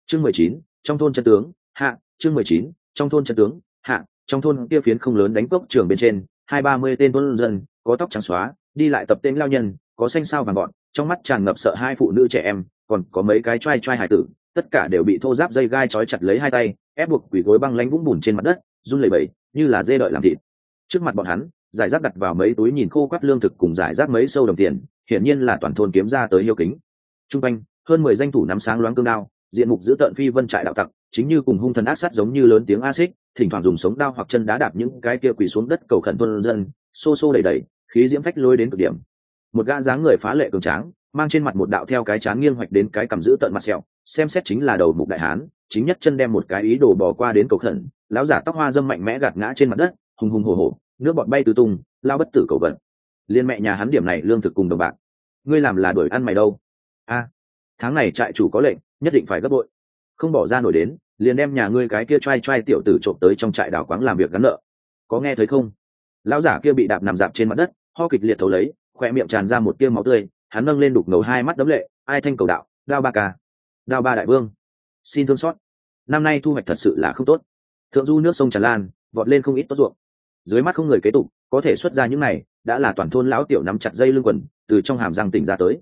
Chương 19, trong thôn chân tướng, hạ. Chương 19, trong thôn chân tướng, hạ. Trong thôn kia phiến không lớn đánh cốc trường bên trên, 20-30 tên thôn dân, có tóc trắng xóa, đi lại tập tên lao nhân, có xanh sao vàng gọn, trong mắt tràn ngập sợ hai phụ nữ trẻ em, còn có mấy cái trai trai hải tử, tất cả đều bị thô giáp dây gai trói chặt lấy hai tay, ép buộc quỳ gối băng lánh vũng bùn trên mặt đất, run lẩy bẩy, như là dê đợi làm thịt. Trước mặt bọn hắn, giải rác đặt vào mấy túi nhìn khô quắt lương thực cùng giải rác mấy sâu đồng tiền, hiển nhiên là toàn thôn kiếm ra tới hiếu kính. Trung quanh, hơn 10 danh thủ nắm sáng loáng cương đao, diện mục giữ tợn phi vân trại đạo tặc, chính như cùng hung thần ác sát giống như lớn tiếng a xích, thỉnh thoảng dùng sống đao hoặc chân đá đạp những cái kia quỳ xuống đất cầu khẩn thôn dân, xô xô đẩy đẩy, khí diễm phách lối đến cực điểm. Một gã dáng người phá lệ cường tráng, mang trên mặt một đạo theo cái trán nghiêng hoạch đến cái cằm giữ tợn mặt sẹo, xem xét chính là đầu mục đại hán, chính nhất chân đem một cái ý đồ bỏ qua đến cầu khẩn, lão giả tóc hoa dâm mạnh mẽ gạt ngã trên mặt đất, hùng hùng hổ hổ, nước bọt bay tứ tung, lao bất tử cầu vận. Liên mẹ nhà hắn điểm này lương thực cùng đồng bạc, ngươi làm là đuổi ăn mày đâu? A, tháng này trại chủ có lệnh, nhất định phải gấp bội, không bỏ ra nổi đến, liền đem nhà ngươi cái kia trai trai tiểu tử trộm tới trong trại đào quáng làm việc gắn nợ. Có nghe thấy không? Lão giả kia bị đạp nằm dạp trên mặt đất, ho kịch liệt thấu lấy, khoe miệng tràn ra một tia máu tươi, hắn nâng lên đục ngầu hai mắt đấm lệ, ai thanh cầu đạo, đao ba ca, đao ba đại vương, xin thương xót. Năm nay thu hoạch thật sự là không tốt, thượng du nước sông tràn lan, vọt lên không ít tốt ruộng, dưới mắt không người kế tục, có thể xuất ra những này đã là toàn thôn lão tiểu nắm chặt dây lưng quần, từ trong hàm răng tỉnh ra tới.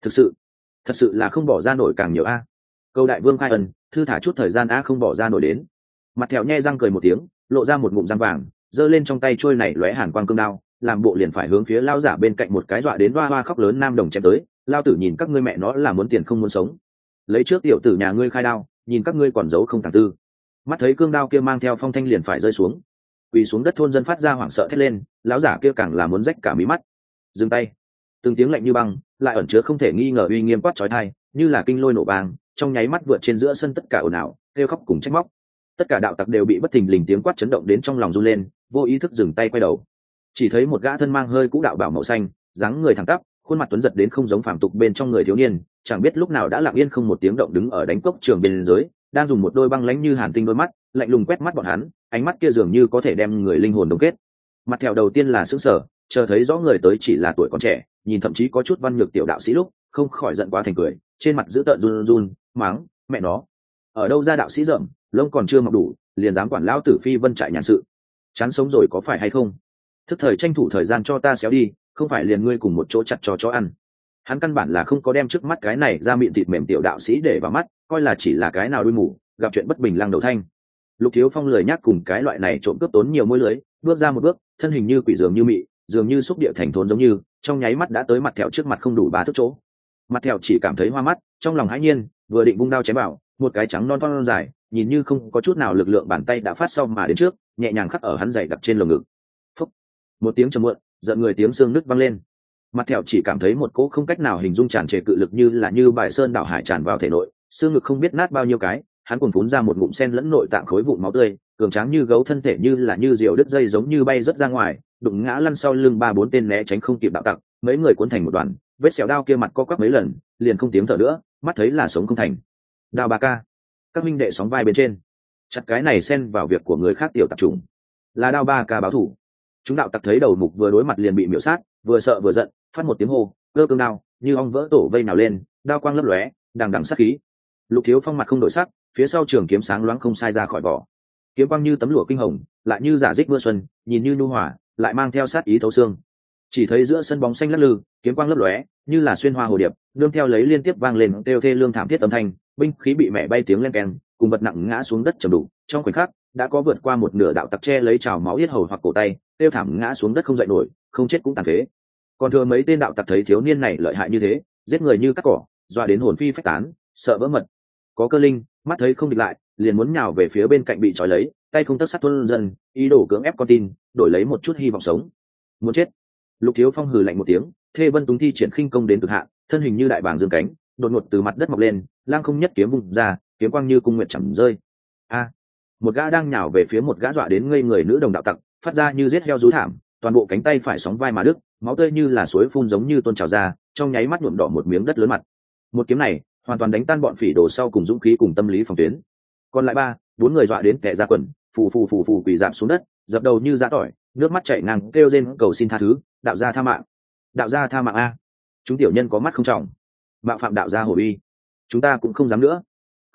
Thật sự là không bỏ ra nổi càng nhiều a. Câu đại vương khai ân, thư thả chút thời gian a không bỏ ra nổi đến. Mặt thẹo nhe răng cười một tiếng, lộ ra một ngụm răng vàng, giơ lên trong tay trôi này lóe hàn quang cương đao, làm bộ liền phải hướng phía lao giả bên cạnh một cái dọa đến hoa hoa khóc lớn nam đồng chém tới. Lao tử nhìn các ngươi mẹ nó là muốn tiền không muốn sống, lấy trước tiểu tử nhà ngươi khai đao, nhìn các ngươi còn giấu không thằng tư. Mắt thấy cương đao kia mang theo phong thanh liền phải rơi xuống, quỳ xuống đất thôn dân phát ra hoảng sợ thét lên, lão giả kia càng là muốn rách cả mí mắt. Dừng tay. Từng tiếng lạnh như băng, lại ẩn chứa không thể nghi ngờ uy nghiêm quát chói tai, như là kinh lôi nổ vang, trong nháy mắt vượt trên giữa sân tất cả ồn ào, kêu khóc cùng trách móc. Tất cả đạo tặc đều bị bất thình lình tiếng quát chấn động đến trong lòng run lên, vô ý thức dừng tay quay đầu. Chỉ thấy một gã thân mang hơi cũ đạo bảo màu xanh, dáng người thẳng tắp, khuôn mặt tuấn giật đến không giống phàm tục bên trong người thiếu niên, chẳng biết lúc nào đã lặng yên không một tiếng động đứng ở đánh cốc trường bên dưới, đang dùng một đôi băng lãnh như hàn tinh đôi mắt, lạnh lùng quét mắt bọn hắn, ánh mắt kia dường như có thể đem người linh hồn đông kết. Mặt thẹo đầu tiên là sững sờ, chờ thấy rõ người tới chỉ là tuổi còn trẻ, nhìn thậm chí có chút văn nhược tiểu đạo sĩ lúc, không khỏi giận quá thành cười, trên mặt giữ tợn run run, mắng, mẹ nó, ở đâu ra đạo sĩ rậm, lông còn chưa mọc đủ, liền dám quản lão tử phi vân trại nhàn sự, chán sống rồi có phải hay không? Thức thời tranh thủ thời gian cho ta xéo đi, không phải liền ngươi cùng một chỗ chặt cho ăn. Hắn căn bản là không có đem trước mắt cái này ra miệng thịt mềm tiểu đạo sĩ để vào mắt, coi là chỉ là cái nào đuôi mù, gặp chuyện bất bình lăng đầu thanh. Lục Thiếu Phong lười nhác cùng cái loại này trộm cướp tốn nhiều môi lưới, bước ra một bước, thân hình như quỷ dường như mị, dường như xúc địa thành thốn giống như, trong nháy mắt đã tới mặt thẹo trước mặt không đủ 3 thước chỗ. Mặt thẹo chỉ cảm thấy hoa mắt, trong lòng hãi nhiên, vừa định vung đao chém vào, một cái trắng non thon dài, nhìn như không có chút nào lực lượng bàn tay đã phát sau mà đến trước, nhẹ nhàng khắc ở hắn dày đặt trên lồng ngực. Phúc! Một tiếng trầm muộn, giận người tiếng xương nứt vang lên. Mặt thẹo chỉ cảm thấy một cỗ không cách nào hình dung tràn trề cự lực như là như bài sơn đảo hải tràn vào thể nội, xương ngực không biết nát bao nhiêu cái, hắn cuồn phún ra một ngụm sen lẫn nội tạng khối vụn máu tươi, cường tráng như gấu thân thể như là như diều đứt dây giống như bay rất ra ngoài, đụng ngã lăn sau lưng 3-4 tên né tránh không kịp đạo tặc, mấy người cuốn thành một đoàn, vết sẹo đao kia mặt co quắp mấy lần, liền không tiếng thở nữa, mắt thấy là sống không thành. Đao ba ca, các minh đệ sóng vai bên trên, chặt cái này xen vào việc của người khác tiểu tạp chủng, là đao ba ca báo thủ. Chúng đạo tặc thấy đầu mục vừa đối mặt liền bị miểu sát, vừa sợ vừa giận, phát một tiếng hô, cơ cương đao, như ong vỡ tổ vây nào lên, đao quang lấp lóe, đằng đằng sát khí. Lục Thiếu Phong mặt không đổi sắc, phía sau trường kiếm sáng loáng không sai ra khỏi vỏ, kiếm quang như tấm lụa kinh hồng, lại như giả dích mưa xuân, nhìn như nhu hòa, lại mang theo sát ý thấu xương. Chỉ thấy giữa sân bóng xanh lắc lư, kiếm quang lấp lóe, như là xuyên hoa hồ điệp, nương theo lấy liên tiếp vang lên kêu thê lương thảm thiết âm thanh, binh khí bị mẹ bay tiếng len keng, cùng vật nặng ngã xuống đất trầm đủ. Trong khoảnh khắc, đã có vượt qua một nửa đạo tặc che lấy trào máu yết hầu hoặc cổ tay, tiêu thảm ngã xuống đất không dậy nổi, không chết cũng tàn phế. Còn thừa mấy tên đạo tặc thấy thiếu niên này lợi hại như thế, giết người như cắt cỏ, dọa đến hồn phi phách tán, sợ vỡ mật. Có cơ linh, mắt thấy không địch lại, liền muốn nhào về phía bên cạnh bị trói lấy, tay không tấc sắt thôn dân, ý đồ cưỡng ép con tin, đổi lấy một chút hy vọng sống. Muốn chết. Lục Thiếu Phong hừ lạnh một tiếng, thê vân túng thi triển khinh công đến cực hạn, thân hình như đại bàng dương cánh, đột ngột từ mặt đất mọc lên, lang không nhất kiếm vung ra, kiếm quang như cung nguyệt chầm rơi. A! Một gã đang nhào về phía một gã dọa đến ngây người nữ đồng đạo tặc, phát ra như giết heo rú thảm, toàn bộ cánh tay phải sóng vai mà đứt, máu tươi như là suối phun giống như tuôn trào ra, trong nháy mắt nhuộm đỏ một miếng đất lớn mặt. Một kiếm này, hoàn toàn đánh tan bọn phỉ đồ sau cùng dũng khí cùng tâm lý phòng tuyến. Còn lại 3-4 người dọa đến tè ra quần, phù quỳ rạp xuống đất, dập đầu như giã tỏi, nước mắt chảy ngang kêu rên cầu xin tha thứ, đạo gia tha mạng, đạo gia tha mạng a. Chúng tiểu nhân có mắt không trọng, mạo phạm đạo gia hổ uy, chúng ta cũng không dám nữa.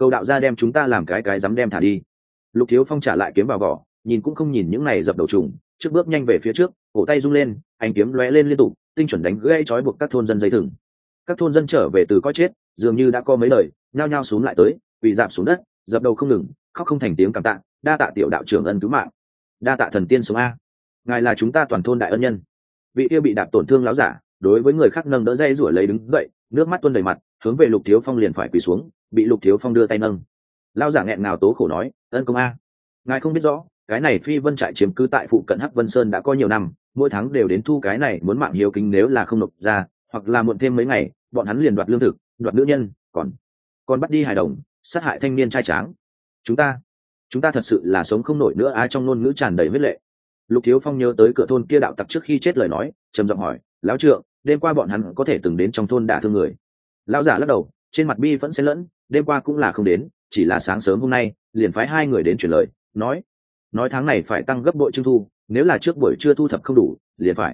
cầu đạo gia đem chúng ta làm cái dám đem thả đi. Lục Thiếu Phong trả lại kiếm vào vỏ, nhìn cũng không nhìn những này dập đầu trùng, trước bước nhanh về phía trước, cổ tay rung lên, ánh kiếm lóe lên liên tục, tinh chuẩn đánh gãy trói buộc các thôn dân dây thừng. Các thôn dân trở về từ coi chết, dường như đã có mấy lời, nhao nhao xuống lại tới, quỳ rạp xuống đất, dập đầu không ngừng, khóc không thành tiếng cảm tạ, đa tạ tiểu đạo trưởng ân cứu mạng, đa tạ thần tiên sống a, ngài là chúng ta toàn thôn đại ân nhân. Vị kia bị đạp tổn thương láo giả, đối với người khác nâng đỡ dây rủa lấy đứng dậy, nước mắt tuôn đầy mặt, hướng về Lục Thiếu Phong liền phải quỳ xuống, bị Lục Thiếu Phong đưa tay nâng. Lão giả nghẹn ngào tố khổ nói, ân công a, ngài không biết rõ, cái này Phi Vân trại chiếm cứ tại phụ cận Hắc Vân Sơn đã có nhiều năm, mỗi tháng đều đến thu cái này muốn mạng hiếu kính, nếu là không nộp ra, hoặc là muộn thêm mấy ngày, bọn hắn liền đoạt lương thực, đoạt nữ nhân, còn bắt đi hài đồng, sát hại thanh niên trai tráng. Chúng ta thật sự là sống không nổi nữa a. Trong ngôn ngữ tràn đầy huyết lệ. Lục Thiếu Phong nhớ tới cửa thôn kia đạo tặc trước khi chết lời nói, trầm giọng hỏi, lão trượng, đêm qua bọn hắn có thể từng đến trong thôn đả thương người? Lão giả lắc đầu, trên mặt bi vẫn xen lẫn, đêm qua cũng là không đến, chỉ là sáng sớm hôm nay liền phái 2 người đến truyền lời, nói tháng này phải tăng gấp bội trưng thu, nếu là trước buổi trưa thu thập không đủ,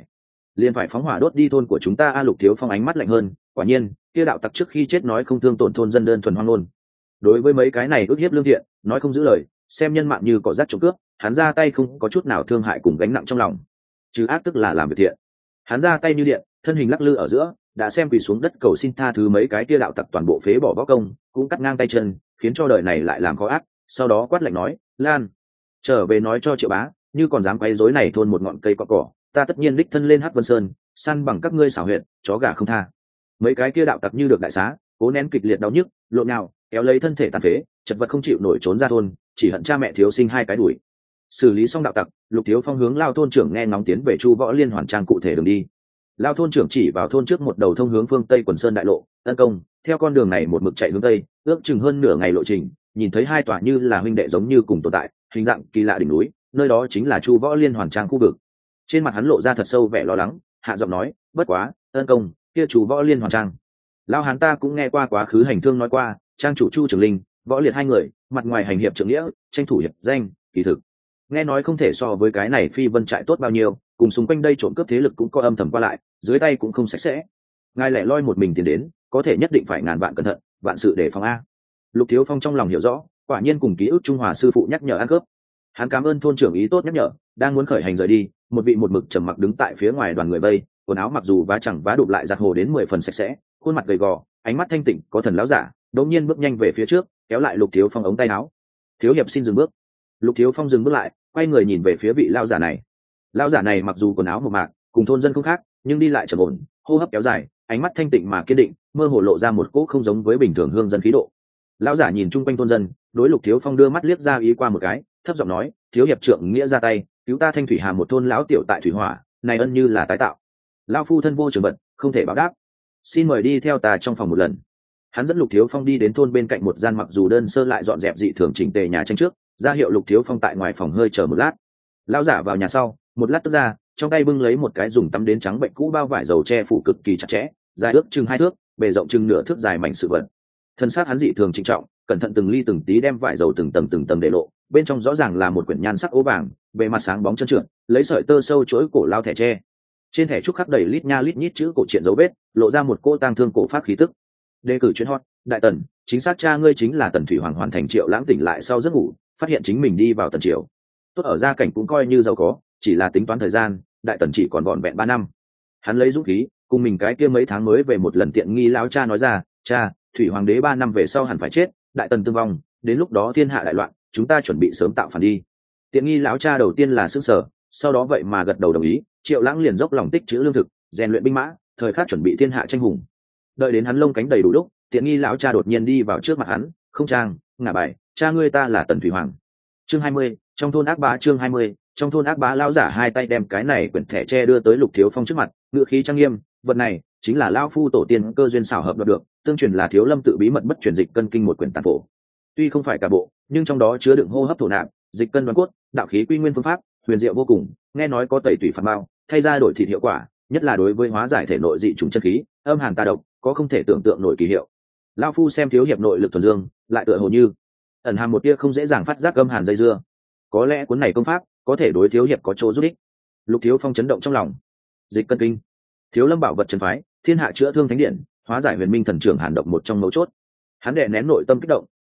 liền phải phóng hỏa đốt đi thôn của chúng ta a. Lục Thiếu Phong ánh mắt lạnh hơn, quả nhiên kia đạo tặc trước khi chết nói không thương tổn thôn dân đơn thuần hoang ngôn. Đối với mấy cái này ức hiếp lương thiện, nói không giữ lời, xem nhân mạng như cỏ rác trộm cướp, hắn ra tay không có chút nào thương hại cùng gánh nặng trong lòng, chứ ác tức là làm việc thiện. Hắn ra tay như điện, thân hình lắc lư ở giữa, đã xem quỳ xuống đất cầu xin tha thứ mấy cái kia đạo tặc toàn bộ phế bỏ võ công, cũng cắt ngang tay chân, khiến cho đời này lại làm khó ác. Sau đó quát lạnh nói, Lan, trở về nói cho Triệu Bá, như còn dám quấy rối này thôn một ngọn cây cỏ, ta tất nhiên đích thân lên Hắc Vân Sơn, săn bằng các ngươi xảo huyệt, chó gà không tha. Mấy cái kia đạo tặc như được đại xá, cố nén kịch liệt đau nhức, lộn nhào, kéo lấy thân thể tàn phế, chật vật không chịu nổi trốn ra thôn, chỉ hận cha mẹ thiếu sinh 2 cái đuổi. Xử lý xong đạo tặc, Lục Thiếu Phong hướng Lao thôn trưởng nghe ngóng tiến về Chu Võ Liên hoàn trang cụ thể đường đi. Lao thôn trưởng chỉ vào thôn trước một đầu thông hướng phương tây Quần Sơn đại lộ, tấn công, theo con đường này một mực chạy hướng tây, ước chừng hơn nửa ngày lộ trình, nhìn thấy 2 tòa như là huynh đệ giống như cùng tồn tại, hình dạng kỳ lạ đỉnh núi, nơi đó chính là Chu Võ Liên hoàn trang khu vực. Trên mặt hắn lộ ra thật sâu vẻ lo lắng, hạ giọng nói, bất quá, tấn công, kia Chu Võ Liên hoàn trang, Lao hán ta cũng nghe qua quá khứ hành thương nói qua, trang chủ Chu Trường Linh, Võ Liệt 2 người, mặt ngoài hành hiệp trượng nghĩa, tranh thủ hiệp danh, kỳ thực nghe nói không thể so với cái này Phi Vân trại tốt bao nhiêu, cùng xung quanh đây trộm cướp thế lực cũng có âm thầm qua lại, dưới tay cũng không sạch sẽ. Ngài lẻ loi một mình tiến đến, có thể nhất định phải ngàn vạn cẩn thận, vạn sự đề phòng a. Lục Thiếu Phong trong lòng hiểu rõ, quả nhiên cùng ký ức Trung Hòa sư phụ nhắc nhở ăn cướp. Hắn cảm ơn thôn trưởng ý tốt nhắc nhở, đang muốn khởi hành rời đi, một vị một mực trầm mặc đứng tại phía ngoài đoàn người vây, quần áo mặc dù vá chẳng vá đụp lại giặt hồ đến 10 phần sạch sẽ, khuôn mặt gầy gò, ánh mắt thanh tịnh có thần lão giả, đột nhiên bước nhanh về phía trước, kéo lại Lục Thiếu Phong ống tay áo. Thiếu hiệp xin dừng bước. Lục Thiếu Phong dừng bước lại, quay người nhìn về phía vị lão giả này. Lão giả này mặc dù quần áo mộc mạc, cùng thôn dân không khác, nhưng đi lại trầm ổn, hô hấp kéo dài, ánh mắt thanh tịnh mà kiên định, mơ hồ lộ ra một cỗ không giống với bình thường hương dân khí độ. Lão giả nhìn chung quanh thôn dân, đối Lục Thiếu Phong đưa mắt liếc ra ý qua một cái, thấp giọng nói, thiếu hiệp trượng nghĩa ra tay, cứu ta Thanh Thủy Hàm một thôn lão tiểu tại thủy hỏa, này ân như là tái tạo. Lão phu thân vô trường bận, không thể báo đáp, xin mời đi theo ta trong phòng một lần. Hắn dẫn Lục Thiếu Phong đi đến thôn bên cạnh một gian mặc dù đơn sơ lại dọn dẹp dị thường chỉnh tề nhà tranh trước, ra hiệu Lục Thiếu Phong tại ngoài phòng hơi chờ một lát. Lão giả vào nhà sau, một lát tức ra, trong tay bưng lấy một cái dùng tắm đến trắng bệnh cũ bao vải dầu che phủ cực kỳ chặt chẽ, dài ước chừng 2 thước, bề rộng chừng nửa thước dài mảnh sự vật. Thân xác hắn dị thường trịnh trọng, cẩn thận từng ly từng tí đem vải dầu từng tầng để lộ, bên trong rõ ràng là một quyển nhan sắc ố vàng, bề mặt sáng bóng trơn trượt, lấy sợi tơ sâu chuỗi cổ lao thẻ tre. Trên thẻ trúc khắc đầy lít nha lít nhít chữ cổ truyện dấu vết, lộ ra một cô tang thương cổ pháp khí tức. Đề cử chuyên hot, đại tần, chính xác cha ngươi chính là Tần Thủy Hoàng. Hoàn thành Triệu Lãng tỉnh lại sau giấc ngủ, phát hiện chính mình đi vào Tần triều. Tốt ở gia cảnh cũng coi như giàu có, chỉ là tính toán thời gian, đại tần chỉ còn vỏn vẹn 3 năm. Hắn lấy dũng khí, cùng mình cái kia mấy tháng mới về một lần tiện nghi lão cha nói ra, cha, Thủy Hoàng đế 3 năm về sau hẳn phải chết, đại tần tương vong, đến lúc đó thiên hạ đại loạn, chúng ta chuẩn bị sớm tạo phản đi. Tiện nghi lão cha đầu tiên là sững sờ, sau đó vậy mà gật đầu đồng ý. Triệu Lãng liền dốc lòng tích trữ lương thực, rèn luyện binh mã, thời khắc chuẩn bị thiên hạ tranh hùng. Đợi đến hắn lông cánh đầy đủ lúc, tiện nghi lão cha đột nhiên đi vào trước mặt hắn, không trang, ngả bài, cha ngươi ta là Tần Thủy Hoàng. Chương 20, trong thôn ác bá. Chương 20, trong thôn ác bá. Lão giả hai tay đem cái này quyển thẻ tre đưa tới Lục Thiếu Phong trước mặt, ngựa khí trang nghiêm, vật này chính là lão phu tổ tiên cơ duyên xảo hợp đoạt được, tương truyền là Thiếu Lâm tự bí mật bất truyền dịch cân kinh một quyển tàn phổ. Tuy không phải cả bộ, nhưng trong đó chứa đựng hô hấp thổ nạp, dịch cân đoán cốt, đạo khí quy nguyên phương pháp, huyền diệu vô cùng, nghe nói có tẩy tủy phạt mao, thay ra đổi thịt hiệu quả, nhất là đối với hóa giải thể nội dị trùng chân khí, âm hàn tà độc, có không thể tưởng tượng nổi kỳ hiệu. Lão phu xem thiếu hiệp nội lực thuần dương, lại tựa hồ như ẩn hàm một tia không dễ dàng phát giác âm hàn dây dưa, có lẽ cuốn này công pháp có thể đối thiếu hiệp có chỗ giúp ích. Lục Thiếu Phong chấn động trong lòng. Dịch cân kinh, Thiếu Lâm bảo vật trấn phái, thiên hạ chữa thương thánh điện, hóa giải huyền minh thần trưởng hàn độc một trong mấu chốt. Hắn đè nén nội tâm kích động,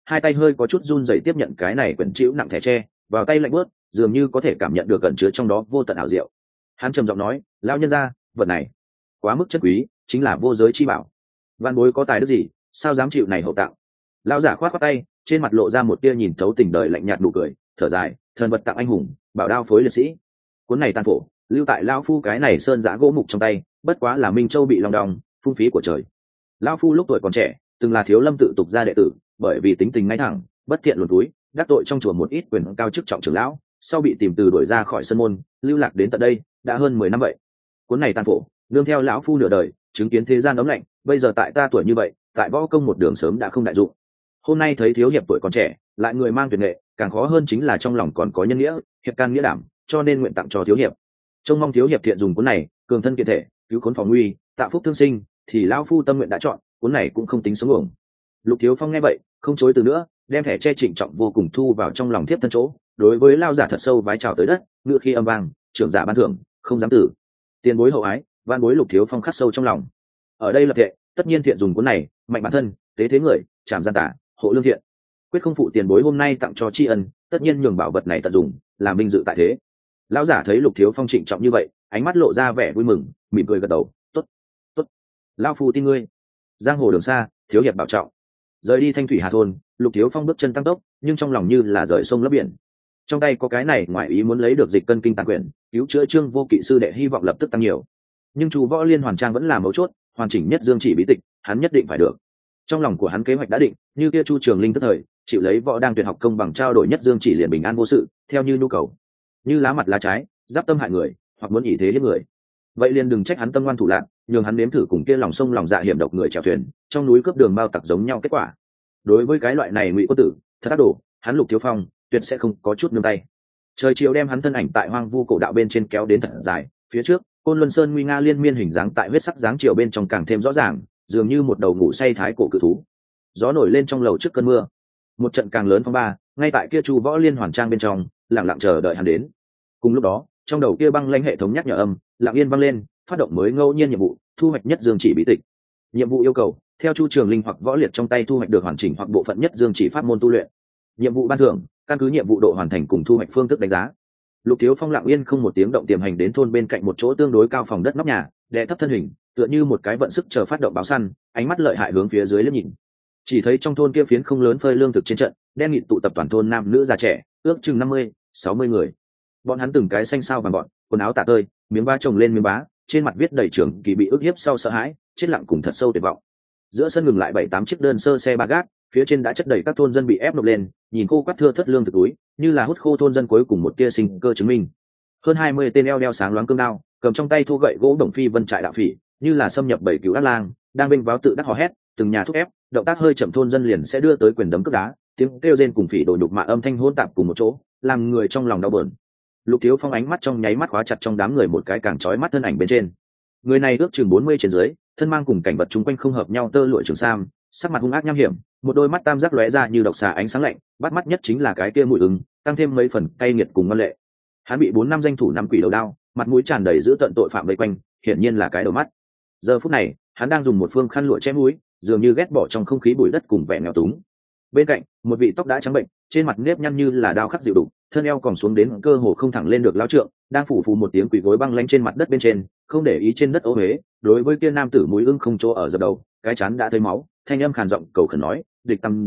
hai tay hơi có chút run rẩy tiếp nhận cái này quyển chịu nặng thẻ tre, vào tay lạnh bớt, dường như có thể cảm nhận được gần chứa trong đó vô tận ảo diệu. Hắn trầm giọng nói, lão nhân gia, vật này quá mức chất quý, chính là vô giới chi bảo. Văn bối có tài đức gì, sao dám chịu này hậu tặng? Lão giả khoát khoát tay, trên mặt lộ ra một tia nhìn thấu tình đời lạnh nhạt nụ cười, thở dài, thần vật tặng anh hùng, bảo đao phối liệt sĩ. Cuốn này tàn phổ, lưu tại lão phu cái này sơn giã gỗ mục trong tay, bất quá là Minh Châu bị lòng đong, phung phí của trời. Lão phu lúc tuổi còn trẻ, từng là thiếu lâm tự tục gia đệ tử, bởi vì tính tình ngay thẳng, bất thiện luồn túi, đắc tội trong chùa một ít quyền cao chức trọng trưởng lão, sau bị tìm từ đuổi ra khỏi sân môn, lưu lạc đến tận đây, đã hơn 10 năm vậy. Cuốn này tàn phổ, đương theo lão phu nửa đời, chứng kiến thế gian ấm lạnh, bây giờ tại ta tuổi như vậy, tại võ công một đường sớm đã không đại dụng. Hôm nay thấy thiếu hiệp tuổi còn trẻ, lại người mang tuyệt nghệ, càng khó hơn chính là trong lòng còn có nhân nghĩa, hiệp can nghĩa đảm, cho nên nguyện tặng cho thiếu hiệp. Trông mong thiếu hiệp thiện dùng cuốn này, cường thân kiện thể, cứu khốn phòng nguy, tạo phúc thương sinh, thì lão phu tâm nguyện đã chọn, cuốn này cũng không tính sống uổng. Lục Thiếu Phong nghe vậy, không chối từ nữa, đem thẻ che trịnh trọng vô cùng thu vào trong lòng thiếp thân chỗ, đối với lao giả thật sâu vái chào tới đất, ngựa khi âm vang, trưởng giả ban thưởng, không dám tử. Tiền bối hậu ái, van bối Lục Thiếu Phong khắc sâu trong lòng. Ở đây lập thệ, tất nhiên thiện dùng cuốn này, mạnh bản thân, tế thế người, trảm gian tả, hộ lương thiện. Quyết không phụ tiền bối hôm nay tặng cho tri ân, tất nhiên nhường bảo vật này tận dụng, làm vinh dự tại thế. Lão giả thấy Lục Thiếu Phong trịnh trọng như vậy, ánh mắt lộ ra vẻ vui mừng, mỉm cười gật đầu, tốt, tốt, lão phu tin ngươi. Giang hồ đường xa, thiếu hiệp bảo trọng. Rời đi Thanh Thủy Hà thôn, Lục Thiếu Phong bước chân tăng tốc, nhưng trong lòng như là rời sông lấp biển. Trong tay có cái này, ngoài ý muốn lấy được dịch cân kinh tàn quyển, cứu chữa Trương Vô Kỵ sư đệ hy vọng lập tức tăng nhiều. Nhưng Chu Võ Liên hoàn trang vẫn là mấu chốt, hoàn chỉnh nhất Dương Chỉ bí tịch, hắn nhất định phải được. Trong lòng của hắn kế hoạch đã định, như kia Chu Trường Linh tức thời, chịu lấy võ đang tuyệt học công bằng trao đổi nhất Dương Chỉ liền bình an vô sự, theo như nhu cầu. Như lá mặt lá trái, giáp tâm hại người, hoặc muốn ỷ thế hiếp người. Vậy liền đừng trách hắn tâm ngoan thủ lạn, nhường hắn nếm thử cùng kia lòng sông lòng dạ hiểm độc người chèo thuyền, trong núi cướp đường bao tặc giống nhau kết quả. Đối với cái loại này ngụy quân tử, thật ác đồ, hắn Lục Thiếu Phong tuyệt sẽ không có chút nương tay. Trời chiều đem hắn thân ảnh tại hoang vu cổ đạo bên trên kéo đến thật dài, phía trước Côn Luân Sơn nguy nga liên miên hình dáng tại huyết sắc dáng chiều bên trong càng thêm rõ ràng, dường như một đầu ngủ say thái cổ cự thú. Gió nổi lên trong lầu trước cơn mưa, một trận càng lớn phong ba, ngay tại kia Chu Võ Liên hoàn trang bên trong, lặng lặng chờ đợi hắn đến. Cùng lúc đó, trong đầu kia băng lãnh hệ thống nhắc nhở âm, lặng yên vang lên, phát động mới ngẫu nhiên nhiệm vụ, thu hoạch nhất Dương Chỉ bí tịch. Nhiệm vụ yêu cầu, theo Chu Trường Linh hoặc Võ Liệt trong tay thu hoạch được hoàn chỉnh hoặc bộ phận nhất Dương Chỉ pháp môn tu luyện. Nhiệm vụ ban thưởng, căn cứ nhiệm vụ độ hoàn thành cùng thu hoạch phương thức đánh giá. Lục Thiếu Phong lặng yên không một tiếng động tiềm hành đến thôn bên cạnh một chỗ tương đối cao phòng đất nóc nhà, đè thấp thân hình, tựa như một cái vận sức chờ phát động báo săn, ánh mắt lợi hại hướng phía dưới liếc nhìn. Chỉ thấy trong thôn kia phiến không lớn phơi lương thực trên trận, đen nghịt tụ tập toàn thôn nam nữ già trẻ, ước chừng 50-60 người. Bọn hắn từng cái xanh xao vàng gọn, quần áo tả tơi, miếng ba chồng lên miếng bá, trên mặt viết đầy trưởng kỳ bị ức hiếp sau sợ hãi, chết lặng cùng thật sâu tuyệt vọng. Giữa sân ngừng lại 7-8 chiếc đơn sơ xe ba gác, phía trên đã chất đầy các thôn dân bị ép nộp lên, nhìn khô quắt thưa thớt lương thực túi, như là hút khô thôn dân cuối cùng một tia sinh cơ chứng minh. Hơn 20 tên eo đeo sáng loáng cương đao, cầm trong tay thu gậy gỗ đồng phi vân trại đạo phỉ, như là xâm nhập bảy cứu ác lang, đang bênh váo tự đắc hò hét, từng nhà thúc ép, động tác hơi chậm thôn dân liền sẽ đưa tới quyền đấm cước đá, tiếng kêu rên cùng phỉ đổ nhục mạ âm thanh hỗn tạp cùng một chỗ, làm người trong lòng đau buồn. Lục Thiếu Phong ánh mắt trong nháy mắt khóa chặt trong đám người một cái càng chói mắt thân ảnh bên trên. Người này ước chừng 40 trên dưới, thân mang cùng cảnh vật chung quanh không hợp nhau tơ lụa trường sam, sắc mặt hung ác nham hiểm, một đôi mắt tam giác lóe ra như độc xà ánh sáng lạnh, bắt mắt nhất chính là cái kia mũi ưng, tăng thêm mấy phần cay nghiệt cùng ngoan lệ. Hắn bị 4 năm danh thủ năm quỷ đầu đao, mặt mũi tràn đầy dữ tợn tội phạm vây quanh, hiển nhiên là cái đầu mắt. Giờ phút này, hắn đang dùng một phương khăn lụa che mũi, dường như ghét bỏ trong không khí bụi đất cùng vẻ nghèo túng. Bên cạnh, một vị tóc đã trắng bệnh, trên mặt nếp nhăn như là đao khắc dịu đục, thân eo còn xuống đến cơ hồ không thẳng lên được lão trượng, đang phủ phù một tiếng quỳ gối băng lanh trên mặt đất bên trên, không để ý trên đất ô huế. Đối với kia nam tử mũi ưng không chỗ ở dập đầu, cái chán đã thấy máu, thanh âm khàn giọng cầu khẩn nói, địch tam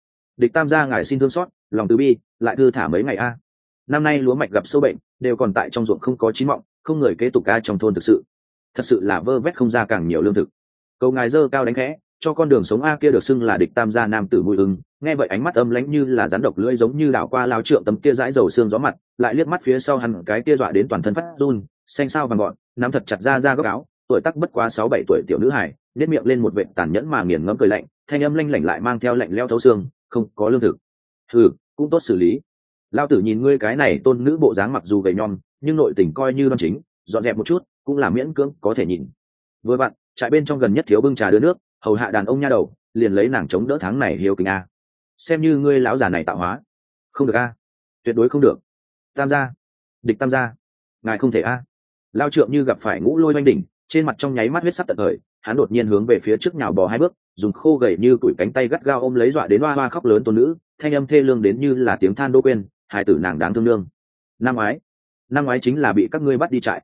gia ngài xin thương xót, lòng từ bi, lại thư thả mấy ngày a. Năm nay lúa mạch gặp sâu bệnh, đều còn tại trong ruộng không có chín mọng, không người kế tục ca trong thôn thực sự là vơ vét không ra càng nhiều lương thực. Cầu ngài dơ cao đánh khẽ, cho con đường sống a kia được xưng là địch tam gia nam tử mũi ưng, nghe vậy ánh mắt âm lãnh như là rắn độc lưỡi giống như đảo qua lao trượng tấm kia dãi dầu xương gió mặt, lại liếc mắt phía sau hắn cái kia dọa đến toàn thân phát run, xanh xao vàng gọn, nắm thật chặt ra góc áo, tuổi tác bất quá 6-7 tuổi tiểu nữ hài, nét miệng lên một vệt tàn nhẫn mà nghiền ngẫm cười lạnh, thanh âm lanh lảnh lại mang theo lạnh lẽo thấu xương, không có lương thực. Cũng tốt xử lý. Lao tử nhìn ngươi cái này tôn nữ bộ dáng mặc dù gầy nhom, nhưng nội tình coi như đoan chính, dọn dẹp một chút, cũng là miễn cưỡng có thể nhìn. Vừa vặn, trại bên trong gần nhất thiếu bưng trà đưa nước, hầu hạ đàn ông nha đầu, liền lấy nàng chống đỡ tháng này hiếu kính a. Xem như ngươi lão già này tạo hóa. Không được a, tuyệt đối không được. Tam gia, địch tam gia, ngài không thể a. Lao trượng như gặp phải ngũ lôi oanh đỉnh, trên mặt trong nháy mắt huyết sắc tận thời, hắn đột nhiên hướng về phía trước nhào bò 2 bước, dùng khô gầy như củi cánh tay gắt gao ôm lấy dọa đến hoa hoa khóc lớn tôn nữ, thanh âm thê lương đến như là tiếng than đô quên, hài tử nàng đáng thương lương. Năm ngoái chính là bị các ngươi bắt đi trại,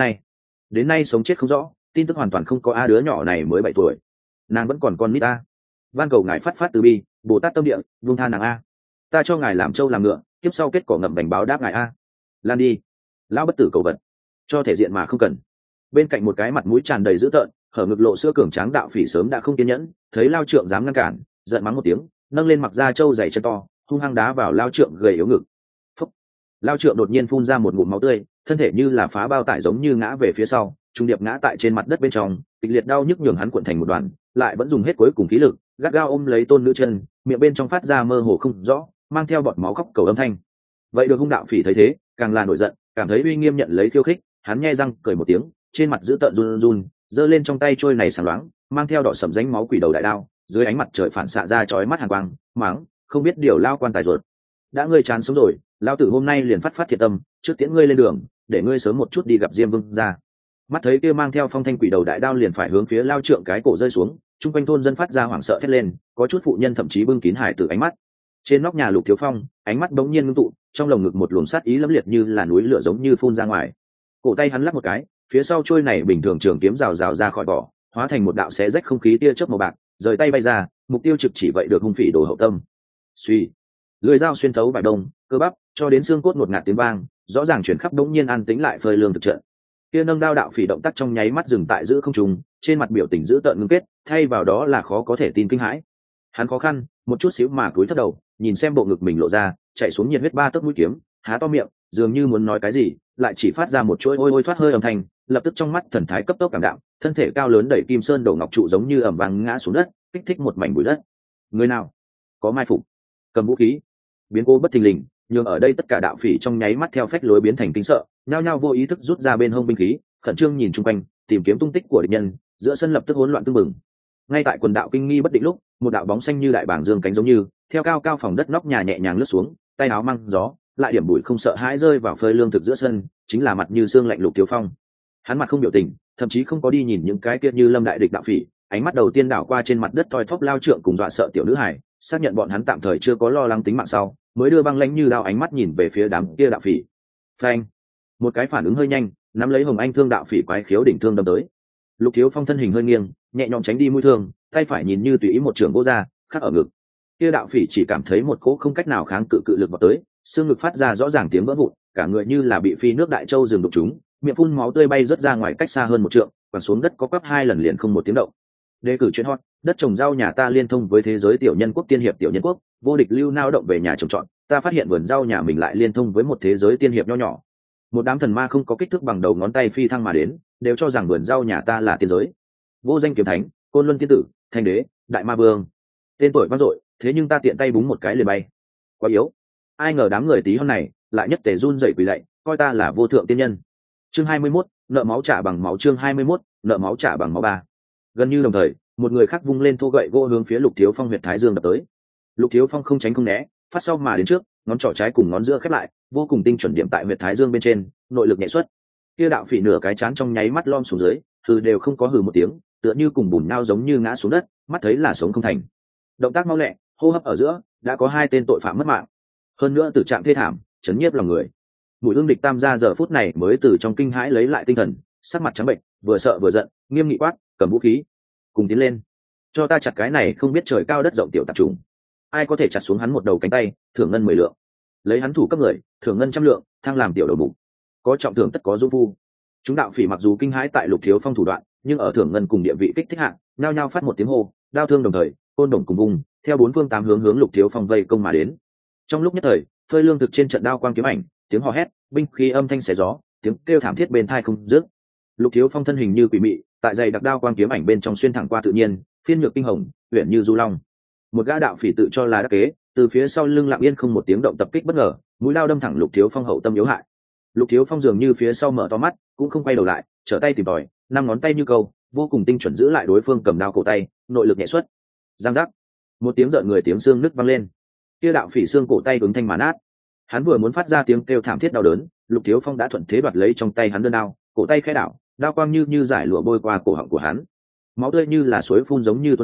đến nay sống chết không rõ, tin tức hoàn toàn không có. Đứa nhỏ này mới 7 tuổi, nàng vẫn còn con nít ta, van cầu ngài phát từ bi, Bồ Tát tâm địa, buông tha nàng a. Ta cho ngài làm trâu làm ngựa, kiếp sau kết cỏ ngậm bành báo đáp ngài a. Lan đi, lão bất tử cầu vật, cho thể diện mà không cần. Bên cạnh một cái mặt mũi tràn đầy dữ tợn, hở ngực lộ sữa cường tráng đạo phỉ sớm đã không kiên nhẫn, thấy lao trượng dám ngăn cản, giận mắng một tiếng, nâng lên mặc da trâu dày chân to, hung hăng đá vào lao trượng gầy yếu ngực. Phúc. Lao trượng đột nhiên phun ra một ngụm máu tươi, thân thể như là phá bao tải giống như ngã về phía sau, trung điệp ngã tại trên mặt đất bên trong, kịch liệt đau nhức nhường hắn cuộn thành một đoàn, lại vẫn dùng hết cuối cùng khí lực, gắt gao ôm lấy tôn nữ chân, miệng bên trong phát ra mơ hồ không rõ, mang theo bọt máu khóc cầu âm thanh. Vậy được hung đạo phỉ thấy thế, càng là nổi giận, cảm thấy uy nghiêm nhận lấy khiêu khích, hắn nhe răng cười một tiếng, trên mặt giữ tợn run run, giơ lên trong tay trôi này sáng loáng, mang theo đỏ sẫm rãnh máu quỷ đầu đại đao, dưới ánh mặt trời phản xạ ra chói mắt hàn quang, mắng, không biết điều lao quan tài ruột, đã ngươi chán sống rồi, lao tử hôm nay liền phát thiệt tâm, trước tiễn ngươi lên đường, để ngươi sớm một chút đi gặp Diêm Vương ra. Mắt thấy kia mang theo phong thanh quỷ đầu đại đao liền phải hướng phía lao trượng cái cổ rơi xuống, chung quanh thôn dân phát ra hoảng sợ thét lên, có chút phụ nhân thậm chí bưng kín hải tử ánh mắt. Trên nóc nhà Lục Thiếu Phong, ánh mắt bỗng nhiên ngưng tụ, trong lồng ngực một luồng sát ý lẫm liệt như là núi lửa giống như phun ra ngoài. Cổ tay hắn lắc một cái, phía sau trôi này bình thường trường kiếm rào rào ra khỏi vỏ, hóa thành một đạo xé rách không khí tia chớp màu bạc, rời tay bay ra, mục tiêu trực chỉ vậy được hung phỉ đồ hậu tâm. Suy, lưỡi dao xuyên thấu vải đông, cơ bắp, cho đến xương cốt ngột ngạt tiếng vang, rõ ràng chuyển khắp đống nhiên an tĩnh lại phơi lương thực trận. Kia nâng đao đạo phỉ động tác trong nháy mắt dừng tại giữa không trung, trên mặt biểu tình dữ tợn ngưng kết, thay vào đó là khó có thể tin kinh hãi. Hắn khó khăn, một chút xíu mà cúi thấp đầu, nhìn xem bộ ngực mình lộ ra, chạy xuống nhiệt huyết ba tấc mũi kiếm, há to miệng, dường như muốn nói cái gì, lại chỉ phát ra một chuỗi ôi ôi thoát hơi âm thanh, lập tức trong mắt thần thái cấp tốc cảm đạm, thân thể cao lớn đẩy kim sơn đổ ngọc trụ giống như ẩm vang ngã xuống đất, kích thích một mảnh bụi đất. Người nào? Có mai phục, cầm vũ khí. Biến cố bất thình lình, nhưng ở đây tất cả đạo phỉ trong nháy mắt theo phách lối biến thành kinh sợ, nhao nhao vô ý thức rút ra bên hông binh khí, khẩn trương nhìn chung quanh, tìm kiếm tung tích của địch nhân, giữa sân lập tức hỗn loạn tưng bừng. Ngay tại quần đạo kinh nghi bất định lúc, một đạo bóng xanh như đại bảng dương cánh giống như, theo cao cao phòng đất nóc nhà nhẹ nhàng lướt xuống, tay áo mang gió, lại điểm bụi không sợ hãi rơi vào phơi lương thực giữa sân, chính là mặt như xương lạnh Lục Thiếu Phong. Hắn mặt không biểu tình, thậm chí không có đi nhìn những cái kia như lâm đại địch đạo phỉ, ánh mắt đầu tiên đảo qua trên mặt đất thoi thóp lao trượng cùng dọa sợ tiểu nữ hải, xác nhận bọn hắn tạm thời chưa có lo lắng tính mạng sau, mới đưa băng lãnh như đao ánh mắt nhìn về phía đám kia đạo phỉ. Phanh! Một cái phản ứng hơi nhanh, nắm lấy hồng anh thương đạo phỉ quái khiếu đỉnh thương đâm tới. Lục Thiếu Phong thân hình hơi nghiêng, nhẹ nhõm tránh đi mũi thương, tay phải nhìn như tùy ý một trường vô ra, khắc ở ngực. Kia đạo phỉ chỉ cảm thấy một cỗ không cách nào kháng cự lực vào tới, xương ngực phát ra rõ ràng tiếng vỡ vụn, cả người như là bị phi nước đại châu rừng đục chúng, miệng phun máu tươi bay rớt ra ngoài cách xa hơn một trượng, quẳng xuống đất có quắp 2 lần liền không một tiếng động. Đề cử chuyện hot, đất trồng rau nhà ta liên thông với thế giới tiểu nhân quốc tiên hiệp tiểu nhân quốc, vô địch lưu nao động về nhà trồng trọt, ta phát hiện vườn rau nhà mình lại liên thông với một thế giới tiên hiệp nho nhỏ. Một đám thần ma không có kích thước bằng đầu ngón tay phi thăng mà đến, đều cho rằng vườn rau nhà ta là tiên giới. Vô danh kiếm thánh, côn luân tiên tử, thanh đế, đại ma vương, tên tuổi vang dội, thế nhưng ta tiện tay búng một cái liền bay. Quá yếu. Ai ngờ đám người tí hon này lại nhất tề run rẩy quỳ lạy, coi ta là vô thượng tiên nhân. Chương 21, nợ máu trả bằng máu. Chương 21, nợ máu trả bằng máu 3. Gần như đồng thời, một người khác vung lên thô gậy gỗ hướng phía Lục Thiếu Phong huyệt thái dương đập tới. Lục Thiếu Phong không tránh không né, phát sau mà đến trước, ngón trỏ trái cùng ngón giữa khép lại, vô cùng tinh chuẩn điểm tại huyệt thái dương bên trên, nội lực nhẹ xuất. Kia đạo phỉ nửa cái chán trong nháy mắt lom xuống dưới, hừ đều không có hừ một tiếng, tựa như cùng bùn nao giống như ngã xuống đất, mắt thấy là sống không thành. Động tác mau lẹ, hô hấp ở giữa, đã có 2 tên tội phạm mất mạng. Hơn nữa tử trạng thê thảm, chấn nhiếp lòng người. Mùi hương địch tam gia giờ phút này mới từ trong kinh hãi lấy lại tinh thần, sắc mặt trắng bệnh, vừa sợ vừa giận, nghiêm nghị quát, cầm vũ khí, cùng tiến lên, cho ta chặt cái này không biết trời cao đất rộng tiểu tạp trùng. Ai có thể chặt xuống hắn một đầu cánh tay, thưởng ngân 10 lượng. Lấy hắn thủ cấp người, thưởng ngân 100 lượng, thăng làm tiểu đầu mục. Có trọng thưởng tất có dung phu. Chúng đạo phỉ mặc dù kinh hãi tại Lục Thiếu Phong thủ đoạn, nhưng ở thưởng ngân cùng địa vị kích thích hạng, nhao nhao phát một tiếng hô, đao thương đồng thời, côn đồng cùng vùng, theo 4 phương 8 hướng Lục Thiếu Phong vây công mà đến. Trong lúc nhất thời, phơi lương thực trên trận đao quang kiếm ảnh, tiếng hò hét, binh khí âm thanh xé gió, tiếng kêu thảm thiết bên tai không dứt. Lục Thiếu Phong thân hình như quỷ mị, tại dày đặc đao quang kiếm ảnh bên trong xuyên thẳng qua tự nhiên, phiên nhược kinh hồng, huyền như du long. Một gã đạo phỉ tự cho là đắc kế, từ phía sau lưng lặng yên không một tiếng động tập kích bất ngờ, mũi lao đâm thẳng Lục Thiếu Phong hậu tâm yếu hại. Lục Thiếu Phong dường như phía sau mở to mắt, cũng không quay đầu lại, trở tay tìm tòi, 5 ngón tay như câu, vô cùng tinh chuẩn giữ lại đối phương cầm đao cổ tay, nội lực nhẹ xuất. Giang giác, một tiếng rợn người tiếng xương nứt vang lên. Kia đạo phỉ xương cổ tay ứng thanh mà nát. Hắn vừa muốn phát ra tiếng kêu thảm thiết đau đớn, Lục Thiếu Phong đã thuận thế đoạt lấy trong tay hắn đơn đao, cổ tay khẽ đảo, đao quang như giải lụa bôi qua cổ họng của hắn. Máu tươi như là suối phun giống như tuôn ra,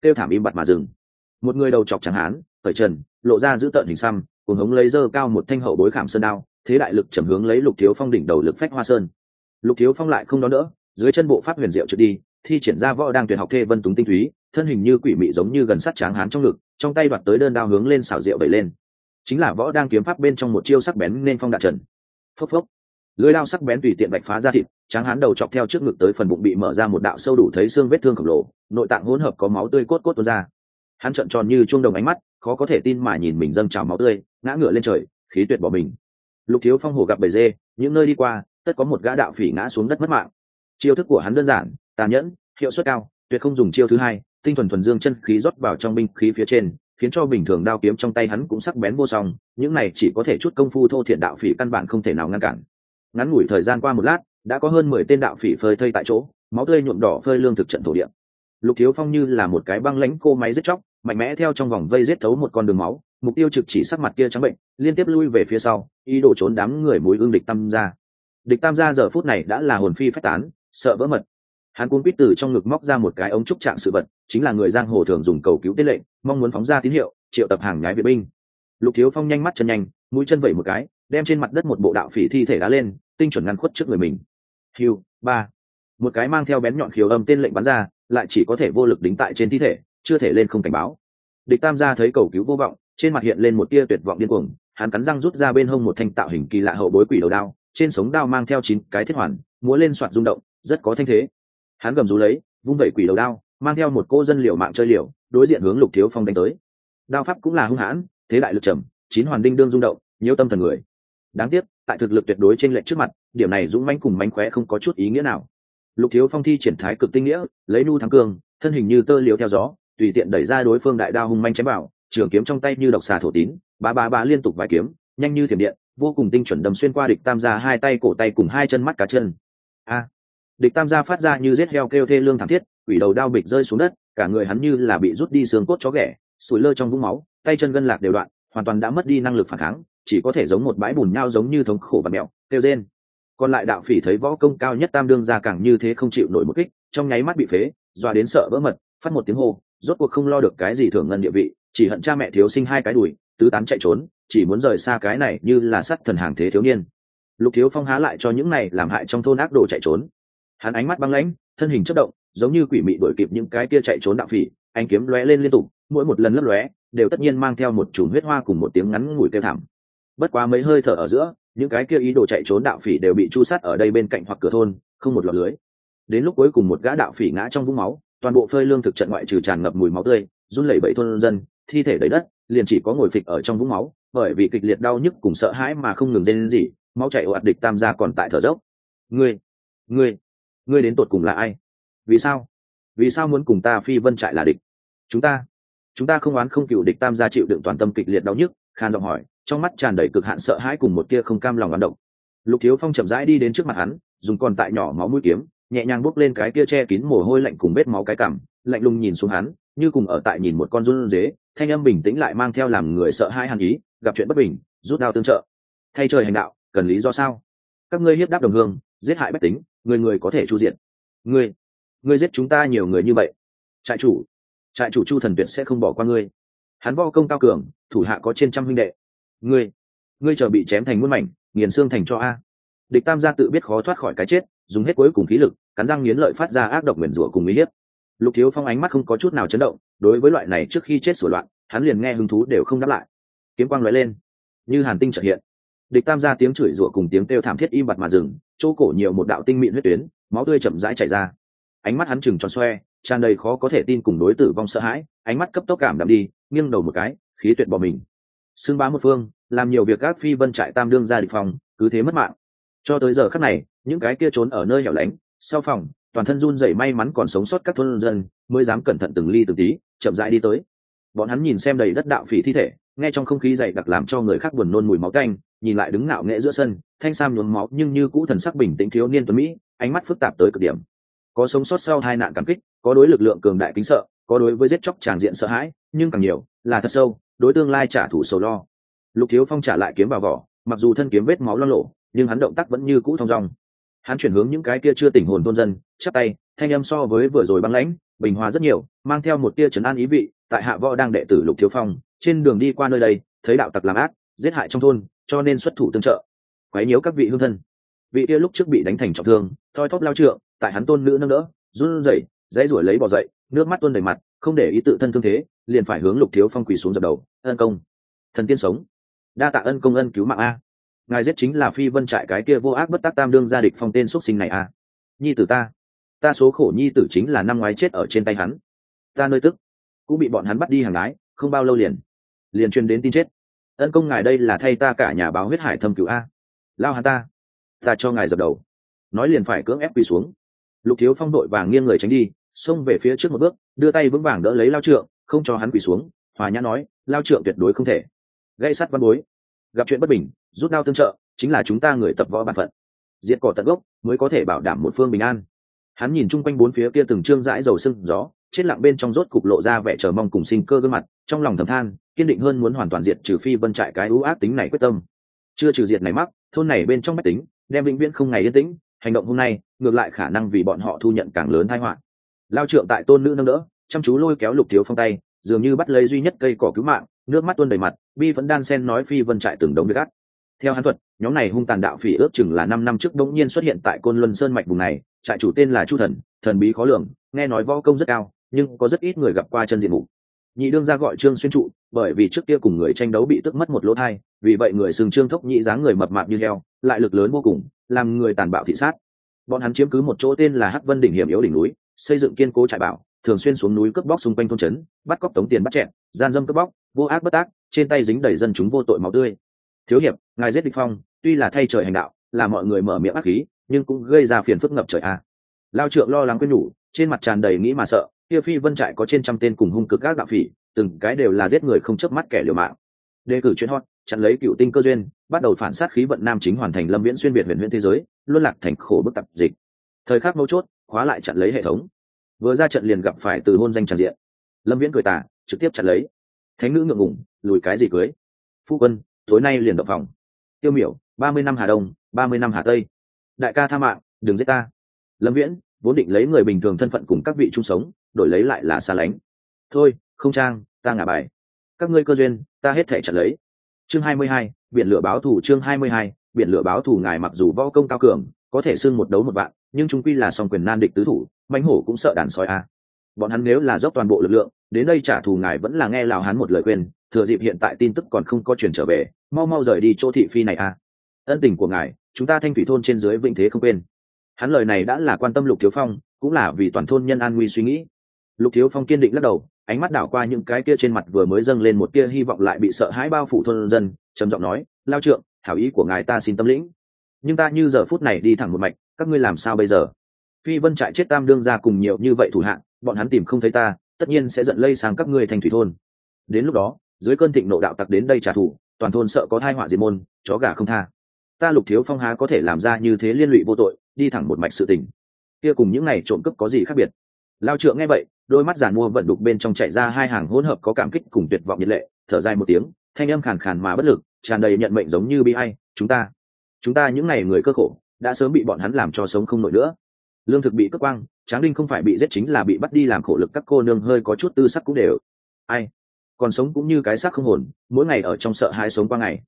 kêu thảm im bặt mà dừng. Một người đầu chọc trắng hán cởi trần lộ ra giữ tợn hình xăm, cùng hống lấy dơ cao một thanh hậu bối khảm sơn đao, thế đại lực chầm hướng lấy Lục Thiếu Phong đỉnh đầu lực phách hoa sơn. Lục Thiếu Phong lại không đón đỡ, dưới chân bộ pháp huyền diệu trượt đi, thi triển ra võ đang tuyệt học thê vân túng tinh túy, thân hình như quỷ mị giống như gần sát tráng hán trong ngực, trong tay đoạt tới đơn đao hướng lên xảo diệu đẩy lên, chính là võ đang kiếm pháp bên trong một chiêu sắc bén nên phong đạn trần. Phốc phốc, lưỡi đao sắc bén tùy tiện vạch phá ra thịt, tráng hán đầu chọc theo trước ngực tới phần bụng bị mở ra một đạo sâu đủ thấy xương vết thương khổng lồ, nội tạng hỗn hợp có máu tươi cốt cốt tuôn ra. Hắn trợn tròn như chuông đồng ánh mắt, khó có thể tin mà nhìn mình dâng trào máu tươi, ngã ngửa lên trời, khí tuyệt bỏ mình. Lục Thiếu Phong hổ gặp bầy dê, những nơi đi qua tất có một gã đạo phỉ ngã xuống đất mất mạng. Chiêu thức của hắn đơn giản tàn nhẫn, hiệu suất cao, tuyệt không dùng chiêu thứ hai, tinh thuần thuần dương chân khí rót vào trong binh khí phía trên, khiến cho bình thường đao kiếm trong tay hắn cũng sắc bén vô song. Những này chỉ có thể chút công phu thô thiện đạo phỉ căn bản không thể nào ngăn cản. Ngắn ngủi thời gian qua một lát, đã có hơn 10 tên đạo phỉ phơi thây tại chỗ, máu tươi nhuộm đỏ phơi lương thực trận thổ địa. Lục Thiếu Phong như là một cái băng lãnh cô máy giết chóc, mạnh mẽ theo trong vòng vây giết thấu một con đường máu, mục tiêu trực chỉ sắc mặt kia trắng bệnh, liên tiếp lui về phía sau, ý đồ trốn đám người mùi ương địch tam gia. Địch tam gia giờ phút này đã là hồn phi phách tán, sợ vỡ mật. Hắn cuống quýt từ trong ngực móc ra một cái ống trúc trạng sự vật, chính là người giang hồ thường dùng cầu cứu tên lệnh, mong muốn phóng ra tín hiệu, triệu tập hàng nhái viện binh. Lục Thiếu Phong nhanh mắt chân nhanh, mũi chân vẩy một cái, đem trên mặt đất một bộ đạo phỉ thi thể đá lên, tinh chuẩn ngăn khuất trước người mình. Hưu, ba. Một cái mang theo bén nhọn khiếu âm tên lệnh bắn ra, lại chỉ có thể vô lực đính tại trên thi thể, chưa thể lên không cảnh báo. Địch tam gia thấy cầu cứu vô vọng, trên mặt hiện lên một tia tuyệt vọng điên cuồng, hắn cắn răng rút ra bên hông một thanh tạo hình kỳ lạ hậu bối quỷ đầu đao, trên sống đao mang theo 9 cái thiết hoàn, múa lên xoạt rung động, rất có thanh thế. Hắn gầm rú lấy, vung vẩy quỷ đầu đao, mang theo một cô dân liều mạng chơi liều, đối diện hướng Lục Thiếu Phong đánh tới. Đao pháp cũng là hung hãn, thế đại lực trầm, 9 hoàn đinh đương rung động, nhiễu tâm thần người. Đáng tiếc, tại thực lực tuyệt đối trên lệnh trước mặt, điểm này dũng mãnh cùng mánh khóe không có chút ý nghĩa nào. Lục Thiếu Phong thi triển thái cực tinh nghĩa, lấy nu thắng cường, thân hình như tơ liễu theo gió, tùy tiện đẩy ra đối phương đại đao hung manh chém vào, trường kiếm trong tay như độc xà thổ tín, ba liên tục vài kiếm, nhanh như thiểm điện, vô cùng tinh chuẩn đâm xuyên qua địch tam gia hai tay cổ tay cùng hai chân mắt cá chân. A! Địch tam gia phát ra như giết heo kêu thê lương thảm thiết, quỷ đầu đao bịch rơi xuống đất, cả người hắn như là bị rút đi xương cốt chó ghẻ, sủi lơ trong vũng máu, tay chân gân lạc đều đoạn, hoàn toàn đã mất đi năng lực phản kháng, chỉ có thể giống một bãi bùn nhau giống như thống khổ và mèo, kêu rên. Còn lại đạo phỉ thấy võ công cao nhất tam đương gia càng như thế không chịu nổi một kích, trong nháy mắt bị phế, dọa đến sợ vỡ mật, phát một tiếng hô, rốt cuộc không lo được cái gì thưởng ngân địa vị, chỉ hận cha mẹ thiếu sinh hai cái đùi, tứ tán chạy trốn, chỉ muốn rời xa cái này như là sát thần hàng thế thiếu niên. Lục Thiếu Phong há lại cho những này làm hại trong thôn ác đồ chạy trốn. Hắn ánh mắt băng lãnh, thân hình chớp động, giống như quỷ mị đuổi kịp những cái kia chạy trốn đạo phỉ, ánh kiếm lóe lên liên tục, mỗi một lần lấp lóe, đều tất nhiên mang theo một chùm huyết hoa cùng một tiếng ngắn ngủi kêu thảm. Bất quá mấy hơi thở ở giữa, những cái kia ý đồ chạy trốn đạo phỉ đều bị chu sát ở đây bên cạnh hoặc cửa thôn, không một lọt lưới. Đến lúc cuối cùng một gã đạo phỉ ngã trong vũng máu, toàn bộ phơi lương thực trận ngoại trừ tràn ngập mùi máu tươi, run lẩy bẩy thôn dân, thi thể đầy đất, liền chỉ có ngồi phịch ở trong vũng máu, bởi vì kịch liệt đau nhức cùng sợ hãi mà không ngừng rên rỉ, máu chảy ồ ạt. Địch tam gia còn tại thở dốc. Ngươi đến tột cùng là ai? Vì sao muốn cùng ta phi vân trại là địch? Chúng ta không oán không cừu. Địch tam gia chịu đựng toàn tâm kịch liệt đau nhức, khan giọng hỏi, trong mắt tràn đầy cực hạn sợ hãi cùng một tia không cam lòng oán độc. Lục Thiếu Phong chậm rãi đi đến trước mặt hắn, dùng còn tại nhỏ máu mũi kiếm, nhẹ nhàng bốc lên cái kia che kín mồ hôi lạnh cùng vết máu cái cằm, lạnh lùng nhìn xuống hắn, như cùng ở tại nhìn một con run dế, thanh âm bình tĩnh lại mang theo làm người sợ hãi hàn ý, gặp chuyện bất bình, rút đao tương trợ. Thay trời hành đạo, cần lý do sao? Các ngươi hiếp đáp đồng hương, giết hại bách tính, người người có thể chu diện. Ngươi giết chúng ta nhiều người như vậy, trại chủ Chu Thần Tuyệt sẽ không bỏ qua ngươi. Hắn võ công cao cường, thủ hạ có trên trăm huynh đệ. Ngươi chờ bị chém thành muôn mảnh, nghiền xương thành cho a. Địch tam gia tự biết khó thoát khỏi cái chết, dùng hết cuối cùng khí lực, cắn răng nghiến lợi phát ra ác độc nguyền rủa cùng uy hiếp. Lục Thiếu Phong ánh mắt không có chút nào chấn động, đối với loại này trước khi chết sửa loạn, hắn liền nghe hứng thú đều không đáp lại. Kiếm quang lóe lên, như hàn tinh chợt hiện. Địch tam gia tiếng chửi rủa cùng tiếng kêu thảm thiết im bặt mà dừng, chỗ cổ nhiều một đạo tinh mịn huyết tuyến, máu tươi chậm rãi chảy ra. Ánh mắt hắn trừng tròn xoe, tràn đầy khó có thể tin cùng đối tử vong sợ hãi, ánh mắt cấp tốc cảm đạm đi, nghiêng đầu một cái, khí tuyệt bỏ mình. Xưng bá một phương, làm nhiều việc gác phi vân trại tam đương gia địch phòng, cứ thế mất mạng. Cho tới giờ khắc này, những cái kia trốn ở nơi hẻo lánh, sau phòng, toàn thân run rẩy may mắn còn sống sót các thôn dân, mới dám cẩn thận từng ly từng tí, chậm rãi đi tới. Bọn hắn nhìn xem đầy đất đạo phỉ thi thể, nghe trong không khí dày đặc làm cho người khác buồn nôn mùi máu tanh, nhìn lại đứng ngạo nghễ giữa sân, thanh sam nhuốm máu nhưng như cũ thần sắc bình tĩnh thiếu niên tuấn mỹ, ánh mắt phức tạp tới cực điểm. Có sống sót sau hai nạn cảm kích, có đối lực lượng cường đại kính sợ, có đối với giết chóc tràng diện sợ hãi, nhưng càng nhiều là thật sâu, đối tương lai trả thù sầu lo. Lục Thiếu Phong trả lại kiếm vào vỏ, mặc dù thân kiếm vết máu loang lổ, nhưng hắn động tác vẫn như cũ thong dong. Hắn chuyển hướng những cái kia chưa tỉnh hồn thôn dân, chắp tay, thanh âm so với vừa rồi băng lãnh, bình hòa rất nhiều, mang theo một tia trấn an ý vị. Tại hạ võ đang đệ tử Lục Thiếu Phong, trên đường đi qua nơi đây thấy đạo tặc làm ác, giết hại trong thôn, cho nên xuất thủ tương trợ, quấy nhiễu các vị hương thân. Vị kia lúc trước bị đánh thành trọng thương, thoi thóp lao trượng, tại hắn tôn nữ nâng đỡ, run rẩy, dãy ruổi lấy bò dậy, nước mắt tuôn đầy mặt, không để ý tự thân thương thế, liền phải hướng Lục Thiếu Phong quỳ xuống dập đầu. Ân công, thần tiên sống, đa tạ ân công ân cứu mạng a. Ngài giết chính là Phi Vân trại cái kia vô ác bất tác tam đương gia địch Phong tên xuất sinh này a. Nhi tử ta số khổ nhi tử chính là năm ngoái chết ở trên tay hắn, ta nơi tức cũng bị bọn hắn bắt đi hàng gái, không bao lâu liền truyền đến tin chết. Ân công ngài đây là thay ta cả nhà báo huyết hải thâm cứu a. Lao hắn ta cho ngài dập đầu. Nói liền phải cưỡng ép quỳ xuống. Lục Thiếu Phong đội vàng nghiêng người tránh đi, xông về phía trước một bước, đưa tay vững vàng đỡ lấy lao trượng, không cho hắn quỳ xuống. Hòa nhã nói, lao trượng tuyệt đối không thể. Gãy sắt văn bối, gặp chuyện bất bình rút đao tương trợ, chính là chúng ta người tập võ bản phận. Diệt cỏ tận gốc mới có thể bảo đảm một phương bình an. Hắn nhìn chung quanh bốn phía kia từng trương dãi dầu sưng gió, chết lặng bên trong rốt cục lộ ra vẻ chờ mong cùng sinh cơ gương mặt, trong lòng thầm than, kiên định hơn muốn hoàn toàn diệt trừ Phi Vân trại cái ưu ác tính này quyết tâm. Chưa trừ diệt này mắc, thôn này bên trong bách tính đem vĩnh viễn không ngày yên tĩnh, hành động hôm nay ngược lại khả năng vì bọn họ thu nhận càng lớn tai họa. Lao trượng tại tôn nữ nâng đỡ, chăm chú lôi kéo Lục Thiếu Phong tay, dường như bắt lấy duy nhất cây cỏ cứu mạng, nước mắt tuôn đầy mặt, bi vẫn đan sen nói Phi Vân trại từng đống việc gắt. Theo hắn thuật, nhóm này hung tàn đạo phỉ ước chừng là 5 năm trước đống nhiên xuất hiện tại Côn Luân Sơn mạch vùng này, trại chủ tên là Chu Thần, thần bí khó lường, nghe nói võ công rất cao, nhưng có rất ít người gặp qua chân diện mục. Nhị đương gia gọi Trương Xuyên Trụ, bởi vì trước kia cùng người tranh đấu bị tức mất một lỗ thai, vì vậy người xưng Trương Thốc Nhị dáng người mập mạp như heo, lại lực lớn vô cùng, làm người tàn bạo thị sát. Bọn hắn chiếm cứ một chỗ tên là Hắc Vân đỉnh hiểm yếu đỉnh núi, xây dựng kiên cố trại bảo, thường xuyên xuống núi cướp bóc xung quanh thôn trấn, bắt cóc tống tiền bắt chẹn, gian dâm cướp bóc, vô ác bất tác, trên tay dính đầy dân chúng vô tội máu tươi. Thiếu hiệp, ngài giết địch Phong, tuy là thay trời hành đạo, là mọi người mở miệng ác khí, nhưng cũng gây ra phiền phức ngập trời a. Lao trượng lo lắng quên nhủ, trên mặt tràn đầy nghĩ mà sợ. Kia Phi Vân trại có trên trăm tên cùng hung cực các đạo phỉ, từng cái đều là giết người không chớp mắt kẻ liều mạng. Đề cử chuyên hot, chặn lấy cựu tinh cơ duyên, bắt đầu phản sát khí vận nam chính hoàn thành lâm viễn xuyên việt huyền thế giới, luôn lạc thành khổ bức tập dịch. Thời khắc mấu chốt, khóa lại chặn lấy hệ thống. Vừa ra trận liền gặp phải từ hôn danh tràn diện. Lâm viễn cười tà, trực tiếp chặn lấy. Thánh nữ ngượng ngùng, lùi cái gì cưới. Phu quân, tối nay liền động phòng. Tiêu miểu, 30 năm Hà Đông, 30 năm Hà Tây. Đại ca tha mạng, đừng giết ta. Lâm viễn vốn định lấy người bình thường thân phận cùng các vị chung sống, đổi lấy lại là xa lánh. Thôi, không trang, ta ngả bài. Các ngươi cơ duyên, ta hết thể chặn lấy. Chương 22, biển lửa báo thù. Chương 22, biển lửa báo thù. Ngài mặc dù võ công cao cường, có thể xưng một đấu một vạn, nhưng chúng quy là song quyền nan địch tứ thủ, mãnh hổ cũng sợ đàn sói a. Bọn hắn nếu là dốc toàn bộ lực lượng đến đây trả thù, ngài vẫn là nghe Lào hắn một lời khuyên, thừa dịp hiện tại tin tức còn không có truyền trở về, mau mau rời đi chỗ thị phi này a. Ân tình của ngài, chúng ta Thanh Thủy thôn trên dưới vinh thế không quên. Hắn lời này đã là quan tâm Lục Thiếu Phong, cũng là vì toàn thôn nhân an nguy suy nghĩ. Lục Thiếu Phong kiên định lắc đầu, ánh mắt đảo qua những cái kia trên mặt vừa mới dâng lên một tia hy vọng lại bị sợ hãi bao phủ thôn dân, trầm giọng nói, lao trượng, hảo ý của ngài ta xin tâm lĩnh, nhưng ta như giờ phút này đi thẳng một mạch, các ngươi làm sao bây giờ? Phi Vân trại chết tam đương gia cùng nhiều như vậy thủ hạng, bọn hắn tìm không thấy ta, tất nhiên sẽ giận lây sang các ngươi Thanh Thủy thôn. Đến lúc đó, dưới cơn thịnh nộ đạo tặc đến đây trả thù, toàn thôn sợ có tai họa diệt môn, chó gà không tha. Ta Lục Thiếu Phong há có thể làm ra như thế liên lụy vô tội, đi thẳng một mạch sự tình. Kia cùng những này trộm cướp có gì khác biệt? Lao trượng nghe vậy, đôi mắt giàn mua vận đục bên trong chạy ra hai hàng hỗn hợp có cảm kích cùng tuyệt vọng nhiệt lệ, thở dài một tiếng, thanh âm khàn khàn mà bất lực, tràn đầy nhận mệnh giống như bi ai, chúng ta những ngày người cơ khổ, đã sớm bị bọn hắn làm cho sống không nổi nữa. Lương thực bị cướp quang, Tráng Đinh không phải bị giết chính là bị bắt đi làm khổ lực, các cô nương hơi có chút tư sắc cũng đều. Ai, còn sống cũng như cái xác không hồn, mỗi ngày ở trong sợ hãi sống qua ngày.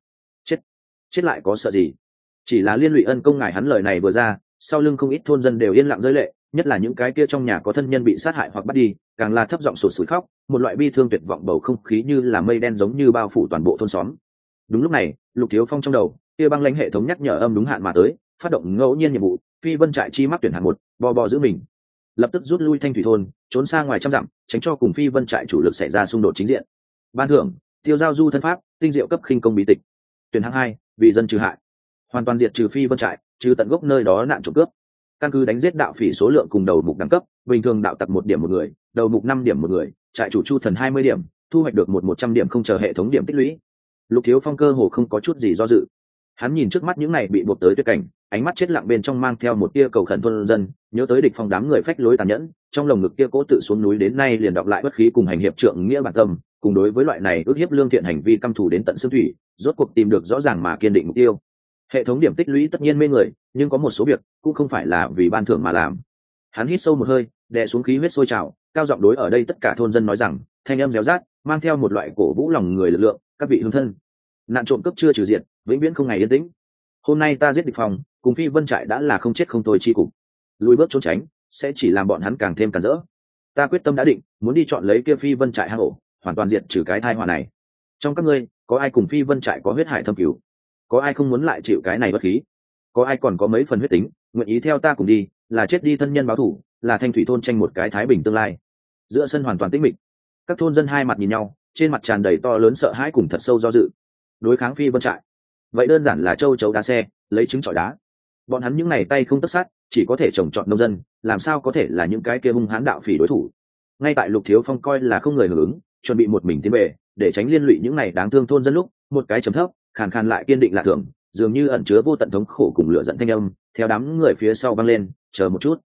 Chết lại có sợ gì? Chỉ là liên lụy ân công ngài. Hắn lời này vừa ra, sau lưng không ít thôn dân đều yên lặng rơi lệ, nhất là những cái kia trong nhà có thân nhân bị sát hại hoặc bắt đi, càng là thấp giọng sụt sùi khóc, một loại bi thương tuyệt vọng, bầu không khí như là mây đen giống như bao phủ toàn bộ thôn xóm. Đúng lúc này, Lục Thiếu Phong trong đầu kia băng lãnh hệ thống nhắc nhở âm đúng hạn mà tới, phát động ngẫu nhiên nhiệm vụ, Phi Vân trại chi mắc tuyển hạng 1, bò giữ mình, lập tức rút lui Thanh Thủy thôn, trốn xa ngoài trăm dặm, tránh cho cùng Phi Vân trại chủ lực xảy ra xung đột chính diện. Ban thưởng, tiêu giao du thân pháp, tinh diệu cấp khinh công bí tịch. Tuyển hạng 2, vì dân trừ hại, hoàn toàn diệt trừ Phi Vân trại, trừ tận gốc nơi đó nạn trộm cướp. Căn cứ đánh giết đạo phỉ số lượng cùng đầu mục đẳng cấp, bình thường đạo tặc 1 điểm một người, đầu mục 5 điểm một người, trại chủ Chu Thần 20 điểm, thu hoạch được 100 điểm không chờ hệ thống điểm tích lũy. Lục Thiếu Phong cơ hồ không có chút gì do dự. Hắn nhìn trước mắt những này bị buộc tới tuyệt cảnh, ánh mắt chết lặng bên trong mang theo một tia cầu khẩn thôn dân, nhớ tới địch Phong đám người phách lối tàn nhẫn, trong lồng ngực kia cố tự xuống núi đến nay liền đọc lại bất khí cùng hành hiệp trượng nghĩa bản tâm, cùng đối với loại này ước hiếp lương thiện hành vi căm thù đến tận xương thủy, rốt cuộc tìm được rõ ràng mà kiên định mục tiêu. Hệ thống điểm tích lũy tất nhiên mê người, nhưng có một số việc cũng không phải là vì ban thưởng mà làm. Hắn hít sâu một hơi, đè xuống khí huyết sôi trào, cao giọng đối ở đây tất cả thôn dân nói rằng, thanh âm réo rát mang theo một loại cổ vũ lòng người lực lượng. Các vị hương thân, nạn trộm cướp chưa trừ diệt, vĩnh viễn không ngày yên tĩnh. Hôm nay ta giết địch phòng, cùng Phi Vân trại đã là không chết không thôi chi cục, lùi bước trốn tránh sẽ chỉ làm bọn hắn càng thêm cản rỡ. Ta quyết tâm đã định, muốn đi chọn lấy kia Phi Vân trại hang ổ, hoàn toàn diệt trừ cái tai họa này. Trong các ngươi có ai cùng Phi Vân trại có huyết hải thâm cửu? Có ai không muốn lại chịu cái này bất khí? Có ai còn có mấy phần huyết tính, nguyện ý theo ta cùng đi, là chết đi thân nhân báo thù, là thanh thủy thôn tranh một cái thái bình tương lai? Giữa sân hoàn toàn tĩnh mịch, các thôn dân hai mặt nhìn nhau, trên mặt tràn đầy to lớn sợ hãi cùng thật sâu do dự. Đối kháng Phi Vân trại, vậy đơn giản là châu chấu đá xe, lấy trứng trọi đá. Bọn hắn những này tay không tất sát, chỉ có thể trồng trọt nông dân, làm sao có thể là những cái kia hung hãn đạo phỉ đối thủ? Ngay tại Lục Thiếu Phong coi là không người hưởng ứng, chuẩn bị một mình tiến về, để tránh liên lụy những này đáng thương thôn dân lúc, một cái trầm thấp, khàn khàn lại kiên định lạ thường, dường như ẩn chứa vô tận thống khổ cùng lửa giận thanh âm, theo đám người phía sau vang lên, chờ một chút,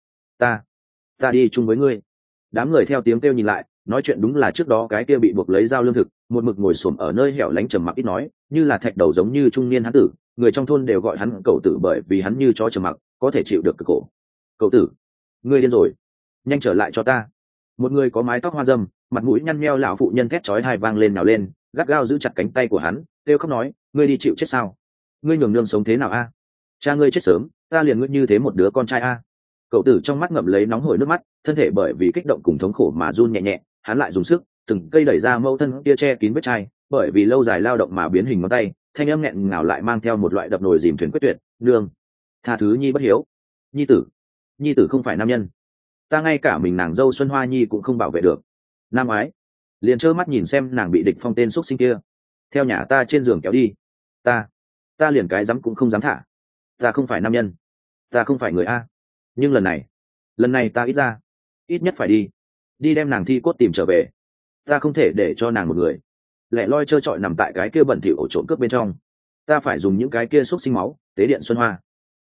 ta đi chung với ngươi. Đám người theo tiếng kêu nhìn lại, nói chuyện đúng là trước đó cái kia bị buộc lấy dao lương thực, một mực ngồi xổm ở nơi hẻo lánh trầm mặc ít nói, như là thạch đầu giống như trung niên hán tử, người trong thôn đều gọi hắn cậu tử bởi vì hắn như chó trầm mặc, có thể chịu được cực khổ. Cậu tử, ngươi điên rồi, nhanh trở lại cho ta. Một người có mái tóc hoa râm, mặt mũi nhăn nheo lão phụ nhân thét chói tai vang lên nào lên, gắt gao giữ chặt cánh tay của hắn, kêu khóc nói, ngươi đi chịu chết sao? Ngươi nhường nương sống thế nào a? Cha ngươi chết sớm, ta liền ngươi như thế một đứa con trai a. Cậu tử trong mắt ngậm lấy nóng hổi nước mắt, thân thể bởi vì kích động cùng thống khổ mà run nhẹ nhẹ, hắn lại dùng sức từng cây đẩy ra mẫu thân kia che kín vết chai, bởi vì lâu dài lao động mà biến hình ngón tay, thanh âm nghẹn ngào lại mang theo một loại đập nồi dìm thuyền quyết tuyệt, nương, tha thứ nhi bất hiếu. Nhi tử không phải nam nhân, ta ngay cả mình nàng dâu Xuân Hoa Nhi cũng không bảo vệ được. Nam ái liền trơ mắt nhìn xem nàng bị địch phong tên xúc sinh kia theo nhà ta trên giường kéo đi, ta liền cái dám cũng không dám thả. Ta không phải nam nhân, ta không phải người a. Nhưng lần này ta ít nhất phải đi đem nàng thi cốt tìm trở về. Ta không thể để cho nàng một người lẻ loi trơ trọi nằm tại cái kia bẩn thỉu ổ trộm cướp bên trong. Ta phải dùng những cái kia xúc sinh máu tế điện Xuân Hoa.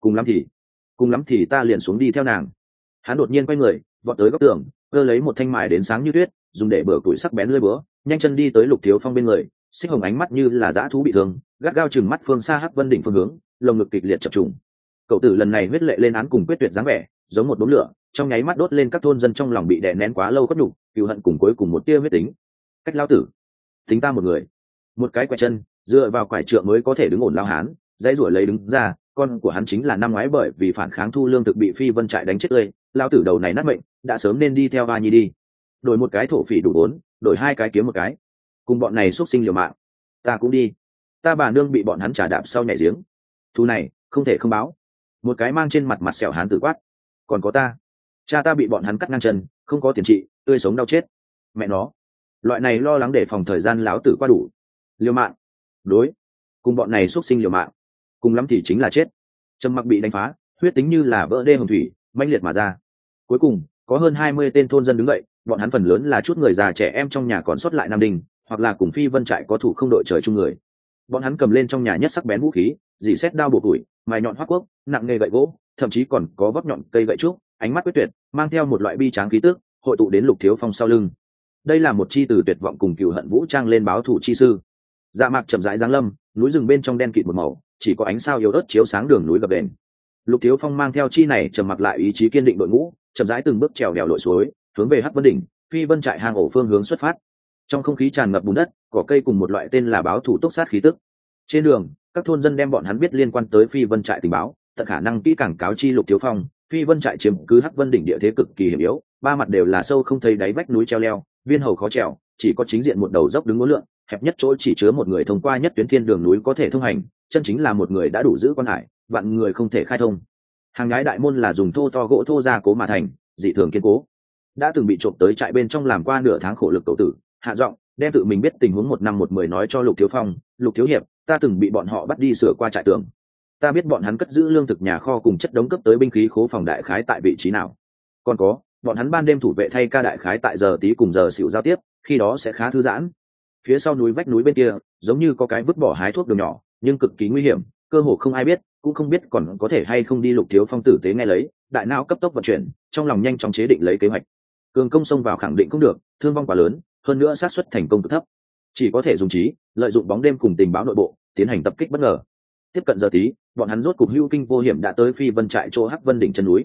Cùng lắm thì ta liền xuống đi theo nàng. Hắn đột nhiên quay người vọt tới góc tường, cơ lấy một thanh mài đến sáng như tuyết, dùng để bừa tuổi sắc bén lưỡi búa, nhanh chân đi tới Lục Thiếu Phong bên người, xích hồng ánh mắt như là dã thú bị thương, gắt gao chừng mắt phương xa Hắc Vân đỉnh phương hướng, lồng ngực kịch liệt chập trùng. Cậu tử lần này huyết lệ lên án cùng quyết tuyệt dáng vẻ, giống một đốm lửa, trong nháy mắt đốt lên các thôn dân trong lòng bị đè nén quá lâu cốt nhục, cừu hận cùng cuối cùng một tia huyết tính. Cách lao tử, tính ta một người. Một cái quẹt chân, dựa vào quải trượng mới có thể đứng ổn lao hán, dãy ruổi lấy đứng ra, con của hắn chính là năm ngoái bởi vì phản kháng thu lương thực bị Phi Vân trại đánh chết tươi, lao tử đầu này nát mệnh, đã sớm nên đi theo Hoa Nhi đi. Đổi một cái thổ phỉ đủ 4, đổi 2 cái kiếm một cái. Cùng bọn này xuất sinh liều mạng, ta cũng đi. Ta bà nương bị bọn hắn trả đạp sau nhảy giếng, thù này không thể không báo. Một cái mang trên mặt mặt sẹo hán tử quát, còn có ta, cha ta bị bọn hắn cắt ngang chân, không có tiền trị, tươi sống đau chết. Mẹ nó, loại này lo lắng để phòng thời gian láo tử qua đủ. Liều mạng, đối, cùng bọn này xuất sinh liều mạng, cùng lắm thì chính là chết. Trầm mặc bị đánh phá, huyết tính như là vỡ đê hồng thủy mãnh liệt mà ra. Cuối cùng có hơn 20 tên thôn dân đứng dậy, bọn hắn phần lớn là chút người già trẻ em trong nhà còn sót lại Nam Đình, hoặc là cùng Phi Vân trại có thủ không đội trời chung người. Bọn hắn cầm lên trong nhà nhất sắc bén vũ khí, dì xét đao bổ tuổi, mài nhọn hoắc quốc, nặng nghề gậy gỗ, thậm chí còn có vót nhọn cây gậy trúc, ánh mắt quyết tuyệt, mang theo một loại bi tráng khí tức, hội tụ đến Lục Thiếu Phong sau lưng. Đây là một chi từ tuyệt vọng cùng cừu hận vũ trang lên báo thủ chi sư. Dạ mạc chậm rãi giáng lâm, núi rừng bên trong đen kịt một màu, chỉ có ánh sao yếu ớt chiếu sáng đường núi gập đền. Lục Thiếu Phong mang theo chi này trầm mặc lại ý chí kiên định đội ngũ, chậm rãi từng bước trèo đèo lội suối, hướng về Hắc Vân đỉnh, Phi Vân trại hang ổ phương hướng xuất phát. Trong không khí tràn ngập bùn đất, cỏ cây cùng một loại tên là báo thủ túc sát khí tức. Trên đường, các thôn dân đem bọn hắn biết liên quan tới Phi Vân trại tình báo, tận khả năng kỹ càng cáo chi Lục Thiếu Phong. Phi Vân trại chiếm cứ Hắc Vân đỉnh địa thế cực kỳ hiểm yếu, ba mặt đều là sâu không thấy đáy vách núi treo leo, viên hầu khó trèo, chỉ có chính diện một đầu dốc đứng uốn lượn, hẹp nhất chỗ chỉ chứa một người thông qua nhất tuyến thiên đường núi có thể thông hành, chân chính là một người đã đủ giữ quan hải, vạn người không thể khai thông. Hàng nhái đại môn là dùng thô to gỗ thô gia cố mà thành, dị thường kiên cố. Đã từng bị trộm tới trại bên trong làm qua nửa tháng khổ lực cậu tử, hạ giọng đem tự mình biết tình huống 1 năm 1 10 nói cho Lục Thiếu Phong. Lục thiếu hiệp, ta từng bị bọn họ bắt đi sửa qua trại tường, ta biết bọn hắn cất giữ lương thực nhà kho cùng chất đống cấp tới binh khí khố phòng đại khái tại vị trí nào, còn có bọn hắn ban đêm thủ vệ thay ca đại khái tại giờ tí cùng giờ xỉu giao tiếp, khi đó sẽ khá thư giãn. Phía sau núi vách núi bên kia giống như có cái vứt bỏ hái thuốc đường nhỏ, nhưng cực kỳ nguy hiểm, cơ hồ không ai biết, cũng không biết còn có thể hay không đi. Lục Thiếu Phong tử tế nghe lấy, đại não cấp tốc vận chuyển, trong lòng nhanh chóng chế định lấy kế hoạch. Cường công xông vào khẳng định không được, thương vong quá lớn, hơn nữa xác suất thành công cực thấp, chỉ có thể dùng trí, lợi dụng bóng đêm cùng tình báo nội bộ tiến hành tập kích bất ngờ. Tiếp cận giờ tí, bọn hắn rốt cục hữu kinh vô hiểm đã tới Phi Vân trại chỗ Hắc Vân đỉnh chân núi.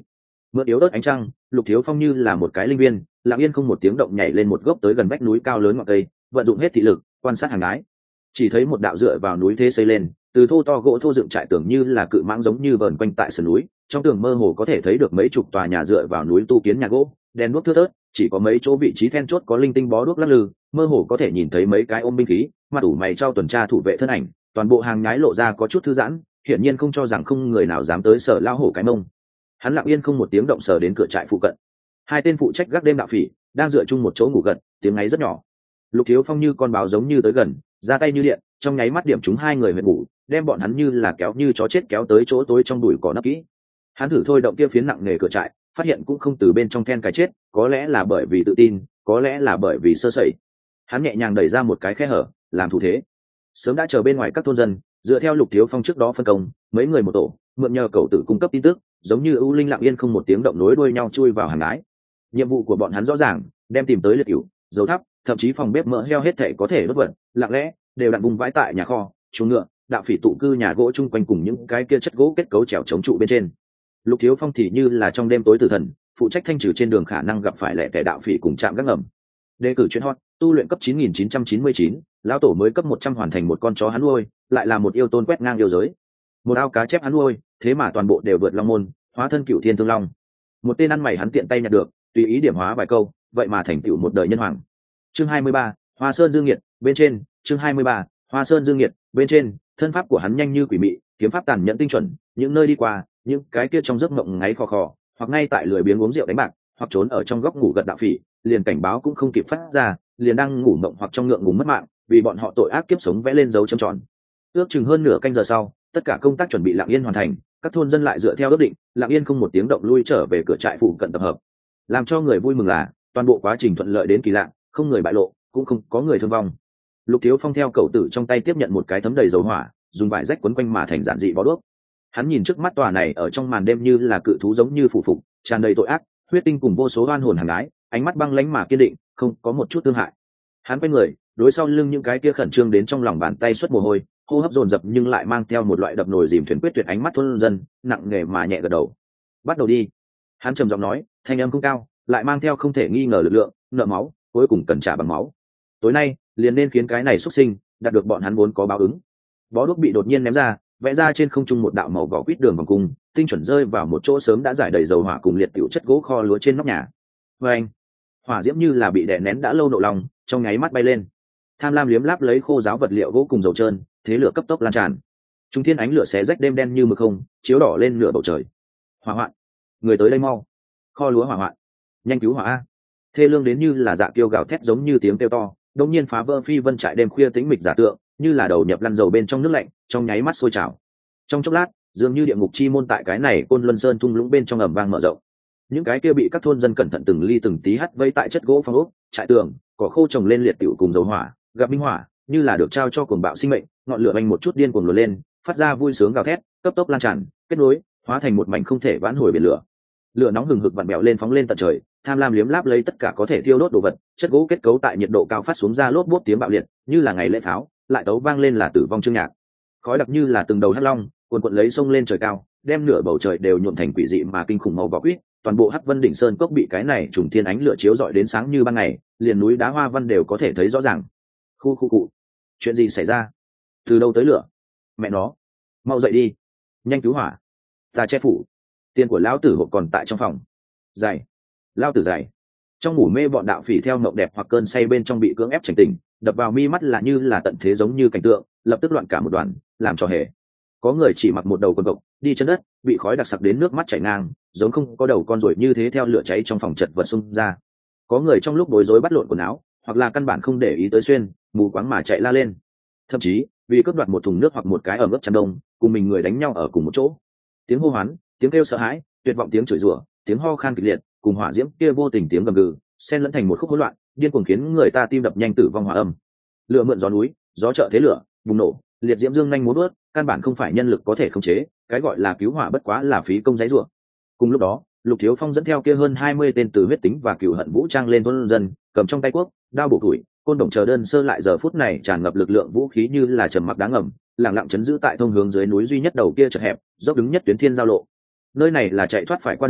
mượn yếu ớt ánh trăng, Lục Thiếu Phong như là một cái linh viên, lặng yên không một tiếng động nhảy lên một gốc tới gần vách núi cao lớn ngọn cây, vận dụng hết thị lực quan sát hàng gái. Chỉ thấy một đạo dựa vào núi thế xây lên, từ thô to gỗ thô dựng trại tường như là cự mãng giống như vờn quanh tại sườn núi, trong tường mơ hồ có thể thấy được mấy chục tòa nhà dựa vào núi tu kiến nhà gỗ, đèn đuốc thưa thớt, chỉ có mấy chỗ vị trí then chốt có linh tinh bó đuốc lắc lư, mơ hồ có thể nhìn thấy mấy cái ôm binh khí, mặt ủ mày trao tuần tra thủ vệ thân ảnh, toàn bộ hàng nhái lộ ra có chút thư giãn, hiển nhiên không cho rằng không người nào dám tới sở lao hổ cái mông. Hắn lặng yên không một tiếng động sờ đến cửa trại phụ cận. Hai tên phụ trách gác đêm đạo phỉ đang dựa chung một chỗ ngủ gật, tiếng ngáy rất nhỏ. Lục Thiếu Phong như con báo giống như tới gần, ra tay như điện, trong nháy mắt điểm chúng hai người huyệt ngủ, đem bọn hắn như là kéo như chó chết kéo tới chỗ tối trong bụi cỏ nấp kỹ. Hắn thử thôi động kia phiến nặng nề cửa trại, phát hiện cũng không từ bên trong then cái chết, có lẽ là bởi vì tự tin, có lẽ là bởi vì sơ sẩy. Hắn nhẹ nhàng đẩy ra một cái khe hở, làm thủ thế. Sớm đã chờ bên ngoài các thôn dân, dựa theo Lục Thiếu Phong trước đó phân công, mấy người một tổ, mượn nhờ cậu tử cung cấp tin tức, giống như ưu linh lặng yên không một tiếng động nối đuôi nhau chui vào hàng ái. Nhiệm vụ của bọn hắn rõ ràng, đem tìm tới liệt cửu, dấu thắp, thậm chí phòng bếp mỡ heo hết thảy có thể đốt vật, lặng lẽ đều đặn vùng vãi tại nhà kho, chuồng ngựa, đạo phỉ tụ cư nhà gỗ chung quanh cùng những cái kia chất gỗ kết cấu trèo chống trụ bên trên. Lục Thiếu Phong thì như là trong đêm tối tử thần, phụ trách thanh trừ trên đường khả năng gặp phải lẻ tẻ đạo phỉ cùng chạm gác ngầm. Đề cử chuyên hot, tu luyện cấp 9999, lão tổ mới cấp 100 hoàn thành một con chó hắn nuôi, lại là một yêu tôn quét ngang yêu giới. Một ao cá chép hắn nuôi, thế mà toàn bộ đều vượt long môn, hóa thân cửu thiên thương long. Một tên ăn mày hắn tiện tay nhặt được, tùy ý điểm hóa vài câu, vậy mà thành tựu một đời nhân hoàng. Chương 23, Hoa Sơn Dương Nghiệt, bên trên, chương 23, Hoa Sơn Dương Nghiệt, bên trên, thân pháp của hắn nhanh như quỷ mị, kiếm pháp tàn nhẫn tinh chuẩn, những nơi đi qua, những cái kia trong giấc mộng ngáy khò khò, hoặc ngay tại lười biếng uống rượu đánh bạc, hoặc trốn ở trong góc ngủ gật đạo phỉ, liền cảnh báo cũng không kịp phát ra, liền đang ngủ mộng hoặc trong ngượng ngùng mất mạng, vì bọn họ tội ác kiếp sống vẽ lên dấu chấm tròn. Ước chừng hơn nửa canh giờ sau, tất cả công tác chuẩn bị lặng yên hoàn thành, các thôn dân lại dựa theo ước định, lặng yên không một tiếng động lui trở về cửa trại phụ cận tập hợp. Làm cho người vui mừng là, toàn bộ quá trình thuận lợi đến kỳ lạ, không người bại lộ, cũng không có người thương vong. Lục Thiếu Phong theo cậu tử trong tay tiếp nhận một cái thấm đầy dầu hỏa, dùng vải rách quấn quanh mà thành giản dị bó đuốc. Hắn nhìn trước mắt tòa này ở trong màn đêm như là cự thú giống như phủ phục, tràn đầy tội ác, huyết tinh cùng vô số oan hồn hàng gái, ánh mắt băng lãnh mà kiên định, không có một chút thương hại. Hắn quay người, đối sau lưng những cái kia khẩn trương đến trong lòng bàn tay xuất mồ hôi, hô hấp dồn dập nhưng lại mang theo một loại đập nồi dìm thuyền quyết tuyệt ánh mắt thôn dân, nặng nề mà nhẹ gật đầu. Bắt đầu đi. Hắn trầm giọng nói, thanh âm không cao, lại mang theo không thể nghi ngờ lực lượng, nợ máu, cuối cùng cần trả bằng máu. Tối nay, liền nên khiến cái này xuất sinh đạt được bọn hắn vốn có báo ứng. Bó đuốc bị đột nhiên ném ra, vẽ ra trên không trung một đạo màu vỏ quýt đường vòng cung, tinh chuẩn rơi vào một chỗ sớm đã giải đầy dầu hỏa cùng liệt tiểu chất gỗ kho lúa trên nóc nhà. Và anh, hỏa diễm như là bị đè nén đã lâu nộ lòng, trong nháy mắt bay lên. Tham lam liếm láp lấy khô giáo vật liệu gỗ cùng dầu trơn, thế lửa cấp tốc lan tràn. Trung thiên ánh lửa xé rách đêm đen như mực không, chiếu đỏ lên nửa bầu trời. Hỏa hoạn, người tới đây mau! Kho lúa hỏa hoạn, nhanh cứu hỏa a! Thê lương đến như là dạ kêu gào thét giống như tiếng kêu to, đột nhiên phá vỡ phi vân trại đêm khuya tĩnh mịch giả tượng, như là đầu nhập lăn dầu bên trong nước lạnh, trong nháy mắt sôi trào. Trong chốc lát, dường như địa ngục chi môn tại cái này Côn Luân Sơn thung lũng bên trong ầm vang mở rộng. Những cái kia bị các thôn dân cẩn thận từng ly từng tí hắt vây tại chất gỗ phong ốc, trại tường, cỏ khô trồng lên liệt tiểu cùng dầu hỏa, gặp minh hỏa, như là được trao cho cuồng bạo sinh mệnh, ngọn lửa anh một chút điên cuồng lùa lên, phát ra vui sướng gào thét, cấp tốc lan tràn, kết nối, hóa thành một mảnh không thể vãn hồi biển lửa. Lửa nóng hừng hực vặn bèo lên phóng lên tận trời, tham lam liếm láp lấy tất cả có thể thiêu đốt đồ vật, chất gỗ kết cấu tại nhiệt độ cao phát xuống ra lốp bốp tiếng bạo liệt, như là ngày lễ pháo, lại tấu vang lên là tử vong chương nhạc. Khói đặc như là từng đầu hắc long, cuồn cuộn lấy sông lên trời cao, đem nửa bầu trời đều nhuộm thành quỷ dị mà kinh khủng màu vỏ quýt. Toàn bộ Hắc Vân đỉnh sơn cốc bị cái này trùng thiên ánh lửa chiếu rọi đến sáng như ban ngày, liền núi đá hoa văn đều có thể thấy rõ ràng. Khu khu cụ, chuyện gì xảy ra? Từ đâu tới lửa? Mẹ nó, mau dậy đi, nhanh cứu hỏa! Ta che phủ, tiền của lão tử hộp còn tại trong phòng. Dày, lão tử dày. Trong ngủ mê bọn đạo phỉ theo mộng đẹp hoặc cơn say bên trong bị cưỡng ép chảnh tỉnh, đập vào mi mắt là như là tận thế giống như cảnh tượng, lập tức loạn cả một đoàn, làm cho hề. Có người chỉ mặc một đầu quần cộc, đi chân đất, bị khói đặc sặc đến nước mắt chảy ngang, giống không có đầu con ruồi như thế theo lửa cháy trong phòng chật vật xung ra. Có người trong lúc bối rối bắt lộn quần áo, hoặc là căn bản không để ý tới xuyên, mù quáng mà chạy la lên. Thậm chí, vì cướp đoạt một thùng nước hoặc một cái ẩm ướt chăn đông, cùng mình người đánh nhau ở cùng một chỗ. Tiếng hô hoán, tiếng kêu sợ hãi, tuyệt vọng tiếng chửi rủa, tiếng ho khan kịch liệt, cùng hỏa diễm kia vô tình tiếng gầm gừ, xen lẫn thành một khúc hỗn loạn, điên cuồng khiến người ta tim đập nhanh tử vong hỏa âm. Lửa mượn gió núi, gió trợ thế lửa, bùng nổ, liệt diễm dương nhanh múa vớt, căn bản không phải nhân lực có thể khống chế, cái gọi là cứu hỏa bất quá là phí công giấy rủa. Cùng lúc đó, Lục Thiếu Phong dẫn theo kia hơn 20 tên từ huyết tính và cừu hận vũ trang lên thôn dân, cầm trong tay cuốc, đao bổ củi, côn đồng chờ đơn sơ lại giờ phút này tràn ngập lực lượng vũ khí như là trầm mặc đáng ngầm, lặng lặng chấn giữ tại thông hướng dưới núi duy nhất đầu kia chật hẹp, dốc đứng nhất tuyến thiên giao lộ. Nơi này là chạy thoát phải qua đường,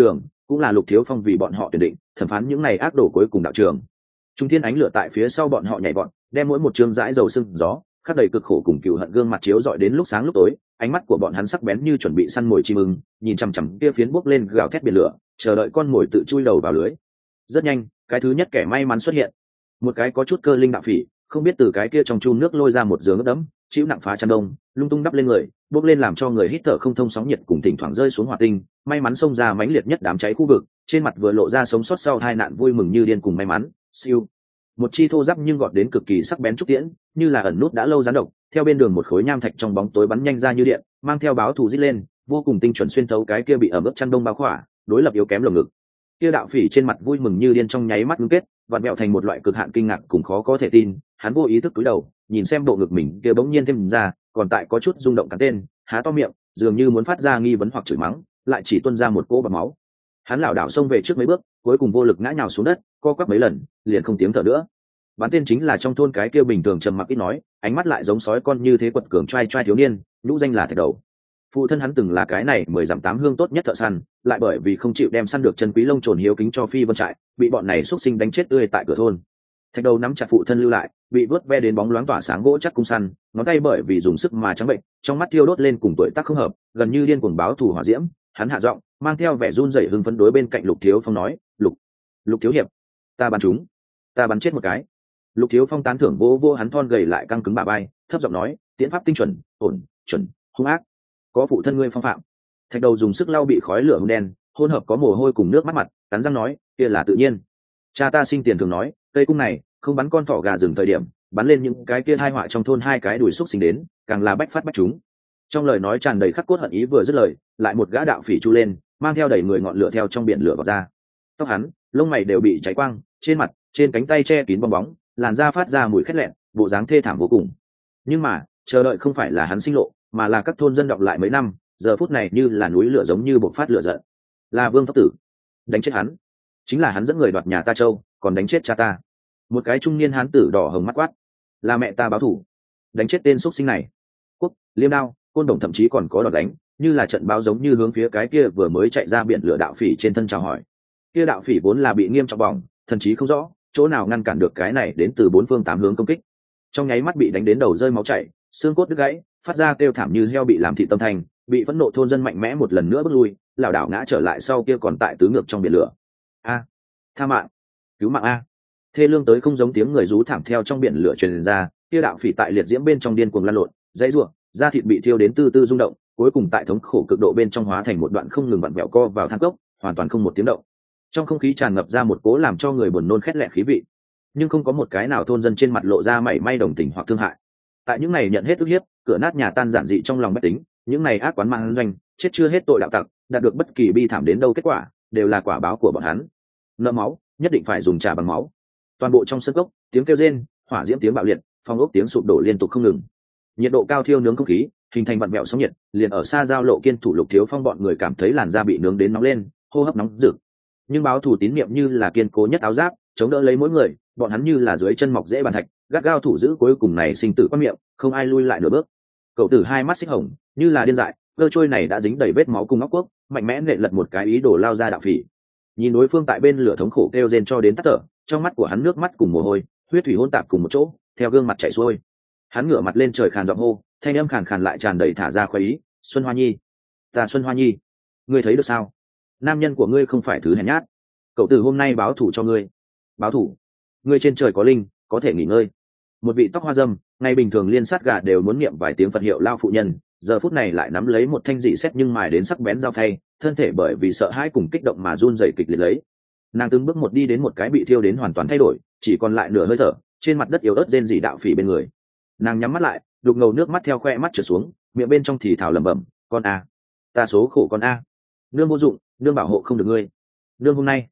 cũng là Lục Thiếu Phong vì bọn họ tuyển định thẩm phán những này ác đồ cuối cùng đạo trường. Trung thiên ánh lửa tại phía sau bọn họ nhảy vọt, đem mỗi một chương dãi dầu sưng gió khắc đầy cực khổ cùng cừu hận gương mặt chiếu rọi đến lúc sáng lúc tối, ánh mắt của bọn hắn sắc bén như chuẩn bị săn mồi chim ưng, nhìn chằm chằm kia phiến bốc lên gào thét biển lửa, chờ đợi con mồi tự chui đầu vào lưới. Rất nhanh, cái thứ nhất kẻ may mắn xuất hiện, một cái có chút cơ linh đạo phỉ, không biết từ cái kia trong chun nước lôi ra một giường ướt đẫm, chịu nặng phá chăn đông, lung tung đắp lên người, bốc lên làm cho người hít thở không thông sóng nhiệt cùng thỉnh thoảng rơi xuống hỏa tinh, may mắn xông ra mãnh liệt nhất đám cháy khu vực, trên mặt vừa lộ ra sống sót sau tai nạn vui mừng như điên cùng may mắn. Siêu, một chi thô giáp nhưng gọt đến cực kỳ sắc bén trúc tiễn, như là ẩn nút đã lâu gián độc, theo bên đường một khối nham thạch trong bóng tối bắn nhanh ra như điện, mang theo báo thù rít lên, vô cùng tinh chuẩn xuyên thấu cái kia bị ẩm ướt chăn đông bao khỏa, đối lập yếu kém lồng ngực. Kia đạo phỉ trên mặt vui mừng như điên trong nháy mắt ngưng kết, vặn vẹo thành một loại cực hạn kinh ngạc cùng khó có thể tin, hắn vô ý thức cúi đầu, nhìn xem bộ ngực mình kia bỗng nhiên thêm ra, còn tại có chút rung động cắn tên, há to miệng, dường như muốn phát ra nghi vấn hoặc chửi mắng, lại chỉ tuôn ra một cỗ bọt máu. Hắn lảo đảo xông về trước mấy bước, cuối cùng vô lực ngã nhào xuống đất, co quắp mấy lần, liền không tiếng thở nữa. Bắn tên chính là trong thôn cái kia bình thường trầm mặc ít nói, ánh mắt lại giống sói con như thế quật cường trai thiếu niên, nhũ danh là Thạch Đầu. Phụ thân hắn từng là cái này 10 dặm 8 hương tốt nhất thợ săn, lại bởi vì không chịu đem săn được chân quý lông trồn hiếu kính cho phi vân trại, bị bọn này xuất sinh đánh chết tươi tại cửa thôn. Thạch Đầu nắm chặt phụ thân lưu lại, bị vớt ve đến bóng loáng tỏa sáng gỗ chắc cung săn, ngón tay bởi vì dùng sức mà trắng bệnh, trong mắt thiêu đốt lên cùng tuổi tác không hợp, gần như điên cuồng báo thù hỏa diễm. Hắn hạ giọng, mang theo vẻ run rẩy hưng phấn đối bên cạnh Lục Thiếu Phong nói, Lục thiếu hiệp, ta bắn chúng, ta bắn chết một cái. Lục Thiếu Phong tán thưởng vỗ vỗ hắn thon gầy lại căng cứng bả vai, thấp giọng nói, tiễn pháp tinh chuẩn, ổn, chuẩn, hung ác, có phụ thân ngươi phong phạm. Thạch Đầu dùng sức lau bị khói lửa hung đen, hỗn hợp có mồ hôi cùng nước mắt mặt, cắn răng nói, kia là tự nhiên. Cha ta sinh tiền thường nói, cây cung này không bắn con thỏ gà rừng thời điểm, bắn lên những cái kia tai họa trong thôn hai cái đùi xúc sinh đến, càng là bách phát bách chúng. Trong lời nói tràn đầy khắc cốt hận ý vừa dứt lời, lại một gã đạo phỉ chu lên, mang theo đầy người ngọn lửa theo trong biển lửa vọt ra. Tóc hắn, lông mày đều bị cháy quang, trên mặt, trên cánh tay che kín bong bóng, làn da phát ra mùi khét lẹn, bộ dáng thê thảm vô cùng. Nhưng mà chờ đợi không phải là hắn sinh lộ, mà là các thôn dân đọc lại mấy năm, giờ phút này như là núi lửa giống như bộc phát lửa giận. Là Vương Tốc Tử, đánh chết hắn, chính là hắn dẫn người đoạt nhà ta châu, còn đánh chết cha ta. Một cái trung niên hán tử đỏ hồng mắt quát, là mẹ ta báo thù, đánh chết tên xuất sinh này. Quốc, liêm đao, côn đồng thậm chí còn có đòn đánh, như là trận báo giống như hướng phía cái kia vừa mới chạy ra biển lửa đạo phỉ trên thân chào hỏi. Kia đạo phỉ vốn là bị nghiêm trọng bỏng, thần chí không rõ chỗ nào ngăn cản được cái này đến từ bốn phương tám hướng công kích, trong nháy mắt bị đánh đến đầu rơi máu chảy, xương cốt đứt gãy, phát ra kêu thảm như heo bị làm thịt tâm thành, bị phẫn nộ thôn dân mạnh mẽ một lần nữa bước lui, lảo đảo ngã trở lại sau kia còn tại tứ ngược trong biển lửa. A, tha mạng, cứu mạng a! Thê lương tới không giống tiếng người rú thảm theo trong biển lửa truyền ra, kia đạo phỉ tại liệt diễm bên trong điên cuồng lăn lộn, dãy rủa, da thịt bị thiêu đến tư tư rung động, cuối cùng tại thống khổ cực độ bên trong hóa thành một đoạn không ngừng vặn vẹo co vào than cốc, hoàn toàn không một tiếng động. Trong không khí tràn ngập ra một cố làm cho người buồn nôn khét lẹt khí vị, nhưng không có một cái nào thôn dân trên mặt lộ ra mảy may đồng tình hoặc thương hại. Tại những này nhận hết ức hiếp, cửa nát nhà tan giản dị trong lòng bách tính, những này ác quán mang doanh chết chưa hết tội đạo tặc, đạt được bất kỳ bi thảm đến đâu kết quả, đều là quả báo của bọn hắn. Nợ máu, nhất định phải dùng trả bằng máu. Toàn bộ trong sân cốc, tiếng kêu rên, hỏa diễm tiếng bạo liệt, phong ốc tiếng sụp đổ liên tục không ngừng. Nhiệt độ cao thiêu nướng không khí, hình thành vặn vẹo sóng nhiệt, liền ở xa giao lộ Kiên Thủ Lục Thiếu Phong bọn người cảm thấy làn da bị nướng đến nóng lên, hô hấp nóng rực. Nhưng báo thù tín niệm như là kiên cố nhất áo giáp, chống đỡ lấy mỗi người, bọn hắn như là dưới chân mọc dễ bàn thạch, gắt gao thủ giữ cuối cùng này sinh tử quan miệng, không ai lui lại nửa bước. Cậu tử hai mắt xích hồng, như là điên dại, cơ trôi này đã dính đầy vết máu cùng óc quốc, mạnh mẽ nện lật một cái ý đồ lao ra đạo phỉ. Nhìn đối phương tại bên lửa thống khổ kêu rên cho đến tắt thở, trong mắt của hắn nước mắt cùng mồ hôi, huyết thủy hỗn tạp cùng một chỗ, theo gương mặt chảy xuôi. Hắn ngửa mặt lên trời khàn giọng hô, thanh âm khàn khàn lại tràn đầy thả ra khoái ý, "Xuân Hoa Nhi, ta Xuân Hoa Nhi, ngươi thấy được sao? Nam nhân của ngươi không phải thứ hèn nhát. Cậu tử hôm nay báo thù cho ngươi. Báo thù? Ngươi trên trời có linh, có thể nghỉ ngơi." Một vị tóc hoa dâm, ngày bình thường liên sát gà đều muốn niệm vài tiếng Phật hiệu lao phụ nhân, giờ phút này lại nắm lấy một thanh dị xét nhưng mài đến sắc bén dao phay, thân thể bởi vì sợ hãi cùng kích động mà run rẩy kịch liệt lấy. Nàng từng bước một đi đến một cái bị thiêu đến hoàn toàn thay đổi, chỉ còn lại nửa hơi thở, trên mặt đất yếu ớt rên rỉ đạo phỉ bên người. Nàng nhắm mắt lại, đục ngầu nước mắt theo khoe mắt trượt xuống, miệng bên trong thì thào lẩm bẩm, "Con a, ta số khổ con a, nương vô dụng, nương bảo hộ không được ngươi, nương hôm nay,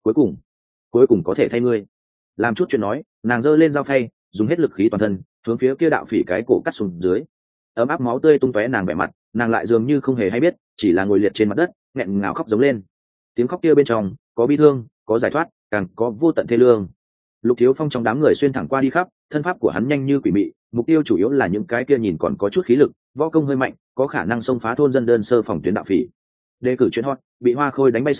cuối cùng có thể thay ngươi." Làm chút chuyện nói, nàng giơ lên dao phay, dùng hết lực khí toàn thân, hướng phía kia đạo phỉ cái cổ cắt xuống dưới. Ấm áp máu tươi tung tóe nàng vẻ mặt, nàng lại dường như không hề hay biết, chỉ là ngồi liệt trên mặt đất, nghẹn ngào khóc giống lên. Tiếng khóc kia bên trong có bi thương, có giải thoát, càng có vô tận thê lương. Lục Thiếu Phong trong đám người xuyên thẳng qua đi khắp, thân pháp của hắn nhanh như quỷ mị, mục tiêu chủ yếu là những cái kia nhìn còn có chút khí lực, võ công hơi mạnh, có khả năng xông phá thôn dân đơn sơ phòng tuyến đạo phỉ. Đề cử chuyến hot, bị Hoa Khôi đánh bay sau,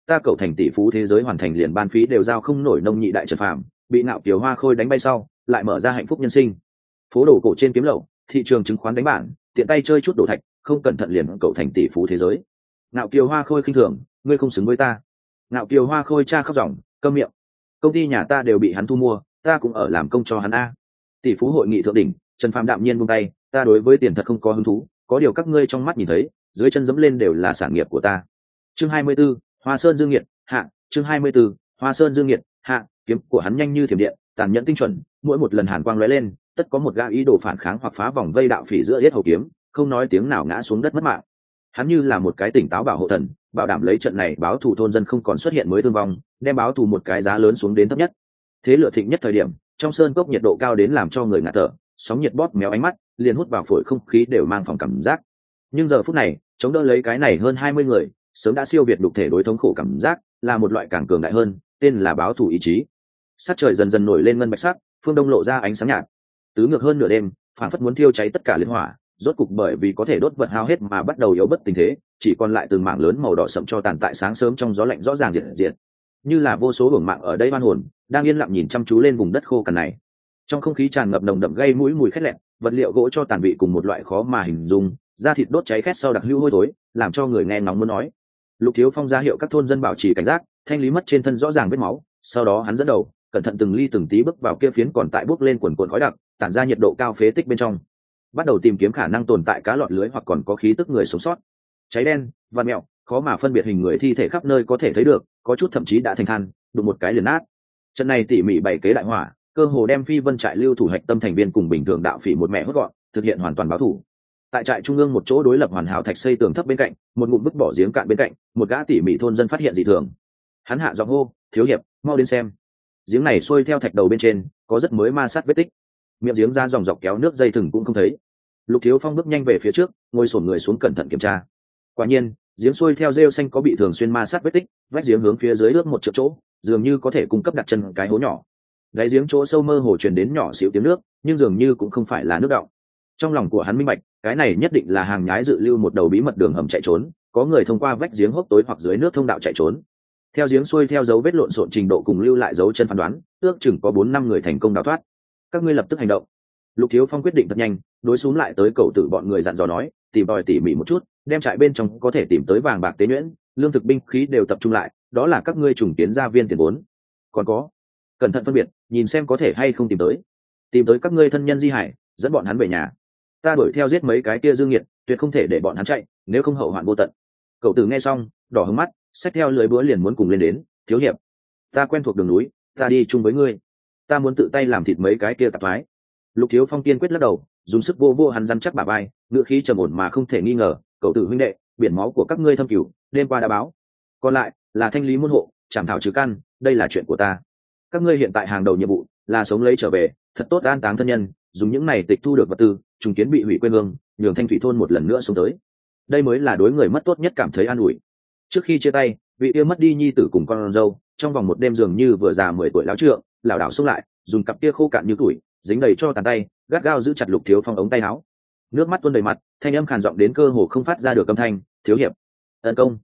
ta cậu thành tỷ phú thế giới hoàn thành liền ban phí đều giao không nổi nông nhị đại Trần Phàm bị Ngạo Kiều Hoa Khôi đánh bay sau lại mở ra hạnh phúc nhân sinh. Phố đồ cổ trên kiếm lậu, thị trường chứng khoán đánh bản, tiện tay chơi chút đồ thạch, không cẩn thận liền cậu thành tỷ phú thế giới. Ngạo Kiều Hoa Khôi khinh thường, ngươi không xứng với ta. Ngạo Kiều Hoa Khôi cha khóc ròng, câm miệng. Công ty nhà ta đều bị hắn thu mua, ta cũng ở làm công cho hắn a. Tỷ phú hội nghị thượng đỉnh, Trần Phàm đạm nhiên buông tay, ta đối với tiền thật không có hứng thú, có điều các ngươi trong mắt nhìn thấy, dưới chân dẫm lên đều là sản nghiệp của ta. Chương 24, Hoa Sơn Dương Nghiệt, hạ, chương 24, Hoa Sơn Dương Nghiệt, hạ, kiếm của hắn nhanh như thiểm điện, tàn nhẫn tinh chuẩn, mỗi một lần hàn quang lóe lên, tất có một gã ý đồ phản kháng hoặc phá vòng vây đạo phỉ giữa yết hầu kiếm, không nói tiếng nào ngã xuống đất mất mạng. Hắn như là một cái tỉnh táo bảo hộ thần, bảo đảm lấy trận này báo thù thôn dân không còn xuất hiện mới thương vong, đem báo thù một cái giá lớn xuống đến thấp nhất. Thế lửa thịnh nhất thời điểm, trong sơn cốc nhiệt độ cao đến làm cho người ngạt thở, sóng nhiệt bóp méo ánh mắt, liền hút vào phổi không khí đều mang phòng cảm giác. Nhưng giờ phút này, chống đỡ lấy cái này hơn 20 người, sớm đã siêu việt đục thể đối thống khổ cảm giác, là một loại càng cường đại hơn, tên là báo thù ý chí. Sát trời dần dần nổi lên ngân bạch sắc, phương đông lộ ra ánh sáng nhạt. Tứ ngược hơn nửa đêm, phản phất muốn thiêu cháy tất cả liên hỏa, rốt cục bởi vì có thể đốt vật hao hết mà bắt đầu yếu bất tình thế, chỉ còn lại từng mảng lớn màu đỏ sậm cho tàn tại sáng sớm trong gió lạnh rõ ràng diệt. Như là vô số hưởng mạng ở đây oan hồn, đang yên lặng nhìn chăm chú lên vùng đất khô cằn này. Trong không khí tràn ngập nồng đậm gây mũi mùi khét lẹn, vật liệu gỗ cho tàn bị cùng một loại khó mà hình dung, da thịt đốt cháy khét sau đặc hữu hôi thối, làm cho người nghe nóng muốn nói. Lục Thiếu Phong ra hiệu các thôn dân bảo trì cảnh giác, thanh lý mất trên thân rõ ràng vết máu, sau đó hắn dẫn đầu, cẩn thận từng ly từng tí bước vào kia phiến còn tại bốc lên quần quần khói đặc, tản ra nhiệt độ cao phế tích bên trong. Bắt đầu tìm kiếm khả năng tồn tại cá lọt lưới hoặc còn có khí tức người sống sót. Cháy đen, vằn mèo, khó mà phân biệt hình người thi thể khắp nơi có thể thấy được, có chút thậm chí đã thành than, đụng một cái liền nát. Trận này tỉ mỉ bày kế đại hỏa, cơ hồ đem Phi Vân trại lưu thủ hạch tâm thành viên cùng bình thường đạo phỉ một mẹ hốt gọn, thực hiện hoàn toàn báo thủ. Tại trại trung ương một chỗ đối lập hoàn hảo thạch xây tường thấp bên cạnh, một ngụm bức bỏ giếng cạn bên cạnh, một gã tỉ mỉ thôn dân phát hiện dị thường. Hắn hạ giọng hô, thiếu hiệp, mau đến xem. Giếng này xuôi theo thạch đầu bên trên, có rất mới ma sát vết tích. Miệng giếng ra dòng dọc kéo nước dây thừng cũng không thấy. Lục Thiếu Phong bước nhanh về phía trước, ngồi xổm người xuống cẩn thận kiểm tra. Quả nhiên, giếng xuôi theo rêu xanh có bị thường xuyên ma sát vết tích, vách giếng hướng phía dưới nước một trượng chỗ, dường như có thể cung cấp đặt chân cái hố nhỏ. Đáy giếng chỗ sâu mơ hồ truyền đến nhỏ xíu tiếng nước, nhưng dường như cũng không phải là nước đọng. Trong lòng của hắn minh bạch, cái này nhất định là hàng nhái dự lưu một đầu bí mật đường hầm chạy trốn, có người thông qua vách giếng hốc tối hoặc dưới nước thông đạo chạy trốn. Theo giếng xuôi theo dấu vết lộn xộn trình độ cùng lưu lại dấu chân phán đoán, ước chừng có 4-5 người thành công đào thoát. Các ngươi lập tức hành động. Lục Thiếu Phong quyết định thật nhanh, đối xuống lại tới cầu tử bọn người dặn dò nói, tìm tòi tỉ mỉ một chút, đem trại bên trong có thể tìm tới vàng bạc tế nhuyễn, lương thực binh khí đều tập trung lại, đó là các ngươi trùng kiến gia viên tiền vốn. Còn có, cẩn thận phân biệt, nhìn xem có thể hay không tìm tới các ngươi thân nhân di hải, dẫn bọn hắn về nhà. Ta đuổi theo giết mấy cái kia dương nghiệt, tuyệt không thể để bọn hắn chạy, nếu không hậu hoạn vô tận. Cậu tử nghe xong, đỏ hứng mắt, xách theo lưới búa liền muốn cùng lên đến. Thiếu hiệp, ta quen thuộc đường núi, ta đi chung với ngươi. Ta muốn tự tay làm thịt mấy cái kia tạp thoái. Lục Thiếu Phong kiên quyết lắc đầu, dùng sức vô vô hắn răn chắc bả vai, ngựa khí trầm ổn mà không thể nghi ngờ. Cậu tử huynh đệ, biển máu của các ngươi thâm cửu, đêm qua đã báo. Còn lại là thanh lý môn hộ, chảm thảo trừ căn, đây là chuyện của ta. Các ngươi hiện tại hàng đầu nhiệm vụ là sống lấy trở về, thật tốt an táng thân nhân, dùng những này tịch thu được vật tư, trùng kiến bị hủy quê hương, nhường Thanh Thủy thôn một lần nữa sống tới. Đây mới là đối người mất tốt nhất cảm thấy an ủi. Trước khi chia tay, vị kia mất đi nhi tử cùng con dâu, trong vòng một đêm dường như vừa già 10 tuổi láo trượng, lảo đảo xông lại, dùng cặp kia khô cạn như tuổi, dính đầy cho tàn tay, gắt gao giữ chặt Lục Thiếu Phong ống tay áo. Nước mắt tuôn đầy mặt, thanh âm khàn giọng đến cơ hồ không phát ra được âm thanh, "Thiếu hiệp, ân công."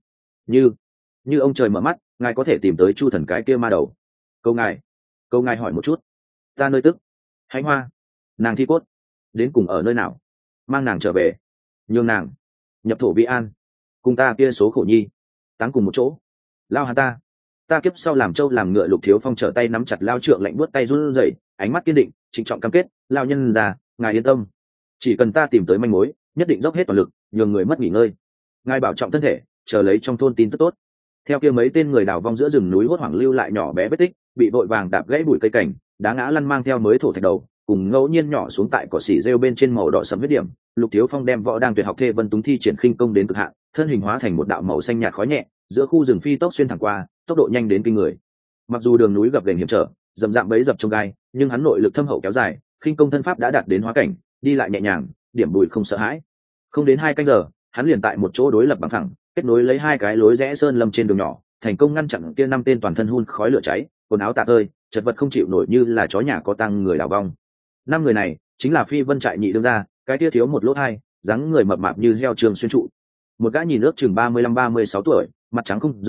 Như ông trời mở mắt, ngài có thể tìm tới Chu Thần cái kia ma đầu. Câu ngài hỏi một chút, ta nơi tức Hạnh Hoa, nàng thi cốt đến cùng ở nơi nào, mang nàng trở về, nhường nàng nhập thổ vi an, cùng ta kia số khổ nhi táng cùng một chỗ. Lao hà ta kiếp sau làm trâu làm ngựa. Lục Thiếu Phong trở tay nắm chặt lao trượng lạnh buốt tay run rẩy, ánh mắt kiên định trịnh trọng cam kết, lao nhân già, ngài yên tâm, chỉ cần ta tìm tới manh mối, nhất định dốc hết toàn lực, nhường người mất nghỉ ngơi. Ngài bảo trọng thân thể, chờ lấy trong thôn tin tức tốt. Theo kia mấy tên người đào vong giữa rừng núi hốt hoảng lưu lại nhỏ bé vết tích, bị vội vàng đạp gãy bụi cây cảnh, đá ngã lăn mang theo mới thổ thạch đầu, cùng ngẫu nhiên nhỏ xuống tại cỏ xỉ rêu bên trên màu đỏ sẫm huyết điểm. Lục Thiếu Phong đem võ đang tuyệt học Thê Vân Túng thi triển khinh công đến cực hạn, thân hình hóa thành một đạo màu xanh nhạt khói nhẹ, giữa khu rừng phi tốc xuyên thẳng qua, tốc độ nhanh đến kinh người. Mặc dù đường núi gập ghềnh hiểm trở, dầm dạm bấy dập trong gai, nhưng hắn nội lực thâm hậu kéo dài, khinh công thân pháp đã đạt đến hóa cảnh, đi lại nhẹ nhàng, điểm bụi không sợ hãi. Không đến 2 canh giờ, hắn liền tại một chỗ đối lập bằng thẳng, kết nối lấy 2 cái lối rẽ sơn lâm trên đường nhỏ, thành công ngăn chặn kia 5 tên toàn thân hun khói lửa cháy, quần áo tả tơi, chật vật không chịu nổi như là chó nhà có tăng người đào vong. 5 người này chính là Phi Vân trại nhị đương gia, cái kia thiếu một lỗ hai, dáng người mập mạp như heo Trường Xuyên trụ. Một gã nhìn ước chừng 35-36 tuổi, mặt trắng không râu,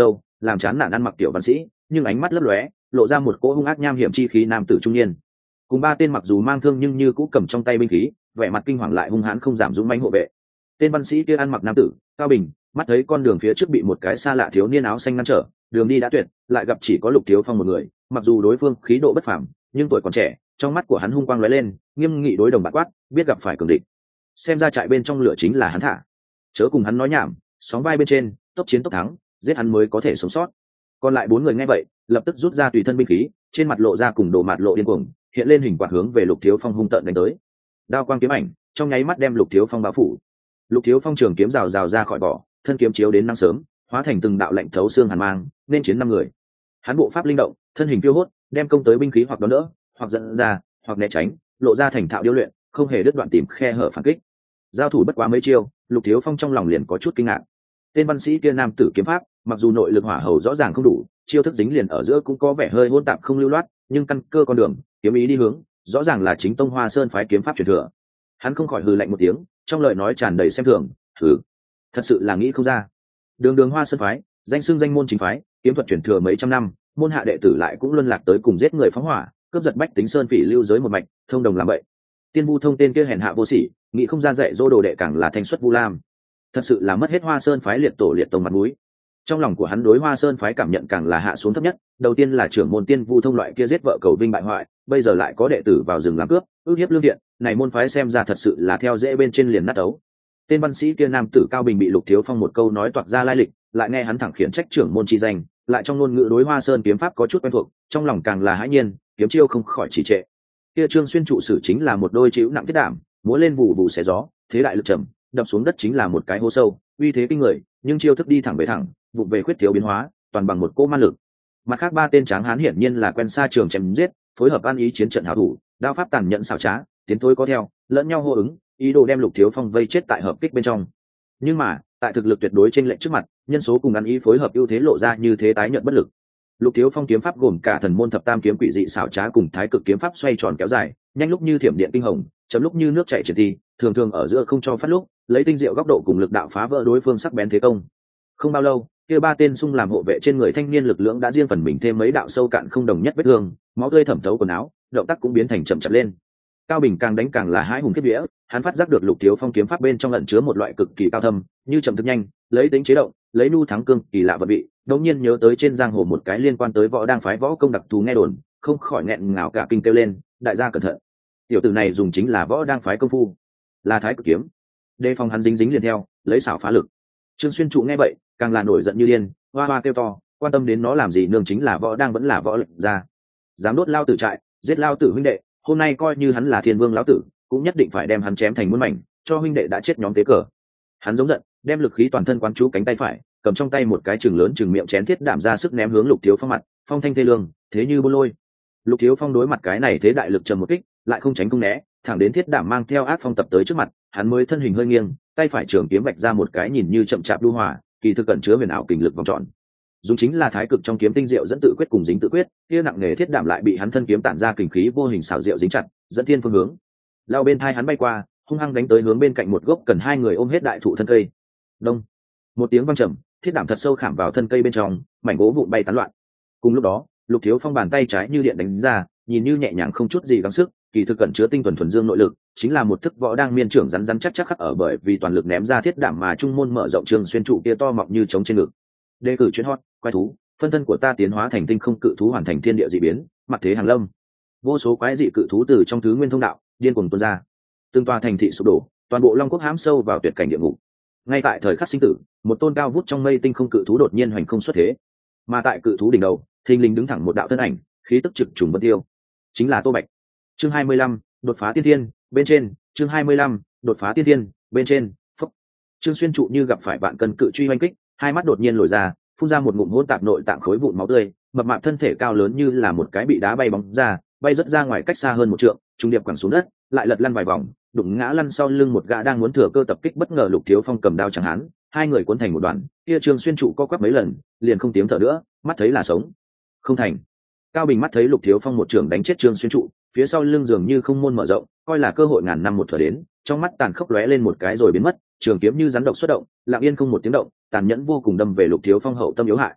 làm chán nản ăn mặc tiểu văn sĩ, nhưng ánh mắt lấp lóe lộ ra một cỗ hung ác nham hiểm chi khí nam tử trung niên. Cùng ba tên mặc dù mang thương nhưng như cũ cầm trong tay binh khí, vẻ mặt kinh hoàng lại hung hãn không giảm dũng mãnh hộ vệ. Tên văn sĩ kia ăn mặc nam tử Cao Bình, mắt thấy con đường phía trước bị một cái xa lạ thiếu niên áo xanh ngăn trở, đường đi đã tuyệt, lại gặp chỉ có Lục Thiếu Phong một người. Mặc dù đối phương khí độ bất phàm, nhưng tuổi còn trẻ, trong mắt của hắn hung quang lóe lên, nghiêm nghị đối đồng bạc quát, biết gặp phải cường địch. Xem ra trại bên trong lửa chính là hắn thả, chớ cùng hắn nói nhảm, sóng vai bên trên, tốc chiến tốc thắng, giết hắn mới có thể sống sót. Còn lại bốn người nghe vậy, lập tức rút ra tùy thân binh khí, trên mặt lộ ra cùng đồ mạt lộ điên cuồng, hiện lên hình quạt hướng về Lục Thiếu Phong hung tợn đánh tới. Đao quang kiếm ảnh, trong nháy mắt đem Lục Thiếu Phong bao phủ. Lục Thiếu Phong trường kiếm rào rào ra khỏi vỏ, thân kiếm chiếu đến nắng sớm, hóa thành từng đạo lạnh thấu xương hàn mang, nên chiến năm người. Hắn bộ pháp linh động, thân hình phiêu hốt, đem công tới binh khí hoặc đón đỡ, hoặc dẫn ra, hoặc né tránh, lộ ra thành thạo điêu luyện, không hề đứt đoạn tìm khe hở phản kích. Giao thủ bất quá mấy chiêu, Lục Thiếu Phong trong lòng liền có chút kinh ngạc. Tên văn sĩ kia nam tử kiếm pháp, mặc dù nội lực hỏa hầu rõ ràng không đủ, chiêu thức dính liền ở giữa cũng có vẻ hơi hỗn tạp không lưu loát, nhưng căn cơ con đường, kiếm ý đi hướng, rõ ràng là chính tông Hoa Sơn phái kiếm pháp truyền thừa. Hắn không khỏi hừ lạnh một tiếng, trong lời nói tràn đầy xem thường, "Hừ, thật sự là nghĩ không ra." Đường Hoa Sơn phái, danh xưng danh môn chính phái, kiếm thuật truyền thừa mấy trăm năm, môn hạ đệ tử lại cũng luân lạc tới cùng giết người phóng hỏa, cướp giật bách tính sơn phỉ lưu giới một mạch, thông đồng làm vậy. Tiên Vu Thông tên kia hèn hạ vô sỉ, nghĩ không ra dạy dỗ đồ đệ càng là thanh xuất Vu Lam. Thật sự là mất hết Hoa Sơn phái liệt tổ liệt tông mặt mũi. Trong lòng của hắn đối Hoa Sơn phái cảm nhận càng là hạ xuống thấp nhất, đầu tiên là trưởng môn Tiên Vu Thông loại kia giết vợ cầu vinh bại hoại, bây giờ lại có đệ tử vào rừng làm cướp, ước hiếp lương thiện, này môn phái xem ra thật sự là theo dễ bên trên liền nát ấu. Tên văn sĩ kia nam tử Cao Bình bị Lục Thiếu Phong một câu nói toạc ra lai lịch, lại nghe hắn thẳng khiển trách trưởng môn chi danh, lại trong ngôn ngữ đối Hoa Sơn kiếm pháp có chút quen thuộc, trong lòng càng là hãi nhiên, kiếm chiêu không khỏi chỉ trệ. Kia Trương Xuyên trụ sử chính là một đôi chịu nặng thiết đảm, múa lên vụ vụ xé gió, thế đại lực trầm, đập xuống đất chính là một cái hố sâu, uy thế kinh người, nhưng chiêu thức đi thẳng về thẳng, vụ về khuyết thiếu biến hóa, toàn bằng một cỗ man lực. Mặt khác ba tên tráng hán hiển nhiên là quen xa trường chém giết, phối hợp ăn ý chiến trận hảo thủ, đao pháp tàn nhẫn xảo trá, tiến thối có theo, lẫn nhau hô ứng, ý đồ đem Lục Thiếu Phong vây chết tại hợp kích bên trong. Nhưng mà, tại thực lực tuyệt đối trên lệnh trước mặt, nhân số cùng ăn ý phối hợp ưu thế lộ ra như thế tái nhận bất lực. Lục Thiếu Phong kiếm pháp gồm cả thần môn thập tam kiếm quỷ dị xảo trá cùng thái cực kiếm pháp xoay tròn kéo dài, nhanh lúc như thiểm điện kinh hồng, chấm lúc như nước chảy triệt thi, thường thường ở giữa không cho phát lúc, lấy tinh diệu góc độ cùng lực đạo phá vỡ đối phương sắc bén thế công. Không bao lâu, kia ba tên xung làm hộ vệ trên người thanh niên lực lượng đã riêng phần mình thêm mấy đạo sâu cạn không đồng nhất vết thương, máu tươi thẩm thấu quần áo, động tác cũng biến thành chậm chạp lên. Cao Bình càng đánh càng là hãi hùng kiếp vía, hắn phát giác được Lục Thiếu Phong kiếm pháp bên trong ẩn chứa một loại cực kỳ cao thâm, như chậm thức nhanh, lấy tính chế động, lấy nu thắng cương, kỳ lạ vật vị. Đột nhiên nhớ tới trên giang hồ một cái liên quan tới võ đang phái võ công đặc thù nghe đồn, không khỏi nghẹn ngào cả kinh kêu lên, đại gia cẩn thận. Tiểu tử này dùng chính là võ đang phái công phu, là thái cực kiếm. Đề phòng hắn dính dính liền theo, lấy xảo phá lực. Trương Xuyên trụ nghe vậy, càng là nổi giận như điên, hoa hoa kêu to, quan tâm đến nó làm gì, nương chính là võ đang vẫn là võ lệnh ra. Dám đốt lao tử trại, giết lao tử huynh đệ, hôm nay coi như hắn là thiên vương lão tử, cũng nhất định phải đem hắn chém thành muôn mảnh, cho huynh đệ đã chết nhóm tế cờ. Hắn giống giận, đem lực khí toàn thân quán chú cánh tay phải, cầm trong tay một cái chừng lớn chừng miệng chén thiết đảm ra sức ném hướng Lục Thiếu Phong mặt, phong thanh thê lương, thế như bôn lôi. Lục Thiếu Phong đối mặt cái này thế đại lực trầm một kích, lại không tránh không né, thẳng đến thiết đảm mang theo ác phong tập tới trước mặt, hắn mới thân hình hơi nghiêng, tay phải trường kiếm vạch ra một cái nhìn như chậm chạp lưu hỏa, kỳ thực cẩn chứa huyền ảo kình lực vòng tròn. Dùng chính là thái cực trong kiếm tinh diệu dẫn tự quyết cùng dính tự quyết, kia nặng nghề thiết đảm lại bị hắn thân kiếm tản ra kình khí vô hình xảo diệu dính chặt, dẫn thiên phương hướng. Lao bên thai hắn bay qua, hung hăng đánh tới hướng bên cạnh một gốc cần hai người ôm hết đại thụ thân cây. Đông, một tiếng vang trầm, thiết đảm thật sâu khảm vào thân cây bên trong, mảnh gỗ vụn bay tán loạn. Cùng lúc đó, Lục Thiếu Phong bàn tay trái như điện đánh ra, nhìn như nhẹ nhàng không chút gì gắng sức, kỳ thực cẩn chứa tinh thuần thuần dương nội lực, chính là một thức võ đang miên trưởng rắn rắn chắc chắc khắc ở bởi vì toàn lực ném ra thiết đảm mà trung môn mở rộng trường xuyên trụ kia to mọng như trống trên ngực. Đề cử chuyên hot, quái thú, phân thân của ta tiến hóa thành tinh không cự thú hoàn thành thiên địa dị biến, mặt thế hàng lâm. Vô số quái dị cự thú từ trong thứ nguyên thông đạo điên cuồng tuôn ra. Từng tòa thành thị sụp đổ, toàn bộ Long Quốc hãm sâu vào tuyệt cảnh địa ngục. Ngay tại thời khắc sinh tử, một tôn cao vút trong mây tinh không cự thú đột nhiên hoành không xuất thế. Mà tại cự thú đỉnh đầu, thình lình đứng thẳng một đạo thân ảnh, khí tức trực trùng vân tiêu. Chính là Tô Bạch. Chương 25, đột phá tiên thiên, bên trên, chương 25, đột phá tiên thiên, bên trên, phốc. Trương Xuyên trụ như gặp phải vạn cân cự truy hoành kích, hai mắt đột nhiên lồi ra, phun ra một ngụm hỗn tạp nội tạng khối vụn máu tươi, mập mạp thân thể cao lớn như là một cái bị đá bay bóng ra, bay rất ra ngoài cách xa hơn một trượng, trung điệp quẳng xuống đất, lại lật lăn vài vòng, đụng ngã lăn sau lưng một gã đang muốn thừa cơ tập kích bất ngờ Lục Thiếu Phong cầm đao chẳng hắn, hai người cuốn thành một đoàn, kia Trương Xuyên trụ co quắp mấy lần, liền không tiếng thở nữa, mắt thấy là sống. Không thành. Cao Bình mắt thấy Lục Thiếu Phong một trường đánh chết Trương Xuyên trụ, phía sau lưng dường như không môn mở rộng, coi là cơ hội ngàn năm một thuở đến, trong mắt tàn khốc lóe lên một cái rồi biến mất, trường kiếm như rắn độc xuất động, lặng yên không một tiếng động, tàn nhẫn vô cùng đâm về Lục Thiếu Phong hậu tâm yếu hại.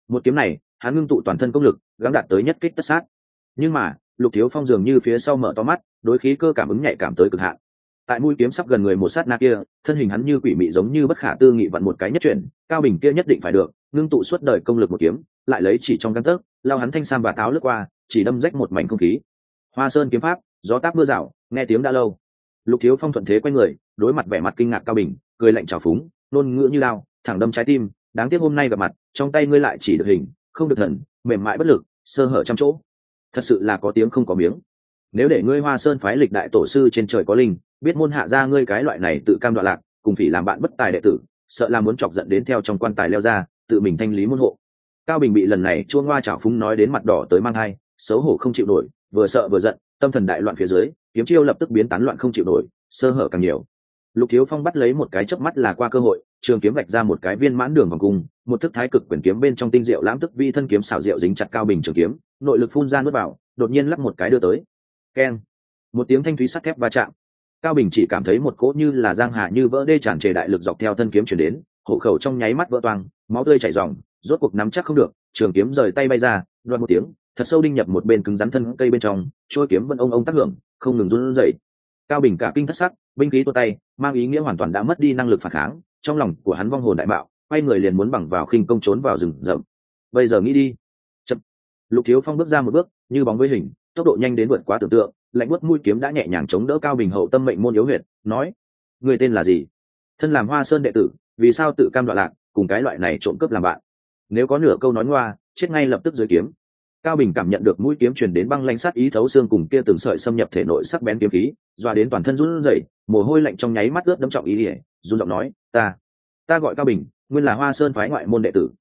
Một kiếm này hắn ngưng tụ toàn thân công lực gắng đạt tới nhất kích tất sát, nhưng mà Lục Thiếu Phong dường như phía sau mở to mắt, đối khí cơ cảm ứng nhạy cảm tới cực hạn. Tại mũi kiếm sắp gần người một sát na kia, thân hình hắn như quỷ mị giống như bất khả tư nghị vặn một cái nhất chuyển, Cao Bình kia nhất định phải được, ngưng tụ suốt đời công lực một kiếm, lại lấy chỉ trong gang tấc, lao hắn thanh sam và táo lướt qua, chỉ đâm rách một mảnh không khí. Hoa Sơn kiếm pháp, gió táp mưa rào, nghe tiếng đã lâu. Lục Thiếu Phong thuận thế quay người, đối mặt vẻ mặt kinh ngạc Cao Bình, cười lạnh trào phúng, nôn ngữ như lao, thẳng đâm trái tim, đáng tiếc hôm nay gặp mặt, trong tay ngươi lại chỉ được hình, không được thần, mềm mại bất lực, sơ hở trăm chỗ. Thật sự là có tiếng không có miếng. Nếu để ngươi Hoa Sơn phái lịch đại tổ sư trên trời có linh, biết môn hạ ra ngươi cái loại này tự cam đoạn lạc, cùng phỉ làm bạn bất tài đệ tử, sợ là muốn chọc giận đến theo trong quan tài leo ra, tự mình thanh lý môn hộ. Cao Bình bị lần này chuông hoa chảo phúng nói đến mặt đỏ tới mang hai, xấu hổ không chịu nổi, vừa sợ vừa giận, tâm thần đại loạn phía dưới, kiếm chiêu lập tức biến tán loạn không chịu nổi, sơ hở càng nhiều. Lục Thiếu Phong bắt lấy một cái chớp mắt là qua cơ hội, trường kiếm vạch ra một cái viên mãn đường vòng cung, một thức thái cực quyền kiếm bên trong tinh diệu lãm tức vi thân kiếm xảo diệu dính chặt Cao Bình trường kiếm, nội lực phun ra nuốt vào, đột nhiên lắp một cái đưa tới. Keng! Một tiếng thanh thúy sắt thép va chạm. Cao Bình chỉ cảm thấy một cỗ như là giang hà như vỡ đê tràn trề đại lực dọc theo thân kiếm truyền đến, hộ khẩu trong nháy mắt vỡ toang, máu tươi chảy ròng, rốt cuộc nắm chắc không được, trường kiếm rời tay bay ra, loạt một tiếng, thật sâu đinh nhập một bên cứng rắn thân cây bên trong, trôi kiếm vẫn ông tác hưởng, không ngừng run rẩy. Cao Bình cả kinh thất sắc, binh khí tua tay, mang ý nghĩa hoàn toàn đã mất đi năng lực phản kháng, trong lòng của hắn vong hồn đại bạo, quay người liền muốn bằng vào khinh công trốn vào rừng rậm. Bây giờ nghĩ đi. Chậm. Lục Thiếu Phong bước ra một bước, như bóng với hình, tốc độ nhanh đến vượt quá tưởng tượng, lạnh buốt mũi kiếm đã nhẹ nhàng chống đỡ Cao Bình hậu tâm mệnh môn yếu huyệt, nói: "Người tên là gì? Thân làm Hoa Sơn đệ tử, vì sao tự cam đoạn lạc, cùng cái loại này trộm cướp làm bạn? Nếu có nửa câu nói ngoa, chết ngay lập tức dưới kiếm." Cao Bình cảm nhận được mũi kiếm truyền đến băng lãnh sát ý thấu xương cùng kia từng sợi xâm nhập thể nội sắc bén kiếm khí, doa đến toàn thân run rẩy, mồ hôi lạnh trong nháy mắt ướt đẫm trọng ý liễu, run giọng nói: "Ta gọi Cao Bình, nguyên là Hoa Sơn phái ngoại môn đệ tử.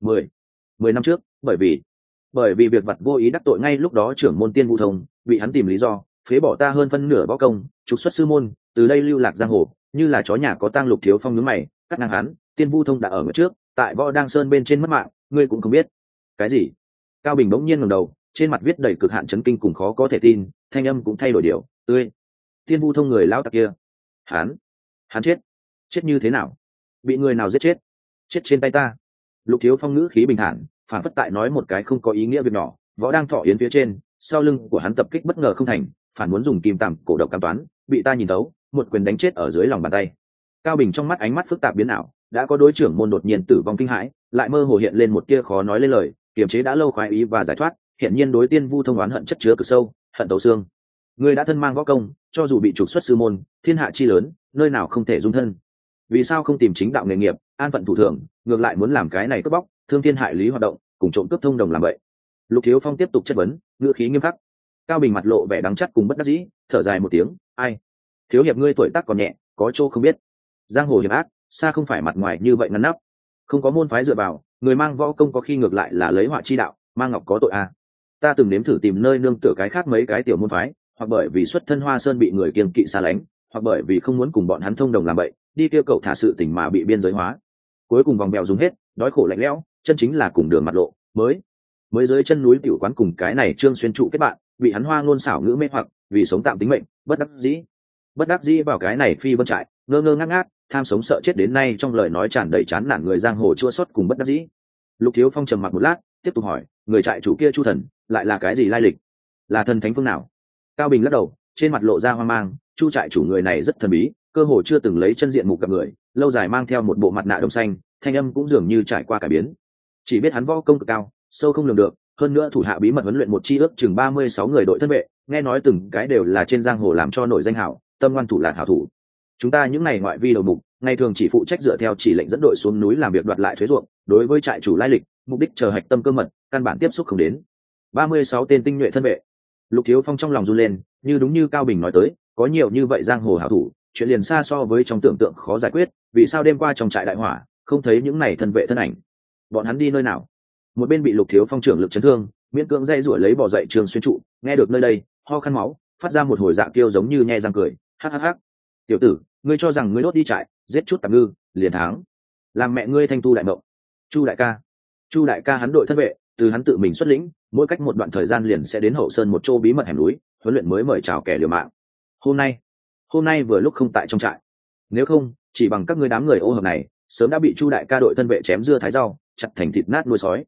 10 năm trước, bởi vì việc vặt vô ý đắc tội ngay lúc đó trưởng môn Tiên Vũ Thông, bị hắn tìm lý do, phế bỏ ta hơn phân nửa võ công, trục xuất sư môn, từ đây lưu lạc giang hồ, như là chó nhà có tang." Lục Thiếu Phong nhướng mày, cắt ngang hắn: "Tiên Vũ Thông đã ở ngược trước, tại Võ Đang Sơn bên trên mất mạng, ngươi cũng không biết." "Cái gì?" Cao Bình bỗng nhiên ngẩng đầu, trên mặt viết đầy cực hạn chấn kinh cùng khó có thể tin, thanh âm cũng thay đổi điều, tươi. "Tiên Vu Thông người lão tặc kia, hắn chết như thế nào? Bị người nào giết chết?" "Chết trên tay ta." Lục Thiếu Phong ngữ khí bình thản, phản phất tại nói một cái không có ý nghĩa việc nhỏ. Võ đang thọ yến phía trên, sau lưng của hắn tập kích bất ngờ không thành, phản muốn dùng kim tằm cổ độc cam toán, bị ta nhìn thấu, một quyền đánh chết ở dưới lòng bàn tay. Cao Bình trong mắt ánh mắt phức tạp biến ảo, đã có đối trưởng môn đột nhiên tử vong kinh hãi, lại mơ hồ hiện lên một tia khó nói lên lời, kiềm chế đã lâu khoái ý và giải thoát, hiện nhiên đối Tiên Vu Thông oán hận chất chứa cực sâu, hận tấu xương. Ngươi đã thân mang võ công, cho dù bị trục xuất sư môn, thiên hạ chi lớn, nơi nào không thể dung thân? Vì sao không tìm chính đạo nghề nghiệp, an phận thủ thường, ngược lại muốn làm cái này cướp bóc, thương thiên hại lý hoạt động, cùng trộm cướp thông đồng làm vậy? Lục Thiếu Phong tiếp tục chất vấn, ngữ khí nghiêm khắc. Cao Bình mặt lộ vẻ đắng chắt cùng bất đắc dĩ, thở dài một tiếng: "Ai? Thiếu hiệp ngươi tuổi tác còn nhẹ, có chỗ không biết. Giang hồ hiểm ác, xa không phải mặt ngoài như vậy ngăn nắp. Không có môn phái dựa vào, người mang võ công có khi ngược lại là lấy họa chi đạo, mang ngọc có tội a. Ta từng nếm thử tìm nơi nương tựa cái khác mấy cái tiểu môn phái, hoặc bởi vì xuất thân Hoa Sơn bị người kiêng kỵ xa lánh, hoặc bởi vì không muốn cùng bọn hắn thông đồng làm vậy, đi kêu cậu thả sự tình mà bị biên giới hóa. Cuối cùng vòng bèo dùng hết, đói khổ lạnh lẽo, chân chính là cùng đường mặt lộ, mới dưới chân núi tiểu quán cùng cái này Trương Xuyên trụ kết bạn, bị hắn hoa ngôn xảo ngữ mê hoặc, vì sống tạm tính mệnh, bất đắc dĩ vào cái này phi vân trại, ngơ ngơ ngác ngác, tham sống sợ chết đến nay, trong lời nói tràn đầy chán nản người giang hồ chua xót cùng bất đắc dĩ." Lục Thiếu Phong trầm mặc một lát, tiếp tục hỏi: "Người trại chủ kia Chu Thần, lại là cái gì lai lịch? Là thần thánh phương nào?" Cao Bình lắc đầu, trên mặt lộ ra hoang mang. Chu trại chủ người này rất thần bí, cơ hồ chưa từng lấy chân diện mục gặp người, lâu dài mang theo một bộ mặt nạ đồng xanh, thanh âm cũng dường như trải qua cải biến. Chỉ biết hắn võ công cực cao, sâu không lường được, hơn nữa thủ hạ bí mật huấn luyện một chi ước chừng 36 người đội thân vệ, nghe nói từng cái đều là trên giang hồ làm cho nổi danh hảo, tâm ngoan thủ lạn hảo thủ. Chúng ta những này ngoại vi đầu mục, ngày thường chỉ phụ trách dựa theo chỉ lệnh dẫn đội xuống núi làm việc đoạt lại thuế ruộng, đối với trại chủ lai lịch, mục đích chờ hạch tâm cơ mật, căn bản tiếp xúc không đến. 36 tên tinh nhuệ thân vệ. Lục Thiếu Phong trong lòng run lên, như đúng như Cao Bình nói tới, có nhiều như vậy giang hồ hảo thủ, chuyện liền xa so với trong tưởng tượng khó giải quyết. Vì sao đêm qua trong trại đại hỏa không thấy những này thân vệ thân ảnh? Bọn hắn đi nơi nào? Một bên bị Lục Thiếu Phong trưởng lực chấn thương, miễn cưỡng dây rủi lấy bỏ dậy Trường Xuyên trụ, nghe được nơi đây ho khăn máu, phát ra một hồi dạ kêu giống như nhe răng cười, hắc hắc hắc. "Tiểu tử, ngươi cho rằng ngươi đốt đi trại, giết chút tạp ngư, liền thắng? Làm mẹ ngươi thanh thu đại mộng." Chu đại ca hắn đội thân vệ, từ hắn tự mình xuất lĩnh, mỗi cách một đoạn thời gian liền sẽ đến hậu sơn một chỗ bí mật hẻm núi, huấn luyện mới mời chào kẻ liều mạng. Hôm nay vừa lúc không tại trong trại, nếu không chỉ bằng các ngươi đám người ô hợp này, sớm đã bị Chu đại ca đội thân vệ chém dưa thái rau, chặt thành thịt nát nuôi sói.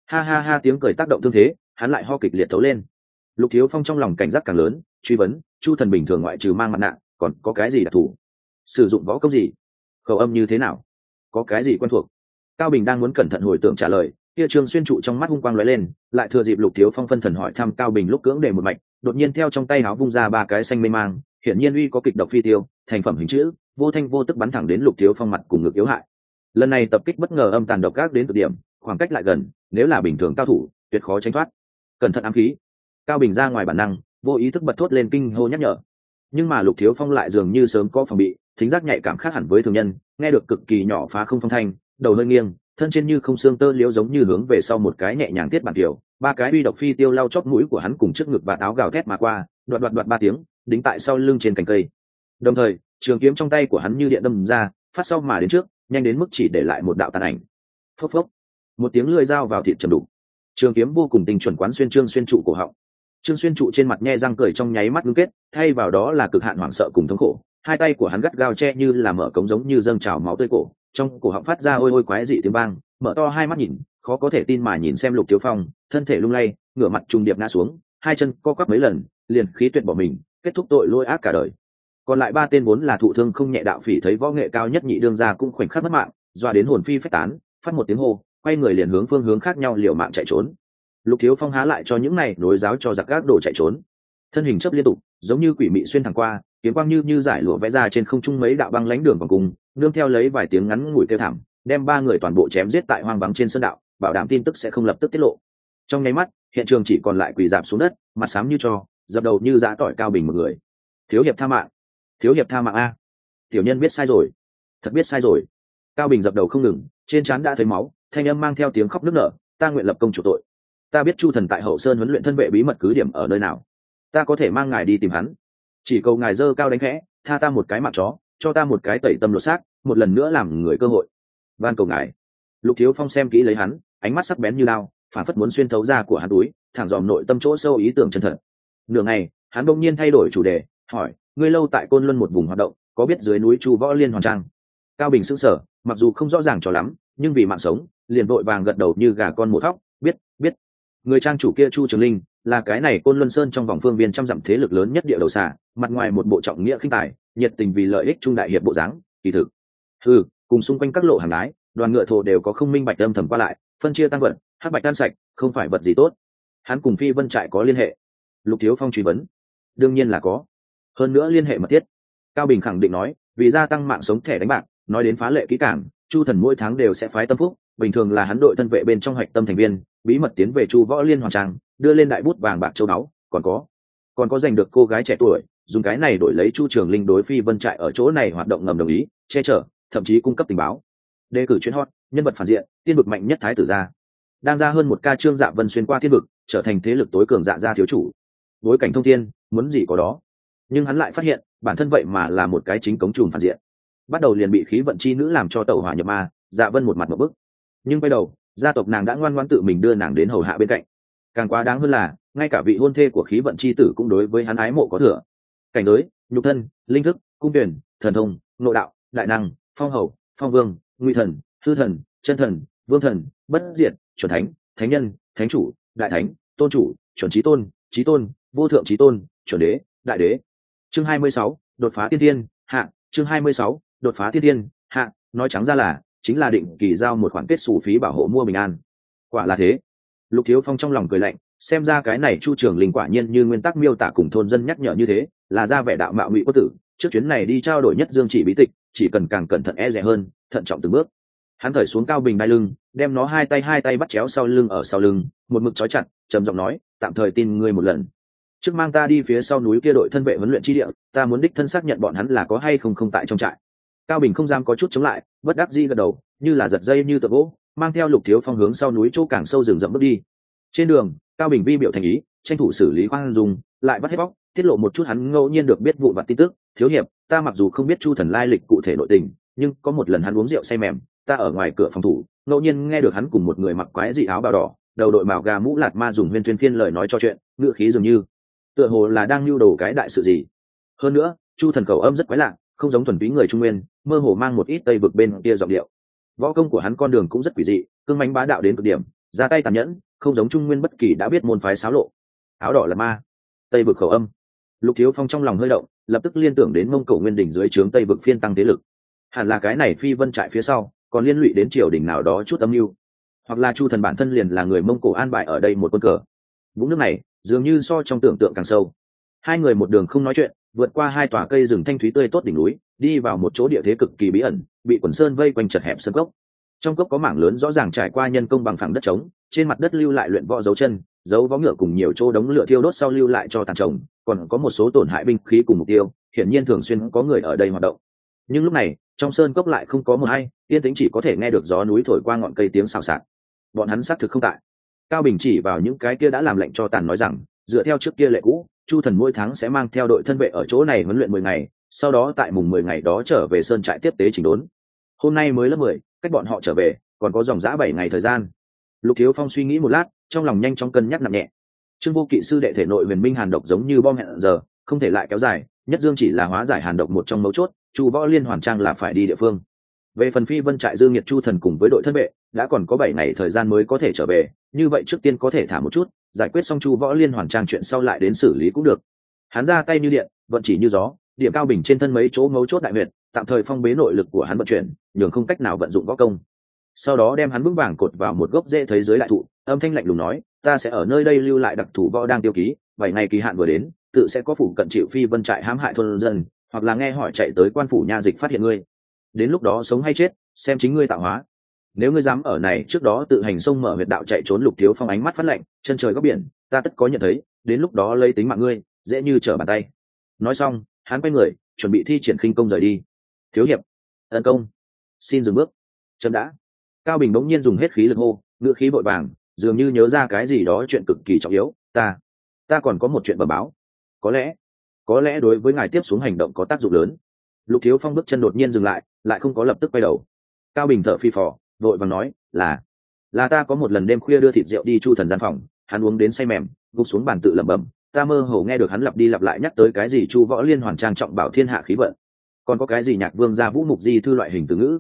Ha ha ha, tiếng cười tác động thương thế, hắn lại ho kịch liệt thấu lên. Lục Thiếu Phong trong lòng cảnh giác càng lớn, truy vấn, Chu Thần bình thường ngoại trừ mang mặt nạ, còn có cái gì đặc thù? Sử dụng võ công gì? Khẩu âm như thế nào? Có cái gì quen thuộc? Cao Bình đang muốn cẩn thận hồi tưởng trả lời, kia Trương Xuyên trụ trong mắt hung quang lóe lên, lại thừa dịp Lục Thiếu Phong phân thần hỏi thăm Cao Bình lúc cưỡng để một mạch, đột nhiên theo trong tay áo vung ra ba cái xanh mê mang, hiển nhiên uy có kịch độc phi tiêu, thành phẩm hình chữ, vô thanh vô tức bắn thẳng đến Lục Thiếu Phong mặt cùng ngực yếu hại. Lần này tập kích bất ngờ âm tàn độc ác đến cực điểm, khoảng cách lại gần, nếu là bình thường cao thủ, tuyệt khó tránh thoát. Cẩn thận ám khí. Cao Bình ra ngoài bản năng, vô ý thức bật thốt lên kinh hô nhắc nhở. Nhưng mà Lục Thiếu Phong lại dường như sớm có phòng bị, thính giác nhạy cảm khác hẳn với thường nhân, nghe được cực kỳ nhỏ phá không phong thanh, đầu hơi nghiêng, thân trên như không xương tơ liễu giống như hướng về sau một cái nhẹ nhàng tiết bản tiểu, ba cái uy độc phi tiêu lao chóp mũi của hắn cùng trước ngực và áo gào thét mà qua, đoạt đoạt đoạt ba tiếng, đính tại sau lưng trên cành cây. Đồng thời, trường kiếm trong tay của hắn như điện đâm ra, phát sau mà đến trước, nhanh đến mức chỉ để lại một đạo tàn ảnh. Phốc phốc, một tiếng lưỡi dao vào thịt trầm đục. Trường kiếm vô cùng tình chuẩn quán xuyên Trương Xuyên trụ cổ họng. Trương Xuyên trụ trên mặt nhe răng cười trong nháy mắt ngưng kết, thay vào đó là cực hạn hoảng sợ cùng thống khổ. Hai tay của hắn gắt gao che như là mở cống giống như dâng trào máu tươi cổ, trong cổ họng phát ra ôi ôi quái dị tiếng vang, mở to hai mắt nhìn, khó có thể tin mà nhìn xem Lục Thiếu Phong, thân thể lung lay, ngửa mặt trùng điệp ngã xuống, hai chân co quắp mấy lần, liền khí tuyệt bỏ mình, kết thúc tội lỗi ác cả đời. Còn lại ba tên vốn là thụ thương không nhẹ đạo phỉ thấy võ nghệ cao nhất nhị đương gia cũng khoảnh khắc mất mạng, doa đến hồn phi phách tán, phát một tiếng hô, quay người liền hướng phương hướng khác nhau liều mạng chạy trốn. Lục Thiếu Phong há lại cho những này nối giáo cho giặc gác đổ chạy trốn, thân hình chớp liên tục, giống như quỷ mị xuyên thẳng qua, kiếm quang như giải lụa vẽ ra trên không trung mấy đạo băng lãnh đường vòng cùng, nương theo lấy vài tiếng ngắn ngủi kêu thảm, đem ba người toàn bộ chém giết tại hoang vắng trên sơn đạo, bảo đảm tin tức sẽ không lập tức tiết lộ. Trong nháy mắt, hiện trường chỉ còn lại quỳ rạp xuống đất, mặt xám như tro, dập đầu như dã tỏi Cao Bình một người. Thiếu hiệp tha mạng, thiếu hiệp tha mạng a! Tiểu nhân biết sai rồi, thật biết sai rồi. Cao Bình dập đầu không ngừng, trên trán đã thấy máu, thanh âm mang theo tiếng khóc nức nở, ta nguyện lập công chủ tội. Ta biết Chu Thần tại Hậu Sơn huấn luyện thân vệ bí mật cứ điểm ở nơi nào, ta có thể mang ngài đi tìm hắn, chỉ cầu ngài giơ cao đánh khẽ, tha ta một cái mạng chó, cho ta một cái tẩy tâm lột xác, một lần nữa làm người cơ hội, van cầu ngài. Lục Thiếu Phong xem kỹ lấy hắn, ánh mắt sắc bén như lao, phản phất muốn xuyên thấu ra của hắn túi, thẳng dòm nội tâm chỗ sâu ý tưởng chân thật. Nửa ngày, hắn đột nhiên thay đổi chủ đề, hỏi, ngươi lâu tại Côn Luân một vùng hoạt động, có biết dưới núi Chu Võ Liên Hoàn Trang? Cao Bình sững sờ, mặc dù không rõ ràng cho lắm, nhưng vì mạng sống, liền vội vàng gật đầu như gà con mổ thóc, biết. Người trang chủ kia Chu Trường Linh, là cái này Côn Luân Sơn trong vòng phương viên trăm dặm thế lực lớn nhất địa đầu xà, mặt ngoài một bộ trọng nghĩa khinh tài, nhiệt tình vì lợi ích trung đại hiệp bộ dáng, kỳ thực. Cùng xung quanh các lộ hàng lái, đoàn ngựa thổ đều có không minh bạch âm thầm qua lại, phân chia tăng vật, hắc bạch tan sạch, không phải vật gì tốt. Hắn cùng Phi Vân trại có liên hệ. Lục Thiếu Phong truy vấn. Đương nhiên là có. Hơn nữa liên hệ mật thiết. Cao Bình khẳng định nói, vì gia tăng mạng sống thẻ đánh bạc, nói đến phá lệ kỹ càng, Chu Thần mỗi tháng đều sẽ phái tâm phúc, bình thường là hắn đội thân vệ bên trong hoạch tâm thành viên, bí mật tiến về Chu Võ Liên Hoàn Trang, đưa lên đại bút vàng bạc châu báu, còn có giành được cô gái trẻ tuổi, dùng cái này đổi lấy Chu Trường Linh đối Phi Vân trại ở chỗ này hoạt động ngầm đồng ý, che chở, thậm chí cung cấp tình báo. Đề cử chuyên hot, nhân vật phản diện, tiên vực mạnh nhất thái tử gia. Đang ra hơn một ca Trương Dạ Vân xuyên qua thiên vực, trở thành thế lực tối cường dạ gia thiếu chủ. Bối cảnh thông thiên, muốn gì có đó. Nhưng hắn lại phát hiện, bản thân vậy mà là một cái chính cống trùm phản diện. Bắt đầu liền bị khí vận chi nữ làm cho tẩu hỏa nhập ma, Dạ Vân một mặt một bức. Nhưng quay đầu, gia tộc nàng đã ngoan ngoãn tự mình đưa nàng đến hầu hạ bên cạnh. Càng quá đáng hơn là, ngay cả vị hôn thê của khí vận chi tử cũng đối với hắn ái mộ có thừa. Cảnh giới, nhục thân, linh thức, cung tuyển, thần thông, nội đạo, đại năng, phong hầu, phong vương, nguy thần, hư thần, chân thần, vương thần, bất diệt, chuẩn thánh, thánh nhân, thánh chủ, đại thánh, tôn chủ, chuẩn chí tôn, vô thượng chí tôn, chuẩn đế, đại đế. Chương 26, đột phá tiên thiên hạ. Chương 26, đột phá tiên thiên hạ. Nói trắng ra là chính là định kỳ giao một khoản kết xù phí bảo hộ mua bình an. Quả là thế. Lục Thiếu Phong trong lòng cười lạnh, xem ra cái này Chu Trường Linh quả nhiên như nguyên tắc miêu tả cùng thôn dân nhắc nhở như thế, là ra vẻ đạo mạo ngụy quốc tử, trước chuyến này đi trao đổi nhất dương chỉ bí tịch, chỉ cần càng cẩn thận e dè hơn, thận trọng từng bước. Hắn cởi xuống Cao Bình đai lưng, đem nó hai tay bắt chéo sau lưng, ở sau lưng một mực trói chặt, trầm giọng nói, tạm thời tin ngươi một lần, trước mang ta đi phía sau núi kia đội thân vệ huấn luyện chi địa, ta muốn đích thân xác nhận bọn hắn là có hay không tại trong trại. Cao Bình không dám có chút chống lại, bất đắc dĩ gật đầu, như là giật dây như tựa gỗ, mang theo Lục Thiếu Phong hướng sau núi chỗ càng sâu rừng rậm bước đi. Trên đường, Cao Bình vi biểu thành ý, tranh thủ xử lý khoan dung, lại bắt hết bóc, tiết lộ một chút hắn ngẫu nhiên được biết vụn vặt tin tức. Thiếu hiệp, ta mặc dù không biết Chu Thần lai lịch cụ thể nội tình, nhưng có một lần hắn uống rượu say mềm, ta ở ngoài cửa phòng thủ, ngẫu nhiên nghe được hắn cùng một người mặc quái dị áo bào đỏ, đầu đội mào gà mũ lạt ma dùng huyên thuyên phiên lời nói cho chuyện, ngựa khí dường như tựa hồ là đang lưu đồ cái đại sự gì. Hơn nữa, Chu Thần khẩu âm rất quái lạ, không giống thuần túy người Trung Nguyên, mơ hồ mang một ít Tây vực bên kia giọng điệu. Võ công của hắn con đường cũng rất quỷ dị, cương mãnh bá đạo đến cực điểm, ra tay tàn nhẫn, không giống Trung Nguyên bất kỳ đã biết môn phái xáo lộ. Áo đỏ là ma, Tây vực khẩu âm. Lục Thiếu Phong trong lòng hơi động, lập tức liên tưởng đến Mông Cổ Nguyên đỉnh dưới trướng Tây vực phiên tăng thế lực. Hẳn là cái này Phi Vân trại phía sau, còn liên lụy đến triều đình nào đó chút âm mưu, hoặc là Chu Thần bản thân liền là người Mông Cổ an bài ở đây một quân cờ. Vũng nước này dường như so trong tưởng tượng càng sâu. Hai người một đường không nói chuyện, vượt qua hai tòa cây rừng thanh thúy tươi tốt đỉnh núi, đi vào một chỗ địa thế cực kỳ bí ẩn, bị quần sơn vây quanh chật hẹp sân cốc. Trong cốc có mảng lớn rõ ràng trải qua nhân công bằng phẳng đất trống, trên mặt đất lưu lại luyện võ dấu chân, dấu võ ngựa cùng nhiều chỗ đống lửa thiêu đốt sau lưu lại cho tàn trồng, còn có một số tổn hại binh khí cùng mục tiêu, hiển nhiên thường xuyên có người ở đây hoạt động. Nhưng lúc này, trong sơn cốc lại không có một ai, yên tĩnh chỉ có thể nghe được gió núi thổi qua ngọn cây tiếng xào xạc. Bọn hắn xác thực không tại. Cao Bình chỉ vào những cái kia đã làm lệnh cho tàn nói rằng, dựa theo trước kia lệ cũ, Chu Thần mỗi tháng sẽ mang theo đội thân vệ ở chỗ này huấn luyện 10 ngày, sau đó tại mùng 10 ngày đó trở về sơn trại tiếp tế chỉnh đốn. Hôm nay mới lớp 10, cách bọn họ trở về, còn có dòng dã 7 ngày thời gian. Lục Thiếu Phong suy nghĩ một lát, trong lòng nhanh chóng cân nhắc nặng nhẹ. Trương Vô Kỵ sư đệ thể nội huyền minh hàn độc giống như bom hẹn giờ, không thể lại kéo dài, Nhất Dương chỉ là hóa giải hàn độc một trong mấu chốt, Chu Võ Liên hoàn trang là phải đi địa phương. Về phần Phi Vân trại Dương Nhiệt Chu Thần cùng với đội thân vệ, đã còn có 7 ngày thời gian mới có thể trở về, như vậy trước tiên có thể thả một chút, giải quyết xong Chu Võ Liên hoàn trang chuyện sau lại đến xử lý cũng được. Hắn ra tay như điện, vận chỉ như gió, điểm Cao Bình trên thân mấy chỗ mấu chốt đại huyệt, tạm thời phong bế nội lực của hắn vận chuyển, nhường không cách nào vận dụng võ công. Sau đó đem hắn vững vàng cột vào một gốc rễ thấy dưới đại thụ, âm thanh lạnh lùng nói, ta sẽ ở nơi đây lưu lại đặc thủ võ đang tiêu ký, 7 ngày kỳ hạn vừa đến, tự sẽ có phủ cận chịu Phi Vân trại hãm hại thôn dân, hoặc là nghe hỏi chạy tới quan phủ nha dịch phát hiện ngươi. Đến lúc đó sống hay chết, xem chính ngươi tạo hóa. Nếu ngươi dám ở này trước đó tự hành xông mở huyệt đạo chạy trốn, Lục Thiếu Phong ánh mắt phát lạnh, chân trời góc biển, ta tất có nhận thấy, đến lúc đó lấy tính mạng ngươi, dễ như trở bàn tay. Nói xong, hắn quay người, chuẩn bị thi triển khinh công rời đi. Thiếu hiệp, tấn công, xin dừng bước. Chấm đã. Cao Bình bỗng nhiên dùng hết khí lực hô, ngựa khí vội vàng, dường như nhớ ra cái gì đó chuyện cực kỳ trọng yếu. Ta còn có một chuyện bẩm báo. Có lẽ đối với ngài tiếp xuống hành động có tác dụng lớn. Lục Thiếu Phong bước chân đột nhiên dừng lại, lại không có lập tức quay đầu. Cao Bình thở phì phò, vội vàng nói, là ta có một lần đêm khuya đưa thịt rượu đi Chu Thần gian phòng, hắn uống đến say mềm, gục xuống bàn tự lẩm bẩm, ta mơ hồ nghe được hắn lặp đi lặp lại nhắc tới cái gì Chu Võ Liên hoàn trang trọng bảo thiên hạ khí vận, còn có cái gì Nhạc Vương gia vũ mục di thư loại hình từ ngữ.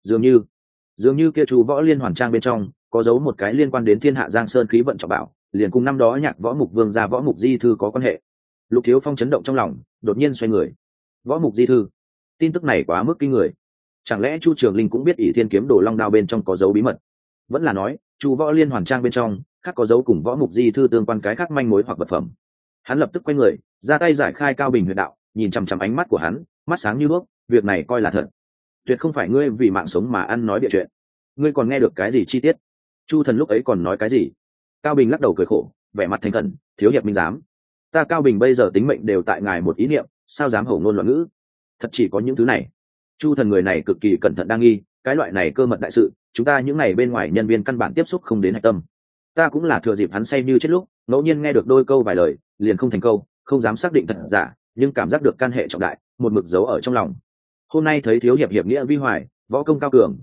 Dường như kia Chu Võ Liên hoàn trang bên trong có giấu một cái liên quan đến thiên hạ giang sơn khí vận trọng bảo, liền cùng năm đó Nhạc Võ Mục Vương gia võ mục di thư có quan hệ. Lục Thiếu Phong chấn động trong lòng, đột nhiên xoay người. Võ mục di thư, tin tức này quá mức kinh người. Chẳng lẽ Chu Trường Linh cũng biết ỷ thiên kiếm đồ long đao bên trong có dấu bí mật, vẫn là nói Chu Võ Liên hoàn trang bên trong khác có dấu cùng võ mục di thư tương quan cái khác manh mối hoặc vật phẩm. Hắn lập tức quay người, ra tay giải khai Cao Bình huyệt đạo, nhìn chằm chằm ánh mắt của hắn, mắt sáng như đuốc, việc này coi là thật, tuyệt không phải ngươi vì mạng sống mà ăn nói địa chuyện. Ngươi còn nghe được cái gì chi tiết? Chu Thần lúc ấy còn nói cái gì? Cao Bình lắc đầu cười khổ, vẻ mặt thành khẩn, thiếu hiệp minh dám. Ta Cao Bình bây giờ tính mệnh đều tại ngài một ý niệm, sao dám hổ ngôn loạn ngữ? Thật chỉ có những thứ này. Chu Thần người này cực kỳ cẩn thận đa nghi, cái loại này cơ mật đại sự, chúng ta những ngày bên ngoài nhân viên căn bản tiếp xúc không đến hạch tâm. Ta cũng là thừa dịp hắn say như chết lúc, ngẫu nhiên nghe được đôi câu vài lời, liền không thành câu, không dám xác định thật giả, nhưng cảm giác được can hệ trọng đại, một mực giấu ở trong lòng. Hôm nay thấy thiếu hiệp hiệp nghĩa vi hoài, võ công cao cường,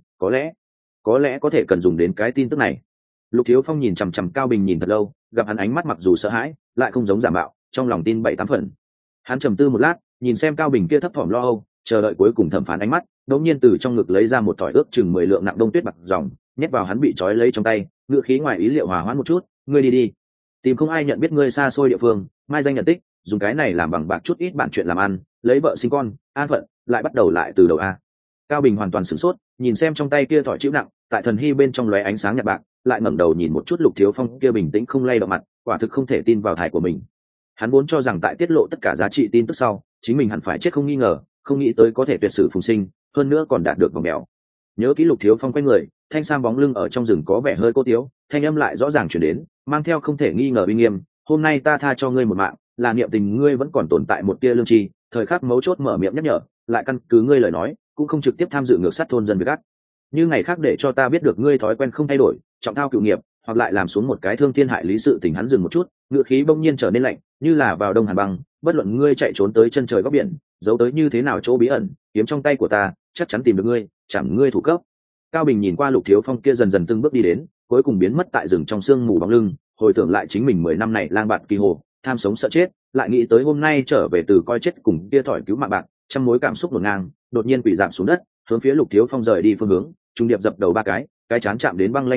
có lẽ có thể cần dùng đến cái tin tức này. Lục Thiếu Phong nhìn chằm chằm Cao Bình nhìn thật lâu, gặp hắn ánh mắt mặc dù sợ hãi, lại không giống giả mạo, trong lòng tin 7-8 phần. Hắn trầm tư một lát, nhìn xem Cao Bình kia thấp thỏm lo âu, chờ đợi cuối cùng thẩm phán ánh mắt, đột nhiên từ trong ngực lấy ra một thỏi ước chừng 10 lượng nặng đông tuyết bạc dòng, nhét vào hắn bị trói lấy trong tay, ngựa khí ngoài ý liệu hòa hoãn một chút, ngươi đi, tìm không ai nhận biết ngươi xa xôi địa phương, mai danh nhận tích, dùng cái này làm bằng bạc chút ít bạn chuyện làm ăn, lấy vợ sinh con, an phận, lại bắt đầu lại từ đầu a. Cao Bình hoàn toàn sửng sốt, nhìn xem trong tay kia thỏi chữ nặng, tại thần hy bên trong lóe ánh sáng nhạt bạc, lại ngẩng đầu nhìn một chút Lục Thiếu Phong kia bình tĩnh không lay động mặt, quả thực không thể tin vào thải của mình. Hắn vốn cho rằng tại tiết lộ tất cả giá trị tin tức sau, chính mình hẳn phải chết không nghi ngờ, không nghĩ tới có thể tuyệt sử phùng sinh, hơn nữa còn đạt được vòng mèo. Nhớ kỹ Lục Thiếu Phong quay người, thanh sam bóng lưng ở trong rừng có vẻ hơi cô tiếu, thanh âm lại rõ ràng truyền đến, mang theo không thể nghi ngờ uy nghiêm, hôm nay ta tha cho ngươi một mạng, là niệm tình ngươi vẫn còn tồn tại một tia lương tri, thời khắc mấu chốt mở miệng nhắc nhở, lại căn cứ ngươi lời nói, cũng không trực tiếp tham dự ngược sát thôn dân việc gắt. Như ngày khác để cho ta biết được ngươi thói quen không thay đổi, trọng thao cựu nghiệp, hoặc lại làm xuống một cái thương thiên hại lý sự tình. Hắn dừng một chút, ngựa khí bỗng nhiên trở nên lạnh, như là vào đông hàn băng, bất luận ngươi chạy trốn tới chân trời góc biển, giấu tới như thế nào chỗ bí ẩn, kiếm trong tay của ta, chắc chắn tìm được ngươi, chẳng ngươi thủ cấp. Cao Bình nhìn qua Lục Thiếu Phong kia dần dần từng bước đi đến, cuối cùng biến mất tại rừng trong sương mù bóng lưng, hồi tưởng lại chính mình 10 năm này lang bạt kỳ hồ, tham sống sợ chết, lại nghĩ tới hôm nay trở về từ coi chết cùng kia thỏi cứu mạng bạc, trăm mối cảm xúc ngổn ngang, đột nhiên quỳ giảm xuống đất, hướng phía Lục Thiếu Phong rời đi phương hướng, trung điệp dập đầu 3 cái chán chạm đến băng lãnh bùn đất,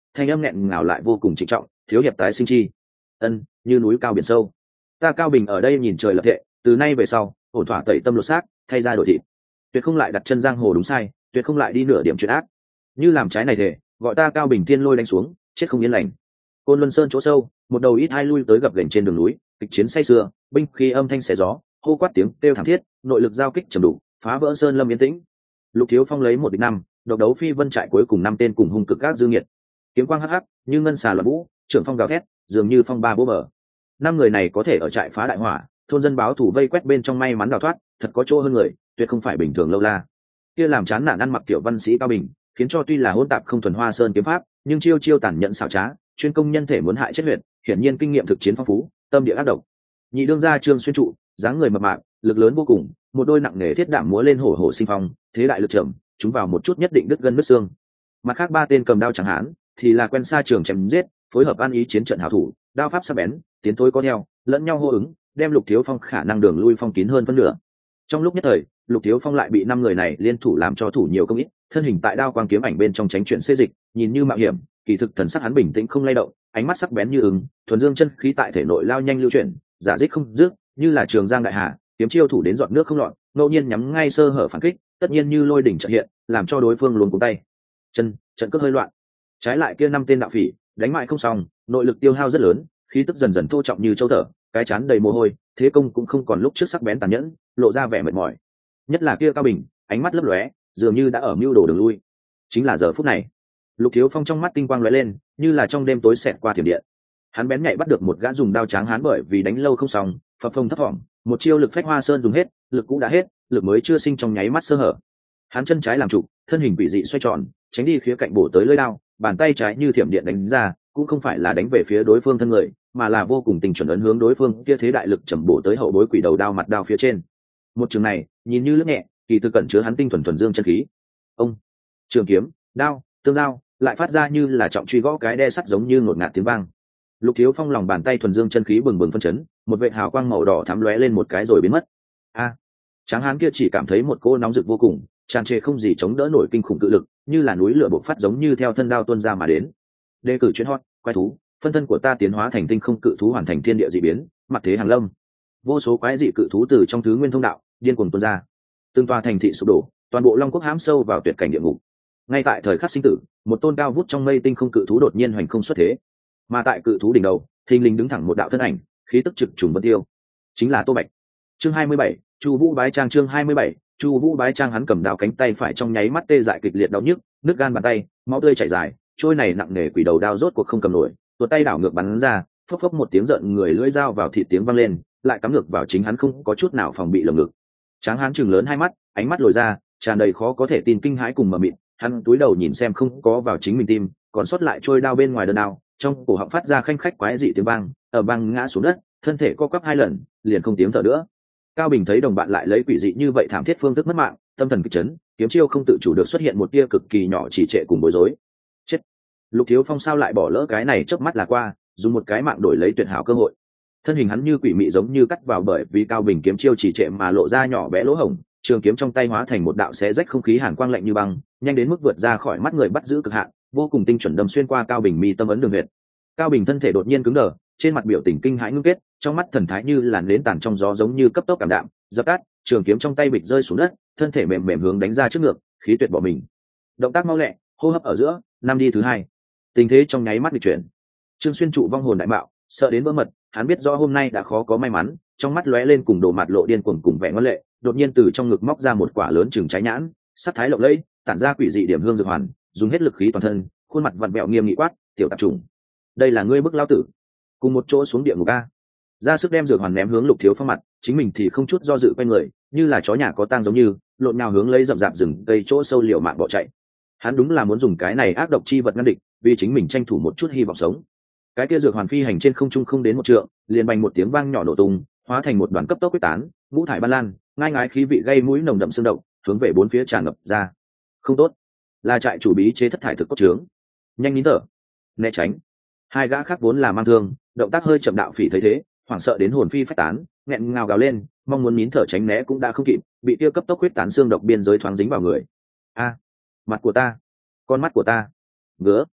thanh âm nghẹn ngào lại vô cùng trịnh trọng, thiếu hiệp tái sinh chi. Ân, như núi cao biển sâu. Ta Cao Bình ở đây nhìn trời lập thệ, từ nay về sau, ổn thỏa tẩy tâm lột xác, thay ra đổi thịt. Tuyệt không lại đặt chân giang hồ đúng sai, tuyệt không lại đi nửa điểm chuyện ác. Như làm trái này thể, gọi ta Cao Bình thiên lôi đánh xuống, chết không yên lành. Côn Luân Sơn chỗ sâu, một đầu ít hai lui tới gập ghềnh trên đường núi, kịch chiến say sưa, binh khí âm thanh xé gió, hô quát tiếng kêu thảm thiết, nội lực giao kích trầm đủ, phá vỡ sơn lâm yên tĩnh. Lục Thiếu Phong lấy 1 địch 5, độc đấu phi vân trại cuối cùng 5 tên cùng hung cực các dương nhiệt. Kiếm quang hắc hắc, như ngân xà loạn vũ, trưởng phong gào thét, dường như phong ba bố bờ. 5 người này có thể ở trại phá đại hỏa, thôn dân báo thủ vây quét bên trong may mắn đào thoát, thật có chỗ hơn người, tuyệt không phải bình thường lâu la. Kia làm chán nản ăn mặc tiểu văn sĩ Cao Bình, khiến cho tuy là hỗn tạp không thuần hoa sơn kiếm pháp, nhưng chiêu chiêu tàn nhẫn xảo trá, chuyên công nhân thể muốn hại chết huyệt, hiển nhiên kinh nghiệm thực chiến phong phú, tâm địa ác độc. Nhị đương gia Trương Xuyên trụ, dáng người mập mạp, lực lớn vô cùng, một đôi nặng nề thiết đạm múa lên hổ hổ sinh phong, thế đại lực chậm, chúng vào một chút nhất định đứt gân đứt xương. Mặt khác 3 tên cầm đao chẳng hán, thì là quen xa trường chém giết, phối hợp ăn ý chiến trận hảo thủ, đao pháp sắc bén, tiến thối có theo, lẫn nhau hô ứng, đem Lục Thiếu Phong khả năng đường lui phong kín hơn phân nửa. Trong lúc nhất thời, Lục Thiếu Phong lại bị 5 người này liên thủ làm cho thủ nhiều công ít, thân hình tại đao quang kiếm ảnh bên trong tránh chuyện xê dịch, nhìn như mạo hiểm, kỳ thực thần sắc hắn bình tĩnh không lay động, ánh mắt sắc bén như ứng, thuần dương chân khí tại thể nội lao nhanh lưu chuyển, giả dích không dứt, như là trường giang đại hà, kiếm chiêu thủ đến giọt nước không lọt, ngẫu nhiên nhắm ngay sơ hở phản kích, tất nhiên như lôi đỉnh chợt hiện, làm cho đối phương luống cuống tay trận cước hơi loạn. Trái lại kia 5 tên đạo phỉ, đánh mại không xong, nội lực tiêu hao rất lớn, khí tức dần dần thô trọng như châu thở, cái chán đầy mồ hôi, thế công cũng không còn lúc trước sắc bén tàn nhẫn, lộ ra vẻ mệt mỏi. Nhất là kia Cao Bình, ánh mắt lấp lóe, dường như đã ở mưu đồ đường lui. Chính là giờ phút này, Lục Thiếu Phong trong mắt tinh quang lóe lên, như là trong đêm tối xẹt qua thiểm điện. Hắn bén nhạy bắt được một gã dùng đao tráng hán bởi vì đánh lâu không xong, phập phồng thấp thỏm, một chiêu lực phách hoa sơn dùng hết, lực cũ đã hết, lực mới chưa sinh trong nháy mắt sơ hở. Hắn chân trái làm trụ, thân hình quỷ dị xoay tròn, tránh đi khía cạnh bổ tới lưỡi đao, bàn tay trái như thiểm điện đánh ra, cũng không phải là đánh về phía đối phương thân người, mà là vô cùng tình chuẩn ấn hướng đối phương kia thế đại lực chầm bổ tới hậu bối quỷ đầu đao mặt đao phía trên. Một trường này, nhìn như lướt nhẹ, kỳ thực cẩn chứa hắn tinh thuần dương chân khí. Ông, trường kiếm, đao, tương giao, lại phát ra như là trọng truy gõ cái đe sắt giống như ngột ngạt tiếng vang. Lục Thiếu Phong lòng bàn tay thuần dương chân khí bừng bừng phân chấn, một vệt hào quang màu đỏ thắm lóe lên một cái rồi biến mất. A, tráng hán kia chỉ cảm thấy một cỗ nóng rực vô cùng, tràn trề không gì chống đỡ nổi kinh khủng cự lực, như là núi lửa bộc phát giống như theo thân đao tuôn ra mà đến. Đề cử chuyên hot, quái thú, phân thân của ta tiến hóa thành tinh không cự thú hoàn thành thiên địa dị biến, mặt thế hàng lâm. Vô số quái dị cự thú từ trong thứ nguyên thông đạo điên cuồng tuôn ra. Từng tòa thành thị sụp đổ, toàn bộ Long Quốc hãm sâu vào tuyệt cảnh địa ngục. Ngay tại thời khắc sinh tử, một tôn cao vút trong mây tinh không cự thú đột nhiên hoành không xuất thế. Mà tại cự thú đỉnh đầu, thình lình đứng thẳng một đạo thân ảnh, khí tức trực trùng vân tiêu, chính là Tô Bạch. Chương 27, Chu Vũ bái trang. Chương 27, Chu Vũ bái trang. Hắn cầm đao, cánh tay phải trong nháy mắt tê dại kịch liệt đau nhức, nứt gan bàn tay, máu tươi chảy dài, trôi này nặng nề quỷ đầu đao rốt cuộc không cầm nổi, tuột tay đảo ngược bắn ra, phốc phốc một tiếng giận người lưỡi dao vào thịt tiếng vang lên, lại cắm ngược vào chính hắn không có chút nào phòng bị lồng ngực. Tráng hán trừng lớn hai mắt, ánh mắt lồi ra, tràn đầy khó có thể tin kinh hãi cùng mờ mịt, hắn túi đầu nhìn xem không có vào chính mình tim, còn sót lại trôi đao bên ngoài đơn đao, trong cổ họng phát ra khanh khách quái dị tiếng vang, ở băng ngã xuống đất, thân thể co quắp 2 lần, liền không tiếng thở nữa. Cao Bình thấy đồng bạn lại lấy quỷ dị như vậy thảm thiết phương thức mất mạng, tâm thần kịch chấn, kiếm chiêu không tự chủ được xuất hiện một tia cực kỳ nhỏ chỉ trệ cùng bối rối. Chết! Lục Thiếu Phong sao lại bỏ lỡ cái này chớp mắt là qua, dùng một cái mạng đổi lấy tuyệt hảo cơ hội. Thân hình hắn như quỷ mị giống như cắt vào bởi vì Cao Bình kiếm chiêu chỉ trệ mà lộ ra nhỏ bé lỗ hổng, trường kiếm trong tay hóa thành một đạo xé rách không khí hàn quang lạnh như băng, nhanh đến mức vượt ra khỏi mắt người bắt giữ cực hạn, vô cùng tinh chuẩn đâm xuyên qua Cao Bình mi tâm ấn đường huyệt. Cao Bình thân thể đột nhiên cứng đờ, trên mặt biểu tình kinh hãi ngưng kết, trong mắt thần thái như làn nến tàn trong gió giống như cấp tốc cảm đạm, dập tắt, trường kiếm trong tay bịch rơi xuống đất, thân thể mềm mềm hướng đánh ra trước ngược, khí tuyệt bỏ mình. Động tác mau lẹ, hô hấp ở giữa, năm đi thứ 2. Tình thế trong nháy mắt bị chuyển. Trương Xuyên trụ vong hồn đại mạo, sợ đến vỡ mật, hắn biết rõ hôm nay đã khó có may mắn, trong mắt lóe lên cùng đồ mặt lộ điên cuồng cùng vẻ ngoan lệ, đột nhiên từ trong ngực móc ra một quả lớn chừng trái nhãn, sắc thái lộng lẫy, tản ra quỷ dị điểm hương dược hoàn, dùng hết lực khí toàn thân, khuôn mặt vặn vẹo nghiêm nghị quát, "Tiểu tạp chủng, đây là ngươi bức lão tử, cùng một chỗ xuống địa ngục a!" Ra sức đem dược hoàn ném hướng Lục Thiếu Phong mặt, chính mình thì không chút do dự quay người, như là chó nhà có tang giống như, lộn nhào hướng lấy rậm rạp rừng cây chỗ sâu liều mạng bỏ chạy. Hắn đúng là muốn dùng cái này ác độc chi vật ngăn địch, vì chính mình tranh thủ một chút hy vọng sống. Cái kia dược hoàn phi hành trên không trung không đến 1 trượng, liền bành một tiếng vang nhỏ nổ tung, hóa thành một đoàn cấp tốc quyết tán, ngũ thải ban lan, ngai ngái khí vị gây mũi nồng đậm xương động, hướng về 4 phía tràn ngập ra. Không tốt, là trại chủ bí chế thất thải thực cốt trướng. Nhanh nín thở, né tránh. 2 gã khác vốn là mang thương, động tác hơi chậm đạo phỉ thấy thế, hoảng sợ đến hồn phi phách tán, nghẹn ngào gào lên, mong muốn nín thở tránh né cũng đã không kịp, bị kia cấp tốc quyết tán xương độc biên giới thoáng dính vào người. A, mặt của ta, con mắt của ta, ngứa,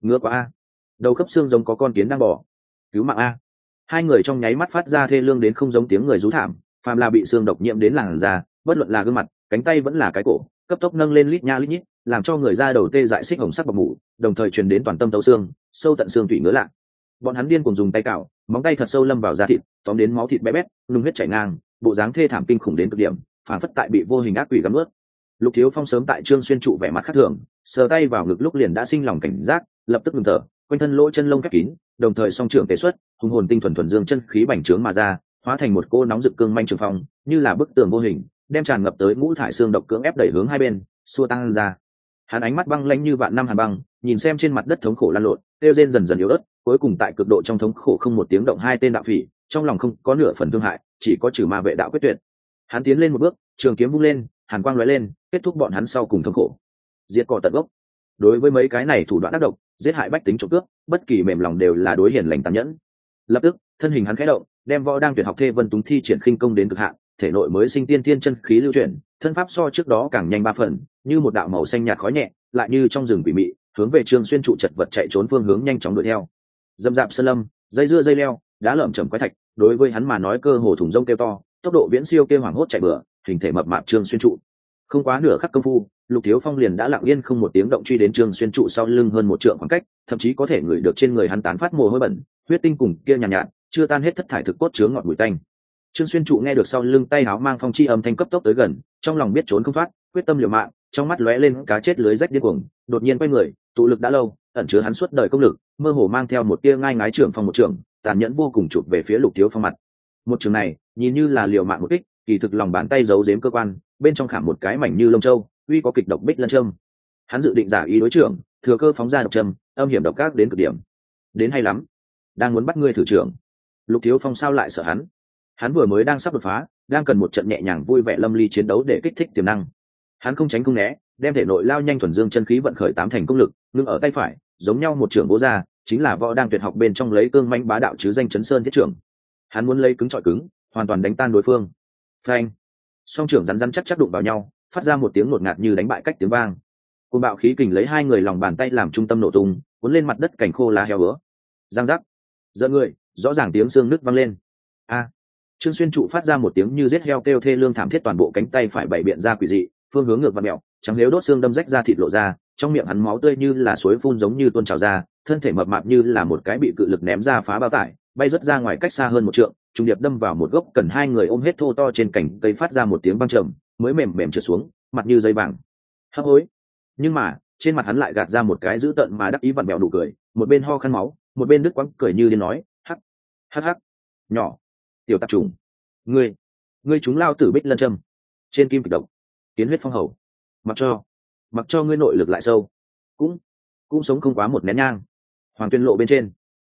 Ngứa quá a, đầu khớp xương giống có con kiến đang bò. Cứu mạng a. Hai người trong nháy mắt phát ra thê lương đến không giống tiếng người rú thảm, phàm là bị xương độc nhiễm đến làn da, bất luận là gương mặt, cánh tay vẫn là cái cổ, cấp tốc nâng lên lít nha lít nhít, làm cho người da đầu tê dại xích hồng sắc bọc mủ, đồng thời truyền đến toàn tâm tấu xương, sâu tận xương tủy ngứa lạ. Bọn hắn điên cuồng dùng tay cào, móng tay thật sâu lâm vào da thịt, tóm đến máu thịt bé bét, nung huyết chảy ngang, bộ dáng thê thảm kinh khủng đến cực điểm, phản phất tại bị vô hình ác quỷ gặm nuốt. Lục Thiếu Phong sớm tại Trương Xuyên trụ vẻ mặt khác thường, sờ tay vào ngực lúc liền đã sinh lòng cảnh giác, lập tức ngừng thở, quanh thân lỗ chân lông khép kín, đồng thời song trưởng tế xuất, hùng hồn tinh thuần thuần dương chân khí bành trướng mà ra, hóa thành một cô nóng rực cương manh trường phong, như là bức tường vô hình, đem tràn ngập tới ngũ thải xương độc cưỡng ép đẩy hướng hai bên, xua tăng ra. Hắn ánh mắt băng lãnh như vạn năm hàn băng, nhìn xem trên mặt đất thống khổ lan lộn, tiêu rên dần dần yếu ớt, cuối cùng tại cực độ trong thống khổ không một tiếng động hai tên đạo phỉ, trong lòng không có nửa phần thương hại, chỉ có trừ ma vệ đạo quyết tuyệt. Hắn tiến lên một bước, trường kiếm vung lên, hàn quang lóe lên, kết thúc bọn hắn sau cùng thống khổ. Diệt cỏ tận gốc. Đối với mấy cái này thủ đoạn ác độc, giết hại bách tính trộm cướp, bất kỳ mềm lòng đều là đối hiền lành tàn nhẫn. Lập tức, thân hình hắn khẽ động, đem võ đang tuyệt học thê vân túng thi triển khinh công đến cực hạn, thể nội mới sinh tiên thiên chân khí lưu chuyển, thân pháp so trước đó càng nhanh ba phần, như một đạo màu xanh nhạt khói nhẹ, lại như trong rừng quỷ mị, hướng về Trương Xuyên trụ chật vật chạy trốn phương hướng nhanh chóng đuổi theo. Dâm dạp sơn lâm, dây dưa dây leo, đá lởm chởm quái thạch, đối với hắn mà nói cơ hồ thùng rông kêu to, tốc độ viễn siêu kêu hoảng hốt chạy bừa, hình thể mập mạp Trương Xuyên trụ. Không quá nửa khắc công phu, Lục Thiếu Phong liền đã lặng yên không một tiếng động truy đến Trương Xuyên trụ sau lưng hơn một trượng khoảng cách, thậm chí có thể ngửi được trên người hắn tán phát mồ hôi bẩn, huyết tinh cùng kia nhàn nhạt, chưa tan hết thất thải thực cốt chứa ngọt bụi tanh. Trương Xuyên trụ nghe được sau lưng tay áo mang phong chi âm thanh cấp tốc tới gần, trong lòng biết trốn không thoát, quyết tâm liều mạng, trong mắt lóe lên cá chết lưới rách điên cuồng, đột nhiên quay người, tụ lực đã lâu, ẩn chứa hắn suốt đời công lực, mơ hồ mang theo một tia ngai ngái trưởng phong một trường, tàn nhẫn vô cùng chụp về phía Lục Thiếu Phong mặt. Một trường này, nhìn như là liều mạng một kích, kỳ thực lòng bàn tay giấu giếm cơ quan, bên trong khảm một cái mảnh như lông châu, uy có kịch độc bích lân châm. Hắn dự định giả ý đối trưởng, thừa cơ phóng ra độc châm, âm hiểm độc ác đến cực điểm. Đến hay lắm, đang muốn bắt ngươi thử trưởng. Lục Thiếu Phong sao lại sợ hắn? Hắn vừa mới đang sắp đột phá, đang cần một trận nhẹ nhàng vui vẻ lâm ly chiến đấu để kích thích tiềm năng. Hắn không tránh không né, đem thể nội lao nhanh thuần dương chân khí vận khởi tám thành công lực, ngưng ở tay phải, giống nhau một trưởng bố ra, chính là võ đang tuyệt học bên trong lấy cương mãnh bá đạo chứ danh chấn sơn thiết trưởng. Hắn muốn lấy cứng chọi cứng, hoàn toàn đánh tan đối phương. Phanh! Song trưởng rắn rắn chắc chắc đụng vào nhau, phát ra một tiếng ngột ngạt như đánh bại cách tiếng vang. Cơn bạo khí kình lấy hai người lòng bàn tay làm trung tâm nổ tung, cuốn lên mặt đất cảnh khô lá heo bữa. Giang giác! Giận người, rõ ràng tiếng xương nứt vang lên. A! Trương Xuyên trụ phát ra một tiếng như giết heo kêu thê lương thảm thiết, toàn bộ cánh tay phải bảy biện ra quỷ dị, phương hướng ngược và mèo, trắng nếu đốt xương đâm rách ra thịt lộ ra, trong miệng hắn máu tươi như là suối phun giống như tuôn trào ra, thân thể mập mạp như là một cái bị cự lực ném ra phá bao tải, bay rất ra ngoài cách xa hơn một trượng, trùng điệp đâm vào một gốc cần hai người ôm hết thô to trên cành cây, phát ra một tiếng vang trầm, mới mềm mềm trượt xuống, mặt như dây vàng. Hấp hối. Nhưng mà, trên mặt hắn lại gạt ra một cái dữ tợn mà đắc ý vặn vẹo nụ cười, một bên ho khăn máu, một bên đứt quãng cười như điên nói, hắc, hắc hắc, nhỏ, tiểu tạp trùng, ngươi chúng lao tử bích lân châm, trên kim kịch độc, kiến huyết phong hầu, mặc cho ngươi nội lực lại sâu, cũng sống không quá một nén nhang. Hoàng Tuyên lộ bên trên,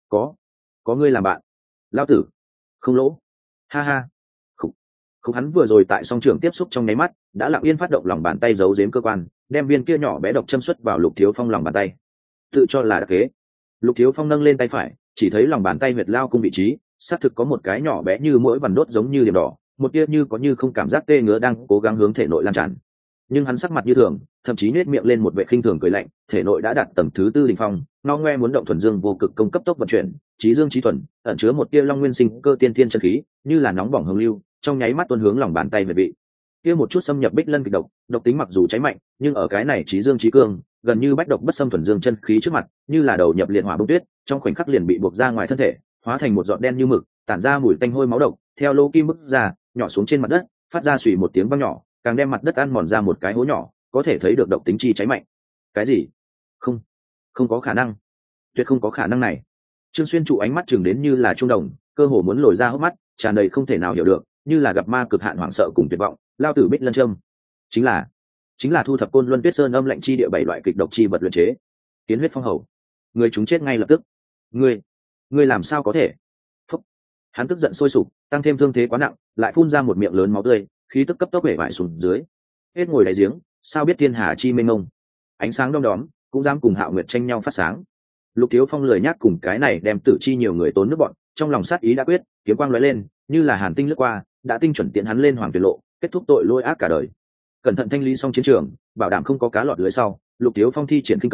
có ngươi làm bạn, lao tử không lỗ, ha ha. Không, hắn vừa rồi tại song trưởng tiếp xúc trong nháy mắt, đã lặng yên phát động lòng bàn tay giấu giếm cơ quan, đem viên kia nhỏ bé độc châm xuất vào Lục Thiếu Phong lòng bàn tay. Tự cho là đặc kế. Lục Thiếu Phong nâng lên tay phải, chỉ thấy lòng bàn tay huyệt lao cung vị trí, xác thực có một cái nhỏ bé như mỗi vằn đốt giống như điểm đỏ, một tia như có như không cảm giác tê ngứa đang cố gắng hướng thể nội lan tràn. Nhưng hắn sắc mặt như thường, thậm chí nết miệng lên một vẻ khinh thường cười lạnh, thể nội đã đạt tầng thứ tư đỉnh phong, ngao ngoe muốn động thuần dương vô cực công cấp tốc vận chuyển, trí dương trí thuần, ẩn chứa một tia long nguyên sinh cơ tiên thiên chân khí, như là nóng bỏng hồng lưu, trong nháy mắt tuôn hướng lòng bàn tay về vị. Kia một chút xâm nhập bích lân kịch độc, độc tính mặc dù cháy mạnh, nhưng ở cái này trí dương trí cương, gần như bách độc bất xâm thuần dương chân khí trước mặt, như là đầu nhập liệt hỏa bông tuyết, trong khoảnh khắc liền bị buộc ra ngoài thân thể, hóa thành một giọt đen như mực, tản ra mùi tanh hôi máu độc, theo lô kim bức ra, nhỏ xuống trên mặt đất, phát ra xùy một tiếng vang nhỏ, càng đem mặt đất ăn mòn ra một cái hố nhỏ, có thể thấy được độc tính chi cháy mạnh. Cái gì? Không có khả năng, tuyệt không có khả năng này. Trương Xuyên trụ ánh mắt chừng đến như là trung đồng, cơ hồ muốn lồi ra hốc mắt, tràn đầy không thể nào hiểu được, như là gặp ma cực hạn hoảng sợ cùng tuyệt vọng. Lao tử bích lân châm, chính là thu thập côn luân tuyết sơn âm lạnh chi địa bảy loại kịch độc chi vật luyện chế. Kiến huyết phong hầu, người chúng chết ngay lập tức. Ngươi làm sao có thể? Phúc. Hắn tức giận sôi sục, tăng thêm thương thế quá nặng, lại phun ra một miệng lớn máu tươi, khí tức cấp tốc bể vải xuống dưới. Hết ngồi đáy giếng, sao biết thiên hà chi mênh mông. Ánh sáng đom đóm, cũng dám cùng Hạo Nguyệt tranh nhau phát sáng. Lục Thiếu Phong lười nhác cùng cái này đem tử chi nhiều người tốn nước bọn, trong lòng sát ý đã quyết, kiếm quang lóe lên, như là hàn tinh lướt qua, đã tinh chuẩn tiện hắn lên Hoàng Tuyệt lộ, kết thúc tội lỗi ác cả đời. Cẩn thận thanh lý xong chiến trường, bảo đảm không có cá lọt lưới sau, Lục Thiếu Phong thi triển kinh công,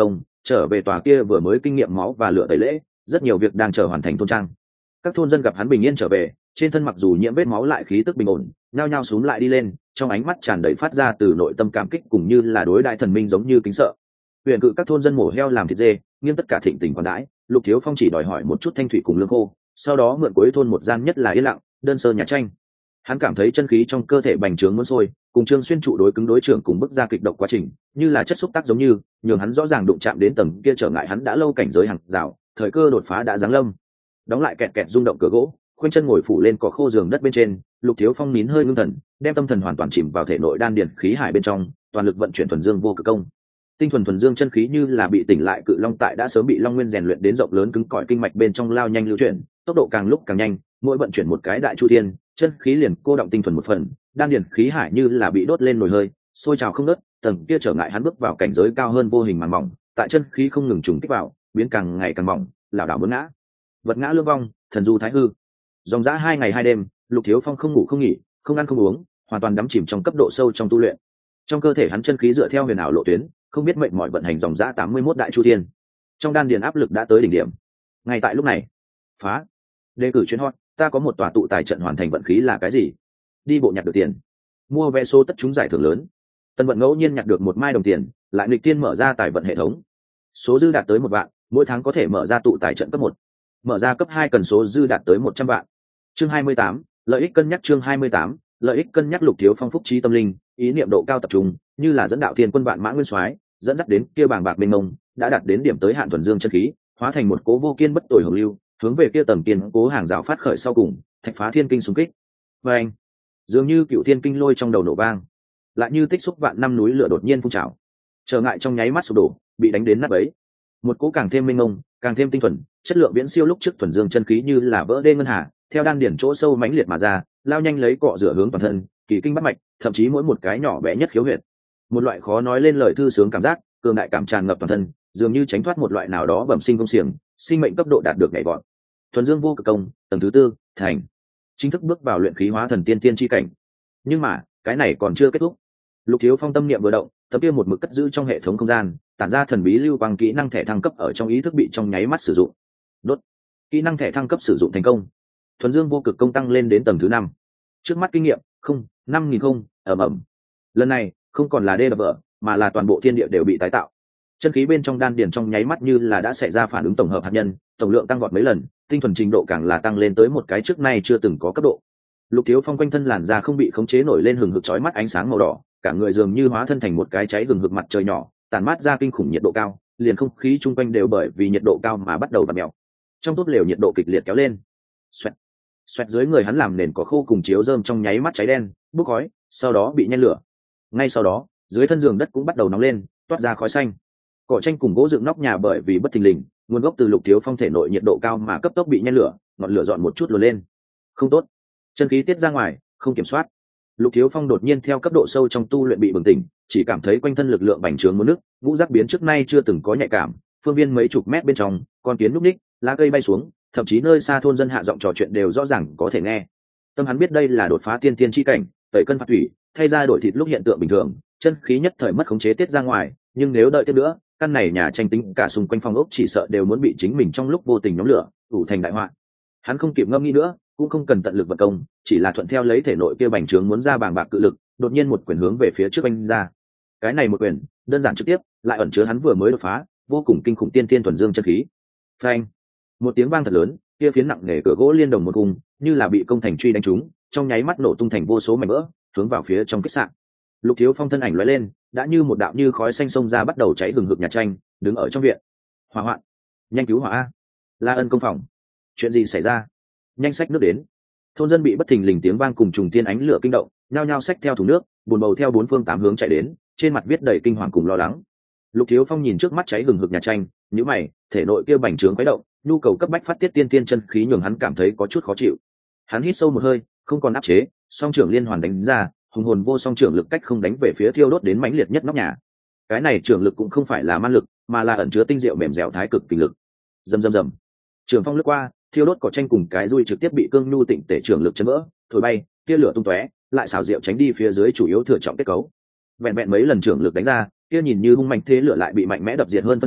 trở về tòa kia vừa mới kinh nghiệm máu và lửa tẩy lễ, rất nhiều việc đang chờ hoàn thành thôn trang. Các thôn dân gặp hắn bình yên trở về, trên thân mặc dù nhiễm vết máu lại khí tức bình ổn, nhao nhao xúm lại đi lên, trong ánh mắt tràn đầy phát ra từ nội tâm cảm kích cùng như là đối đại thần minh giống như kính sợ. Huyện cự các thôn dân mổ heo làm thịt dê, nghiêng tất cả thịnh tình còn đãi, Lục Thiếu Phong chỉ đòi hỏi một chút thanh thủy cùng lương khô, sau đó mượn cuối thôn một gian nhất là yên lặng, đơn sơ nhà tranh. Hắn cảm thấy chân khí trong cơ thể bành trướng muốn sôi, cùng Trương Xuyên trụ đối cứng đối trưởng cùng bức ra kịch độc quá trình, như là chất xúc tác giống như, nhường hắn rõ ràng đụng chạm đến tầng kia trở ngại hắn đã lâu cảnh giới hàng rào, thời cơ đột phá đã giáng lâm. Đóng lại kẹt kẹt rung động cửa gỗ, khoanh chân ngồi phủ lên cỏ khô giường đất bên trên, Lục Thiếu Phong nín hơi ngưng thần, đem tâm thần hoàn toàn chìm vào thể nội đan điền khí hải bên trong, toàn lực vận chuyển thuần dương vô cực công. Tinh thuần dương chân khí như là bị tỉnh lại cự long tại đã sớm bị long nguyên rèn luyện đến rộng lớn cứng cỏi kinh mạch bên trong lao nhanh lưu chuyển, tốc độ càng lúc càng nhanh, mỗi vận chuyển một cái đại chu thiên, chân khí liền cô động tinh thuần một phần, đan điền khí hải như là bị đốt lên nồi hơi, sôi trào không ngớt, tầng kia trở ngại hắn bước vào cảnh giới cao hơn vô hình màng mỏng, tại chân khí không ngừng trùng kích vào, biến càng ngày càng mỏng, lảo đảo muốn ngã. Vật ngã lương vong, thần du thái hư. Dòng dã 2 ngày 2 đêm, Lục Thiếu Phong không ngủ không nghỉ, không ăn không uống, hoàn toàn đắm chìm trong cấp độ sâu trong tu luyện. Trong cơ thể hắn chân khí dựa theo huyền ảo lộ tuyến, không biết mệnh mỏi vận hành dòng dã 81 đại chu thiên. Trong đan điền áp lực đã tới đỉnh điểm. Ngay tại lúc này, phá, đề cử chuyến hot, ta có một tòa tụ tài trận hoàn thành vận khí là cái gì? Đi bộ nhặt được tiền, mua vé số tất trúng giải thưởng lớn. Tân Vận ngẫu nhiên nhặt được 1 mai đồng tiền, lại nghịch tiên mở ra tài vận hệ thống. Số dư đạt tới 1 vạn, mỗi tháng có thể mở ra tụ tài trận cấp 1. Mở ra cấp 2 cần số dư đạt tới 100 vạn. Chương 28, lợi ích cân nhắc. Chương 28, lợi ích cân nhắc. Lục Thiếu Phong phúc trí tâm linh, ý niệm độ cao tập trung, như là dẫn đạo thiên quân vạn mã nguyên soái, dẫn dắt đến kia bàng bạc mênh mông, đã đạt đến điểm tới hạn thuần dương chân khí, hóa thành một cố vô kiên bất tồi hồng lưu, hướng về kia tầng kiên cố hàng rào phát khởi sau cùng, thạch phá thiên kinh xung kích. Và anh, dường như cựu thiên kinh lôi trong đầu nổ vang, lại như tích xúc vạn năm núi lửa đột nhiên phun trào, trở ngại trong nháy mắt sụp đổ, bị đánh đến nát bấy. Một cố càng thêm mênh mông, càng thêm tinh thuần, chất lượng viễn siêu lúc trước thuần dương chân khí như là vỡ đê ngân hà, theo đan điển chỗ sâu mãnh liệt mà ra, lao nhanh lấy cọ rửa hướng toàn thân, kỳ kinh bắt mạch, thậm chí mỗi một cái nhỏ bé nhất khiếu huyệt. Một loại khó nói lên lời thư sướng cảm giác, cường đại cảm tràn ngập toàn thân, dường như tránh thoát một loại nào đó bẩm sinh công xiềng, sinh mệnh cấp độ đạt được nhảy vọt. Thuần dương vô cực công, tầng thứ 4, thành. Chính thức bước vào luyện khí hóa thần tiên tiên chi cảnh. Nhưng mà, cái này còn chưa kết thúc. Lục Thiếu Phong tâm niệm vừa động, tấm kia một mực cất giữ trong hệ thống không gian, tản ra thần bí lưu quang kỹ năng thẻ thăng cấp ở trong ý thức bị trong nháy mắt sử dụng. Đốt. Kỹ năng thẻ thăng cấp sử dụng thành công. Thuần dương vô cực công tăng lên đến tầng thứ 5. Trước mắt kinh nghiệm, 5000 ầm. Lần này, không còn là đê đập vỡ, mà là toàn bộ thiên địa đều bị tái tạo. Chân khí bên trong đan điền trong nháy mắt như là đã xảy ra phản ứng tổng hợp hạt nhân, tổng lượng tăng vọt mấy lần, tinh thuần trình độ càng là tăng lên tới một cái trước nay chưa từng có cấp độ. Lục Thiếu Phong quanh thân làn da không bị khống chế nổi lên hừng hực chói mắt ánh sáng màu đỏ, cả người dường như hóa thân thành một cái cháy hừng hực mặt trời nhỏ, tản mát ra kinh khủng nhiệt độ cao, liền không khí chung quanh đều bởi vì nhiệt độ cao mà bắt đầu vặn mèo. Trong tốt lều nhiệt độ kịch liệt kéo lên. Xoẹt. Xoẹt, dưới người hắn làm nền cỏ khô cùng chiếu rơm trong nháy mắt cháy đen, bốc khói, sau đó bị nhen lửa. Ngay sau đó, dưới thân giường đất cũng bắt đầu nóng lên, toát ra khói xanh. Cỏ tranh cùng gỗ dựng nóc nhà bởi vì bất thình lình, nguồn gốc từ Lục Thiếu Phong thể nội nhiệt độ cao mà cấp tốc bị nhen lửa, ngọn lửa dọn một chút lùi lên. Không tốt, chân khí tiết ra ngoài, không kiểm soát. Lục Thiếu Phong đột nhiên theo cấp độ sâu trong tu luyện bị bừng tỉnh, chỉ cảm thấy quanh thân lực lượng bành trướng muốn nước, ngũ giác biến trước nay chưa từng có nhạy cảm, phương viên mấy chục mét bên trong, con kiến núp ních, lá cây bay xuống, thậm chí nơi xa thôn dân hạ giọng trò chuyện đều rõ ràng có thể nghe. Tâm hắn biết đây là đột phá tiên tiên chi cảnh, tẩy cân phạt thủy, thay ra đổi thịt lúc hiện tượng bình thường, chân khí nhất thời mất khống chế tiết ra ngoài, nhưng nếu đợi tiếp nữa, căn này nhà tranh tính cả xung quanh phòng ốc chỉ sợ đều muốn bị chính mình trong lúc vô tình nhóm lửa, ủ thành đại họa. Hắn không kịp ngâm nghĩ nữa, cũng không cần tận lực vật công, chỉ là thuận theo lấy thể nội kia bành trướng muốn ra bàng bạc cự lực, đột nhiên một quyền hướng về phía trước anh ra. Cái này một quyền, đơn giản trực tiếp, lại ẩn chứa hắn vừa mới đột phá, vô cùng kinh khủng tiên tiên thuần dương chân khí. Phanh! Một tiếng vang thật lớn, kia phiến nặng nề cửa gỗ liên đồng một cùng, như là bị công thành truy đánh trúng, trong nháy mắt nổ tung thành vô số mảnh vỡ, hướng vào phía trong khách sạn. Lục Thiếu Phong thân ảnh lóe lên, đã như một đạo như khói xanh xông ra bắt đầu cháy hừng hực nhà tranh, đứng ở trong viện. Hỏa hoạn! Nhanh cứu hỏa a! La Ân công phòng. Chuyện gì xảy ra? Nhanh xách nước đến. Thôn dân bị bất thình lình tiếng vang cùng trùng tiên ánh lửa kinh động, nhao nhao xách theo thùng nước, buồn bầu theo 4 phương 8 hướng chạy đến, trên mặt viết đầy kinh hoàng cùng lo lắng. Lục Thiếu Phong nhìn trước mắt cháy hừng hực nhà tranh, nhíu mày, thể nội kia bành trướng quấy động, nhu cầu cấp bách phát tiết tiên tiên chân khí nhường hắn cảm thấy có chút khó chịu. Hắn hít sâu một hơi, không còn áp chế, song trưởng liên hoàn đánh ra, hùng hồn vô song trưởng lực cách không đánh về phía thiêu đốt đến mãnh liệt nhất nóc nhà. Cái này trưởng lực cũng không phải là man lực, mà là ẩn chứa tinh diệu mềm dẻo thái cực kinh lực. Rầm rầm rầm. Trường phong lướt qua, thiêu đốt cỏ tranh cùng cái dùi trực tiếp bị cương nhu tịnh tể trưởng lực chấn vỡ, thổi bay, tia lửa tung tóe, lại xảo diệu tránh đi phía dưới chủ yếu thừa trọng kết cấu. Vẹn vẹn mấy lần trưởng lực đánh ra, kia nhìn như hung mạnh thế lửa lại bị mạnh mẽ đập diệt hơn phân nửa,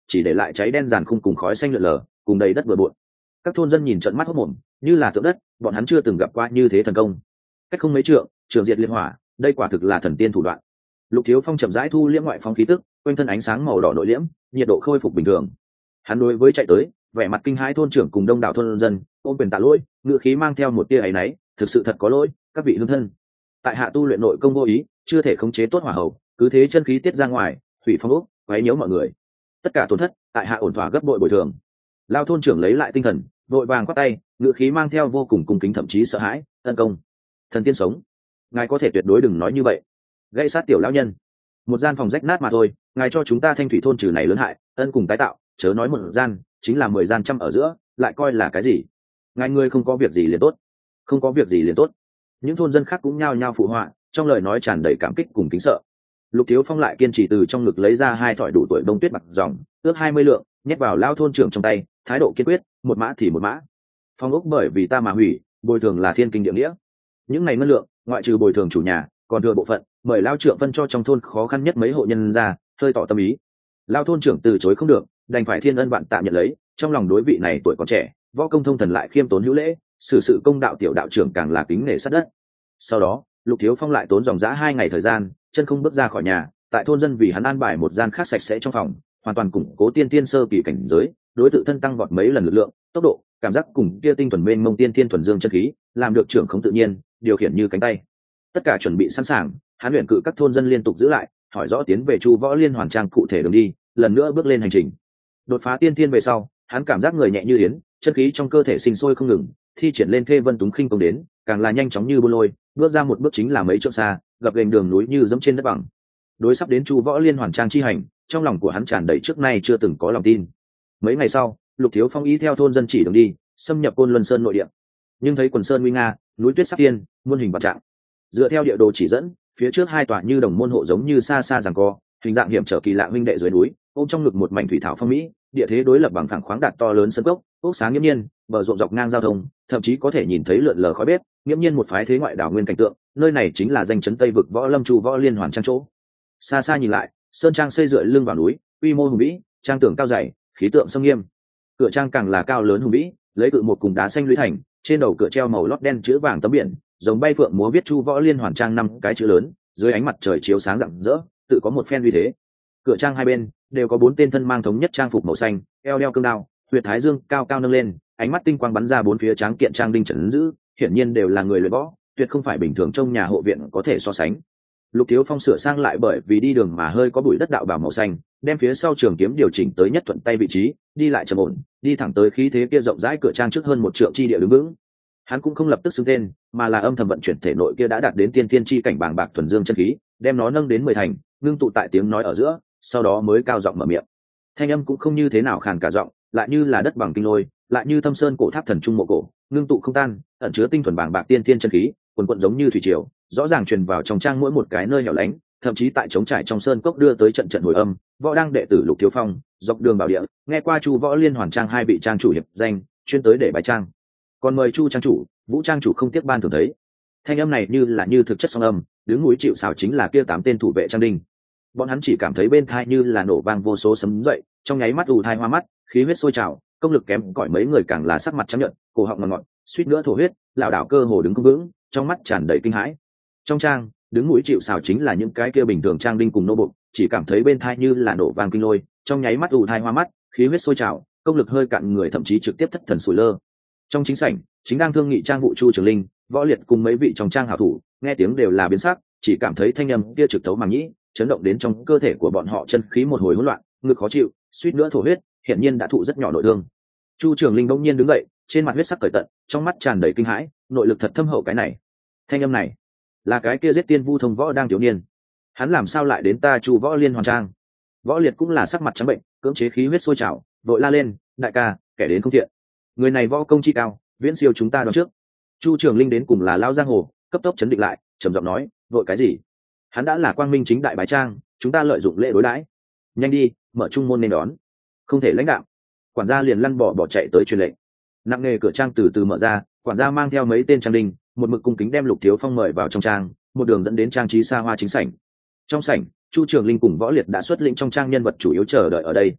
chỉ để lại cháy đen dàn khung cùng khói xanh lượn lờ, cùng đầy đất bừa bộn. Các thôn dân nhìn trợn mắt hốt mồm, như là tượng đất, bọn hắn chưa từng gặp qua như thế thần công. Cách không mấy trượng, trường diệt liên hỏa, đây quả thực là thần tiên thủ đoạn. Lục Thiếu Phong chậm rãi thu liễm ngoại phong khí tức, quanh thân ánh sáng màu đỏ nội liễm, nhiệt độ khôi phục bình thường. Hắn đối với chạy tới, vẻ mặt kinh hãi thôn trưởng cùng đông đảo thôn dân, ôm quyền tạ lỗi, ngựa khí mang theo một tia áy náy, thực sự thật có lỗi, các vị hương thân. Tại hạ tu luyện nội công vô ý, chưa thể khống chế tốt hỏa hầu, cứ thế chân khí tiết ra ngoài, hủy phong ốc, quấy nhiễu mọi người. Tất cả tổn thất, tại hạ ổn thỏa gấp bội bồi thường. Lao thôn trưởng lấy lại tinh thần, vội vàng quát tay, ngựa khí mang theo vô cùng cung kính thậm chí sợ hãi, ân công, thần tiên sống, ngài có thể tuyệt đối đừng nói như vậy. Gây sát tiểu lão nhân, một gian phòng rách nát mà thôi, ngài cho chúng ta Thanh Thủy thôn trừ này lớn hại, ân cùng tái tạo, chớ nói một gian, chính là 10 gian trăm ở giữa, lại coi là cái gì? Ngài ngươi không có việc gì liền tốt, không có việc gì liền tốt. Những thôn dân khác cũng nhao nhao phụ họa, trong lời nói tràn đầy cảm kích cùng kính sợ. Lục Thiếu Phong lại kiên trì từ trong ngực lấy ra 2 thỏi đủ tuổi đông tuyết mặc dòng, ước 20 lượng, nhét vào lao thôn trưởng trong tay, thái độ kiên quyết, một mã thì một mã. Phong ốc bởi vì ta mà hủy, bồi thường là thiên kinh địa nghĩa. Những ngày ngân lượng, ngoại trừ bồi thường chủ nhà, còn thừa bộ phận, mời lao trưởng phân cho trong thôn khó khăn nhất mấy hộ nhân ra, hơi tỏ tâm ý. Lao thôn trưởng từ chối không được, đành phải thiên ân vạn tạ nhận lấy, trong lòng đối vị này tuổi còn trẻ, võ công thông thần lại khiêm tốn hữu lễ, xử sự công đạo tiểu đạo trưởng càng là kính nể sát đất. Sau đó, Lục Thiếu Phong lại tốn dòng dã 2 ngày thời gian, chân không bước ra khỏi nhà, tại thôn dân vì hắn an bài một gian khác sạch sẽ trong phòng, hoàn toàn củng cố tiên tiên sơ kỳ cảnh giới, đối tự thân tăng vọt mấy lần lực lượng, tốc độ, cảm giác cùng kia tinh thuần mênh mông tiên tiên thuần dương chân khí, làm được trưởng không tự nhiên, điều khiển như cánh tay. Tất cả chuẩn bị sẵn sàng, hắn luyện cự các thôn dân liên tục giữ lại, hỏi rõ tiến về Chu Võ Liên hoàn trang cụ thể đường đi, lần nữa bước lên hành trình. Đột phá tiên tiên về sau, hắn cảm giác người nhẹ như yến, chân khí trong cơ thể sinh sôi không ngừng, thi triển lên thê vân túng khinh công đến, càng là nhanh chóng như buôn lôi, bước ra một bước chính là mấy trượng xa, gập ghềnh đường núi như dẫm trên đất bằng. Đối sắp đến Chu Võ Liên hoàn trang chi hành, trong lòng của hắn tràn đầy trước nay chưa từng có lòng tin. Mấy ngày sau, Lục Thiếu Phong ý theo thôn dân chỉ đường đi, xâm nhập Côn Luân Sơn nội địa. Nhưng thấy quần sơn nguy nga, núi tuyết sắc tiên, muôn hình vạn trạng. Dựa theo địa đồ chỉ dẫn, phía trước 2 tòa như đồng môn hộ giống như xa xa giằng co, hình dạng hiểm trở kỳ lạ huynh đệ dưới núi, ôm trong ngực một mảnh thủy thảo phong mỹ, địa thế đối lập bằng phẳng khoáng đạt to lớn sân cốc, ốc sáng nghiêm nhiên, bờ ruộng dọc ngang giao thông, thậm chí có thể nhìn thấy lượn lờ khói bếp, nghiêm nhiên một phái thế ngoại đảo nguyên cảnh tượng, nơi này chính là danh chấn Tây vực Võ Lâm Chu Võ Liên hoàn trang chỗ. Xa xa nhìn lại, sơn trang xây dựa lưng vào núi, quy mô hùng vĩ, trang tường cao dày, khí tượng sông nghiêm. Cửa trang càng là cao lớn hùng vĩ, lấy cự một cùng đá xanh lũy thành, trên đầu cửa treo màu lót đen chữ vàng tấm biển, giống bay phượng múa viết Chu Võ Liên hoàn trang 5 cái chữ lớn, dưới ánh mặt trời chiếu sáng rạng rỡ, tự có một phen uy thế. Cửa trang hai bên đều có 4 tên thân mang thống nhất trang phục màu xanh, eo đeo cương đao, huyệt thái dương cao cao nâng lên, ánh mắt tinh quang bắn ra 4 phía tráng kiện trang đinh trấn giữ, hiển nhiên đều là người luyện võ, tuyệt không phải bình thường trong nhà hộ viện có thể so sánh. Lục Thiếu Phong sửa sang lại bởi vì đi đường mà hơi có bụi đất đạo bào màu xanh, đem phía sau trường kiếm điều chỉnh tới nhất thuận tay vị trí, đi lại trầm ổn, đi thẳng tới khí thế kia rộng rãi cửa trang trước hơn 1 trượng chi địa đứng vững. Hắn cũng không lập tức xưng tên, mà là âm thầm vận chuyển thể nội kia đã đạt đến tiên thiên chi cảnh bàng bạc thuần dương chân khí, đem nó nâng đến 10 thành, ngưng tụ tại tiếng nói ở giữa, sau đó mới cao giọng mở miệng. Thanh âm cũng không như thế nào khàn cả giọng, lại như là đất bằng kinh lôi, lại như thâm sơn cổ tháp thần trung mộ cổ, ngưng tụ không tan, ẩn chứa tinh thuần bàng bạc tiên thiên chân khí, quần quần giống như thủy triều, rõ ràng truyền vào trong trang mỗi một cái nơi hẻo lánh, thậm chí tại trống trải trong sơn cốc đưa tới trận trận hồi âm. Võ đang đệ tử Lục Thiếu Phong, dọc đường bảo địa, nghe qua Chu Võ Liên hoàn trang 2 vị trang chủ hiệp danh, chuyên tới để bài trang. Còn mời Chu trang chủ, Vũ trang chủ không tiếc ban thường thấy. Thanh âm này như thực chất song âm, đứng núi chịu sào chính là kia 8 tên thủ vệ trang đinh. Bọn hắn chỉ cảm thấy bên thai như là nổ vang vô số sấm dậy, trong nháy mắt ù thai hoa mắt, khí huyết sôi trào, công lực kém cỏi mấy người càng là sắc mặt trắng nhợt, cổ họng ngọt ngọt, suýt nữa thổ huyết, lảo đảo cơ hồ đứng không vững, trong mắt tràn đầy kinh hãi. Trong trang, đứng mũi chịu sào chính là những cái kia bình thường trang đinh cùng nô bộc, chỉ cảm thấy bên thai như là nổ vang kinh lôi, trong nháy mắt ù thai hoa mắt, khí huyết sôi trào, công lực hơi cạn người thậm chí trực tiếp thất thần sủi lơ. Trong chính sảnh, chính đang thương nghị trang vụ Chu Trường Linh, Võ Liệt cùng mấy vị trong trang hảo thủ, nghe tiếng đều là biến sắc, chỉ cảm thấy thanh âm kia trực tấu màng nhĩ, chấn động đến trong cơ thể của bọn họ, chân khí một hồi hỗn loạn, ngực khó chịu, suýt nữa thổ huyết, hiển nhiên đã thụ rất nhỏ nội thương. Chu Trường Linh bỗng nhiên đứng dậy, trên mặt huyết sắc cởi tận, trong mắt tràn đầy kinh hãi, nội lực thật thâm hậu cái này. Thanh âm này, là cái kia giết tiên vu thông võ đang thiếu niên. Hắn làm sao lại đến ta Chu Võ Liên hoàn trang? Võ Liệt cũng là sắc mặt trắng bệnh, cưỡng chế khí huyết sôi trào, vội la lên, đại ca, kẻ đến không thiện. Người này võ công chi cao, viễn siêu chúng ta đoán trước. Chu Trường Linh đến cùng là lao giang hồ, cấp tốc chấn định lại, trầm giọng nói, vội cái gì? Hắn đã là quang minh chính đại bái trang, chúng ta lợi dụng lễ đối đãi. Nhanh đi, mở trung môn nên đón. Không thể lãnh đạo. Quản gia liền lăn bỏ chạy tới truyền lệnh. Nặng nề cửa trang từ từ mở ra, quản gia mang theo mấy tên trang đinh, một mực cung kính đem Lục Thiếu Phong mời vào trong trang, một đường dẫn đến trang trí xa hoa chính sảnh. Trong sảnh, Chu Trường Linh cùng Võ Liệt đã xuất lĩnh trong trang nhân vật chủ yếu chờ đợi ở đây.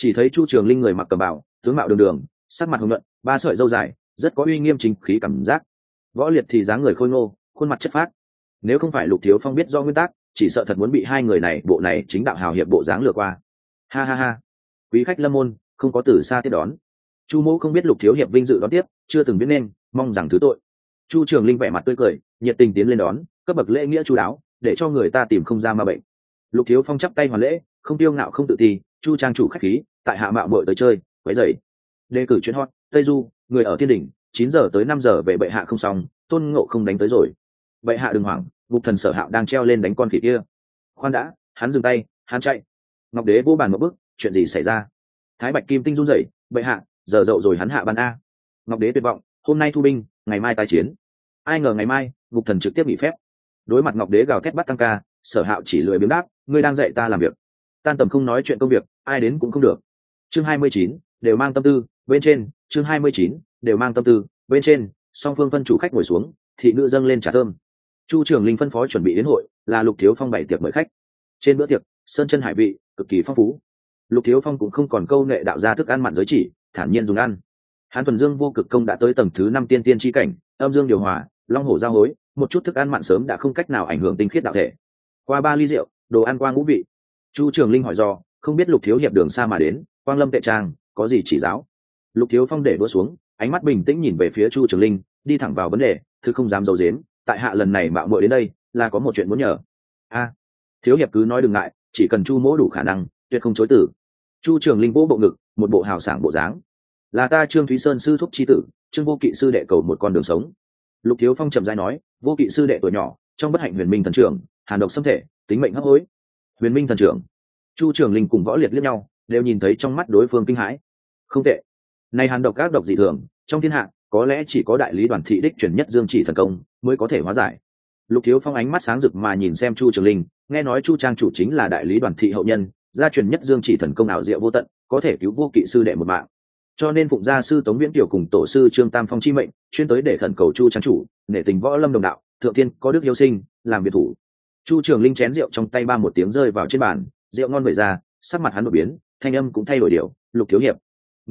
Chỉ thấy Chu Trường Linh người mặc cẩm bào, tướng mạo đường đường, sắc mặt hồng nhuận, ba sợi râu dài, rất có uy nghiêm chính khí cảm giác. Võ Liệt thì dáng người khôi ngô, khuôn mặt chất phác. Nếu không phải Lục Thiếu Phong biết do nguyên tắc, chỉ sợ thật muốn bị hai người này bộ này chính đạo hào hiệp bộ dáng lừa qua. Ha ha ha, quý khách lâm môn, không có từ xa tiếp đón. Chu Mỗ không biết Lục thiếu hiệp vinh dự đón tiếp, chưa từng biết nên, mong rằng thứ tội. Chu Trường Linh vẻ mặt tươi cười, nhiệt tình tiến lên đón, cấp bậc lễ nghĩa chu đáo, để cho người ta tìm không ra ma bệnh. Lục Thiếu Phong chắp tay hoàn lễ, không tiêu ngạo không tự ti, Chu trang chủ khách khí, tại hạ mạo muội tới chơi, quấy rầy. Đề cử chuyến hot, Tây Du, người ở Thiên Đỉnh, 9 giờ tới 5 giờ về bệ hạ không xong, Tôn Ngộ không đánh tới rồi. Bệ hạ đừng hoảng, Ngục Thần Sở Hạo đang treo lên đánh con khỉ kia. Khoan đã, hắn dừng tay, hắn chạy. Ngọc Đế vô bàn một bước, chuyện gì xảy ra? Thái Bạch Kim Tinh run rẩy, bệ hạ, giờ dậu rồi hắn hạ ban a. Ngọc Đế tuyệt vọng, hôm nay thu binh, ngày mai tái chiến. Ai ngờ ngày mai, Ngục Thần trực tiếp nghỉ phép. Đối mặt Ngọc Đế gào thét bắt tăng ca, Sở Hạo chỉ lười biếng đáp, ngươi đang dạy ta làm việc. Tan tầm không nói chuyện công việc, ai đến cũng không được. Chương 29, đều mang tâm tư, bên trên, chương 29, đều mang tâm tư, bên trên, song phương phân chủ khách ngồi xuống, thị nữ dâng lên trà thơm. Chu Trường Linh phân phó chuẩn bị đến hội, là Lục Thiếu Phong bày tiệc mời khách. Trên bữa tiệc, sơn chân hải vị, cực kỳ phong phú. Lục Thiếu Phong cũng không còn câu nệ đạo ra thức ăn mặn giới chỉ, thản nhiên dùng ăn. Hán Thuần Dương vô cực công đã tới tầng thứ 5 tiên tiên chi cảnh, âm dương điều hòa, long hổ giao hối, một chút thức ăn mặn sớm đã không cách nào ảnh hưởng tinh khiết đạo thể. Qua 3 ly rượu, đồ ăn qua ngũ vị. Chu Trường Linh hỏi do, không biết Lục thiếu hiệp đường xa mà đến, Quang Lâm tệ trang, có gì chỉ giáo? Lục Thiếu Phong để đũa xuống, ánh mắt bình tĩnh nhìn về phía Chu Trường Linh, đi thẳng vào vấn đề, thứ không dám giấu giếm, tại hạ lần này mạo muội đến đây, là có một chuyện muốn nhờ. A, thiếu hiệp cứ nói đừng ngại, chỉ cần Chu mỗ đủ khả năng, tuyệt không chối từ. Chu Trường Linh vỗ bộ ngực, một bộ hào sảng bộ dáng. Là ta Trương Thúy Sơn sư thúc chi tử, Trương Vô Kỵ sư đệ cầu một con đường sống. Lục Thiếu Phong trầm rãi nói, Vô Kỵ sư đệ tuổi nhỏ, trong bất hạnh huyền minh thần trưởng, hàn độc xâm thể, tính mệnh hấp hối. Huyền minh thần trưởng. Chu Trường Linh cùng Võ Liệt liếc nhau, đều nhìn thấy trong mắt đối phương kinh hãi. Không tệ, này hàn độc các độc dị thường, trong thiên hạ có lẽ chỉ có đại lý Đoàn thị đích truyền nhất dương chỉ thần công mới có thể hóa giải. Lục Thiếu Phong ánh mắt sáng rực mà nhìn xem Chu Trường Linh, nghe nói Chu trang chủ chính là đại lý Đoàn thị hậu nhân, gia truyền nhất dương chỉ thần công ảo diệu vô tận, có thể cứu Vô Kỵ sư đệ một mạng. Cho nên phụng gia sư Tống Viễn Tiểu cùng tổ sư Trương Tam Phong chi mệnh, chuyên tới để khẩn cầu Chu trang chủ, nể tình võ lâm đồng đạo, thượng thiên có đức hiếu sinh, làm việc thủ. Chu Trường Linh chén rượu trong tay ba một tiếng rơi vào trên bàn, rượu ngon vẩy ra, sắc mặt hắn đổi biến, thanh âm cũng thay đổi điều, Lục thiếu hiệp,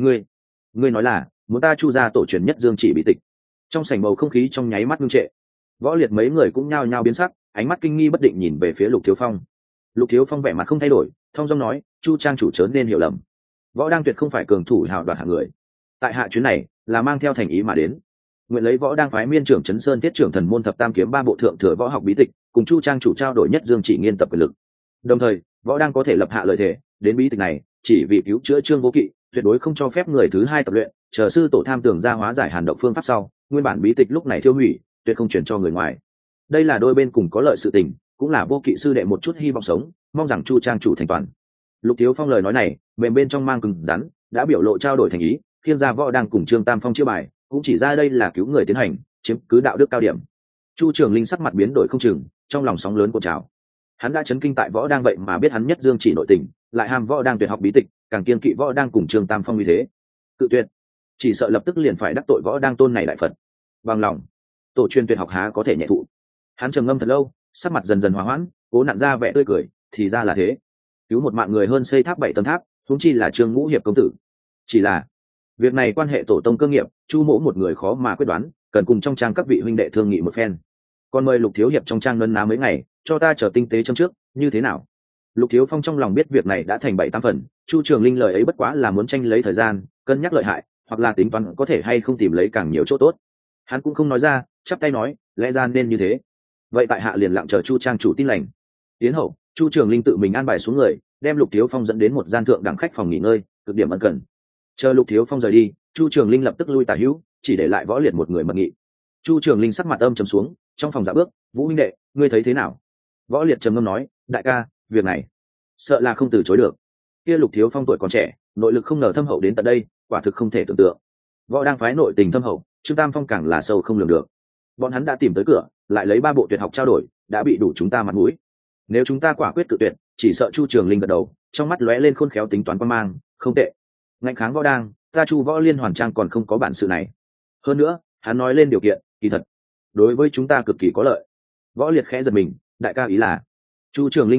ngươi nói là muốn ta Chu gia tổ truyền nhất dương chỉ bị tịch? Trong sảnh bầu không khí trong nháy mắt ngưng trệ. Võ Liệt mấy người cũng nhao nhao biến sắc, ánh mắt kinh nghi bất định nhìn về phía Lục Thiếu Phong. Lục Thiếu Phong vẻ mặt không thay đổi, thong dong nói, Chu trang chủ chớ nên hiểu lầm, võ đang tuyệt không phải cường thủ hào đoạt hạng người. Tại hạ chuyến này là mang theo thành ý mà đến, nguyện lấy võ đang phái miên trưởng Trấn Sơn tiết trưởng thần môn thập tam kiếm ba bộ thượng thừa võ học bí tịch, cùng Chu trang chủ trao đổi nhất dương chỉ nghiên tập quyền lực. Đồng thời, võ đang có thể lập hạ lời thề, đến bí tịch này chỉ vì cứu chữa Trương Vô Kỵ, tuyệt đối không cho phép người thứ hai tập luyện, chờ sư tổ tham tưởng ra hóa giải hàn độc phương pháp sau, nguyên bản bí tịch lúc này tiêu hủy, tuyệt không chuyển cho người ngoài. Đây là đôi bên cùng có lợi sự tình, cũng là Vô Kỵ sư đệ một chút hy vọng sống, mong rằng Chu trang chủ thành toàn. Lục Thiếu Phong lời nói này, mềm bên trong mang cứng rắn, đã biểu lộ trao đổi thành ý, khiên ra võ đang cùng Trương Tam Phong chia bài, cũng chỉ ra đây là cứu người tiến hành, chiếm cứ đạo đức cao điểm. Chu Trường Linh sắc mặt biến đổi không chừng, trong lòng sóng lớn cuộn trào. Hắn đã chấn kinh tại võ đang vậy mà biết hắn nhất dương chỉ nội tình, lại ham võ đang tuyệt học bí tịch, càng kiên kỵ võ đang cùng Trương Tam Phong như thế. Cự tuyệt, chỉ sợ lập tức liền phải đắc tội võ đang tôn này đại Phật. Bằng lòng, tổ truyền tuyệt học há có thể nhẹ thụ. Hắn trầm ngâm thật lâu, sắc mặt dần dần hòa hoãn, cố nặn ra vẻ tươi cười, thì ra là thế. Cứu một mạng người hơn xây tháp 7 tầng tháp, huống chi là Trương Ngũ hiệp công tử. Chỉ là việc này quan hệ tổ tông cơ nghiệp, Chu mỗ một người khó mà quyết đoán, cần cùng trong trang các vị huynh đệ thương nghị một phen. Còn mời Lục thiếu hiệp trong trang nấn ná mấy ngày, cho ta chờ tinh tế châm trước, như thế nào? Lục Thiếu Phong trong lòng biết việc này đã thành 7-8 phần, Chu Trường Linh lời ấy bất quá là muốn tranh lấy thời gian, cân nhắc lợi hại, hoặc là tính toán có thể hay không tìm lấy càng nhiều chỗ tốt. Hắn cũng không nói ra, chắp tay nói, lẽ ra nên như thế. Vậy tại hạ liền lặng chờ Chu trang chủ tin lành. Tiến hậu, Chu Trường Linh tự mình an bài xuống người, đem Lục Thiếu Phong dẫn đến một gian thượng đẳng khách phòng nghỉ ngơi, cực điểm ân cần. Chờ Lục Thiếu Phong rời đi, Chu Trường Linh lập tức lui tả hữu, chỉ để lại Võ Liệt một người mật nghị. Chu Trường Linh sắc mặt âm trầm xuống, trong phòng dạ bước, Vũ huynh đệ, ngươi thấy thế nào? Võ Liệt trầm ngâm nói, đại ca, việc này sợ là không từ chối được. Kia Lục Thiếu Phong tuổi còn trẻ, nội lực không ngờ thâm hậu đến tận đây, quả thực không thể tưởng tượng. Võ đang phái nội tình thâm hậu, Trương Tam Phong càng là sâu không lường được. Bọn hắn đã tìm tới cửa, lại lấy 3 bộ tuyệt học trao đổi, đã bị đủ chúng ta mặt mũi. Nếu chúng ta quả quyết cự tuyệt, chỉ sợ Chu Trường Linh gật đầu, trong mắt lóe lên khôn khéo tính toán quan mang, không tệ. Ngạnh kháng võ đang, ta Chu Võ Liên hoàn trang còn không có bản sự này. Hơn nữa, hắn nói lên điều kiện, kỳ thật đối với chúng ta cực kỳ có lợi. Võ Liệt khẽ giật mình, đại ca ý là? Chu Trường Linh hạ giọng,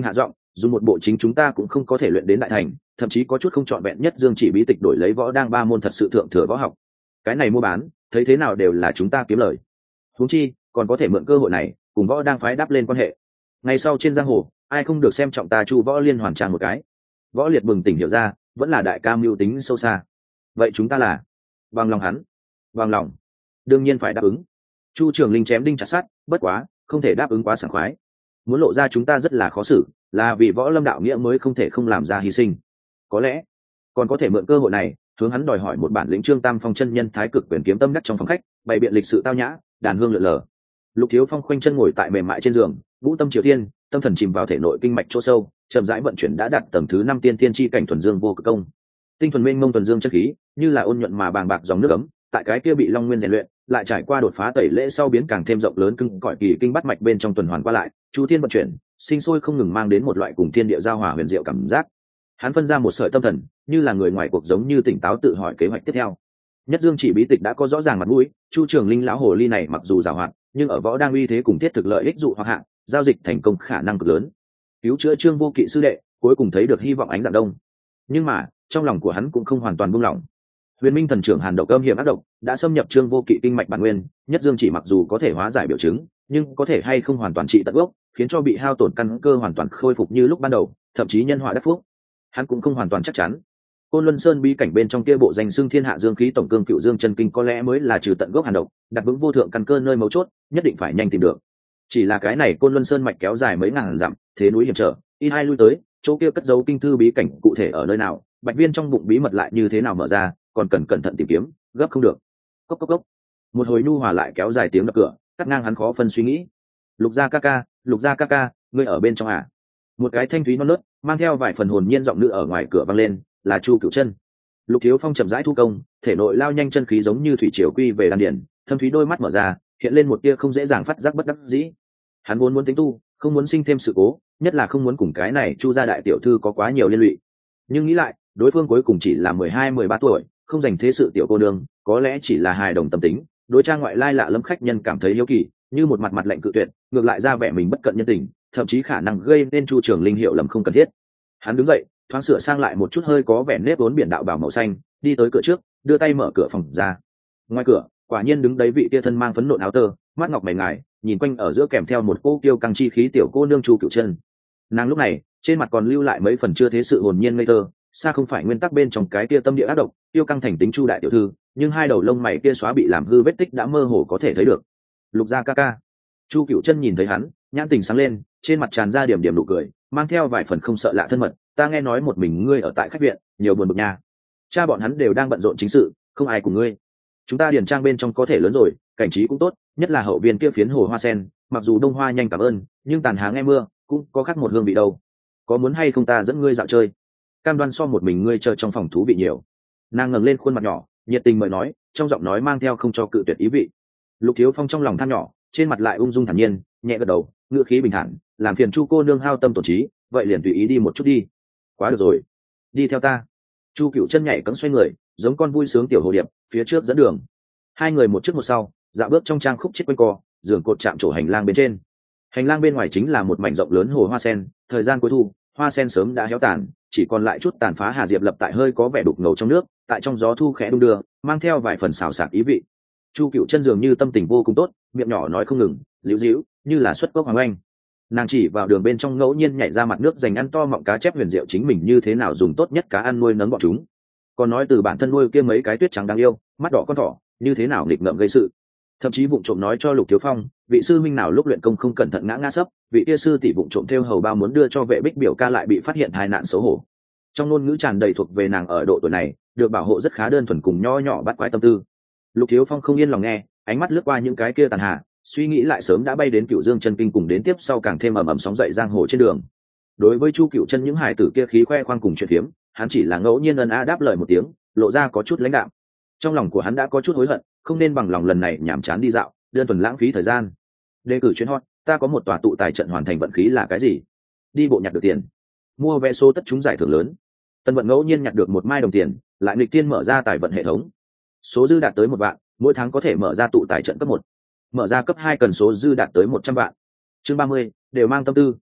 dùng một bộ chính chúng ta cũng không có thể luyện đến đại thành, thậm chí có chút không trọn vẹn nhất dương chỉ bí tịch đổi lấy võ đang ba môn thật sự thượng thừa võ học. Cái này mua bán thấy thế nào đều là chúng ta kiếm lời, huống chi còn có thể mượn cơ hội này cùng võ đang phái đáp lên quan hệ. Ngày sau trên giang hồ ai không được xem trọng ta Chu Võ Liên hoàn trang một cái. Võ Liệt bừng tỉnh hiểu ra, vẫn là đại ca mưu tính sâu xa. Vậy chúng ta là bằng lòng hắn? Bằng lòng, đương nhiên phải đáp ứng. Chu Trường Linh chém đinh chặt sắt, bất quá không thể đáp ứng quá sảng khoái. Muốn lộ ra chúng ta rất là khó xử, là vì võ lâm đạo nghĩa mới không thể không làm ra hy sinh. Có lẽ còn có thể mượn cơ hội này hướng hắn đòi hỏi một bản lĩnh Trương Tam Phong chân nhân thái cực quyền kiếm tâm đắc trong phòng khách, bày biện lịch sự tao nhã, đàn hương lượn lờ. Lục Thiếu Phong khoanh chân ngồi tại mềm mại trên giường, vũ tâm triều tiên, tâm thần chìm vào thể nội kinh mạch chỗ sâu, chậm rãi vận chuyển đã đạt tầng thứ 5 tiên tiên chi cảnh thuần dương vô cực công. Tinh thuần mênh mông thuần dương chất khí, như là ôn nhuận mà bàng bạc dòng nước ấm, tại cái kia bị long nguyên rèn luyện, lại trải qua đột phá tẩy lễ sau biến càng thêm rộng lớn cưng cõi kỳ kinh bắt mạch bên trong tuần hoàn qua lại, chu thiên vận chuyển, sinh sôi không ngừng mang đến một loại cùng thiên địa giao hòa huyền diệu cảm giác. Hắn phân ra một sợi tâm thần, như là người ngoài cuộc giống như tỉnh táo tự hỏi kế hoạch tiếp theo. Nhất Dương chỉ bí tịch đã có rõ ràng mặt mũi, Chu Trường Linh lão hồ ly này mặc dù giàu hạn, nhưng ở võ đang uy thế cùng thiết thực lợi ích dụ hoặc hạng, giao dịch thành công khả năng cực lớn. Cứu chữa Trương Vô Kỵ sư đệ, cuối cùng thấy được hy vọng ánh dạng đông. Nhưng mà, trong lòng của hắn cũng không hoàn toàn buông lỏng. Huyền Minh thần trưởng Hàn độc âm hiểm ác độc, đã xâm nhập Trương Vô Kỵ kinh mạch bản nguyên, Nhất Dương chỉ mặc dù có thể hóa giải biểu chứng, nhưng có thể hay không hoàn toàn trị tận gốc, khiến cho bị hao tổn căn cơ hoàn toàn khôi phục như lúc ban đầu, thậm chí nhân họa đắc phúc. Hắn cũng không hoàn toàn chắc chắn. Côn Luân Sơn bí cảnh bên trong kia bộ danh xưng thiên hạ dương khí tổng cương cựu dương chân kinh có lẽ mới là trừ tận gốc hàn độc, đặt vững vô thượng căn cơ nơi mấu chốt, nhất định phải nhanh tìm được. Chỉ là cái này Côn Luân Sơn mạch kéo dài mấy ngàn dặm, thế núi hiểm trở, ít hai lui tới, chỗ kia cất giấu kinh thư bí cảnh cụ thể ở nơi nào, Bạch Viên trong bụng bí mật lại như thế nào mở ra, còn cần cẩn thận tìm kiếm, gấp không được. Cốc cốc cốc. Một hồi nhu hòa lại kéo dài tiếng đập cửa, cắt ngang hắn khó phân suy nghĩ. Lục Gia ca ca, Lục Gia ca ca, ngươi ở bên trong à? Một cái thanh thúy non nớt, mang theo vài phần hồn nhiên giọng nữ ở ngoài cửa vang lên, là Chu Cửu Chân. Lục Thiếu Phong chậm rãi thu công, thể nội lao nhanh chân khí giống như thủy triều quy về đan điền, thâm thúy đôi mắt mở ra, hiện lên một tia không dễ dàng phát giác bất đắc dĩ. Hắn vốn muốn tính tu, không muốn sinh thêm sự cố, nhất là không muốn cùng cái này Chu gia đại tiểu thư có quá nhiều liên lụy. Nhưng nghĩ lại, đối phương cuối cùng chỉ là 12-13 tuổi, không dành thế sự tiểu cô nương, có lẽ chỉ là hài đồng tâm tính, đối trang ngoại lai lạ lẫm khách nhân cảm thấy hiếu kỳ, như một mặt mặt lạnh cự tuyệt, ngược lại ra vẻ mình bất cận nhân tình, thậm chí khả năng gây nên Chu Trường Linh hiểu lầm không cần thiết. Hắn đứng dậy, thoáng sửa sang lại một chút hơi có vẻ nếp vốn biển đạo bào màu xanh, đi tới cửa trước, đưa tay mở cửa phòng ra. Ngoài cửa, quả nhiên đứng đấy vị tia thân mang phấn nộn áo tơ, mắt ngọc mày ngài, nhìn quanh ở giữa kèm theo một cô kiêu căng chi khí tiểu cô nương Chu Cửu Chân. Nàng lúc này, trên mặt còn lưu lại mấy phần chưa thế sự hồn nhiên ngây thơ, xa không phải nguyên tắc bên trong cái tia tâm địa ác độc, kiêu căng thành tính Chu đại tiểu thư, nhưng hai đầu lông mày kia xóa bị làm hư vết tích đã mơ hồ có thể thấy được. Lục Gia ca ca. Chu Cửu Chân nhìn thấy hắn, nhãn tình sáng lên, trên mặt tràn ra điểm điểm nụ cười, mang theo vài phần không sợ lạ thân mật. Ta nghe nói một mình ngươi ở tại khách viện, nhiều buồn bực nha. Cha bọn hắn đều đang bận rộn chính sự, không ai cùng ngươi. Chúng ta điền trang bên trong có thể lớn rồi, cảnh trí cũng tốt, nhất là hậu viên kia phiến hồ hoa sen, mặc dù đông hoa nhanh cảm ơn, nhưng tàn há nghe mưa, cũng có khác một hương vị đâu. Có muốn hay không ta dẫn ngươi dạo chơi? Cam đoan so một mình ngươi chờ trong phòng thú vị nhiều. Nàng ngẩng lên khuôn mặt nhỏ, nhiệt tình mời nói, trong giọng nói mang theo không cho cự tuyệt ý vị. Lục Thiếu Phong trong lòng than nhỏ, trên mặt lại ung dung thản nhiên, nhẹ gật đầu, ngữ khí bình thản, làm phiền Chu cô nương hao tâm tổn trí, vậy liền tùy ý đi một chút đi. Quá được rồi, đi theo ta. Chu Cửu Chân nhảy cẫng xoay người, giống con vui sướng tiểu hồ điệp, phía trước dẫn đường. Hai người một trước một sau, dạo bước trong trang khúc chết quanh co, giường cột chạm trổ hành lang bên trên. Hành lang bên ngoài chính là một mảnh rộng lớn hồ hoa sen, thời gian cuối thu, hoa sen sớm đã héo tàn, chỉ còn lại chút tàn phá hà diệp lập tại hơi có vẻ đục ngầu trong nước, tại trong gió thu khẽ đung đưa, mang theo vài phần xào xạc ý vị. Chu Cửu Chân dường như tâm tình vô cùng tốt, miệng nhỏ nói không ngừng, liễu díu, như là xuất cốc hoàng anh. Nàng chỉ vào đường bên trong ngẫu nhiên nhảy ra mặt nước dành ăn to mọng cá chép huyền diệu chính mình như thế nào dùng tốt nhất cá ăn nuôi nấng bọn chúng. Còn nói từ bản thân nuôi kia mấy cái tuyết trắng đáng yêu, mắt đỏ con thỏ, như thế nào nghịch ngợm gây sự. Thậm chí vụng trộm nói cho Lục Thiếu Phong, vị sư minh nào lúc luyện công không cẩn thận ngã sấp, vị kia sư tỷ vụng trộm theo hầu bao muốn đưa cho vệ bích biểu ca lại bị phát hiện tai nạn xấu hổ. Trong ngôn ngữ tràn đầy thuộc về nàng ở độ tuổi này, được bảo hộ rất khá đơn thuần cùng nho nhỏ bắt quái tâm tư. Lục Thiếu Phong không yên lòng nghe, ánh mắt lướt qua những cái kia tàn hạ, suy nghĩ lại sớm đã bay đến Cửu Dương chân kinh cùng đến tiếp sau càng thêm ầm ầm sóng dậy giang hồ trên đường. Đối với Chu Cửu Chân những hài tử kia khí khoe khoang cùng chuyện phiếm, hắn chỉ là ngẫu nhiên ân a đáp lời một tiếng, lộ ra có chút lãnh đạm. Trong lòng của hắn đã có chút hối hận, không nên bằng lòng lần này nhảm chán đi dạo, đơn thuần lãng phí thời gian. Đề cử chuyến hot, ta có một tòa tụ tài trận hoàn thành vận khí là cái gì? Đi bộ nhặt được tiền, mua vé số tất trúng giải thưởng lớn. Tân Vận ngẫu nhiên nhặt được một mai đồng tiền, lại nghịch tiên mở ra tài vận hệ thống. Số dư đạt tới 1 vạn, mỗi tháng có thể mở ra tụ tài trận cấp 1. Mở ra cấp 2 cần số dư đạt tới 100 vạn. Chương 30, đều mang tâm tư, hạ,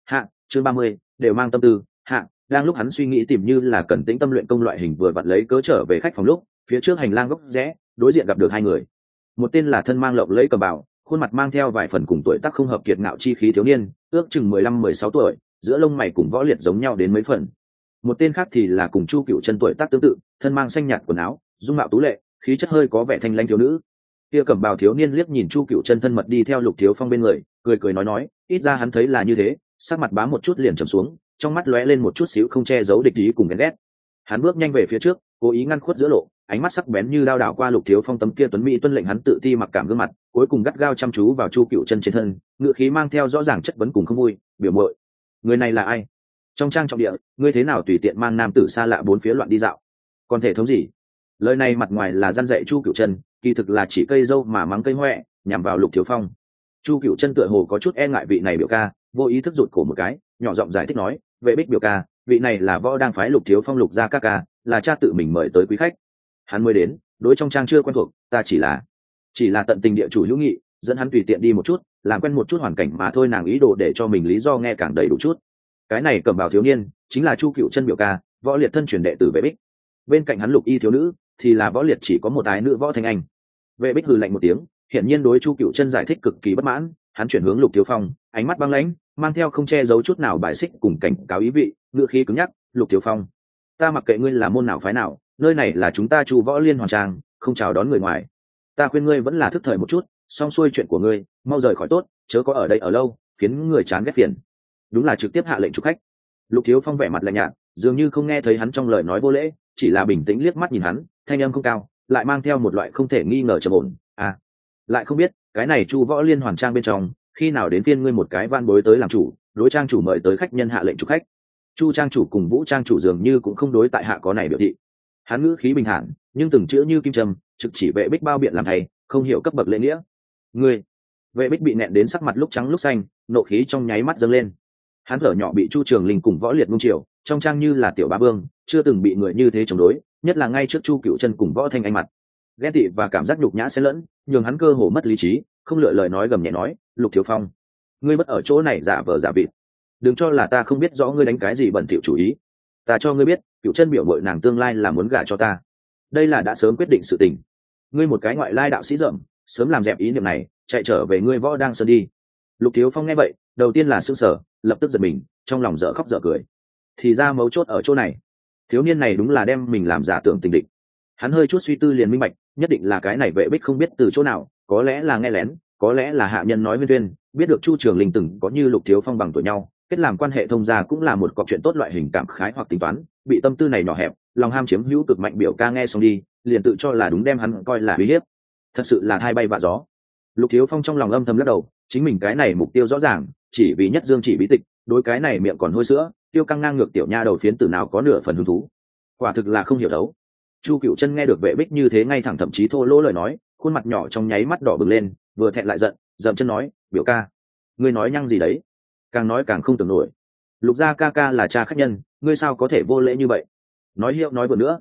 chương 30, đều mang tâm tư. Hạ, đang lúc hắn suy nghĩ tìm như là cần tĩnh tâm luyện công loại hình vừa vặn lấy cớ trở về khách phòng lúc, phía trước hành lang góc rẽ đối diện gặp được hai người. Một tên là thân mang lộng lẫy cầm bào, khuôn mặt mang theo vài phần cùng tuổi tác không hợp kiệt ngạo chi khí thiếu niên, ước chừng 15-16 tuổi, giữa lông mày cùng Võ Liệt giống nhau đến mấy phần. Một tên khác thì là cùng Chu Cựu Chân tuổi tác tương tự, thân mang xanh nhạt quần áo, dung mạo tú lệ, khí chất hơi có vẻ thanh lãnh thiếu nữ. Kia cầm bào thiếu niên liếc nhìn Chu Cựu Chân thân mật đi theo Lục Thiếu Phong bên người, cười nói, ít ra hắn thấy là như thế, sắc mặt bám một chút liền trầm xuống, trong mắt lóe lên một chút xíu không che giấu địch ý cùng ghen ghét. Hắn bước nhanh về phía trước, cố ý ngăn khuất giữa lộ, ánh mắt sắc bén như đao đảo qua Lục Thiếu Phong tấm kia tuấn mỹ tuân lệnh hắn tự ti mặc cảm gương mặt, cuối cùng gắt gao chăm chú vào Chu Cựu Chân trên thân, ngựa khí mang theo rõ ràng chất vấn cùng không vui, biểu muội, người này là ai? Trong trang trọng địa, ngươi thế nào tùy tiện mang nam tử xa lạ bốn phía loạn đi dạo? Còn thể thống gì? Lời này mặt ngoài là răn dạy Chu Cựu Chân, kỳ thực là chỉ cây dâu mà mắng cây hoẹ, nhằm vào Lục Thiếu Phong. Chu Cựu Chân tựa hồ có chút e ngại vị này biểu ca, vô ý thức rụt cổ một cái, nhỏ giọng giải thích nói, vệ Bích biểu ca, vị này là Võ đang phái Lục Thiếu Phong Lục gia ca ca, là cha tự mình mời tới quý khách. Hắn mới đến, đối trong trang chưa quen thuộc, ta chỉ là tận tình địa chủ hữu nghị, dẫn hắn tùy tiện đi một chút, làm quen một chút hoàn cảnh mà thôi. Nàng ý đồ để cho mình lý do nghe càng đầy đủ chút. Cái này cầm bào thiếu niên chính là Chu Cựu Chân biểu ca, Võ Liệt thân truyền đệ tử vệ Bích. Bên cạnh hắn Lục y thiếu nữ thì là Võ Liệt chỉ có một ái nữ Võ Thanh Anh. Vệ Bích hừ lạnh một tiếng, hiển nhiên đối Chu Cựu Chân giải thích cực kỳ bất mãn. Hắn chuyển hướng Lục Thiếu Phong, ánh mắt băng lãnh, mang theo không che giấu chút nào bài xích cùng cảnh cáo ý vị, ngữ khí cứng nhắc. Lục Thiếu Phong, ta mặc kệ ngươi là môn nào phái nào, nơi này là chúng ta Chu Võ Liên Hoàn Trang, không chào đón người ngoài. Ta khuyên ngươi vẫn là thức thời một chút, xong xuôi chuyện của ngươi, mau rời khỏi tốt, chớ có ở đây ở lâu, khiến người chán ghét phiền. Đúng là trực tiếp hạ lệnh chụp khách. Lục Thiếu Phong vẻ mặt lạnh nhạt, dường như không nghe thấy hắn trong lời nói vô lễ, chỉ là bình tĩnh liếc mắt nhìn hắn, thanh âm không cao, lại mang theo một loại không thể nghi ngờ trầm ổn. À, lại không biết cái này Chu Võ Liên Hoàn Trang bên trong, khi nào đến phiên ngươi một cái van bối tới làm chủ, đối trang chủ mời tới khách nhân hạ lệnh chụp khách. Chu trang chủ cùng Vũ trang chủ dường như cũng không đối tại hạ có này biểu thị. Hắn ngữ khí bình thản, nhưng từng chữ như kim châm, trực chỉ vệ Bích bao biện làm thầy, không hiểu cấp bậc lễ nghĩa. Ngươi, vệ Bích bị nẹn đến sắc mặt lúc trắng lúc xanh, nộ khí trong nháy mắt dâng lên. Hắn thở nhỏ bị Chu Trường Linh cùng Võ Liệt nung chiều, trong trang như là tiểu bá vương, chưa từng bị người như thế chống đối, nhất là ngay trước Chu Cựu Chân cùng Võ Thanh Anh mặt. Ghen tị và cảm giác nhục nhã xen lẫn, nhường hắn cơ hồ mất lý trí, không lựa lời nói gầm nhẹ nói, Lục Thiếu Phong, ngươi bất ở chỗ này giả vờ giả vịt, đừng cho là ta không biết rõ ngươi đánh cái gì bẩn thỉu chủ ý. Ta cho ngươi biết, Cựu Chân biểu muội nàng tương lai là muốn gả cho ta, đây là đã sớm quyết định sự tình. Ngươi một cái ngoại lai đạo sĩ rậm, sớm làm dẹp ý niệm này, chạy trở về ngươi Võ đang sơn đi. Lục Thiếu Phong nghe vậy, đầu tiên là sững sờ, lập tức giật mình, trong lòng dở khóc dở cười. Thì ra mấu chốt ở chỗ này, thiếu niên này đúng là đem mình làm giả tưởng tình địch. Hắn hơi chút suy tư liền minh bạch, nhất định là cái này vệ Bích không biết từ chỗ nào, có lẽ là nghe lén, có lẽ là hạ nhân nói viên tuyên, biết được Chu Trường Linh từng có như Lục Thiếu Phong bằng tuổi nhau, kết làm quan hệ thông gia cũng là một cọc chuyện tốt loại hình cảm khái hoặc tính toán, bị tâm tư này nhỏ hẹp, lòng ham chiếm hữu cực mạnh biểu ca nghe xong đi, liền tự cho là đúng đem hắn coi là uy hiếp. Thật sự là thay bay vạ gió. Lục Thiếu Phong trong lòng âm thầm lắc đầu, chính mình cái này mục tiêu rõ ràng, chỉ vì nhất dương chỉ bí tịch, đối cái này miệng còn hôi sữa, tiêu căng ngang ngược tiểu nha đầu phiến tử nào có nửa phần hứng thú. Quả thực là không hiểu đấu. Chu Cựu Chân nghe được vệ Bích như thế ngay thẳng thậm chí thô lỗ lời nói, khuôn mặt nhỏ trong nháy mắt đỏ bừng lên, vừa thẹn lại giận, dậm chân nói, biểu ca, ngươi nói nhăng gì đấy? Càng nói càng không tưởng nổi. Lục gia ca ca là cha khách nhân, ngươi sao có thể vô lễ như vậy? Nói hiệu nói vừa nữa,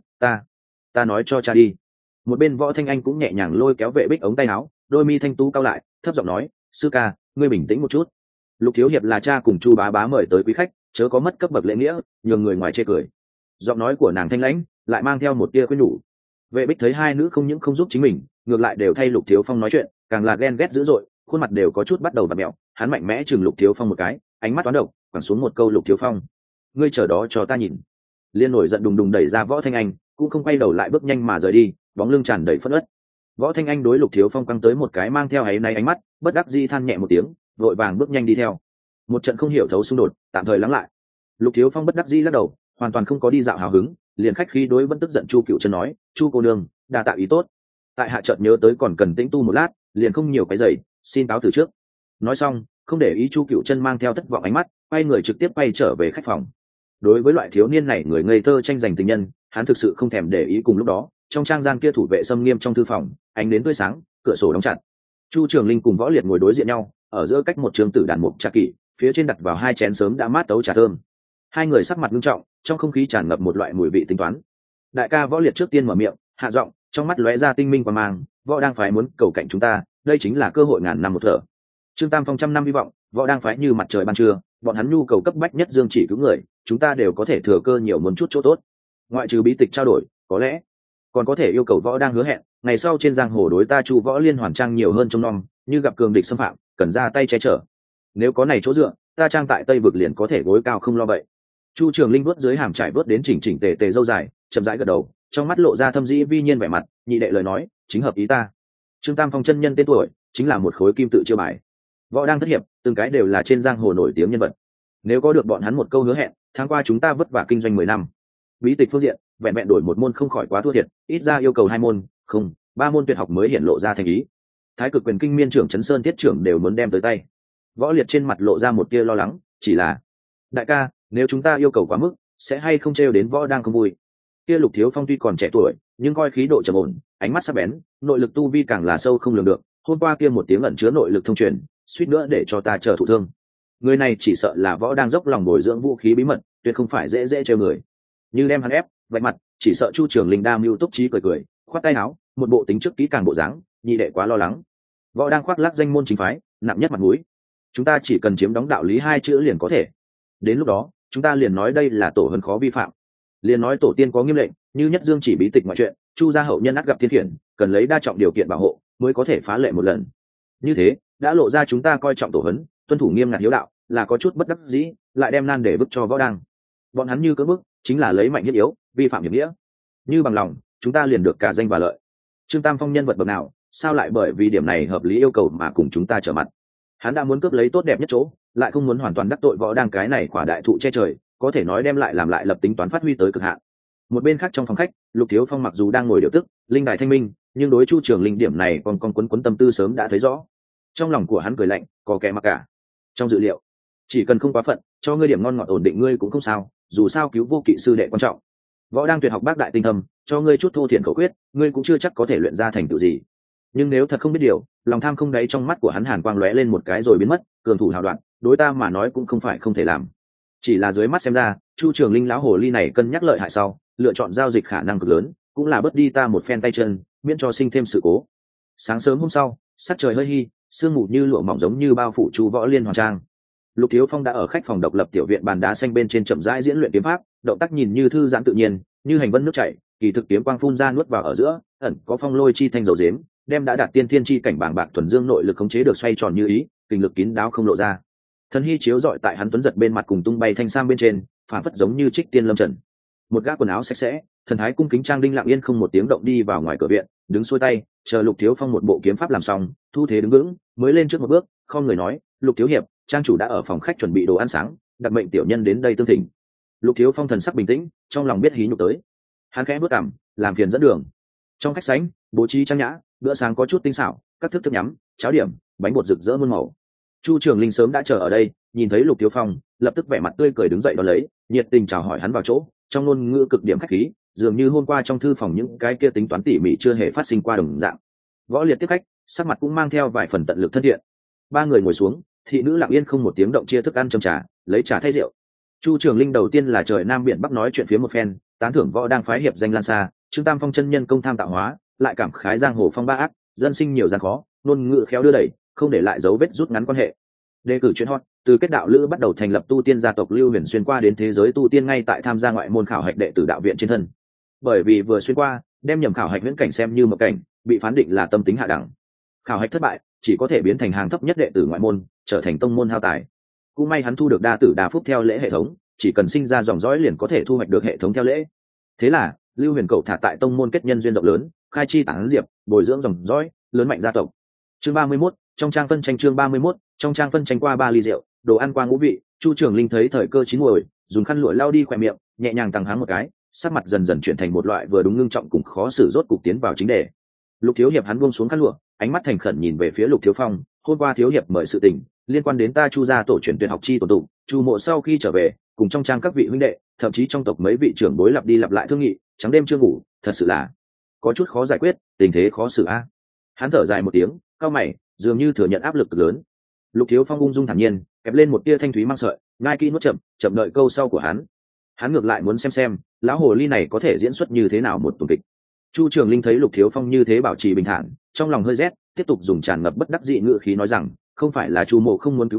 ta nói cho cha đi. Một bên Võ Thanh Anh cũng nhẹ nhàng lôi kéo vệ Bích ống tay áo, đôi mi thanh tú cao lại, thấp giọng nói, sư ca, ngươi bình tĩnh một chút. Lục thiếu hiệp là cha cùng Chu bá bá mời tới quý khách, chớ có mất cấp bậc lễ nghĩa, nhường người ngoài chê cười. Giọng nói của nàng thanh lãnh, lại mang theo một tia khuyên nhủ. Vệ Bích thấy hai nữ không những không giúp chính mình, ngược lại đều thay Lục Thiếu Phong nói chuyện, càng là ghen ghét dữ dội, khuôn mặt đều có chút bắt đầu vặn mẹo. Hắn mạnh mẽ chừng Lục Thiếu Phong một cái, ánh mắt toán độc, quẳng xuống một câu, Lục Thiếu Phong, ngươi chờ đó cho ta nhìn. Liên nổi giận đùng đùng đẩy ra Võ Thanh Anh, cũng không quay đầu lại bước nhanh mà rời đi, bóng lưng tràn đầy phẫn uất. Võ Thanh Anh đối Lục Thiếu Phong căng tới một cái mang theo áy náy ánh mắt, bất đắc dĩ than nhẹ một tiếng, vội vàng bước nhanh đi theo. Một trận không hiểu thấu xung đột tạm thời lắng lại. Lục Thiếu Phong bất đắc dĩ lắc đầu, hoàn toàn không có đi dạo hào hứng, liền khách khí đối vẫn tức giận Chu Cựu Chân nói, Chu cô nương, đa tạ ý tốt, tại hạ chợt nhớ tới còn cần tĩnh tu một lát, liền không nhiều cái giày, xin cáo từ trước. Nói xong, không để ý Chu Cựu Chân mang theo thất vọng ánh mắt, quay người trực tiếp quay trở về khách phòng. Đối với loại thiếu niên này người ngây thơ tranh giành tình nhân, hắn thực sự không thèm để ý. Cùng lúc đó, trong trang gian kia thủ vệ xâm nghiêm trong thư phòng, ánh đến tươi sáng, cửa sổ đóng chặt. Chu Trường Linh cùng Võ Liệt ngồi đối diện nhau, ở giữa cách một trường tử đàn mục trà kỷ, phía trên đặt vào hai chén sớm đã mát tấu trà thơm. Hai người sắc mặt nghiêm trọng, trong không khí tràn ngập một loại mùi vị tính toán. Đại ca Võ Liệt trước tiên mở miệng, hạ giọng, trong mắt lóe ra tinh minh quang mang, Võ đang phải muốn cầu cạnh chúng ta, đây chính là cơ hội ngàn năm một thở. Trương Tam Phong trăm năm hy vọng, võ đang phái như mặt trời ban trưa, bọn hắn nhu cầu cấp bách nhất dương chỉ cứu người, chúng ta đều có thể thừa cơ nhiều muốn chút chỗ tốt. Ngoại trừ bí tịch trao đổi, có lẽ còn có thể yêu cầu võ đang hứa hẹn ngày sau trên giang hồ đối ta Chu Võ Liên hoàn trang nhiều hơn trông nom, như gặp cường địch xâm phạm cần ra tay che chở. Nếu có này chỗ dựa, ta trang tại Tây vực liền có thể gối cao không lo vậy. Chu Trường Linh vuốt dưới hàm trải vuốt đến chỉnh chỉnh tề tề dâu dài, chậm rãi gật đầu, trong mắt lộ ra thâm dĩ vi nhiên vẻ mặt, nhị đệ lời nói chính hợp ý ta. Trương Tam Phong chân nhân tên tuổi chính là một khối kim tự chiêu bài. Võ đang thất hiệp, từng cái đều là trên giang hồ nổi tiếng nhân vật. Nếu có được bọn hắn một câu hứa hẹn, tháng qua chúng ta vất vả kinh doanh 10 năm. Bí tịch phương diện, vẹn vẹn đổi một môn không khỏi quá thua thiệt, ít ra yêu cầu 2 môn, không, 3 môn tuyệt học mới hiện lộ ra thành ý. Thái Cực Quyền Kinh Miên trưởng Trấn Sơn Thiết trưởng đều muốn đem tới tay. Võ Liệt trên mặt lộ ra một tia lo lắng, chỉ là đại ca, nếu chúng ta yêu cầu quá mức, sẽ hay không trêu đến Võ đang không vui. Kia Lục Thiếu Phong tuy còn trẻ tuổi, nhưng coi khí độ trầm ổn, ánh mắt sắc bén, nội lực tu vi càng là sâu không lường được. Hôm qua kia một tiếng ẩn chứa nội lực thông truyền, suýt nữa để cho ta chờ thụ thương. Người này chỉ sợ là Võ đang dốc lòng bồi dưỡng vũ khí bí mật, tuyệt không phải dễ dễ trêu người. Như đem hắn ép, vạch mặt, chỉ sợ Chu Trường Linh đam mưu túc trí cười cười, khoát tay áo, một bộ tính trước kỹ càng bộ dáng, nhị đệ quá lo lắng. Võ đang khoác lác danh môn chính phái, nặng nhất mặt mũi. Chúng ta chỉ cần chiếm đóng đạo lý 2 chữ liền có thể. Đến lúc đó, chúng ta liền nói đây là tổ hơn khó vi phạm. Liền nói tổ tiên có nghiêm lệnh, như nhất dương chỉ bí tịch ngoại chuyện, Chu gia hậu nhân ắt gặp thiên khiển, cần lấy đa trọng điều kiện bảo hộ, mới có thể phá lệ một lần. Như thế, đã lộ ra chúng ta coi trọng tổ hấn, tuân thủ nghiêm ngặt hiếu đạo, là có chút bất đắc dĩ, lại đem nan để bức cho Võ đang. Bọn hắn như cưỡng bức, chính là lấy mạnh hiếp yếu, vi phạm hiệp nghĩa. Như bằng lòng, chúng ta liền được cả danh và lợi. Trương Tam Phong nhân vật bậc nào, sao lại bởi vì điểm này hợp lý yêu cầu mà cùng chúng ta trở mặt? Hắn đã muốn cướp lấy tốt đẹp nhất chỗ, lại không muốn hoàn toàn đắc tội Võ đang cái này quả đại thụ che trời, có thể nói đem lại làm lại lập tính toán phát huy tới cực hạn. Một bên khác trong phòng khách, Lục Thiếu Phong mặc dù đang ngồi điều tức, linh đài thanh minh, nhưng đối Chu Trường Linh điểm này còn quấn tâm tư sớm đã thấy rõ. Trong lòng của hắn cười lạnh, có kẻ mặc cả. Trong dự liệu, chỉ cần không quá phận, cho ngươi điểm ngon ngọt ổn định ngươi cũng không sao, dù sao cứu vô kỵ sư đệ quan trọng. Võ đang tuyệt học bác đại tinh thâm, cho ngươi chút thô thiển khẩu quyết, ngươi cũng chưa chắc có thể luyện ra thành tựu gì. Nhưng nếu thật không biết điều, lòng tham không đáy trong mắt của hắn hàn quang lóe lên một cái rồi biến mất, cường thủ hào đoạn, đối ta mà nói cũng không phải không thể làm. Chỉ là dưới mắt xem ra, Chu Trường Linh lão hồ ly này cân nhắc lợi hại sau, lựa chọn giao dịch khả năng cực lớn, cũng là bớt đi ta một phen tay chân, miễn cho sinh thêm sự cố. Sáng sớm hôm sau, sắc trời hơi hi, sương mù như lụa mỏng giống như bao phủ Chu Võ Liên hoàn trang. Lục Thiếu Phong đã ở khách phòng độc lập tiểu viện bàn đá xanh bên trên chậm rãi diễn luyện kiếm pháp, động tác nhìn như thư giãn tự nhiên, như hành vân nước chảy, kỳ thực kiếm quang phun ra nuốt vào ở giữa, ẩn có phong lôi chi thanh dầu dếm, đem đã đạt tiên thiên chi cảnh bàng bạc thuần dương nội lực khống chế được xoay tròn như ý, kinh lực kín đáo không lộ ra. Thần hy chiếu rọi tại hắn tuấn giật bên mặt cùng tung bay thanh sam bên trên, phản phất giống như trích tiên lâm trần. Một gã quần áo sạch sẽ, thần thái cung kính trang đinh lặng yên không một tiếng động đi vào ngoài cửa viện, đứng xuôi tay, chờ Lục Thiếu Phong một bộ kiếm pháp làm xong, thu thế đứng vững, mới lên trước một bước, không người nói, Lục thiếu hiệp, trang chủ đã ở phòng khách chuẩn bị đồ ăn sáng, đặc mệnh tiểu nhân đến đây tương thỉnh. Lục Thiếu Phong thần sắc bình tĩnh, trong lòng biết hí nhục tới. Hắn khẽ bước cằm, làm phiền dẫn đường. Trong khách sảnh, bố trí trang nhã, bữa sáng có chút tinh xảo, các thức nhắm, cháo điểm, bánh bột rực rỡ muôn màu. Chu Trường Linh sớm đã chờ ở đây, nhìn thấy Lục Thiếu Phong, lập tức vẻ mặt tươi cười đứng dậy đón lấy, nhiệt tình chào hỏi hắn vào chỗ, trong ngôn ngữ cực điểm khách khí, dường như hôm qua trong thư phòng những cái kia tính toán tỉ mỉ chưa hề phát sinh qua đồng dạng. Võ Liệt tiếp khách, sắc mặt cũng mang theo vài phần tận lực thân thiện. 3 người ngồi xuống, thị nữ lặng yên không một tiếng động chia thức ăn châm trà, lấy trà thay rượu. Chu Trường Linh đầu tiên là trời nam biển bắc nói chuyện phía một phen, tán thưởng Võ đang phái hiệp danh lan xa, Trương Tam Phong chân nhân công tham tạo hóa, lại cảm khái giang hồ phong ba ác, dân sinh nhiều gian khó, ngôn ngữ khéo đưa đẩy, không để lại dấu vết rút ngắn quan hệ. Đề cử chuyện hot, từ kết đạo lữ bắt đầu thành lập tu tiên gia tộc Lưu Huyền xuyên qua đến thế giới tu tiên ngay tại tham gia ngoại môn khảo hạch đệ tử đạo viện trên thân. Bởi vì vừa xuyên qua, đem nhầm khảo hạch viễn cảnh xem như một cảnh, bị phán định là tâm tính hạ đẳng. Khảo hạch thất bại, chỉ có thể biến thành hàng thấp nhất đệ tử ngoại môn, trở thành tông môn hao tài. Cũng may hắn thu được đa tử đa phúc theo lễ hệ thống, chỉ cần sinh ra dòng dõi liền có thể thu hoạch được hệ thống theo lễ. Thế là Lưu Huyền cậu thả tại tông môn kết nhân duyên rộng lớn, khai chi tán diệp, bồi dưỡng dòng dõi, lớn mạnh gia tộc. Chương 31, trong trang phân tranh chương 31, trong trang phân tranh qua 3 ly rượu, đồ ăn qua ngũ vị, Chu Trường Linh thấy thời cơ chín muồi, dùng khăn lụa lau đi khóe miệng, nhẹ nhàng tăng háng một cái, sắc mặt dần dần chuyển thành một loại vừa đúng ngưng trọng cùng khó xử rốt cục tiến vào chính đề. Lục thiếu hiệp hắn buông xuống khăn lụa, ánh mắt thành khẩn nhìn về phía Lục Thiếu Phong, hôm qua thiếu hiệp mời sự tình, liên quan đến ta Chu gia tổ truyền tuyệt học chi tổ tụng, Chu mộ sau khi trở về, cùng trong trang các vị huynh đệ, thậm chí trong tộc mấy vị trưởng bối lặp đi lặp lại thương nghị, trắng đêm chưa ngủ, thật sự là có chút khó giải quyết, tình thế khó xử a. Hắn thở dài một tiếng, cau mày, dường như thừa nhận áp lực lớn. Lục Thiếu Phong ung dung thản nhiên, kẹp lên một tia thanh thúy mang sợi, ngai kỹ nuốt chậm, chậm đợi câu sau của hắn. Hắn ngược lại muốn xem lão hồ ly này có thể diễn xuất như thế nào một tuần kịch. Chu Trường Linh thấy Lục Thiếu Phong như thế bảo trì bình thản, trong lòng hơi rét, tiếp tục dùng tràn ngập bất đắc dĩ ngữ khí nói rằng, không phải là Chu mộ không muốn cứu người,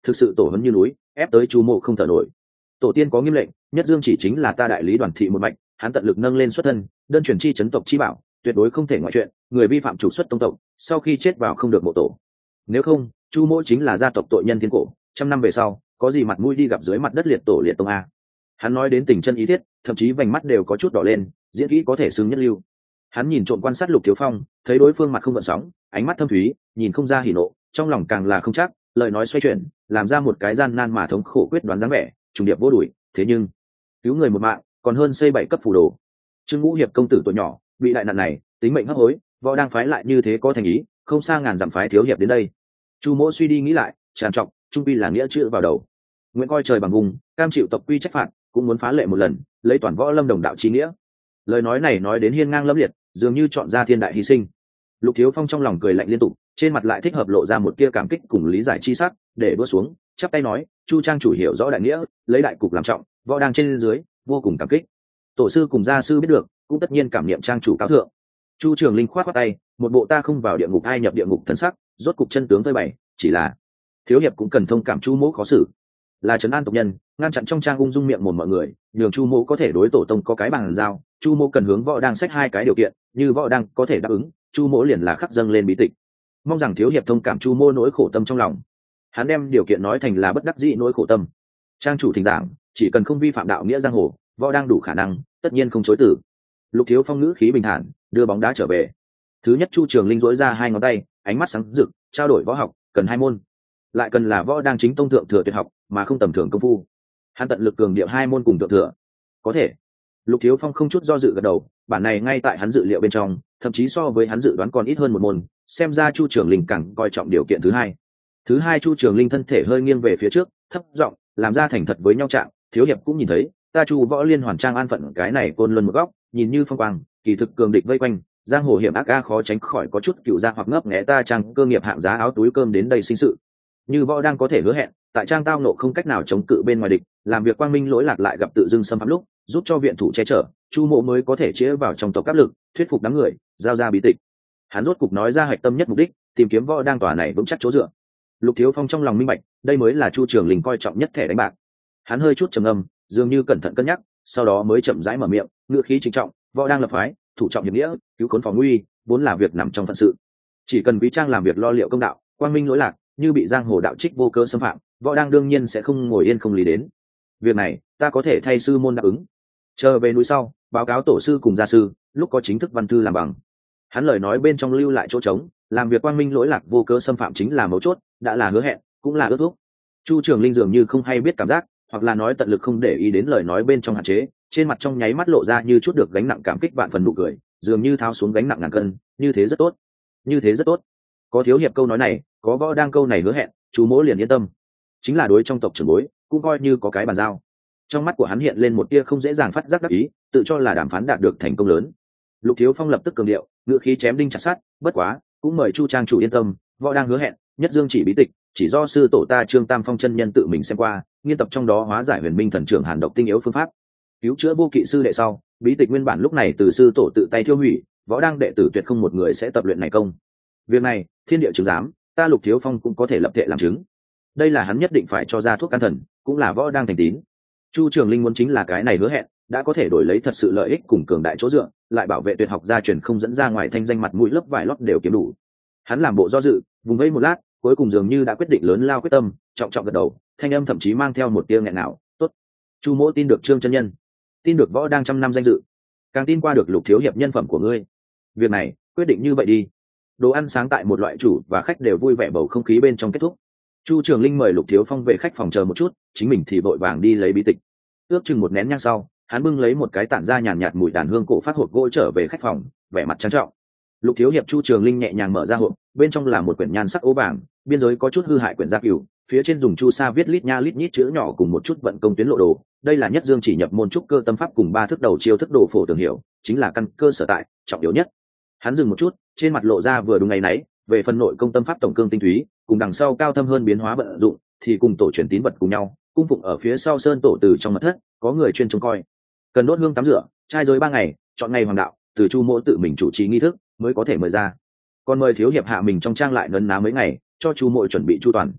thực sự tổ hấn như núi, ép tới chu mộ không thở nổi. Tổ tiên có nghiêm lệnh, nhất dương chỉ chính là ta đại lý đoàn thị một mạch, hắn tận lực nâng lên xuất thân, đơn truyền chi chấn tộc chi bảo, tuyệt đối không thể ngoại chuyện, người vi phạm chủ xuất tông tộc sau khi chết vào không được mộ tổ. Nếu không, chu mỗ chính là gia tộc tội nhân thiên cổ, trăm năm về sau có gì mặt mũi đi gặp dưới mặt đất liệt tổ liệt tông a. Hắn nói đến tình chân ý thiết, thậm chí vành mắt đều có chút đỏ lên, diễn kỹ có thể xưng nhất lưu. Hắn nhìn trộm quan sát Lục Thiếu Phong, thấy đối phương mặt không gợn sóng, ánh mắt thâm thúy, nhìn không ra hỉ nộ, trong lòng càng là không chắc, lời nói xoay chuyển, làm ra một cái gian nan mà thống khổ quyết đoán dáng vẻ, trùng điệp vô đuổi. Thế nhưng cứu người một mạng còn hơn xây 7 cấp phù đồ. Trương Ngũ hiệp công tử tuổi nhỏ bị đại nạn này, tính mệnh hấp hối, võ đang phái lại như thế có thành ý, không xa ngàn dặm phái thiếu hiệp đến đây. Chu Mỗ suy đi nghĩ lại, tràn trọc, trung quy là nghĩa chữ vào đầu. Nguyện coi trời bằng vùng, cam chịu tộc quy trách phạt, cũng muốn phá lệ một lần, lấy toàn võ lâm đồng đạo chí nghĩa. Lời nói này nói đến hiên ngang lâm liệt, dường như chọn ra thiên đại hy sinh. Lục Thiếu Phong trong lòng cười lạnh liên tục, trên mặt lại thích hợp lộ ra một tia cảm kích cùng lý giải chi sắc, để đua xuống, chắp tay nói, Chu trang chủ hiểu rõ đại nghĩa, lấy đại cục làm trọng, võ đang trên dưới vô cùng cảm kích. Tổ sư cùng gia sư biết được, cũng tất nhiên cảm niệm trang chủ cao thượng. Chu Trường Linh khoát khoát tay, một bộ ta không vào địa ngục ai nhập địa ngục thần sắc, rốt cục chân tướng phơi bày, chỉ là thiếu hiệp cũng cần thông cảm Chu Mỗ khó xử, là trấn an tộc nhân, ngăn chặn trong trang ung dung miệng mồm mọi người, nhường Chu Mỗ có thể đối tổ tông có cái bằng giao. Chu Mỗ cần hướng võ đang xét 2 cái điều kiện, như võ đang có thể đáp ứng, Chu Mỗ liền là khắc dâng lên bí tịch. Mong rằng thiếu hiệp thông cảm Chu Mỗ nỗi khổ tâm trong lòng. Hắn đem điều kiện nói thành là bất đắc dĩ nỗi khổ tâm. Trang chủ thỉnh giảng, chỉ cần không vi phạm đạo nghĩa giang hồ, võ đang đủ khả năng, tất nhiên không chối từ. Lục Thiếu Phong ngữ khí bình thản, đưa bóng đá trở về. Thứ nhất, Chu Trường Linh duỗi ra 2 ngón tay, ánh mắt sáng rực, trao đổi võ học cần 2 môn, lại cần là võ đang chính tông thượng thừa tuyệt học, mà không tầm thường công phu. Hắn tận lực cường điệu 2 môn cùng thượng thừa. Có thể. Lục Thiếu Phong không chút do dự gật đầu, bản này ngay tại hắn dự liệu bên trong, thậm chí so với hắn dự đoán còn ít hơn 1 môn, xem ra Chu Trường Linh càng coi trọng điều kiện thứ hai. Thứ hai, Chu Trường Linh thân thể hơi nghiêng về phía trước, thấp giọng làm ra thành thật với nhau trạng, thiếu hiệp cũng nhìn thấy, ta Chu võ liên hoàn trang an phận cái này côn luân một góc, nhìn như phong quang, kỳ thực cường địch vây quanh, giang hồ hiểm ác a khó tránh khỏi có chút cựu gia hoặc ngấp nghé ta trang cơ nghiệp hạng giá áo túi cơm đến đây sinh sự. Như võ đang có thể hứa hẹn, tại trang tao nộ không cách nào chống cự bên ngoài địch, làm việc quang minh lỗi lạc lại gặp tự dưng xâm phạm lúc, giúp cho viện thủ che chở, Chu Mộ mới có thể chĩa vào trong tộc áp lực, thuyết phục đám người, giao ra bí tịch. Hắn rốt cục nói ra hạch tâm nhất mục đích, tìm kiếm võ đang tòa này vững chắc chỗ dựa. Lục Thiếu Phong trong lòng minh bạch, đây mới là Chu Trường Linh coi trọng nhất thẻ đánh bạc. Hắn hơi chút trầm ngâm, dường như cẩn thận cân nhắc, sau đó mới chậm rãi mở miệng, ngữ khí trịnh trọng, võ đang lập phái, thủ trọng hiệp nghĩa, cứu khốn phòng nguy, vốn là việc nằm trong phận sự. Chỉ cần quý trang làm việc lo liệu công đạo, quang minh lỗi lạc, như bị giang hồ đạo trích vô cớ xâm phạm, võ đang đương nhiên sẽ không ngồi yên không lý đến. Việc này, ta có thể thay sư môn đáp ứng. Chờ về núi sau, báo cáo tổ sư cùng gia sư, lúc có chính thức văn thư làm bằng. Hắn lời nói bên trong lưu lại chỗ trống, làm việc quang minh lỗi lạc vô cớ xâm phạm chính là mấu chốt, đã là hứa hẹn, cũng là ước thúc. Chu Trường Linh dường như không hay biết cảm giác, hoặc là nói tận lực không để ý đến lời nói bên trong hạn chế, trên mặt trong nháy mắt lộ ra như chút được gánh nặng cảm kích vạn phần nụ cười, dường như tháo xuống gánh nặng ngàn cân, như thế rất tốt, như thế rất tốt. Có thiếu hiệp câu nói này, có võ đang câu này hứa hẹn, chú mỗ liền yên tâm. Chính là đối trong tộc trưởng bối, cũng coi như có cái bàn giao. Trong mắt của hắn hiện lên một tia không dễ dàng phát giác đắc ý, tự cho là đàm phán đạt được thành công lớn. Lục Thiếu Phong lập tức cường điệu, ngữ khí chém đinh chặt sắt, bất quá, cũng mời Chu trang chủ yên tâm, võ đang hứa hẹn, nhất dương chỉ bí tịch, chỉ do sư tổ ta Trương Tam Phong chân nhân tự mình xem qua, nghiên tập trong đó hóa giải huyền minh thần trưởng hàn độc tinh yếu phương pháp, cứu chữa vô kỵ sư đệ sau, bí tịch nguyên bản lúc này từ sư tổ tự tay thiêu hủy, võ đang đệ tử tuyệt không một người sẽ tập luyện này công. Việc này, thiên địa chứng giám, ta Lục Thiếu Phong cũng có thể lập thể làm chứng. Đây là hắn nhất định phải cho ra thuốc can thần, cũng là võ đang thành tín. Chu Trường Linh muốn chính là cái này hứa hẹn, đã có thể đổi lấy thật sự lợi ích cùng cường đại chỗ dựa, lại bảo vệ tuyệt học gia truyền không dẫn ra ngoài thanh danh mặt mũi lớp vải lót đều kiếm đủ. Hắn làm bộ do dự, vùng vẫy một lát, cuối cùng dường như đã quyết định lớn lao quyết tâm, trọng trọng gật đầu, thanh âm thậm chí mang theo một tia nghẹn ngào, tốt. Chu mỗ tin được Trương chân nhân, tin được võ đang trăm năm danh dự, càng tin qua được Lục thiếu hiệp nhân phẩm của ngươi. Việc này, quyết định như vậy đi. Đồ ăn sáng tại một loại chủ và khách đều vui vẻ bầu không khí bên trong kết thúc. Chu Trường Linh mời Lục Thiếu Phong về khách phòng chờ một chút, chính mình thì vội vàng đi lấy bí tịch. Ước chừng một nén nhang sau, hắn bưng lấy một cái tản ra nhàn nhạt mùi đàn hương cổ phát hộp gỗ trở về khách phòng, vẻ mặt trang trọng. Lục thiếu hiệp Chu Trường Linh nhẹ nhàng mở ra hộp, bên trong là một quyển nhan sắc ố vàng, biên giới có chút hư hại quyển gia cửu, phía trên dùng chu sa viết lít nha lít nhít chữ nhỏ cùng một chút vận công tuyến lộ đồ. Đây là nhất dương chỉ nhập môn trúc cơ tâm pháp cùng 3 thức đầu chiêu thức đồ phổ tưởng hiểu, chính là căn cơ sở tại, trọng yếu nhất. Hắn dừng một chút, trên mặt lộ ra vừa đúng ngày nấy, về phần nội công tâm pháp tổng cương tinh túy, cùng đằng sau cao thâm hơn biến hóa vận dụng, thì cùng tổ truyền tín vật cùng nhau, cung phụng ở phía sau sơn tổ từ trong mật thất, có người chuyên trông coi. Cần đốt hương tắm rửa, trai giới 3 ngày, chọn ngày hoàng đạo, từ Chu mỗ tự mình chủ trì nghi thức, mới có thể mời ra. Còn mời thiếu hiệp hạ mình trong trang lại nấn ná mấy ngày, cho Chu mỗ chuẩn bị chu toàn.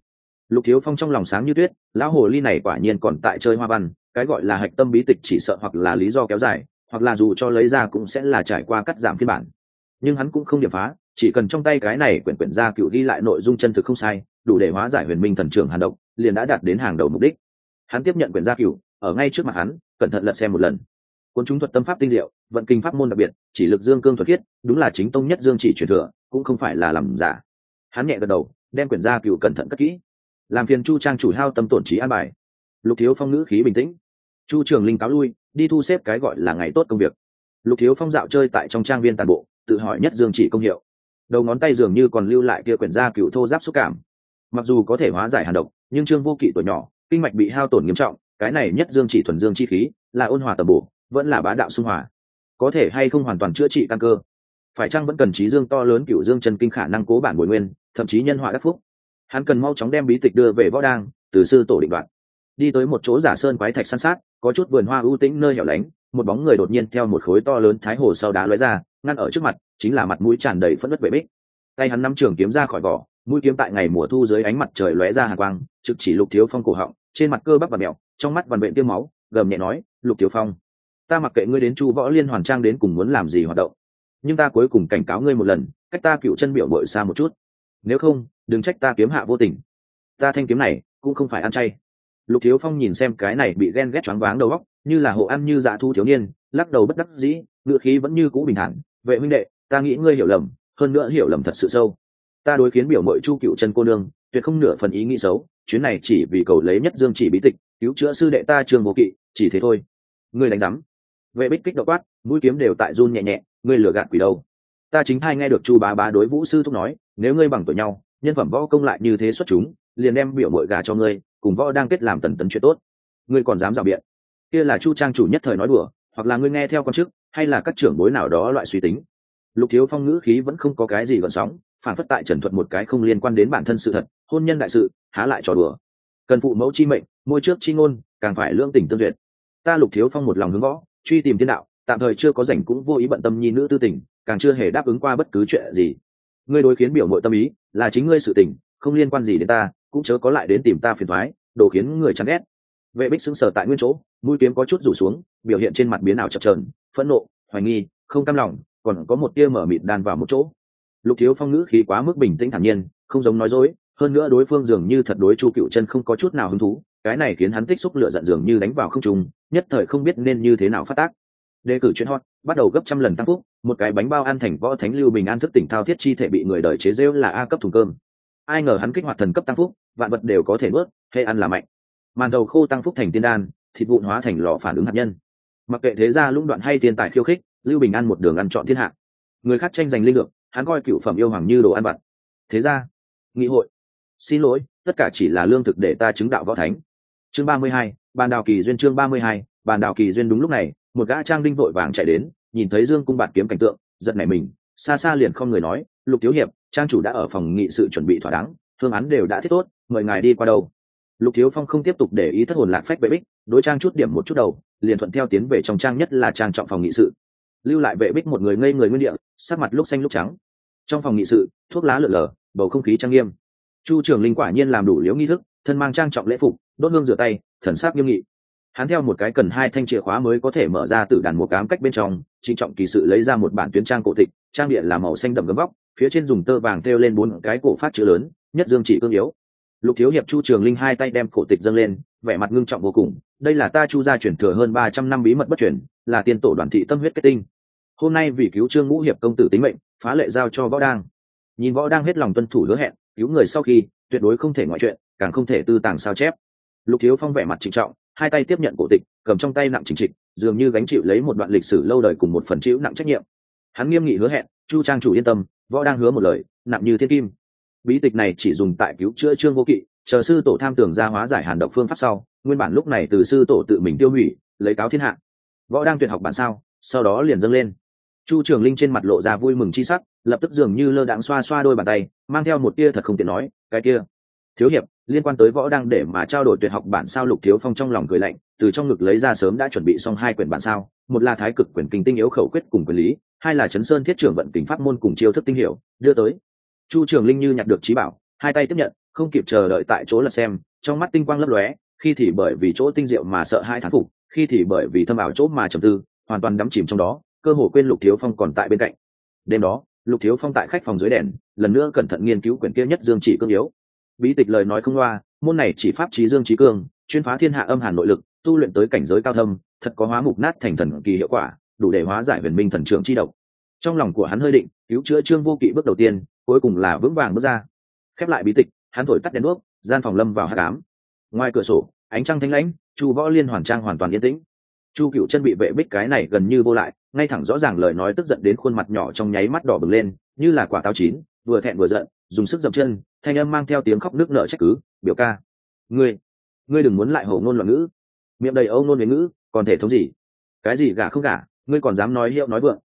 Lục Thiếu Phong trong lòng sáng như tuyết, lão hồ ly này quả nhiên còn tại chơi hoa văn, cái gọi là hạch tâm bí tịch chỉ sợ hoặc là lý do kéo dài, hoặc là dù cho lấy ra cũng sẽ là trải qua cắt giảm phiên bản. Nhưng hắn cũng không điểm phá, chỉ cần trong tay cái này quyển gia cựu ghi lại nội dung chân thực không sai, đủ để hóa giải huyền minh thần trưởng hàn độc, liền đã đạt đến hàng đầu mục đích. Hắn tiếp nhận quyển gia cựu, ở ngay trước mặt hắn, cẩn thận lật xem một lần. Cuốn chúng thuật tâm pháp tinh diệu, vận kinh pháp môn đặc biệt, chỉ lực dương cương thuật khiết, đúng là chính tông nhất dương chỉ truyền thừa, cũng không phải là làm giả. Hắn nhẹ gật đầu, đem quyển gia cựu cẩn thận cất kỹ. Làm phiền Chu trang chủ hao tâm tổn trí an bài. Lục Thiếu Phong ngữ khí bình tĩnh. Chu Trường Linh cáo lui, đi thu xếp cái gọi là ngày tốt công việc. Lục Thiếu Phong dạo chơi tại trong trang viên tàn bộ, tự hỏi nhất dương chỉ công hiệu. Đầu ngón tay dường như còn lưu lại kia quyển gia cựu thô giáp xúc cảm. Mặc dù có thể hóa giải hàn độc, nhưng Trương Vô Kỵ tuổi nhỏ, kinh mạch bị hao tổn nghiêm trọng, cái này nhất dương chỉ thuần dương chi khí, là ôn hòa tầm bổ, vẫn là bá đạo xung hòa. Có thể hay không hoàn toàn chữa trị căn cơ? Phải chăng vẫn cần trí dương to lớn cựu dương chân kinh khả năng cố bản bồi nguyên, thậm chí nhân họa đắc phúc? Hắn cần mau chóng đem bí tịch đưa về võ đang, từ sư tổ định đoạt. Đi tới một chỗ giả sơn quái thạch san sát, có chút vườn hoa ưu tĩnh nơi hẻo lánh, một bóng người đột nhiên theo một khối to lớn thái hồ sau đá lóe ra, ngăn ở trước mặt, chính là mặt mũi tràn đầy phẫn nộ Vệ Bích. Tay hắn nắm trường kiếm ra khỏi vỏ, mũi kiếm tại ngày mùa thu dưới ánh mặt trời lóe ra hàn quang, trực chỉ Lục Thiếu Phong cổ họng, trên mặt cơ bắp và mèo, trong mắt vằn vện tiêm máu, gầm nhẹ nói: "Lục Thiếu Phong, ta mặc kệ ngươi đến Chu Võ Liên Hoàn Trang đến cùng muốn làm gì hoạt động, nhưng ta cuối cùng cảnh cáo ngươi một lần, cách ta cựu chân biểu bội xa một chút. Nếu không, đừng trách ta kiếm hạ vô tình. Ta thanh kiếm này cũng không phải ăn chay." Lục Thiếu Phong nhìn xem cái này bị ghen ghét choáng váng đầu óc, như là hộ ăn như dạ thu thiếu niên, lắc đầu bất đắc dĩ, ngựa khí vẫn như cũ bình thản: "Vệ huynh đệ, ta nghĩ ngươi hiểu lầm, hơn nữa hiểu lầm thật sự sâu. Ta đối kiến biểu mội Chu Cựu Chân cô nương, tuyệt không nửa phần ý nghĩ xấu, chuyến này chỉ vì cầu lấy nhất dương chỉ bí tịch, cứu chữa sư đệ ta Trương Vô Kỵ, chỉ thế thôi." Ngươi đánh rắm. Vệ Bích kích động quát, mũi kiếm đều tại run nhẹ nhẹ: "Ngươi lừa gạt quỷ đâu? Ta chính thai nghe được Chu bá bá đối Vũ sư thúc nói, nếu ngươi bằng tuổi nhau, nhân phẩm võ công lại như thế xuất chúng, liền đem biểu mội gà cho ngươi, cùng võ đang kết làm tần tấn chuyện tốt. Ngươi còn dám rào biện?" Kia là Chu trang chủ nhất thời nói đùa, hoặc là ngươi nghe theo con chức, hay là các trưởng bối nào đó loại suy tính. Lục Thiếu Phong ngữ khí vẫn không có cái gì gợn sóng, phản phất tại trần thuật một cái không liên quan đến bản thân sự thật, hôn nhân đại sự, há lại trò đùa. Cần phụ mẫu chi mệnh, môi trước chi ngôn, càng phải lương tình tương duyệt. Ta Lục Thiếu Phong một lòng hướng võ, truy tìm thiên đạo, tạm thời chưa có rảnh cũng vô ý bận tâm nhi nữ tư tình, càng chưa hề đáp ứng qua bất cứ chuyện gì. Ngươi đối khiến biểu mội tâm ý, là chính ngươi sự tình, không liên quan gì đến ta, cũng chớ có lại đến tìm ta phiền toái, đồ khiến người chán ghét. Vệ Bích sững sờ tại nguyên chỗ, mũi kiếm có chút rủ xuống, biểu hiện trên mặt biến ảo chập chờn, phẫn nộ, hoài nghi, không cam lòng, còn có một tia mở mịt đan vào một chỗ. Lục Thiếu Phong ngữ khí quá mức bình tĩnh thản nhiên, không giống nói dối, hơn nữa đối phương dường như thật đối Chu Cựu Chân không có chút nào hứng thú, cái này khiến hắn tích xúc lửa giận dường như đánh vào không trung, nhất thời không biết nên như thế nào phát tác. Đề cử chuyện hot, bắt đầu gấp trăm lần tăng phúc, một cái bánh bao ăn thành võ thánh Lưu Bình An thức tỉnh thao thiết chi thể bị người đời chế giễu là A cấp thùng cơm. Ai ngờ hắn kích hoạt thần cấp tăng phúc, vạn vật đều có thể nuốt, hay ăn là mạnh. Màn đầu khô tăng phúc thành tiên đan, thịt vụn hóa thành lò phản ứng hạt nhân. Mặc kệ thế gia lũng đoạn hay tiền tài khiêu khích, Lưu Bình An một đường ăn trọn thiên hạ. Người khác tranh giành linh lượng, hắn coi cựu phẩm yêu hoàng như đồ ăn vặt. Thế gia, nghị hội, xin lỗi, tất cả chỉ là lương thực để ta chứng đạo võ thánh. Chương 32, bàn đào kỳ duyên. Chương 32, bàn đào kỳ duyên. Đúng lúc này, một gã trang đinh vội vàng chạy đến, nhìn thấy Dương Cung bạt kiếm cảnh tượng, giật nảy mình, xa xa liền không người nói: "Lục thiếu hiệp, trang chủ đã ở phòng nghị sự chuẩn bị thỏa đáng, phương án đều đã thiết tốt, mời ngài đi qua đâu." Lục Thiếu Phong không tiếp tục để ý thất hồn lạc phách Vệ Bích, đối trang chút điểm một chút đầu, liền thuận theo tiến về trong trang, nhất là trang trọng phòng nghị sự, lưu lại Vệ Bích một người ngây người nguyên địa, sắc mặt lúc xanh lúc trắng. Trong phòng nghị sự, thuốc lá lượn lờ, bầu không khí trang nghiêm. Chu Trường Linh quả nhiên làm đủ liễu nghi thức, thân mang trang trọng lễ phục, đốt hương rửa tay, thần sắc nghiêm nghị. Hắn theo một cái cần hai thanh chìa khóa mới có thể mở ra tử đàn một cám cách bên trong, trịnh trọng kỳ sự lấy ra một bản tuyến trang cổ tịch, trang địa là màu xanh đậm gấm vóc, phía trên dùng tơ vàng thêu lên 4 cái cổ phát chữ lớn, nhất dương chỉ cương yếu. Lục thiếu hiệp Chu Trường Linh hai tay đem cổ tịch dâng lên, vẻ mặt ngưng trọng vô cùng. Đây là ta Chu gia truyền thừa hơn 300 năm bí mật bất truyền, là tiên tổ đoàn thị tâm huyết kết tinh. Hôm nay vì cứu Trương Ngũ hiệp công tử tính mệnh, phá lệ giao cho Võ Đang. Nhìn Võ Đang hết lòng tuân thủ hứa hẹn, cứu người sau khi, tuyệt đối không thể ngoại chuyện, càng không thể tư tàng sao chép. Lục Thiếu Phong vẻ mặt trịnh trọng, hai tay tiếp nhận cổ tịch, cầm trong tay nặng chỉnh trịch, dường như gánh chịu lấy một đoạn lịch sử lâu đời cùng một phần chịu nặng trách nhiệm. Hắn nghiêm nghị hứa hẹn, Chu trang chủ yên tâm, Võ Đang hứa một lời, nặng như thiên kim. Bí tịch này chỉ dùng tại cứu chữa Trương Vô Kỵ, chờ sư tổ tham tưởng ra hóa giải hàn độc phương pháp sau, nguyên bản lúc này từ sư tổ tự mình tiêu hủy, lấy cáo thiên hạ. Võ Đang tuyệt học bản sao, sau đó liền dâng lên. Chu Trường Linh trên mặt lộ ra vui mừng chi sắc, lập tức dường như lơ đãng xoa xoa đôi bàn tay, mang theo một tia thật không tiện nói, cái kia thiếu hiệp liên quan tới Võ Đang để mà trao đổi tuyệt học bản sao. Lục Thiếu Phong trong lòng cười lạnh, từ trong ngực lấy ra sớm đã chuẩn bị xong hai quyển bản sao, một là thái cực quyển kinh tinh yếu khẩu quyết cùng quyền lý, hai là chấn sơn thiết trưởng vận kình pháp môn cùng chiêu thức tinh hiểu, đưa tới. Chu Trường Linh như nhặt được trí bảo, hai tay tiếp nhận, không kịp chờ đợi tại chỗ lật xem, trong mắt tinh quang lấp lóe, khi thì bởi vì chỗ tinh diệu mà sợ hai thán phục, khi thì bởi vì thâm ảo chỗ mà trầm tư, hoàn toàn đắm chìm trong đó, cơ hồ quên Lục Thiếu Phong còn tại bên cạnh. Đêm đó, Lục Thiếu Phong tại khách phòng dưới đèn, lần nữa cẩn thận nghiên cứu quyển kia nhất dương chỉ cương yếu. Bí tịch lời nói không loa, môn này chỉ pháp trí dương trí cương, chuyên phá thiên hạ âm hàn nội lực, tu luyện tới cảnh giới cao thâm, thật có hóa mục nát thành thần kỳ hiệu quả, đủ để hóa giải huyền minh thần trưởng chi độc. Trong lòng của hắn hơi định, cứu chữa Trương Vô Kỵ bước đầu tiên, cuối cùng là vững vàng bước ra. Khép lại bí tịch, hắn thổi tắt đèn đuốc, gian phòng lâm vào hắc ám. Ngoài cửa sổ, ánh trăng thanh lãnh, Chu Võ Liên hoàn trang hoàn toàn yên tĩnh. Chu Cựu Chân bị vệ bích cái này gần như vô lại, ngay thẳng rõ ràng lời nói tức giận đến khuôn mặt nhỏ trong nháy mắt đỏ bừng lên, như là quả táo chín, vừa thẹn vừa giận, dùng sức dậm chân, thanh âm mang theo tiếng khóc nức nở trách cứ, "Biểu ca, ngươi đừng muốn lại hổ ngôn loạn ngữ, miệng đầy âu ngôn huế ngữ, còn thể thống gì? Cái gì gả không gả, ngươi còn dám nói hiệu nói vượng,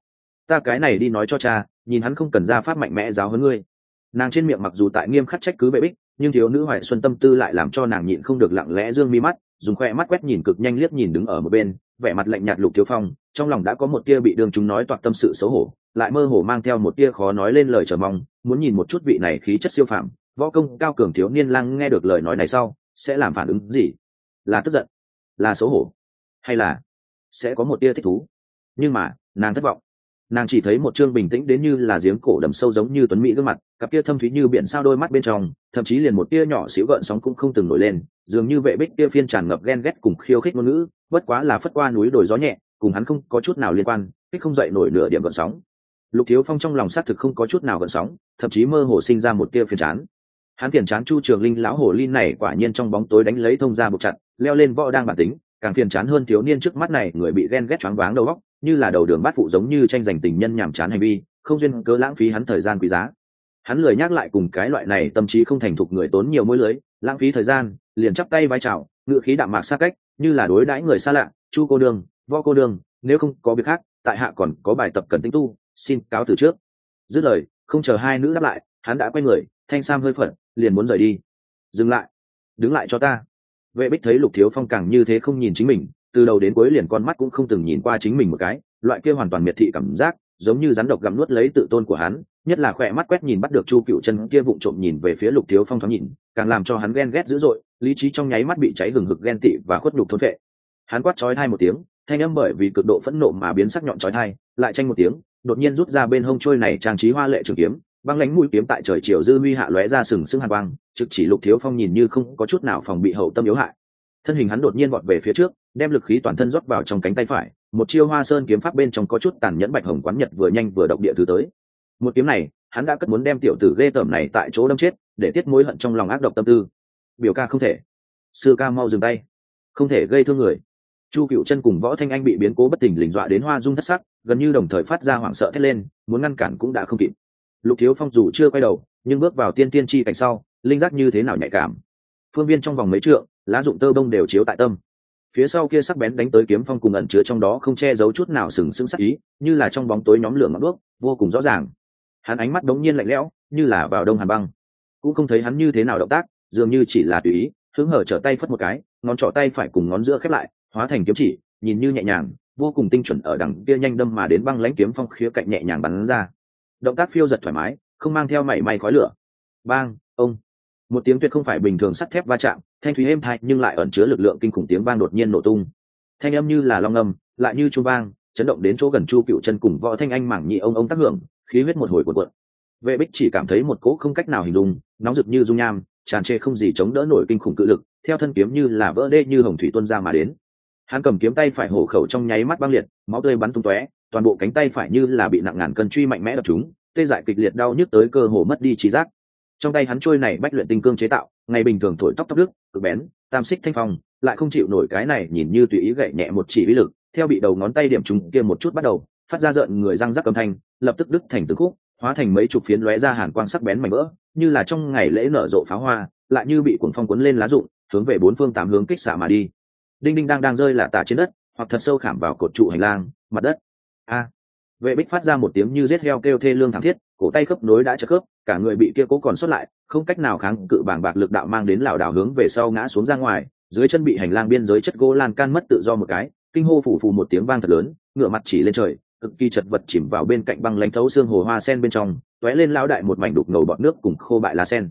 ta cái này đi nói cho cha, nhìn hắn không cần ra pháp mạnh mẽ giáo huấn ngươi." Nàng trên miệng mặc dù tại nghiêm khắc trách cứ vệ bích, nhưng thiếu nữ Hoài Xuân tâm tư lại làm cho nàng nhịn không được lặng lẽ dương mi mắt, dùng khoe mắt quét nhìn cực nhanh liếc nhìn đứng ở một bên, vẻ mặt lạnh nhạt Lục Thiếu Phong, trong lòng đã có một tia bị đường chúng nói toạc tâm sự xấu hổ, lại mơ hồ mang theo một tia khó nói lên lời chờ mong, muốn nhìn một chút vị này khí chất siêu phàm, võ công cao cường thiếu niên lang nghe được lời nói này sau, sẽ làm phản ứng gì? Là tức giận, là xấu hổ, hay là sẽ có một tia thích thú? Nhưng mà, nàng thất vọng. Nàng chỉ thấy một trương bình tĩnh đến như là giếng cổ đầm sâu giống như tuấn mỹ gương mặt, cặp kia thâm thúy như biển sao đôi mắt bên trong, thậm chí liền một tia nhỏ xíu gợn sóng cũng không từng nổi lên, dường như vệ bích kia phiên tràn ngập ghen ghét cùng khiêu khích ngôn ngữ, bất quá là phất qua núi đồi gió nhẹ, cùng hắn không có chút nào liên quan, kích không dậy nổi nửa điểm gợn sóng. Lục Thiếu Phong trong lòng xác thực không có chút nào gợn sóng, thậm chí mơ hồ sinh ra một tia phiền chán. Hắn phiền chán Chu Trường Linh lão hồ ly này quả nhiên trong bóng tối đánh lấy thông ra buộc chặt, leo lên võ đang bản tính, càng phiền chán hơn thiếu niên trước mắt này người bị ghen ghét choáng váng đầu óc, như là đầu đường bát phụ giống như tranh giành tình nhân nhảm chán hành vi, không duyên cớ lãng phí hắn thời gian quý giá. Hắn lười nhắc lại cùng cái loại này tâm trí không thành thục người tốn nhiều mối lưới, lãng phí thời gian, liền chắp tay vai chào, ngữ khí đạm mạc xa cách, như là đối đãi người xa lạ, "Chu cô đương, Võ cô đương, nếu không có việc khác, tại hạ còn có bài tập cần tinh tu, xin cáo từ trước." Dứt lời, không chờ hai nữ đáp lại, hắn đã quay người, thanh sam hơi phật, liền muốn rời đi. "Dừng lại, đứng lại cho ta." Vệ bích thấy Lục Thiếu Phong càng như thế không nhìn chính mình, từ đầu đến cuối liền con mắt cũng không từng nhìn qua chính mình một cái, loại kia hoàn toàn miệt thị cảm giác, giống như rắn độc gặm nuốt lấy tự tôn của hắn, nhất là khỏe mắt quét nhìn bắt được Chu Cựu Chân kia vụng trộm nhìn về phía Lục Thiếu Phong thoáng nhìn, càng làm cho hắn ghen ghét dữ dội, lý trí trong nháy mắt bị cháy hừng hực ghen tị và khuất nhục thôn phệ. Hắn quát chói tai một tiếng, thanh âm bởi vì cực độ phẫn nộ mà biến sắc nhọn chói tai, lại tranh một tiếng, đột nhiên rút ra bên hông trôi này trang trí hoa lệ trường kiếm, băng lãnh mũi kiếm tại trời chiều dư huy hạ lóe ra sừng sững hàn quang, trực chỉ Lục Thiếu Phong nhìn như không có chút nào phòng bị hậu tâm yếu hại. Thân hình hắn đột nhiên vọt về phía trước, đem lực khí toàn thân rót vào trong cánh tay phải, một chiêu Hoa Sơn kiếm pháp bên trong có chút tàn nhẫn Bạch Hồng Quán Nhật vừa nhanh vừa độc địa thứ tới. Một kiếm này, hắn đã cất muốn đem tiểu tử ghê tởm này tại chỗ đâm chết, để tiết mối hận trong lòng ác độc tâm tư. "Biểu ca không thể, sư ca mau dừng tay, không thể gây thương người." Chu Cựu Chân cùng Võ Thanh Anh bị biến cố bất tỉnh lình dọa đến hoa dung thất sắc, gần như đồng thời phát ra hoảng sợ thét lên, muốn ngăn cản cũng đã không kịp. Lục Thiếu Phong dù chưa quay đầu, nhưng bước vào tiên tiên chi cảnh sau, linh giác như thế nào nhạy cảm. Phương viên trong vòng mấy trượng, lá dụng tơ bông đều chiếu tại tâm. Phía sau kia sắc bén đánh tới kiếm phong cùng ẩn chứa trong đó không che giấu chút nào sừng sững sắc ý, như là trong bóng tối nhóm lửa ngọn đuốc, vô cùng rõ ràng. Hắn ánh mắt đống nhiên lạnh lẽo, như là vào đông hàn băng. Cũng không thấy hắn như thế nào động tác, dường như chỉ là tùy ý, hướng hở trở tay phất một cái, ngón trỏ tay phải cùng ngón giữa khép lại, hóa thành kiếm chỉ, nhìn như nhẹ nhàng, vô cùng tinh chuẩn ở đằng kia nhanh đâm mà đến băng lãnh kiếm phong khía cạnh nhẹ nhàng bắn ra. Động tác phiêu giật thoải mái, không mang theo mảy may khói lửa. Bang, ông. Một tiếng tuyệt không phải bình thường sắt thép va chạm, thanh thúy êm tai nhưng lại ẩn chứa lực lượng kinh khủng tiếng vang đột nhiên nổ tung. Thanh âm như là long ngâm, lại như chuông vang, chấn động đến chỗ gần Chu Cựu Chân cùng Võ Thanh Anh mảng nhị ông tác hưởng, khí huyết một hồi cuộn cuộn. Vệ Bích chỉ cảm thấy một cỗ không cách nào hình dung, nóng rực như dung nham, tràn trề không gì chống đỡ nổi kinh khủng cự lực, theo thân kiếm như là vỡ đê như hồng thủy tuôn ra mà đến. Hắn cầm kiếm tay phải hổ khẩu trong nháy mắt băng liệt, máu tươi bắn tung tóe, toàn bộ cánh tay phải như là bị nặng ngàn cân truy mạnh mẽ đập trúng, tê dại kịch liệt đau nhức tới cơ hồ mất đi trí giác. Trong tay hắn trôi này bách luyện tinh cương chế tạo, ngày bình thường thổi tóc đức, cực bén, tam xích thanh phong, lại không chịu nổi cái này nhìn như tùy ý gậy nhẹ một chỉ uy lực, theo bị đầu ngón tay điểm trúng kia một chút bắt đầu, phát ra rợn người răng rắc âm thanh, lập tức đứt thành từng khúc, hóa thành mấy chục phiến lóe ra hàn quang sắc bén mảnh vỡ, như là trong ngày lễ nở rộ pháo hoa, lại như bị cuồng phong cuốn lên lá rụng, hướng về bốn phương tám hướng kích xạ mà đi. Đinh đinh đang rơi là tả trên đất, hoặc thật sâu khảm vào cột trụ hành lang, mặt đất. A! Vệ Bích phát ra một tiếng như giết heo kêu thê lương thảm thiết, cổ tay khớp nối đã chật khớp, cả người bị kia cố còn sót lại, không cách nào kháng cự bàng bạc lực đạo mang đến lảo đảo hướng về sau ngã xuống ra ngoài, dưới chân bị hành lang biên giới chất gỗ lan can mất tự do một cái, kinh hô phủ phù một tiếng vang thật lớn, ngửa mặt chỉ lên trời, cực kỳ chật vật chìm vào bên cạnh băng lãnh thấu xương hồ hoa sen bên trong, tóe lên lão đại một mảnh đục ngầu bọt nước cùng khô bại lá sen.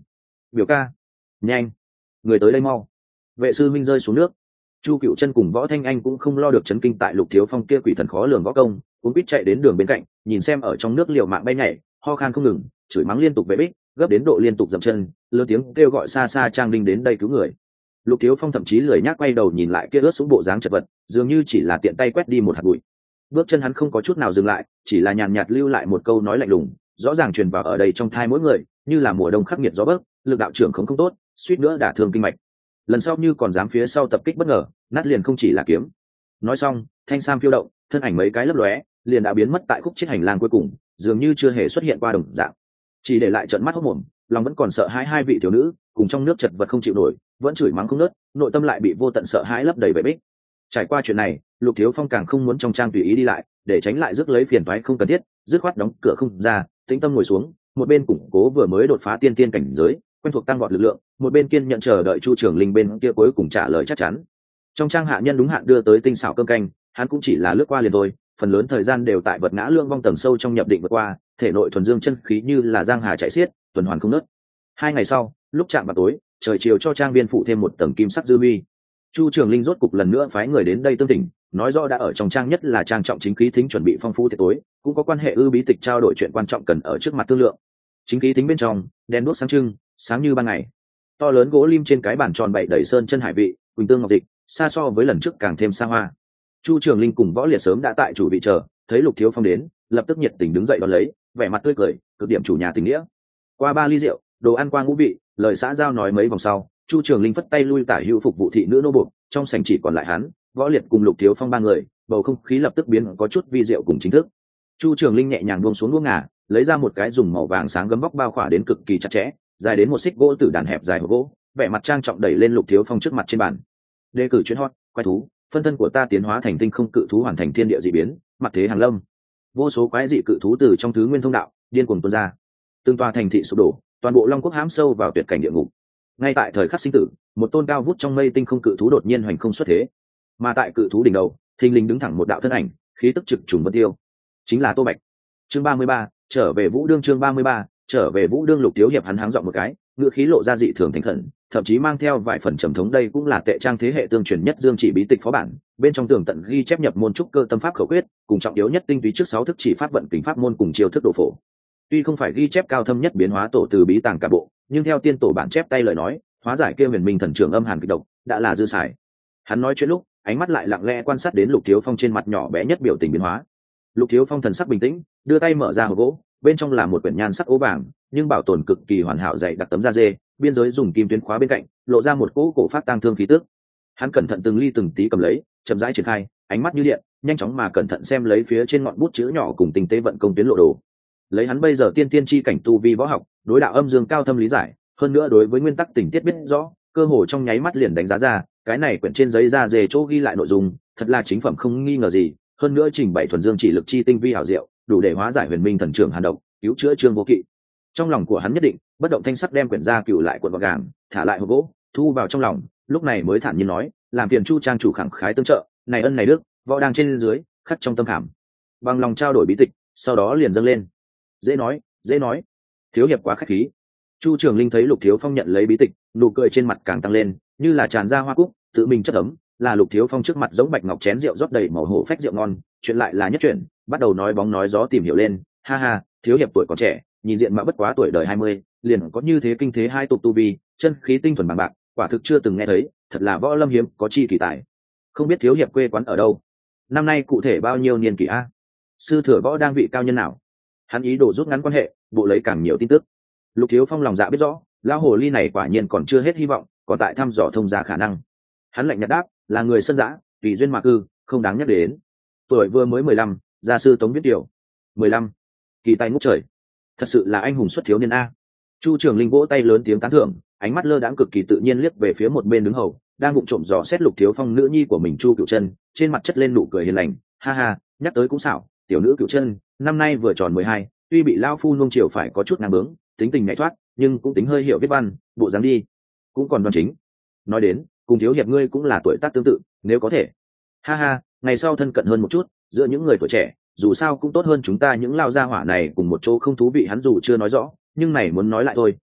Biểu ca, nhanh, người tới đây mau. Vệ sư minh rơi xuống nước. Chu Cựu Chân cùng Võ Thanh Anh cũng không lo được chấn kinh tại Lục Thiếu Phong kia quỷ thần khó lường võ công, cũng biết chạy đến đường bên cạnh, nhìn xem ở trong nước liều mạng bay nhảy, ho khan không ngừng, chửi mắng liên tục vệ bích, gấp đến độ liên tục dậm chân, lớn tiếng kêu gọi xa xa Trang Đinh đến đây cứu người. Lục Thiếu Phong thậm chí lười nhác quay đầu nhìn lại kia ướt xuống bộ dáng chật vật, dường như chỉ là tiện tay quét đi một hạt bụi. Bước chân hắn không có chút nào dừng lại, chỉ là nhàn nhạt lưu lại một câu nói lạnh lùng, rõ ràng truyền vào ở đây trong thai mỗi người, như là mùa đông khắc nghiệt gió bấc, lực đạo trưởng không tốt, suýt nữa đả thương kinh mạch. Lần sau như còn dám phía sau tập kích bất ngờ, nát liền không chỉ là kiếm. Nói xong, thanh sam phiêu động, thân ảnh mấy cái lấp lóe, liền đã biến mất tại khúc chết hành lang cuối cùng, dường như chưa hề xuất hiện qua đồng dạng. Chỉ để lại trận mắt hốt mồm, lòng vẫn còn sợ hãi hai vị thiếu nữ, cùng trong nước chật vật không chịu nổi, vẫn chửi mắng không ngớt, nội tâm lại bị vô tận sợ hãi lấp đầy bể bích. Trải qua chuyện này, Lục Thiếu Phong càng không muốn trong trang tùy ý đi lại, để tránh lại rước lấy phiền toái không cần thiết, dứt khoát đóng cửa không ra, tĩnh tâm ngồi xuống, một bên củng cố vừa mới đột phá tiên tiên cảnh giới, quen thuộc tăng vọt lực lượng, một bên kiên nhận chờ đợi Chu Trường Linh bên kia cuối cùng trả lời chắc chắn. Trong trang hạ nhân đúng hạn đưa tới tinh xảo cơm canh, hắn cũng chỉ là lướt qua liền thôi, phần lớn thời gian đều tại vật ngã lương vong tầng sâu trong nhập định vượt qua, thể nội thuần dương chân khí như là giang hà chảy xiết, tuần hoàn không ngớt. 2 ngày sau, lúc chạm vào tối, trời chiều cho trang viên phụ thêm một tầng kim sắc dư huy. Chu Trường Linh rốt cục lần nữa phái người đến đây tương tỉnh, nói rõ đã ở trong trang nhất là trang trọng chính khí thính chuẩn bị phong phú tiệc tối, cũng có quan hệ ư bí tịch trao đổi chuyện quan trọng cần ở trước mặt thương lượng. Chính khí thính bên trong, đèn đuốc sáng trưng, sáng như ban ngày. To lớn gỗ lim trên cái bàn tròn bày đầy sơn chân hải vị, quỳnh tương ngọc dịch, xa so với lần trước càng thêm xa hoa. Chu Trường Linh cùng Võ Liệt sớm đã tại chủ vị chờ, thấy Lục Thiếu Phong đến, lập tức nhiệt tình đứng dậy đón lấy, vẻ mặt tươi cười, cực điểm chủ nhà tình nghĩa. Qua 3 ly rượu, đồ ăn qua ngũ vị, lời xã giao nói mấy vòng sau, Chu Trường Linh phất tay lui tả hữu phục vụ thị nữ nô buộc, trong sảnh chỉ còn lại hắn, Võ Liệt cùng Lục Thiếu Phong 3 người, bầu không khí lập tức biến có chút vi diệu cùng chính thức. Chu Trường Linh nhẹ nhàng buông xuống đũa ngà, lấy ra một cái dùng màu vàng sáng gấm vóc bao khỏa đến cực kỳ chặt chẽ, dài đến một xích gỗ tử đàn hẹp dài hộp gỗ, vẻ mặt trang trọng đẩy lên Lục Thiếu Phong trước mặt trên bàn. Đề cử chuyên hot, quái thú, phân thân của ta tiến hóa thành tinh không cự thú hoàn thành thiên địa dị biến, mặt thế hàng lâm. Vô số quái dị cự thú từ trong thứ nguyên thông đạo điên cuồng tuôn ra. Từng tòa thành thị sụp đổ, toàn bộ Long Quốc hãm sâu vào tuyệt cảnh địa ngục. Ngay tại thời khắc sinh tử, một tôn cao vút trong mây tinh không cự thú đột nhiên hoành không xuất thế. Mà tại cự thú đỉnh đầu, thình lình đứng thẳng một đạo thân ảnh, khí tức trực trùng vân tiêu. Chính là Tô Bạch. Chương 33, trở về Vũ Đương. Chương 33, trở về Vũ Đương. Lục Thiếu Hiệp hắn háng giọng một cái, ngữ khí lộ ra dị thường thành khẩn, thậm chí mang theo vài phần trầm thống. Đây cũng là tệ trang thế hệ tương truyền nhất dương chỉ bí tịch phó bản, bên trong tường tận ghi chép nhập môn trúc cơ tâm pháp khẩu quyết, cùng trọng yếu nhất tinh túy trước 6 thức chỉ pháp vận kính pháp môn cùng chiêu thức độ phổ. Tuy không phải ghi chép cao thâm nhất biến hóa tổ từ bí tàng cả bộ, nhưng theo tiên tổ bản chép tay lời nói, hóa giải kia huyền minh thần trưởng âm hàn kịch độc đã là dư xài. Hắn nói chuyện lúc, ánh mắt lại lặng lẽ quan sát đến Lục Thiếu Phong trên mặt nhỏ bé nhất biểu tình biến hóa. Lục Thiếu Phong thần sắc bình tĩnh, đưa tay mở ra hộp gỗ, bên trong là một quyển nhan sắc ố vàng, nhưng bảo tồn cực kỳ hoàn hảo dày đặc tấm da dê, biên giới dùng kim tuyến khóa bên cạnh, lộ ra một cỗ cổ phát tang thương khí tức. Hắn cẩn thận từng ly từng tí cầm lấy, chậm rãi triển khai, ánh mắt như điện, nhanh chóng mà cẩn thận xem lấy phía trên ngọn bút chữ nhỏ cùng tinh tế vận công tuyến lộ đồ. Lấy hắn bây giờ tiên tiên chi cảnh tu vi võ học, đối đạo âm dương cao thâm lý giải, hơn nữa đối với nguyên tắc tình tiết biết rõ, cơ hồ trong nháy mắt liền đánh giá ra, cái này quyển trên giấy da dê chỗ ghi lại nội dung, thật là chính phẩm không nghi ngờ gì, hơn nữa trình bày thuần dương chỉ lực chi tinh vi hảo diệu, đủ để hóa giải huyền minh thần trưởng hàn độc, cứu chữa Trương Vô Kỵ. Trong lòng của hắn nhất định, bất động thanh sắc đem quyển gia cựu lại cuộn vào gàng, thả lại hộp gỗ, thu vào trong lòng, lúc này mới thản nhiên nói, làm phiền Chu trang chủ khẳng khái tương trợ, này ân này đức, võ đang trên dưới, khắc trong tâm khảm. Bằng lòng trao đổi bí tịch, sau đó liền dâng lên. Dễ nói, Thiếu hiệp quá khách khí. Chu Trường Linh thấy Lục Thiếu Phong nhận lấy bí tịch, nụ cười trên mặt càng tăng lên, như là tràn ra hoa cúc, tự mình chất ấm, là Lục Thiếu Phong trước mặt giống bạch ngọc chén rượu rót đầy màu hổ phách rượu ngon, chuyện lại là nhất chuyện, bắt đầu nói bóng nói gió tìm hiểu lên, ha ha, thiếu hiệp tuổi còn trẻ, nhìn diện mà bất quá tuổi đời 20, liền có như thế kinh thế hai tục tu vi, chân khí tinh thuần bằng bạc, quả thực chưa từng nghe thấy, thật là võ lâm hiếm có chi kỳ tài. Không biết thiếu hiệp quê quán ở đâu? Năm nay cụ thể bao nhiêu niên kỷ a? Sư thừa võ đang vị cao nhân nào? Hắn ý đồ rút ngắn quan hệ, bộ lấy càng nhiều tin tức. Lục Thiếu Phong lòng dạ biết rõ, lão hồ ly này quả nhiên còn chưa hết hy vọng, còn tại thăm dò thông gia khả năng. Hắn lạnh nhạt đáp, là người sân dã, tùy duyên mà cư, không đáng nhắc đến. Tuổi vừa mới 15, gia sư Tống Viết Điều. 15, kỳ tài ngút trời, thật sự là anh hùng xuất thiếu niên a. Chu Trường Linh vỗ tay lớn tiếng tán thưởng, ánh mắt lơ đãng cực kỳ tự nhiên liếc về phía một bên đứng hầu, đang vụng trộm dò xét Lục Thiếu Phong nữ nhi của mình Chu Cửu Chân, trên mặt chất lên nụ cười hiền lành, ha ha, nhắc tới cũng xảo, tiểu nữ Cửu Chân, năm nay vừa tròn 12, tuy bị lão phu nuông chiều phải có chút ngang bướng, tính tình nhạy thoát, nhưng cũng tính hơi hiểu viết văn, bộ dáng đi, cũng còn đoan chính. Nói đến, cùng thiếu hiệp ngươi cũng là tuổi tác tương tự, nếu có thể, ha ha, ngày sau thân cận hơn một chút, giữa những người tuổi trẻ, dù sao cũng tốt hơn chúng ta những lao gia hỏa này cùng một chỗ không thú vị. Hắn dù chưa nói rõ, nhưng này muốn nói lại thôi,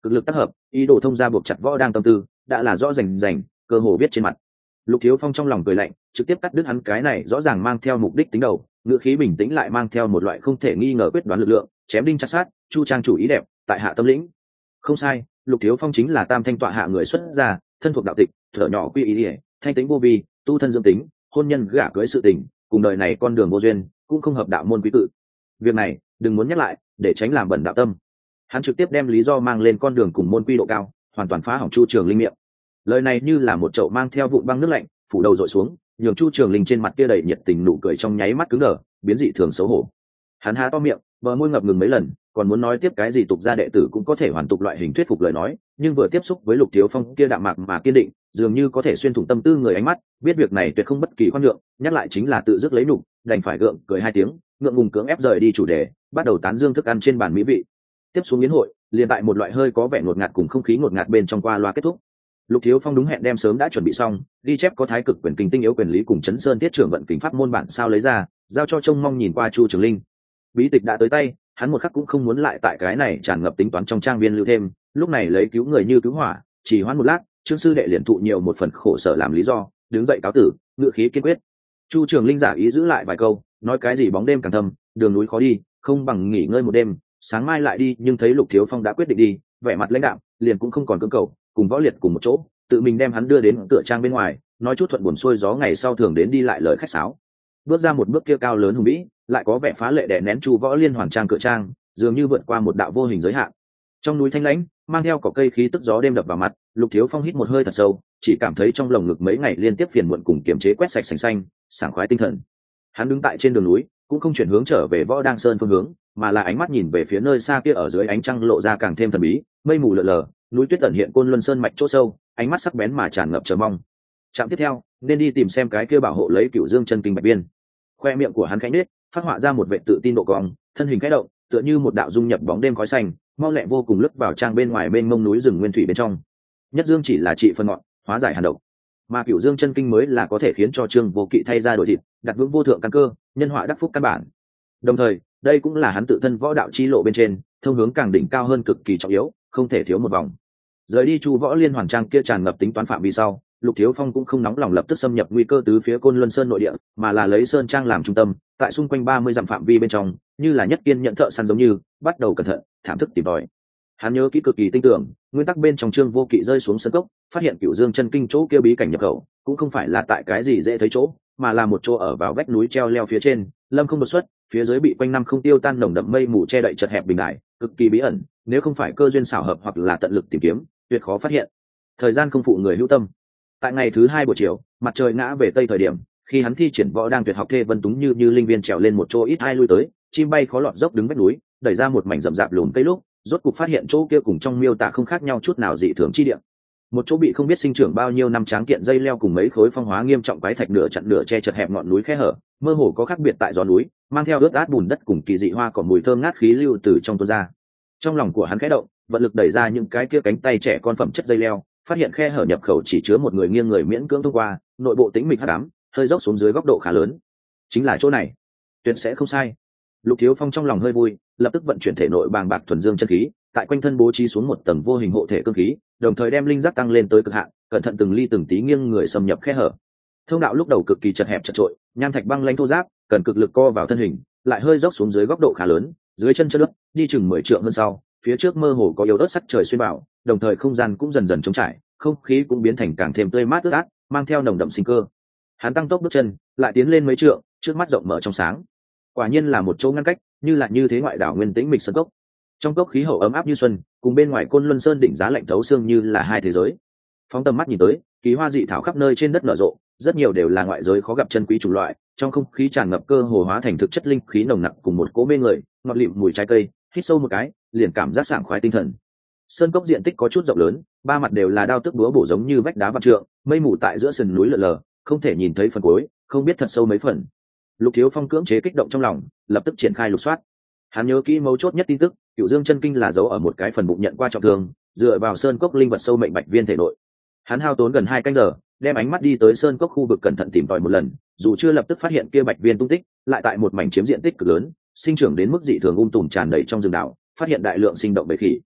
cực lực tác hợp, ý đồ thông ra buộc chặt võ đang tâm tư, đã là rõ rành rành, cơ hồ viết trên mặt. Lục Thiếu Phong trong lòng cười lạnh, trực tiếp cắt đứt hắn cái này rõ ràng mang theo mục đích tính đầu, ngữ khí bình tĩnh lại mang theo một loại không thể nghi ngờ quyết đoán lực lượng, chém đinh chặt sát, chu trang chủ ý đẹp, tại hạ tâm lĩnh. Không sai, Lục Thiếu Phong chính là Tam Thanh tọa hạ người xuất gia, thân thuộc đạo tịch, thở nhỏ quy ý ỉa, thanh tính vô vi, tu thân dương tính, hôn nhân gả cưới sự tình, cùng đời này con đường vô duyên, cũng không hợp đạo môn quý tự. Việc này đừng muốn nhắc lại, để tránh làm bẩn đạo tâm. Hắn trực tiếp đem lý do mang lên con đường cùng môn quy độ cao, hoàn toàn phá hỏng Chu Trường Linh miệng. Lời này như là một chậu mang theo vụn băng nước lạnh, phủ đầu dội xuống, nhường Chu Trường Linh trên mặt kia đầy nhiệt tình nụ cười trong nháy mắt cứng đờ, biến dị thường xấu hổ. Hắn há to miệng, bờ môi ngập ngừng mấy lần, còn muốn nói tiếp cái gì tục gia đệ tử cũng có thể hoàn tục loại hình thuyết phục lời nói, nhưng vừa tiếp xúc với Lục Thiếu Phong kia đạm mạc mà kiên định, dường như có thể xuyên thủng tâm tư người ánh mắt, biết việc này tuyệt không bất kỳ khoan nhượng, nhắc lại chính là tự dứt lấy nhục, đành phải gượng cười hai tiếng, ngượng ngùng cưỡng ép rời đi chủ đề, bắt đầu tán dương thức ăn trên bàn mỹ vị. Tiếp xuống yến hội, liền tại một loại hơi có vẻ ngột ngạt cùng không khí ngột ngạt bên trong qua loa kết thúc. Lục Thiếu Phong đúng hẹn đem sớm đã chuẩn bị xong, ghi chép có thái cực quyền kinh tinh yếu quyền lý cùng chấn sơn tiết trưởng vận kính pháp môn bản sao lấy ra, giao cho trông mong nhìn qua Chu Trường Linh. Bí tịch đã tới tay, hắn một khắc cũng không muốn lại tại cái này tràn ngập tính toán trong trang viên lưu thêm, lúc này lấy cứu người như cứu hỏa, chỉ hoãn một lát, Trương sư đệ liền thụ nhiều một phần khổ sở làm lý do, đứng dậy cáo tử, ngự khí kiên quyết. Chu Trường Linh giả ý giữ lại vài câu, nói cái gì bóng đêm càng thâm, đường núi khó đi, không bằng nghỉ ngơi một đêm, sáng mai lại đi, nhưng thấy Lục Thiếu Phong đã quyết định đi, vẻ mặt lãnh đạm, liền cũng không còn cưỡng cầu, cùng Võ Liệt cùng một chỗ, tự mình đem hắn đưa đến tựa trang bên ngoài, nói chút thuận buồm xuôi gió ngày sau thường đến đi lại lời khách sáo. Bước ra một bước kia cao lớn hùng vĩ, lại có vẻ phá lệ đè nén Chu Võ Liên hoàn trang cửa trang, dường như vượt qua một đạo vô hình giới hạn. Trong núi thanh lãnh, mang theo cỏ cây khí tức gió đêm đập vào mặt, Lục Thiếu Phong hít một hơi thật sâu, chỉ cảm thấy trong lồng ngực mấy ngày liên tiếp phiền muộn cùng kiềm chế quét sạch sành xanh, sảng khoái tinh thần. Hắn đứng tại trên đường núi, cũng không chuyển hướng trở về Võ Đang Sơn phương hướng, mà là ánh mắt nhìn về phía nơi xa kia ở dưới ánh trăng lộ ra càng thêm thần bí, mây mù lờ lờ, núi tuyết ẩn hiện Côn Luân Sơn mạch chỗ sâu, ánh mắt sắc bén mà tràn ngập chờ mong. Trạm tiếp theo, nên đi tìm xem cái kia bảo hộ lấy Cửu Dương chân kinh bạch viên. Khoe miệng của hắn khẽ nhếch, phát họa ra một vẻ tự tin độ cong, thân hình khẽ động, tựa như một đạo dung nhập bóng đêm khói xanh, mau lẹ vô cùng lướt vào trang bên ngoài bên mông núi rừng nguyên thủy bên trong. Nhất Dương chỉ là trị phân ngọn, hóa giải hàn độc, mà Cửu Dương chân kinh mới là có thể khiến cho Trương Vô Kỵ thay ra đổi thịt, đặt vững vô thượng căn cơ, nhân họa đắc phúc căn bản. Đồng thời, đây cũng là hắn tự thân võ đạo chi lộ bên trên, thông hướng càng đỉnh cao hơn cực kỳ trọng yếu, không thể thiếu một vòng. Rời đi Chu Võ Liên hoàn trang kia tràn ngập tính toán phạm vi sau, Lục Thiếu Phong cũng không nóng lòng lập tức xâm nhập nguy cơ tứ phía Côn Luân Sơn nội địa, mà là lấy sơn trang làm trung tâm, tại xung quanh 30 dặm phạm vi bên trong, như là nhất kiên nhận thợ săn giống như, bắt đầu cẩn thận, thảm thức tìm tòi. Hắn nhớ kỹ cực kỳ tinh tưởng, nguyên tắc bên trong Trương Vô Kỵ rơi xuống sân cốc, phát hiện Cửu Dương chân kinh chỗ kia bí cảnh nhập khẩu, cũng không phải là tại cái gì dễ thấy chỗ, mà là một chỗ ở vào vách núi treo leo phía trên, lâm không đột xuất, phía dưới bị quanh năm không tiêu tan nồng đậm mây mù che đậy chật hẹp bình đại, cực kỳ bí ẩn, nếu không phải cơ duyên xảo hợp hoặc là tận lực tìm kiếm, tuyệt khó phát hiện. Thời gian không phụ người hữu tâm. Tại ngày thứ 2 buổi chiều, mặt trời ngã về tây thời điểm, khi hắn thi triển võ đang tuyệt học thê vân túng như linh viên trèo lên một chỗ ít ai lui tới, chim bay khó lọt dốc đứng vách núi, đẩy ra một mảnh rậm rạp lùn cây lúc, rốt cục phát hiện chỗ kia cùng trong miêu tả không khác nhau chút nào dị thường chi địa. Một chỗ bị không biết sinh trưởng bao nhiêu năm tráng kiện dây leo cùng mấy khối phong hóa nghiêm trọng quái thạch nửa chặn nửa che chật hẹp ngọn núi khe hở, mơ hồ có khác biệt tại gió núi, mang theo ướt át bùn đất cùng kỳ dị hoa cỏ mùi thơm ngát khí lưu từ trong tuôn ra. Trong lòng của hắn khẽ động, vận lực đẩy ra những cái kia cánh tay trẻ con phẩm chất dây leo, phát hiện khe hở nhập khẩu chỉ chứa một người nghiêng người miễn cưỡng thông qua, nội bộ tĩnh mịch hắc ám, hơi dốc xuống dưới góc độ khá lớn. Chính là chỗ này, tuyệt sẽ không sai. Lục Thiếu Phong trong lòng hơi vui, lập tức vận chuyển thể nội bàng bạc thuần dương chân khí, tại quanh thân bố trí xuống một tầng vô hình hộ thể cương khí, đồng thời đem linh giác tăng lên tới cực hạn, cẩn thận từng ly từng tí nghiêng người xâm nhập khe hở. Thông đạo lúc đầu cực kỳ chật hẹp chật trội, nham thạch băng lãnh thô ráp, cần cực lực co vào thân hình, lại hơi dốc xuống dưới góc độ khá lớn, dưới chân chất đất, đi chừng 10 trượng hơn sau, phía trước mơ hồ có yếu ớt sắc trời xuyên vào, đồng thời không gian cũng dần dần trống trải, không khí cũng biến thành càng thêm tươi mát ướt át, mang theo nồng đậm sinh cơ. Hắn tăng tốc bước chân, lại tiến lên mấy trượng, trước mắt rộng mở trong sáng. Quả nhiên là một chỗ ngăn cách, như thế ngoại đảo nguyên tĩnh mịch sơn cốc. Trong cốc khí hậu ấm áp như xuân, cùng bên ngoài Côn Luân Sơn đỉnh giá lạnh thấu xương như là hai thế giới. Phóng tầm mắt nhìn tới, kỳ hoa dị thảo khắp nơi trên đất nở rộ, rất nhiều đều là ngoại giới khó gặp chân quý chủng loại, trong không khí tràn ngập cơ hồ hóa thành thực chất linh khí nồng nặc cùng một cỗ mê người, ngọt lịm mùi trái cây, hít sâu một cái, liền cảm giác sảng khoái tinh thần. Sơn cốc diện tích có chút rộng lớn, ba mặt đều là đao tức búa bổ giống như vách đá vạn trượng, mây mù tại giữa sườn núi lờ lờ, không thể nhìn thấy phần cuối, không biết thật sâu mấy phần. Lục Thiếu Phong cưỡng chế kích động trong lòng, lập tức triển khai lục soát. Hắn nhớ kỹ mấu chốt nhất tin tức, Cửu Dương chân kinh là giấu ở một cái phần bụng nhận qua trọng thương, dựa vào sơn cốc linh vật sâu mệnh bạch viên thể nội. Hắn hao tốn gần 2 canh giờ, đem ánh mắt đi tới sơn cốc khu vực cẩn thận tìm tòi một lần, dù chưa lập tức phát hiện kia bạch viên tung tích, lại tại một mảnh chiếm diện tích cực lớn, sinh trưởng đến mức dị thường tùm tràn đầy trong rừng đảo, phát hiện đại lượng sinh động bầy khỉ.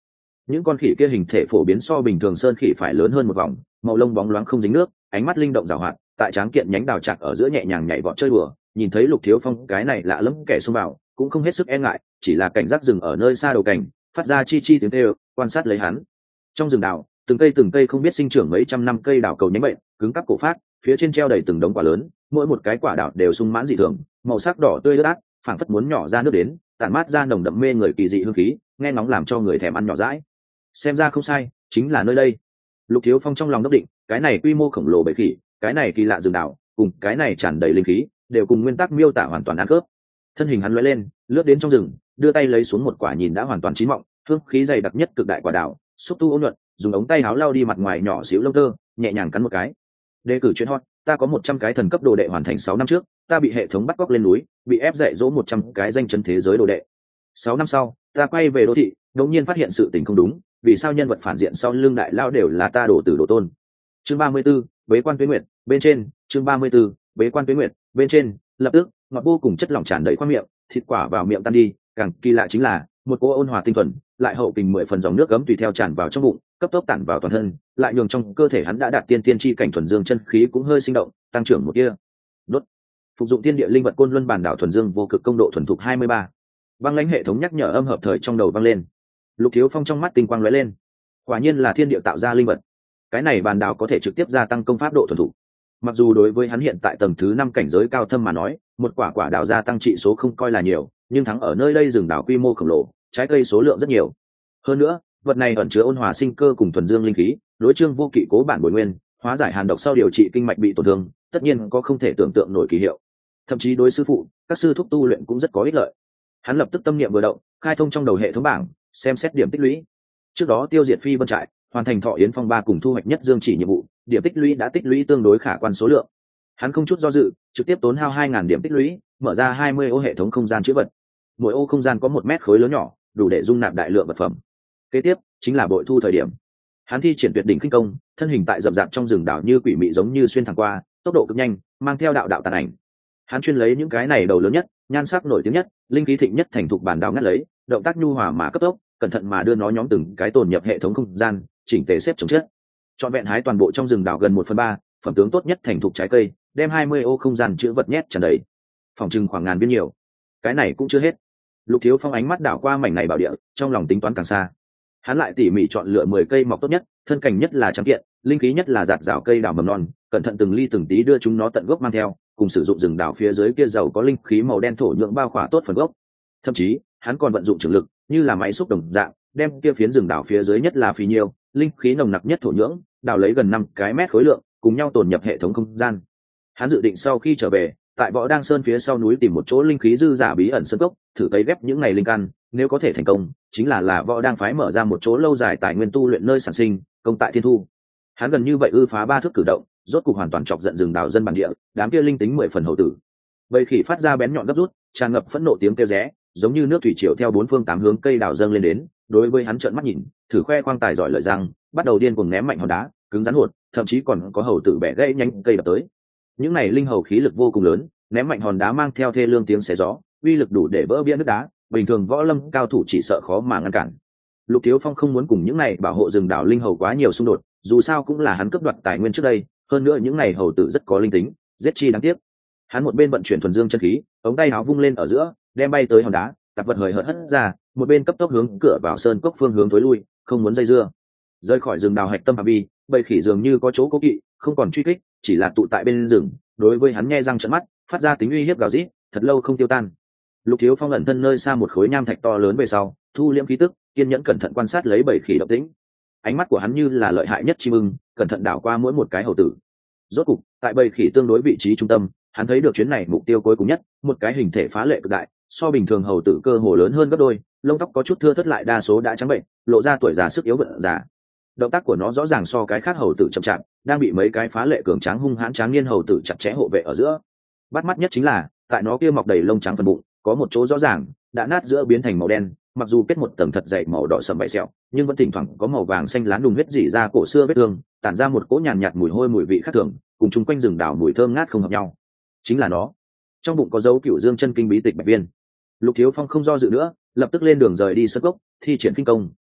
những con khỉ kia hình thể phổ biến so bình thường sơn khỉ phải lớn hơn một vòng, màu lông bóng loáng không dính nước, ánh mắt linh động giàu hoạt, tại tráng kiện nhánh đào chạc ở giữa nhẹ nhàng nhảy vọt chơi đùa. Nhìn thấy Lục Thiếu Phong cái này lạ lẫm kẻ xông vào, cũng không hết sức e ngại, chỉ là cảnh giác dừng ở nơi xa đầu cảnh, phát ra chi chi tiếng kêu, quan sát lấy hắn. Trong rừng đào, từng cây không biết sinh trưởng mấy trăm năm cây đào cầu nhánh bệnh, cứng cáp cổ phát, phía trên treo đầy từng đống quả lớn, mỗi một cái quả đào đều sung mãn dị thường, màu sắc đỏ tươi ướt át, phảng phất muốn nhỏ ra nước đến, tản mát ra nồng đậm mê người kỳ dị hương khí, nghe ngóng làm cho người thèm ăn nhỏ dãi. Xem ra không sai, chính là nơi đây. Lục Thiếu Phong trong lòng đốc định, cái này quy mô khổng lồ bầy khỉ, cái này kỳ lạ rừng đào, cùng cái này tràn đầy linh khí, đều cùng nguyên tắc miêu tả hoàn toàn ăn khớp. Thân hình hắn lóe lên, lướt đến trong rừng, đưa tay lấy xuống một quả nhìn đã hoàn toàn chín mọng, hương khí dày đặc nhất cực đại quả đào, xúc tu ôn nhuận, dùng ống tay áo lau đi mặt ngoài nhỏ xíu lông tơ, nhẹ nhàng cắn một cái. Đề cử chuyên hot, ta có 100 cái thần cấp đồ đệ hoàn thành 6 năm trước, ta bị hệ thống bắt cóc lên núi, bị ép dạy dỗ 100 cái danh chân thế giới đồ đệ. 6 năm sau, ta quay về đô thị, đột nhiên phát hiện sự tình không đúng, vì sao nhân vật phản diện sau lưng đại lao đều là ta đổ tử đồ tôn. Chương 34, bế quan tuế nguyệt, bên trên, chương 34, bế quan tuế nguyệt, bên trên, lập tức, ngọt vô cùng chất lỏng tràn đầy khoang miệng, thịt quả vào miệng tan đi, càng kỳ lạ chính là, một cỗ ôn hòa tinh thuần, lại hậu kình 10 phần dòng nước ấm tùy theo tràn vào trong bụng, cấp tốc tản vào toàn thân, lại nhường trong cơ thể hắn đã đạt tiên chi cảnh thuần dương chân khí cũng hơi sinh động, tăng trưởng một kia. Đốt. Phục dụng thiên địa linh vật côn luân bản đảo thuần dương vô cực công độ thuần thục 23. Băng lãnh hệ thống nhắc nhở âm hợp thời trong đầu vang lên. Lục Thiếu Phong trong mắt tinh quang lóe lên. Quả nhiên là thiên địa tạo ra linh vật. Cái này bản đảo có thể trực tiếp gia tăng công pháp độ thuần thục. Mặc dù đối với hắn hiện tại tầng thứ 5 cảnh giới cao thâm mà nói, một quả đảo gia tăng trị số không coi là nhiều, nhưng thắng ở nơi đây rừng đảo quy mô khổng lồ, trái cây số lượng rất nhiều. Hơn nữa, vật này ẩn chứa ôn hòa sinh cơ cùng thuần dương linh khí, đối chương vô kỵ cố bản bồi nguyên, hóa giải hàn độc sau điều trị kinh mạch bị tổn thương, tất nhiên có không thể tưởng tượng nổi kỳ hiệu. Thậm chí đối sư phụ, các sư thúc tu luyện cũng rất có ích lợi. Hắn lập tức tâm niệm vừa động, khai thông trong đầu hệ thống bảng, xem xét điểm tích lũy. Trước đó tiêu diệt Phi Vân trại, hoàn thành Thọ Yến Phong 3 cùng thu hoạch nhất dương chỉ nhiệm vụ, điểm tích lũy đã tích lũy tương đối khả quan số lượng. Hắn không chút do dự, trực tiếp tốn hao 2000 điểm tích lũy, mở ra 20 ô hệ thống không gian chứa vật. Mỗi ô không gian có 1 mét khối lớn nhỏ, đủ để dung nạp đại lượng vật phẩm. Kế tiếp chính là bội thu thời điểm. Hắn thi triển tuyệt đỉnh kinh công, thân hình tại rậm rạp trong rừng đảo như quỷ mị giống như xuyên thẳng qua, tốc độ cực nhanh, mang theo đạo tàn ảnh. Hắn chuyên lấy những cái này đầu lớn nhất, nhan sắc nổi tiếng nhất, linh khí thịnh nhất thành thục bản đao ngắt lấy, động tác nhu hòa mà cấp tốc, cẩn thận mà đưa nó nhóm từng cái tồn nhập hệ thống không gian, chỉnh tề xếp chồng chất. Chọn vẹn hái toàn bộ trong rừng đảo gần 1/3, phẩm tướng tốt nhất thành thục trái cây, đem 20 ô không gian chứa vật nhét tràn đầy. Phòng trưng khoảng ngàn viên nhiều. Cái này cũng chưa hết. Lục Thiếu Phong ánh mắt đảo qua mảnh này bảo địa, trong lòng tính toán càng xa. Hắn lại tỉ mỉ chọn lựa 10 cây mọc tốt nhất, thân cành nhất là trắng kiện, linh khí nhất là giạt rào cây đào mầm non, cẩn thận từng ly từng tí đưa chúng nó tận gốc mang theo, cùng sử dụng rừng đào phía dưới kia giàu có linh khí màu đen thổ nhưỡng bao khỏa tốt phần gốc. Thậm chí, hắn còn vận dụng trường lực, như là máy xúc đồng dạng, đem kia phiến rừng đào phía dưới nhất là phì nhiêu, linh khí nồng nặc nhất thổ nhưỡng, đào lấy gần 5 cái mét khối lượng, cùng nhau tồn nhập hệ thống không gian. Hắn dự định sau khi trở về, tại Võ Đang Sơn phía sau núi tìm một chỗ linh khí dư giả bí ẩn sơn cốc, thử cấy ghép những này linh căn, nếu có thể thành công, chính là Võ Đang phái mở ra một chỗ lâu dài tài nguyên tu luyện nơi sản sinh, công tại thiên thu. Hắn gần như vậy ư phá 3 thước cử động, rốt cục hoàn toàn chọc giận rừng đào dân bản địa, đám kia linh tính 10 phần hậu tử. Bầy khỉ phát ra bén nhọn gấp rút, tràn ngập phẫn nộ tiếng kêu rẽ, giống như nước thủy triều theo 4 phương 8 hướng cây đào dâng lên đến, đối với hắn trợn mắt nhìn, thử khoe khoang tài giỏi lợi răng, bắt đầu điên cuồng ném mạnh hòn đá, cứng rắn hụt, thậm chí còn có hầu tử bẻ gãy nhánh cây đập tới. Những này linh hầu khí lực vô cùng lớn, ném mạnh hòn đá mang theo thê lương tiếng xé gió, uy lực đủ để vỡ bia nước đá, bình thường võ lâm cao thủ chỉ sợ khó mà ngăn cản. Lục Thiếu Phong không muốn cùng những này bảo hộ rừng đảo linh hầu quá nhiều xung đột, dù sao cũng là hắn cướp đoạt tài nguyên trước đây, hơn nữa những này hầu tử rất có linh tính, giết chi đáng tiếc. Hắn một bên vận chuyển thuần dương chân khí, ống tay áo vung lên ở giữa, đem bay tới hòn đá, tạp vật hời hợt hất ra, một bên cấp tốc hướng cửa vào sơn cốc phương hướng tối lui, không muốn dây dưa. Rời khỏi rừng đào hạch tâm phạm vi, bầy khỉ dường như có chỗ cố kỵ, không còn truy kích, chỉ là tụ tại bên rừng, đối với hắn nhe răng trợn mắt, phát ra tính uy hiếp gào rít, thật lâu không tiêu tan. Lục Thiếu Phong ẩn thân nơi xa một khối nham thạch to lớn về sau, thu liễm khí tức, kiên nhẫn cẩn thận quan sát lấy bầy khỉ động tĩnh. Ánh mắt của hắn như là lợi hại nhất chim ưng, cẩn thận đảo qua mỗi một cái hầu tử. Rốt cục, tại bầy khỉ tương đối vị trí trung tâm, hắn thấy được chuyến này mục tiêu cuối cùng nhất, một cái hình thể phá lệ cực đại, so bình thường hầu tử cơ hồ lớn hơn gấp đôi, lông tóc có chút thưa thớt lại đa số đã trắng bệnh, lộ ra tuổi già sức yếu vận già. Động tác của nó rõ ràng so cái khác hầu tử chậm chạp, đang bị mấy cái phá lệ cường tráng hung hãn tráng niên hầu tử chặt chẽ hộ vệ ở giữa. Bắt mắt nhất chính là, tại nó kia mọc đầy lông trắng phần bụng, có một chỗ rõ ràng đã nát giữa biến thành màu đen, mặc dù kết một tầng thật dày màu đỏ sẫm bậy sẹo, nhưng vẫn thỉnh thoảng có màu vàng xanh lán đùng huyết rỉ ra cổ xưa vết thương, tản ra một cỗ nhàn nhạt mùi hôi mùi vị khác thường, cùng chung quanh rừng đào mùi thơm ngát không hợp nhau. Chính là nó. Trong bụng có dấu Cửu Dương chân kinh bí tịch bạch viên. Lục Thiếu Phong không do dự nữa, lập tức lên đường rời đi sơn cốc, thi triển kinh công,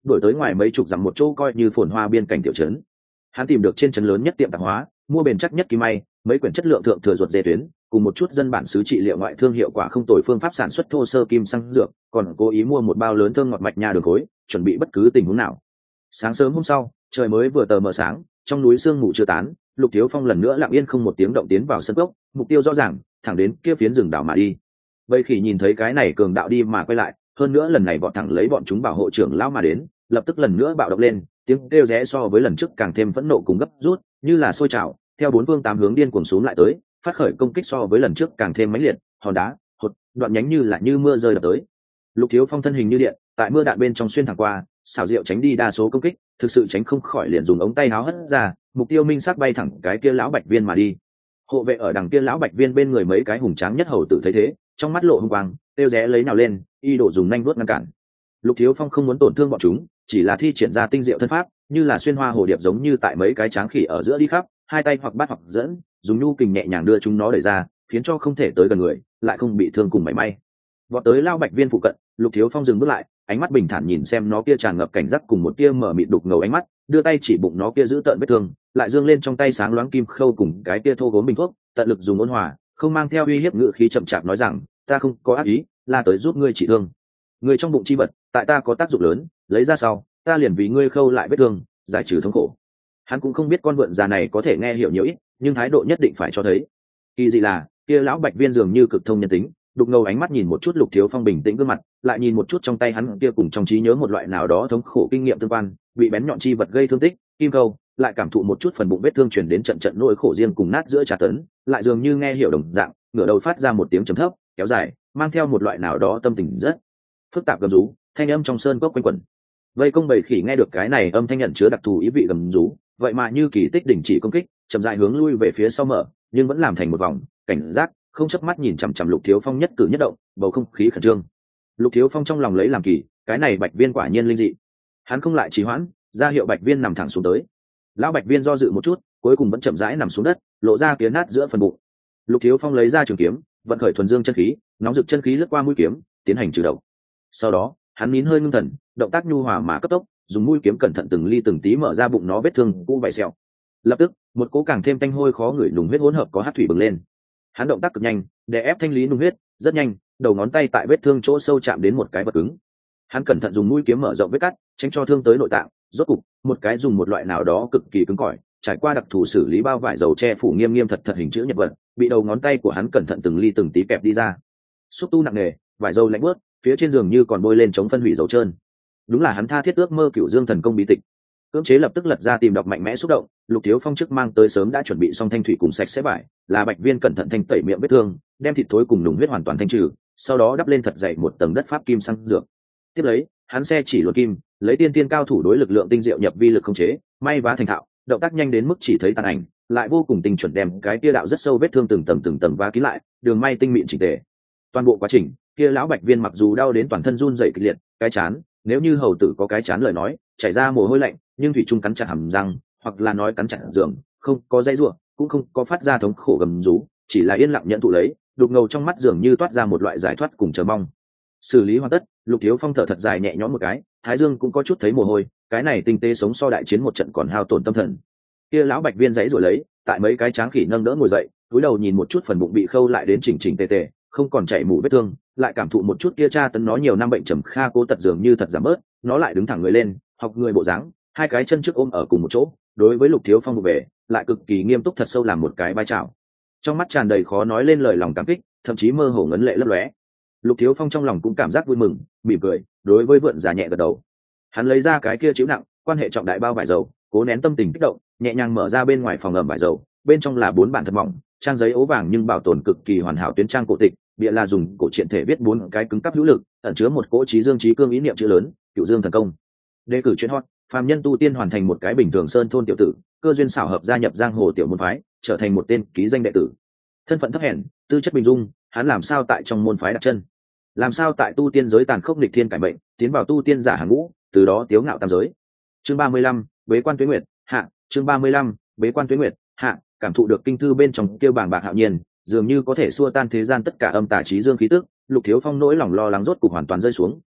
đổi tới ngoài mấy chục dặm một chỗ coi như phồn hoa biên cảnh tiểu trấn. Hắn tìm được trên trấn lớn nhất tiệm tạp hóa, mua bền chắc nhất kim may, mấy quyển chất lượng thượng thừa ruột dê tuyến, cùng một chút dân bản xứ trị liệu ngoại thương hiệu quả không tồi phương pháp sản xuất thô sơ kim xăng dược, còn cố ý mua một bao lớn thơm ngọt mạch nha đường khối, chuẩn bị bất cứ tình huống nào. Sáng sớm hôm sau, trời mới vừa tờ mờ sáng, trong núi sương mù chưa tán, Lục Thiếu Phong lần nữa lặng yên không một tiếng động tiến vào sân cốc, mục tiêu rõ ràng, thẳng đến kia phiến rừng đảo mà đi. Vậy khỉ nhìn thấy cái này cường đạo đi mà quay lại, hơn nữa lần này bọn thẳng lấy bọn chúng bảo hộ trưởng lão mà đến, lập tức lần nữa bạo động lên, tiếng kêu rẽ so với lần trước càng thêm phẫn nộ cùng gấp rút, như là sôi trào, theo bốn phương tám hướng điên cuồng xuống lại tới, phát khởi công kích so với lần trước càng thêm mãnh liệt, hòn đá, hột, đoạn nhánh như là như mưa rơi đập tới. Lục Thiếu Phong thân hình như điện, tại mưa đạn bên trong xuyên thẳng qua, xảo diệu tránh đi đa số công kích, thực sự tránh không khỏi liền dùng ống tay áo hất ra, mục tiêu minh sắc bay thẳng cái kia lão bạch viên mà đi. Hộ vệ ở đằng kia lão bạch viên bên người mấy cái hùng tráng nhất hầu tử thấy thế, trong mắt lộ hung quang, tiêu rẽ lấy nào lên, y đổ dùng nhanh vuốt ngăn cản. Lục Thiếu Phong không muốn tổn thương bọn chúng, chỉ là thi triển ra tinh diệu thân pháp, như là xuyên hoa hồ điệp giống như tại mấy cái tráng khỉ ở giữa đi khắp, hai tay hoặc bắt hoặc dẫn, dùng nhu kình nhẹ nhàng đưa chúng nó đẩy ra, khiến cho không thể tới gần người, lại không bị thương cùng mảy may. Vọt tới lao bạch viên phụ cận, Lục Thiếu Phong dừng bước lại, ánh mắt bình thản nhìn xem nó kia tràn ngập cảnh giác cùng một tia mở mịt đục ngầu ánh mắt, đưa tay chỉ bụng nó kia giữ tợn vết thương, lại dương lên trong tay sáng loáng kim khâu cùng cái kia thô gốm bình thuốc, tận lực dùng ôn hòa, không mang theo uy hiếp ngữ khí chậm chạp nói rằng, ta không có ác ý, là tới giúp ngươi trị thương. Người trong bụng chi vật, tại ta có tác dụng lớn, lấy ra sau, ta liền vì ngươi khâu lại vết thương, giải trừ thống khổ. Hắn cũng không biết con vượn già này có thể nghe hiểu nhiều ít, nhưng thái độ nhất định phải cho thấy. Kỳ dị là, kia lão bạch viên dường như cực thông nhân tính, đục ngầu ánh mắt nhìn một chút Lục Thiếu Phong bình tĩnh gương mặt, lại nhìn một chút trong tay hắn kia cùng trong trí nhớ một loại nào đó thống khổ kinh nghiệm tương quan, bị bén nhọn chi vật gây thương tích, kim câu, lại cảm thụ một chút phần bụng vết thương truyền đến trận trận nỗi khổ riêng cùng nát giữa trà tấn, lại dường như nghe hiểu đồng dạng, ngửa đầu phát ra một tiếng trầm thấp, kéo dài, mang theo một loại nào đó tâm tình rất phức tạp gầm rú, thanh âm trong sơn cốc quanh quẩn. Vây công bầy khỉ nghe được cái này âm thanh nhận chứa đặc thù ý vị gầm rú, vậy mà như kỳ tích đình chỉ công kích, chậm rãi hướng lui về phía sau mở, nhưng vẫn làm thành một vòng, cảnh giác, không chớp mắt nhìn chằm chằm Lục Thiếu Phong nhất cử nhất động, bầu không khí khẩn trương. Lục Thiếu Phong trong lòng lấy làm kỳ, cái này bạch viên quả nhiên linh dị. Hắn không lại trì hoãn, ra hiệu bạch viên nằm thẳng xuống tới. Lão bạch viên do dự một chút, cuối cùng vẫn chậm rãi nằm xuống đất, lộ ra kiến nát giữa phần bụng. Lục Thiếu Phong lấy ra trường kiếm, vận khởi thuần dương chân khí, nóng rực chân khí lướt qua mũi kiếm, tiến hành trừ độc. Sau đó, hắn nín hơi ngưng thần, động tác nhu hòa mà cấp tốc, dùng mũi kiếm cẩn thận từng ly từng tí mở ra bụng nó vết thương cũ vảy sẹo. Lập tức, một cỗ càng thêm tanh hôi khó ngửi nùng huyết hỗn hợp có hắc thủy bừng lên. Hắn động tác cực nhanh, để ép thanh lý nung huyết, rất nhanh, đầu ngón tay tại vết thương chỗ sâu chạm đến một cái vật cứng. Hắn cẩn thận dùng mũi kiếm mở rộng vết cắt, tránh cho thương tới nội tạng. Rốt cục, một cái dùng một loại nào đó cực kỳ cứng cỏi, trải qua đặc thù xử lý bao vải dầu che phủ nghiêm nghiêm thật thật hình chữ nhật vật, bị đầu ngón tay của hắn cẩn thận từng ly từng tí kẹp đi ra. Xúc tu nặng nề, vải dầu lạnh bớt, phía trên giường như còn bôi lên chống phân hủy dầu trơn. Đúng là hắn tha thiết ước mơ Cửu Dương Thần Công bí tịch. Cưỡng chế lập tức lật ra tìm đọc mạnh mẽ xúc động, Lục Thiếu Phong trước mang tới sớm đã chuẩn bị xong thanh thủy cùng sạch sẽ vải, là bạch viên cẩn thận thanh tẩy miệng vết thương, đem thịt thối cùng nùng huyết hoàn toàn thanh trừ, sau đó đắp lên thật dày một tầng đất pháp kim xăng dược. Tiếp lấy, hắn xe chỉ luật kim, lấy tiên tiên cao thủ đối lực lượng tinh diệu nhập vi lực không chế, may vá thành thạo, động tác nhanh đến mức chỉ thấy tàn ảnh, lại vô cùng tinh chuẩn đem cái kia đạo rất sâu vết thương từng tầng vá kín lại, đường may tinh mịn chỉnh tề. Toàn bộ quá trình, kia lão bạch viên mặc dù đau đến toàn thân run rẩy kịch liệt, cái chán, nếu như hầu tử có cái chán lời nói, chảy ra mồ hôi lạnh, nhưng thủy trung cắn chặt hàm răng, hoặc là nói cắn chặt giường, không có dây rủa, cũng không có phát ra thống khổ gầm rú, chỉ là yên lặng nhận thụ lấy, đục ngầu trong mắt dường như toát ra một loại giải thoát cùng chờ mong. Xử lý hoàn tất, Lục Thiếu Phong thở thật dài nhẹ nhõm một cái, thái dương cũng có chút thấy mồ hôi, cái này tinh tế sống so đại chiến một trận còn hao tổn tâm thần. Kia lão bạch viên giãy rồi lấy, tại mấy cái tráng khỉ nâng đỡ ngồi dậy, cúi đầu nhìn một chút phần bụng bị khâu lại đến chỉnh chỉnh tề tề, không còn chảy mủ vết thương, lại cảm thụ một chút kia tra tấn nó nhiều năm bệnh trầm kha cố tật dường như thật giảm bớt, nó lại đứng thẳng người lên, học người bộ dáng, hai cái chân trước ôm ở cùng một chỗ, đối với Lục Thiếu Phong về, lại cực kỳ nghiêm túc thật sâu làm một cái vai chào. Trong mắt tràn đầy khó nói lên lời lòng cảm kích, thậm chí mơ hồ ngấn lệ lấp lóe. Lục Thiếu Phong trong lòng cũng cảm giác vui mừng, mỉm cười, đối với vượn già nhẹ gật đầu. Hắn lấy ra cái kia chịu nặng, quan hệ trọng đại bao vải dầu, cố nén tâm tình kích động, nhẹ nhàng mở ra bên ngoài phòng ẩm vải dầu, bên trong là 4 bản thật mỏng, trang giấy ố vàng nhưng bảo tồn cực kỳ hoàn hảo tuyến trang cổ tịch, bìa là dùng cổ truyện thể viết 4 cái cứng cáp hữu lực, ẩn chứa một cỗ trí dương trí cương ý niệm chữ lớn, Cửu Dương Thần Công. Đề cử chuyên hot, phàm nhân tu tiên hoàn thành một cái bình thường sơn thôn tiểu tử, cơ duyên xảo hợp gia nhập giang hồ tiểu môn phái, trở thành một tên ký danh đệ tử. Thân phận thấp hèn, tư chất bình dung, hắn làm sao tại trong môn phái đặt chân? Làm sao tại tu tiên giới tàn khốc nghịch thiên cải mệnh, tiến vào tu tiên giả hàng ngũ, từ đó tiếu ngạo tam giới. Chương 35, Bế quan Tuế Nguyệt, hạ, chương 35, Bế quan Tuế Nguyệt, hạ, cảm thụ được kinh thư bên trong tiêu bảng bạc hạo nhiên, dường như có thể xua tan thế gian tất cả âm tà trí dương khí tức, Lục Thiếu Phong nỗi lòng lo lắng rốt cục hoàn toàn rơi xuống,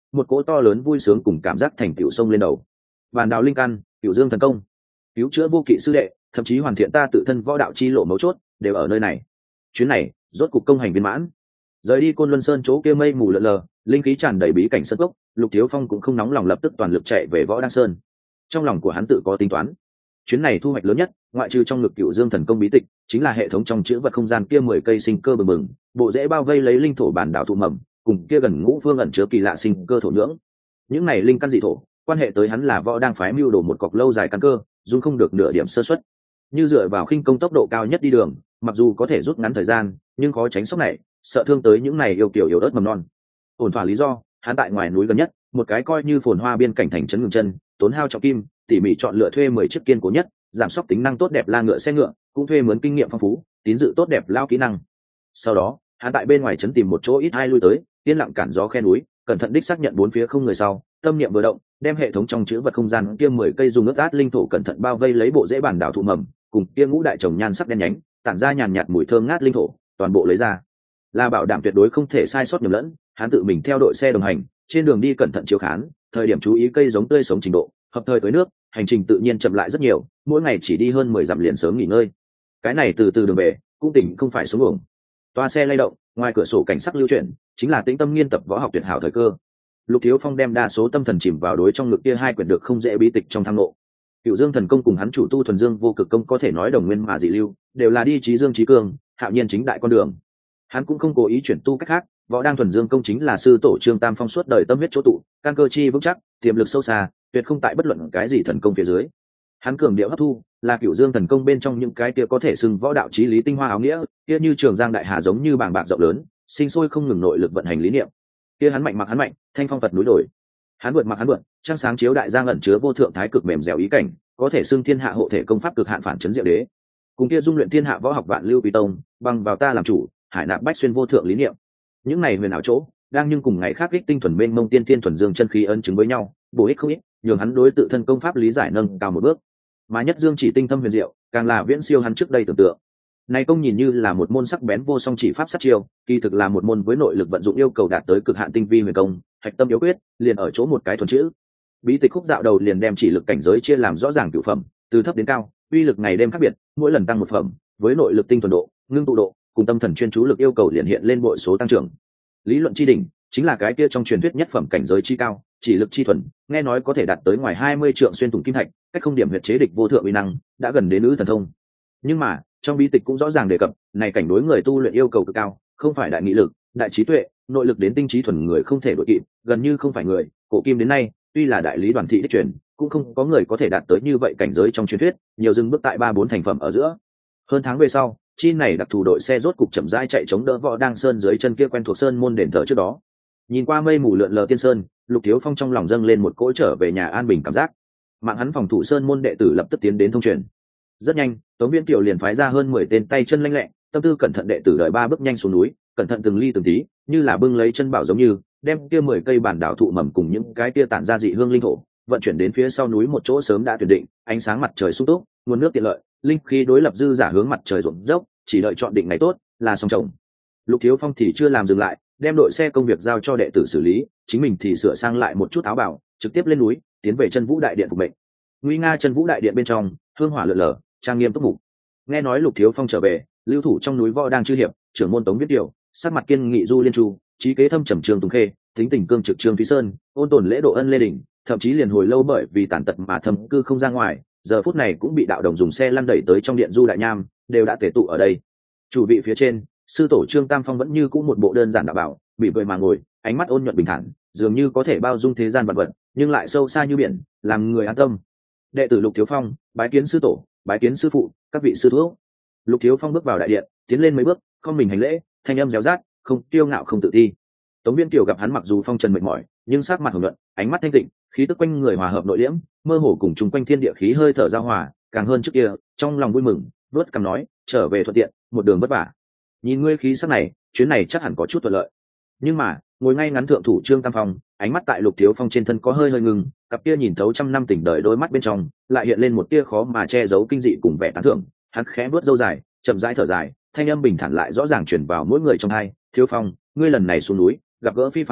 một cỗ to lớn vui sướng cùng cảm giác thành tựu sông lên đầu. Bàn đào linh căn, Cửu Dương thần công, cứu chữa vô kỵ sư đệ, thậm chí hoàn thiện ta tự thân võ đạo chi lộ mấu chốt đều ở nơi này. Chuyến này rốt cục công hành viên mãn. Rời đi Côn Luân Sơn chỗ kia mây mù lợn lờ, linh khí tràn đầy bí cảnh sơn cốc, Lục Thiếu Phong cũng không nóng lòng lập tức toàn lực chạy về Võ Đăng Sơn. Trong lòng của hắn tự có tính toán. Chuyến này thu hoạch lớn nhất, ngoại trừ trong ngực Cửu Dương thần công bí tịch, chính là hệ thống trong chữ vật không gian kia 10 cây sinh cơ bừng bừng, bộ rễ bao vây lấy linh thổ bản đảo thụ mầm, cùng kia gần ngũ phương ẩn chứa kỳ lạ sinh cơ thổ nhưỡng. Những này linh căn dị thổ, quan hệ tới hắn là Võ đang phái mưu đồ một cọc lâu dài căn cơ, dung không được nửa điểm sơ suất. Như dựa vào khinh công tốc độ cao nhất đi đường, mặc dù có thể rút ngắn thời gian, nhưng khó tránh sốc này, sợ thương tới những này yêu kiểu yếu ớt mầm non. Ổn thỏa lý do, hắn tại ngoài núi gần nhất, một cái coi như phồn hoa biên cảnh thành trấn ngừng chân, tốn hao trọng kim, tỉ mỉ chọn lựa thuê 10 chiếc kiên cố nhất, giảm sóc tính năng tốt đẹp la ngựa xe ngựa, cũng thuê mướn kinh nghiệm phong phú, tín dự tốt đẹp lao kỹ năng. Sau đó, hắn tại bên ngoài trấn tìm một chỗ ít ai lui tới, yên lặng cản gió khe núi, cẩn thận đích xác nhận bốn phía không người sau, tâm niệm vừa động, đem hệ thống trong chữ vật không gian kia 10 cây dùng nước át linh thổ cẩn thận bao vây lấy bộ rễ bản đảo thụ mầm, cùng kia ngũ đại trồng nhan sắc đen nhánh, tản ra nhàn nhạt mùi thơm ngát linh thổ, toàn bộ lấy ra. Là bảo đảm tuyệt đối không thể sai sót nhầm lẫn, hắn tự mình theo đội xe đồng hành, trên đường đi cẩn thận chiếu khán, thời điểm chú ý cây giống tươi sống trình độ, hợp thời tới nước, hành trình tự nhiên chậm lại rất nhiều, mỗi ngày chỉ đi hơn 10 dặm liền sớm nghỉ ngơi. Cái này từ từ đường về, cũng tỉnh không phải xuống uổng. Toa xe lay động, ngoài cửa sổ cảnh sắc lưu chuyển, chính là tĩnh tâm nghiên tập võ học tuyệt hảo thời cơ. Lục Thiếu Phong đem đa số tâm thần chìm vào đối trong ngực kia hai quyển được không dễ bí tịch trong thang lộ. Cửu Dương thần công cùng hắn chủ tu thuần dương vô cực công có thể nói đồng nguyên mà dị lưu, đều là đi chí dương chí cường, hạo nhiên chính đại con đường. Hắn cũng không cố ý chuyển tu cách khác, võ đang thuần dương công chính là sư tổ Trương Tam Phong suốt đời tâm huyết chỗ tụ, căn cơ chi vững chắc, tiềm lực sâu xa, tuyệt không tại bất luận cái gì thần công phía dưới. Hắn cường điệu hấp thu, là Cửu Dương thần công bên trong những cái kia có thể xưng võ đạo chí lý tinh hoa áo nghĩa, kia như Trường Giang đại hà giống như bàng bạc rộng lớn, sinh sôi không ngừng nội lực vận hành lý niệm. Kia hắn mạnh mặc hắn mạnh, thanh phong Phật núi đổi. Hắn vượt mặc hắn vượt, trăng sáng chiếu đại giang ẩn chứa vô thượng thái cực mềm dẻo ý cảnh, có thể xưng thiên hạ hộ thể công pháp cực hạn phản chấn diệu đế. Cùng kia dung luyện thiên hạ võ học vạn lưu quý tông, bằng vào ta làm chủ, hải nạp bách xuyên vô thượng lý niệm. Những này huyền ảo chỗ, đang nhưng cùng ngày khác ích tinh thuần mênh mông tiên thiên thuần dương chân khí ân chứng với nhau, bổ ích không ít, nhường hắn đối tự thân công pháp lý giải nâng cao một bước. Mà nhất dương chỉ tinh thâm huyền diệu, càng là viễn siêu hắn trước đây tưởng tượng. Này công nhìn như là một môn sắc bén vô song chỉ pháp sát chiêu, kỳ thực là một môn với nội lực vận dụng yêu cầu đạt tới cực hạn tinh vi huyền công, hạch tâm yếu quyết, liền ở chỗ một cái thuần chữ. Bí tịch khúc dạo đầu liền đem chỉ lực cảnh giới chia làm rõ ràng cửu phẩm, từ thấp đến cao, uy lực ngày đêm khác biệt, mỗi lần tăng một phẩm, với nội lực tinh thuần độ, ngưng tụ độ, cùng tâm thần chuyên chú lực yêu cầu liền hiện lên bội số tăng trưởng. Lý luận chi đỉnh, chính là cái kia trong truyền thuyết nhất phẩm cảnh giới chi cao, chỉ lực chi thuần, nghe nói có thể đạt tới ngoài 20 trượng xuyên thủng kim thạch, cách không điểm huyệt chế địch vô thượng uy năng, đã gần đến nữ thần thông. Nhưng mà, trong bí tịch cũng rõ ràng đề cập, này cảnh đối người tu luyện yêu cầu cực cao, không phải đại nghị lực, đại trí tuệ, nội lực đến tinh trí thuần người không thể đội kịp, gần như không phải người, cổ kim đến nay, tuy là đại lý đoàn thị đích truyền, cũng không có người có thể đạt tới như vậy cảnh giới trong truyền thuyết, nhiều dừng bước tại 3-4 thành phẩm ở giữa. Hơn tháng về sau, chi này đặc thù đội xe rốt cục chậm rãi chạy chống đỡ Võ Đang Sơn dưới chân kia quen thuộc sơn môn đền thờ trước đó. Nhìn qua mây mù lượn lờ tiên sơn, Lục Thiếu Phong trong lòng dâng lên một cỗ trở về nhà an bình cảm giác. Mạng hắn phòng thủ sơn môn đệ tử lập tức tiến đến thông truyền. Rất nhanh, Tống Viễn Kiều liền phái ra hơn 10 tên tay chân lanh lẹ, tâm tư cẩn thận đệ tử đợi 3 bước nhanh xuống núi, cẩn thận từng ly từng tí, như là bưng lấy chân bảo giống như, đem kia 10 cây bản đảo thụ mầm cùng những cái kia tản ra dị hương linh thổ, vận chuyển đến phía sau núi một chỗ sớm đã tuyển định, ánh sáng mặt trời sung túc, nguồn nước tiện lợi, linh khí đối lập dư giả hướng mặt trời rộng dốc, chỉ đợi chọn định ngày tốt, là xong trồng. Lục Thiếu Phong thì chưa làm dừng lại, đem đội xe công việc giao cho đệ tử xử lý, chính mình thì sửa sang lại một chút áo bào, trực tiếp lên núi, tiến về Chân Vũ đại điện phục mệnh. Nguy nga Chân Vũ đại điện bên trong, hương hỏa lượn lờ, trang nghiêm túc mục. Nghe nói Lục Thiếu Phong trở về, lưu thủ trong núi Võ đang chư hiệp, trưởng môn Tống Viết Điều, sắc mặt kiên nghị Du Liên Chu, trí kế thâm trầm Trương Tùng Khê, tính tình cương trực Trương Thúy Sơn, ôn tồn lễ độ ân Lê Đình, thậm chí liền hồi lâu bởi vì tàn tật mà thầm cư không ra ngoài, giờ phút này cũng bị đạo đồng dùng xe lăn đẩy tới trong điện Du đại nham, đều đã tề tụ ở đây. Chủ vị phía trên, sư tổ Trương Tam Phong vẫn như cũ một bộ đơn giản đạo bảo, bị vơi mà ngồi, ánh mắt ôn nhuận bình thản, dường như có thể bao dung thế gian vật vật, nhưng lại sâu xa như biển, làm người an tâm. Đệ tử Lục Thiếu Phong, bái kiến sư tổ, bái kiến sư phụ, các vị sư thuốc. Lục Thiếu Phong bước vào đại điện, tiến lên mấy bước, không mình hành lễ, thanh âm réo rát, không tiêu ngạo không tự ti. Tống Viễn Kiều gặp hắn mặc dù phong trần mệt mỏi, nhưng sắc mặt hồng nhuận, ánh mắt thanh tịnh, khí tức quanh người hòa hợp nội liễm, mơ hồ cùng chung quanh thiên địa khí hơi thở giao hòa, càng hơn trước kia, trong lòng vui mừng, vuốt cằm nói, trở về thuận tiện, một đường vất vả. Nhìn ngươi khí sắc này, chuyến này chắc hẳn có chút thuận lợi. Nhưng mà, ngồi ngay ngắn thượng thủ Trương Tam Phong, ánh mắt tại Lục Thiếu Phong trên thân có hơi hơi ngừng, cặp kia nhìn thấu trăm năm tình đời đôi mắt bên trong, lại hiện lên một tia khó mà che giấu kinh dị cùng vẻ tán thưởng. Hắn khẽ vuốt râu dài, chậm rãi thở dài, thanh âm bình thản lại rõ ràng truyền vào mỗi người trong hai. Thiếu Phong, ngươi lần này xuống núi, gặp gỡ phi phạm,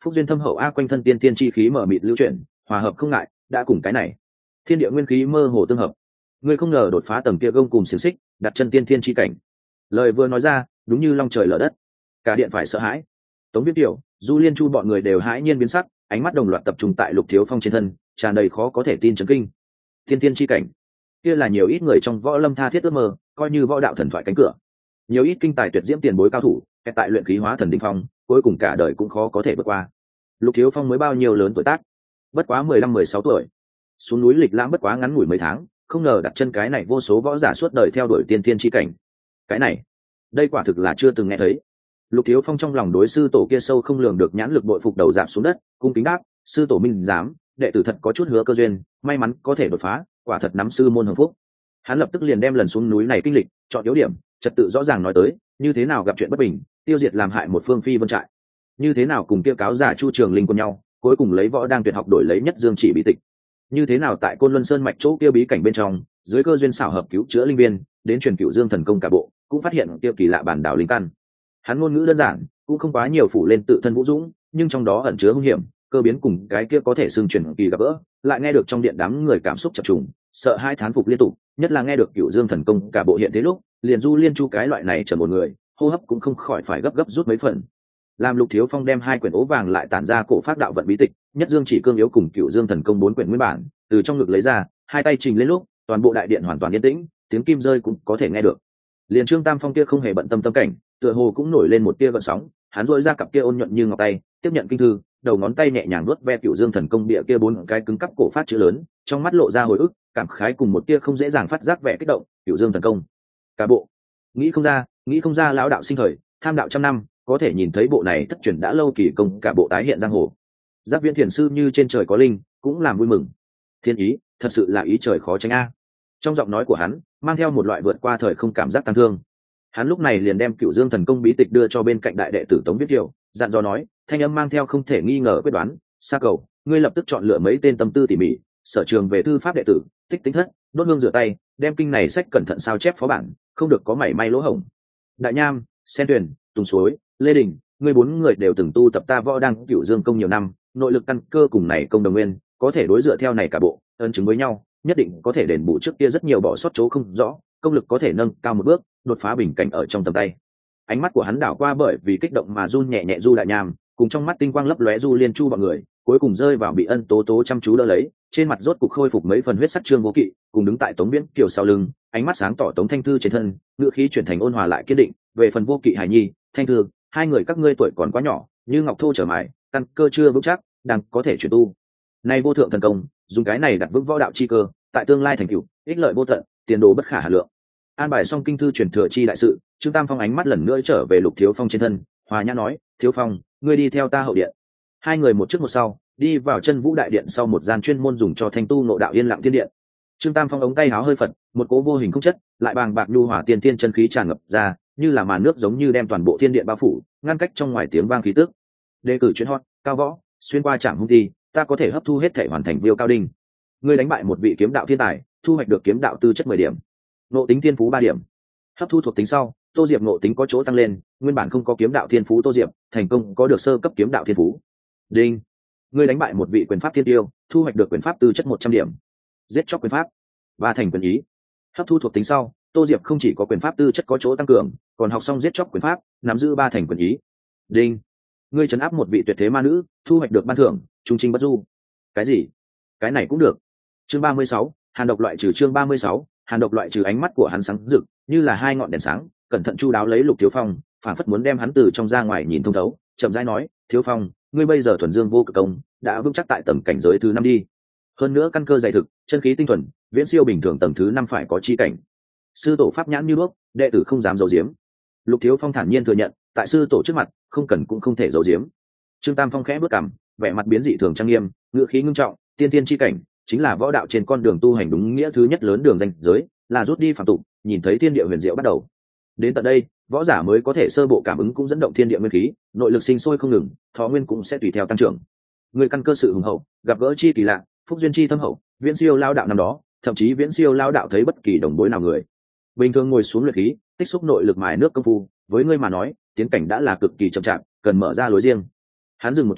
phúc duyên thâm hậu a, quanh thân tiên tiên chi khí mở mịt lưu chuyển, hòa hợp không ngại, đã cùng cái này thiên địa nguyên khí mơ hồ tương hợp. Ngươi không ngờ đột phá tầng kia gông cùng xiềng xích, đặt chân tiên thiên chi cảnh. Lời vừa nói ra, đúng như long trời lở đất, cả điện phải sợ hãi. Tống Viễn Tiểu, Du Liên Chu bọn người đều hãi nhiên biến sắc, ánh mắt đồng loạt tập trung tại Lục Thiếu Phong trên thân, tràn đầy khó có thể tin chấn kinh. Tiên thiên chi cảnh, kia là nhiều ít người trong võ lâm tha thiết ước mơ, coi như võ đạo thần thoại cánh cửa. Nhiều ít kinh tài tuyệt diễm tiền bối cao thủ, kẹt tại luyện khí hóa thần đỉnh phong, cuối cùng cả đời cũng khó có thể vượt qua. Lục Thiếu Phong mới bao nhiêu lớn tuổi tác? Bất quá 15-16 tuổi. Xuống núi lịch lãm bất quá ngắn ngủi mấy tháng, không ngờ đặt chân cái này vô số võ giả suốt đời theo đuổi tiên thiên chi cảnh. Cái này, đây quả thực là chưa từng nghe thấy. Lục Thiếu Phong trong lòng đối sư tổ kia sâu không lường được nhãn lực bội phục, đầu giảm xuống đất, cung kính đáp: sư tổ minh giám, đệ tử thật có chút hứa cơ duyên, may mắn có thể đột phá, quả thật nắm sư môn hưởng phúc. Hắn lập tức liền đem lần xuống núi này kinh lịch, chọn yếu điểm, trật tự rõ ràng nói tới, như thế nào gặp chuyện bất bình, tiêu diệt làm hại một phương phi vân trại, như thế nào cùng kia cáo giả Chu Trường Linh quân nhau, cuối cùng lấy võ đang tuyệt học đổi lấy nhất dương chỉ bí tịch, như thế nào tại Côn Luân Sơn mạch chỗ kia bí cảnh bên trong, dưới cơ duyên xảo hợp cứu chữa linh viên, đến truyền Cửu Dương thần công cả bộ, cũng phát hiện kia kỳ lạ bản đảo linh căn. Hắn ngôn ngữ đơn giản, cũng không quá nhiều phủ lên tự thân vũ dũng, nhưng trong đó ẩn chứa hung hiểm, cơ biến cùng cái kia có thể xưng truyền kỳ gặp gỡ, lại nghe được trong điện đám người cảm xúc chập trùng, sợ hai thán phục liên tục, nhất là nghe được Cửu Dương thần công cả bộ hiện thế lúc, liền Du Liên Chu cái loại này trở một người, hô hấp cũng không khỏi phải gấp rút mấy phần. Làm Lục Thiếu Phong đem hai quyển ố vàng lại tản ra cổ pháp đạo vận bí tịch, nhất dương chỉ cương yếu cùng Cửu Dương thần công 4 quyển nguyên bản, từ trong ngực lấy ra, hai tay trình lên lúc, toàn bộ đại điện hoàn toàn yên tĩnh, tiếng kim rơi cũng có thể nghe được. Liền Trương Tam Phong kia không hề bận tâm tâm cảnh, tựa hồ cũng nổi lên một tia gợn sóng, hắn rũa ra cặp kia ôn nhuận như ngọc tay, tiếp nhận kinh thư, đầu ngón tay nhẹ nhàng nuốt ve Cửu Dương thần công bìa kia 4 cái cứng cắp cổ phát chữ lớn, trong mắt lộ ra hồi ức, cảm khái cùng một tia không dễ dàng phát giác vẻ kích động. Cửu Dương thần công, cả bộ, nghĩ không ra lão đạo sinh thời, tham đạo trăm năm, có thể nhìn thấy bộ này thất truyền đã lâu kỳ công cả bộ tái hiện giang hồ. Giác Viễn thiền sư như trên trời có linh, cũng làm vui mừng. Thiên ý, thật sự là ý trời khó tránh a. Trong giọng nói của hắn mang theo một loại vượt qua thời không cảm giác tăng thương. Hắn lúc này liền đem Cửu Dương thần công bí tịch đưa cho bên cạnh đại đệ tử Tống Viễn Kiều, dặn dò nói, thanh âm mang theo không thể nghi ngờ quyết đoán: Sa cầu, ngươi lập tức chọn lựa mấy tên tâm tư tỉ mỉ, sở trường về thư pháp đệ tử, tích tính thất, đốt hương rửa tay, đem kinh này sách cẩn thận sao chép phó bản, không được có mảy may lỗ hổng. Đại Nham, Sen Tuyền, Tùng Suối, Lê Đình, ngươi 4 người đều từng tu tập ta võ đăng Cửu Dương công nhiều năm, nội lực căn cơ cùng này công đồng nguyên, có thể đối dựa theo này cả bộ ấn chứng với nhau, nhất định có thể đền bù trước kia rất nhiều bỏ sót chỗ không rõ, công lực có thể nâng cao một bước, đột phá bình cảnh ở trong tầm tay. Ánh mắt của hắn đảo qua bởi vì kích động mà run nhẹ nhẹ Du Đại Nham, cùng trong mắt tinh quang lấp lóe Du Liên Chu bọn người, cuối cùng rơi vào bị Ân Tố Tố chăm chú đỡ lấy, trên mặt rốt cục khôi phục mấy phần huyết sắc Trương Vô Kỵ, cùng đứng tại Tống Viễn Kiều sau lưng, ánh mắt sáng tỏ Tống Thanh Thư trên thân, ngữ khí chuyển thành ôn hòa lại kiên định. Về phần Vô Kỵ, Hải Nhi, Thanh Thư, hai người các ngươi tuổi còn quá nhỏ, như ngọc thô trở mài, căn cơ chưa vững chắc, đang có thể chuyển tu. Nay vô thượng thần công, dùng cái này đặt vững võ đạo chi cơ, tại tương lai thành tựu, ích lợi vô tận, tiền đồ bất khả hà lượng. An bài xong kinh thư truyền thừa chi đại sự, Trương Tam Phong ánh mắt lần nữa trở về Lục Thiếu Phong trên thân, hòa nhã nói: Thiếu Phong, ngươi đi theo ta hậu điện. Hai người một trước một sau đi vào chân vũ đại điện sau một gian chuyên môn dùng cho thanh tu nội đạo yên lặng thiên điện. Trương Tam Phong ống tay háo hơi phật, một cỗ vô hình không chất lại bàng bạc nhu hỏa tiên tiên chân khí tràn ngập ra, như là màn nước giống như đem toàn bộ thiên điện bao phủ, ngăn cách trong ngoài tiếng vang khí tức. Đề cử chuyên hot, cao võ, xuyên qua trạm hung ti, ta có thể hấp thu hết thể hoàn thành viêu cao đinh. Ngươi đánh bại một vị kiếm đạo thiên tài, thu hoạch được kiếm đạo tư chất 10 điểm, nộ tính thiên phú 3 điểm. Hấp thu thuộc tính sau, Tô Diệp nộ tính có chỗ tăng lên, nguyên bản không có kiếm đạo thiên phú Tô Diệp thành công có được sơ cấp kiếm đạo thiên phú. Đinh. Ngươi đánh bại một vị quyền pháp thiên tiêu, thu hoạch được quyền pháp tư chất 100 điểm. Giết chóc quyền pháp, 3 thành quyền ý. Hấp thu thuộc tính sau, Tô Diệp không chỉ có quyền pháp tư chất có chỗ tăng cường, còn học xong giết chóc quyền pháp, nắm giữ 3 thành quyền ý. Đinh. Ngươi trấn áp một vị tuyệt thế ma nữ, thu hoạch được ban thưởng trung trinh bất du. Cái gì? Cái này cũng được. Chương 36, hàn độc loại trừ. Chương 36, hàn độc loại trừ. Ánh mắt của hắn sáng rực, như là hai ngọn đèn sáng, cẩn thận chu đáo lấy Lục Thiếu Phong, phảng phất muốn đem hắn từ trong ra ngoài nhìn thông thấu, chậm rãi nói: Thiếu Phong, ngươi bây giờ thuần dương vô cực công đã vững chắc tại tầm cảnh giới thứ 5 đi. Hơn nữa căn cơ dày thực, chân khí tinh thuần, viễn siêu bình thường tầng thứ 5 phải có chi cảnh. Sư tổ pháp nhãn như đuốc, đệ tử không dám giấu giếm. Lục Thiếu Phong thản nhiên thừa nhận, tại sư tổ trước mặt, không cần cũng không thể giấu giếm. Trương Tam Phong khẽ bước cằm, vẻ mặt biến dị thường trang nghiêm, ngữ khí ngưng trọng: tiên tiên chi cảnh chính là võ đạo trên con đường tu hành đúng nghĩa thứ nhất lớn đường danh giới, là rút đi phàm tục, nhìn thấy thiên địa huyền diệu bắt đầu. Đến tận đây, võ giả mới có thể sơ bộ cảm ứng cũng dẫn động thiên địa nguyên khí, nội lực sinh sôi không ngừng, thọ nguyên cũng sẽ tùy theo tăng trưởng. Người căn cơ sự hùng hậu, gặp gỡ chi kỳ lạ, phúc duyên chi thâm hậu, viễn siêu lao đạo năm đó, thậm chí viễn siêu lao đạo thấy bất kỳ đồng bối nào người. Bình thường ngồi xuống luyện khí, tích xúc nội lực mài nước công phu, với ngươi mà nói, tiến cảnh đã là cực kỳ chậm chạp, cần mở ra lối riêng. Hắn dừng một chút,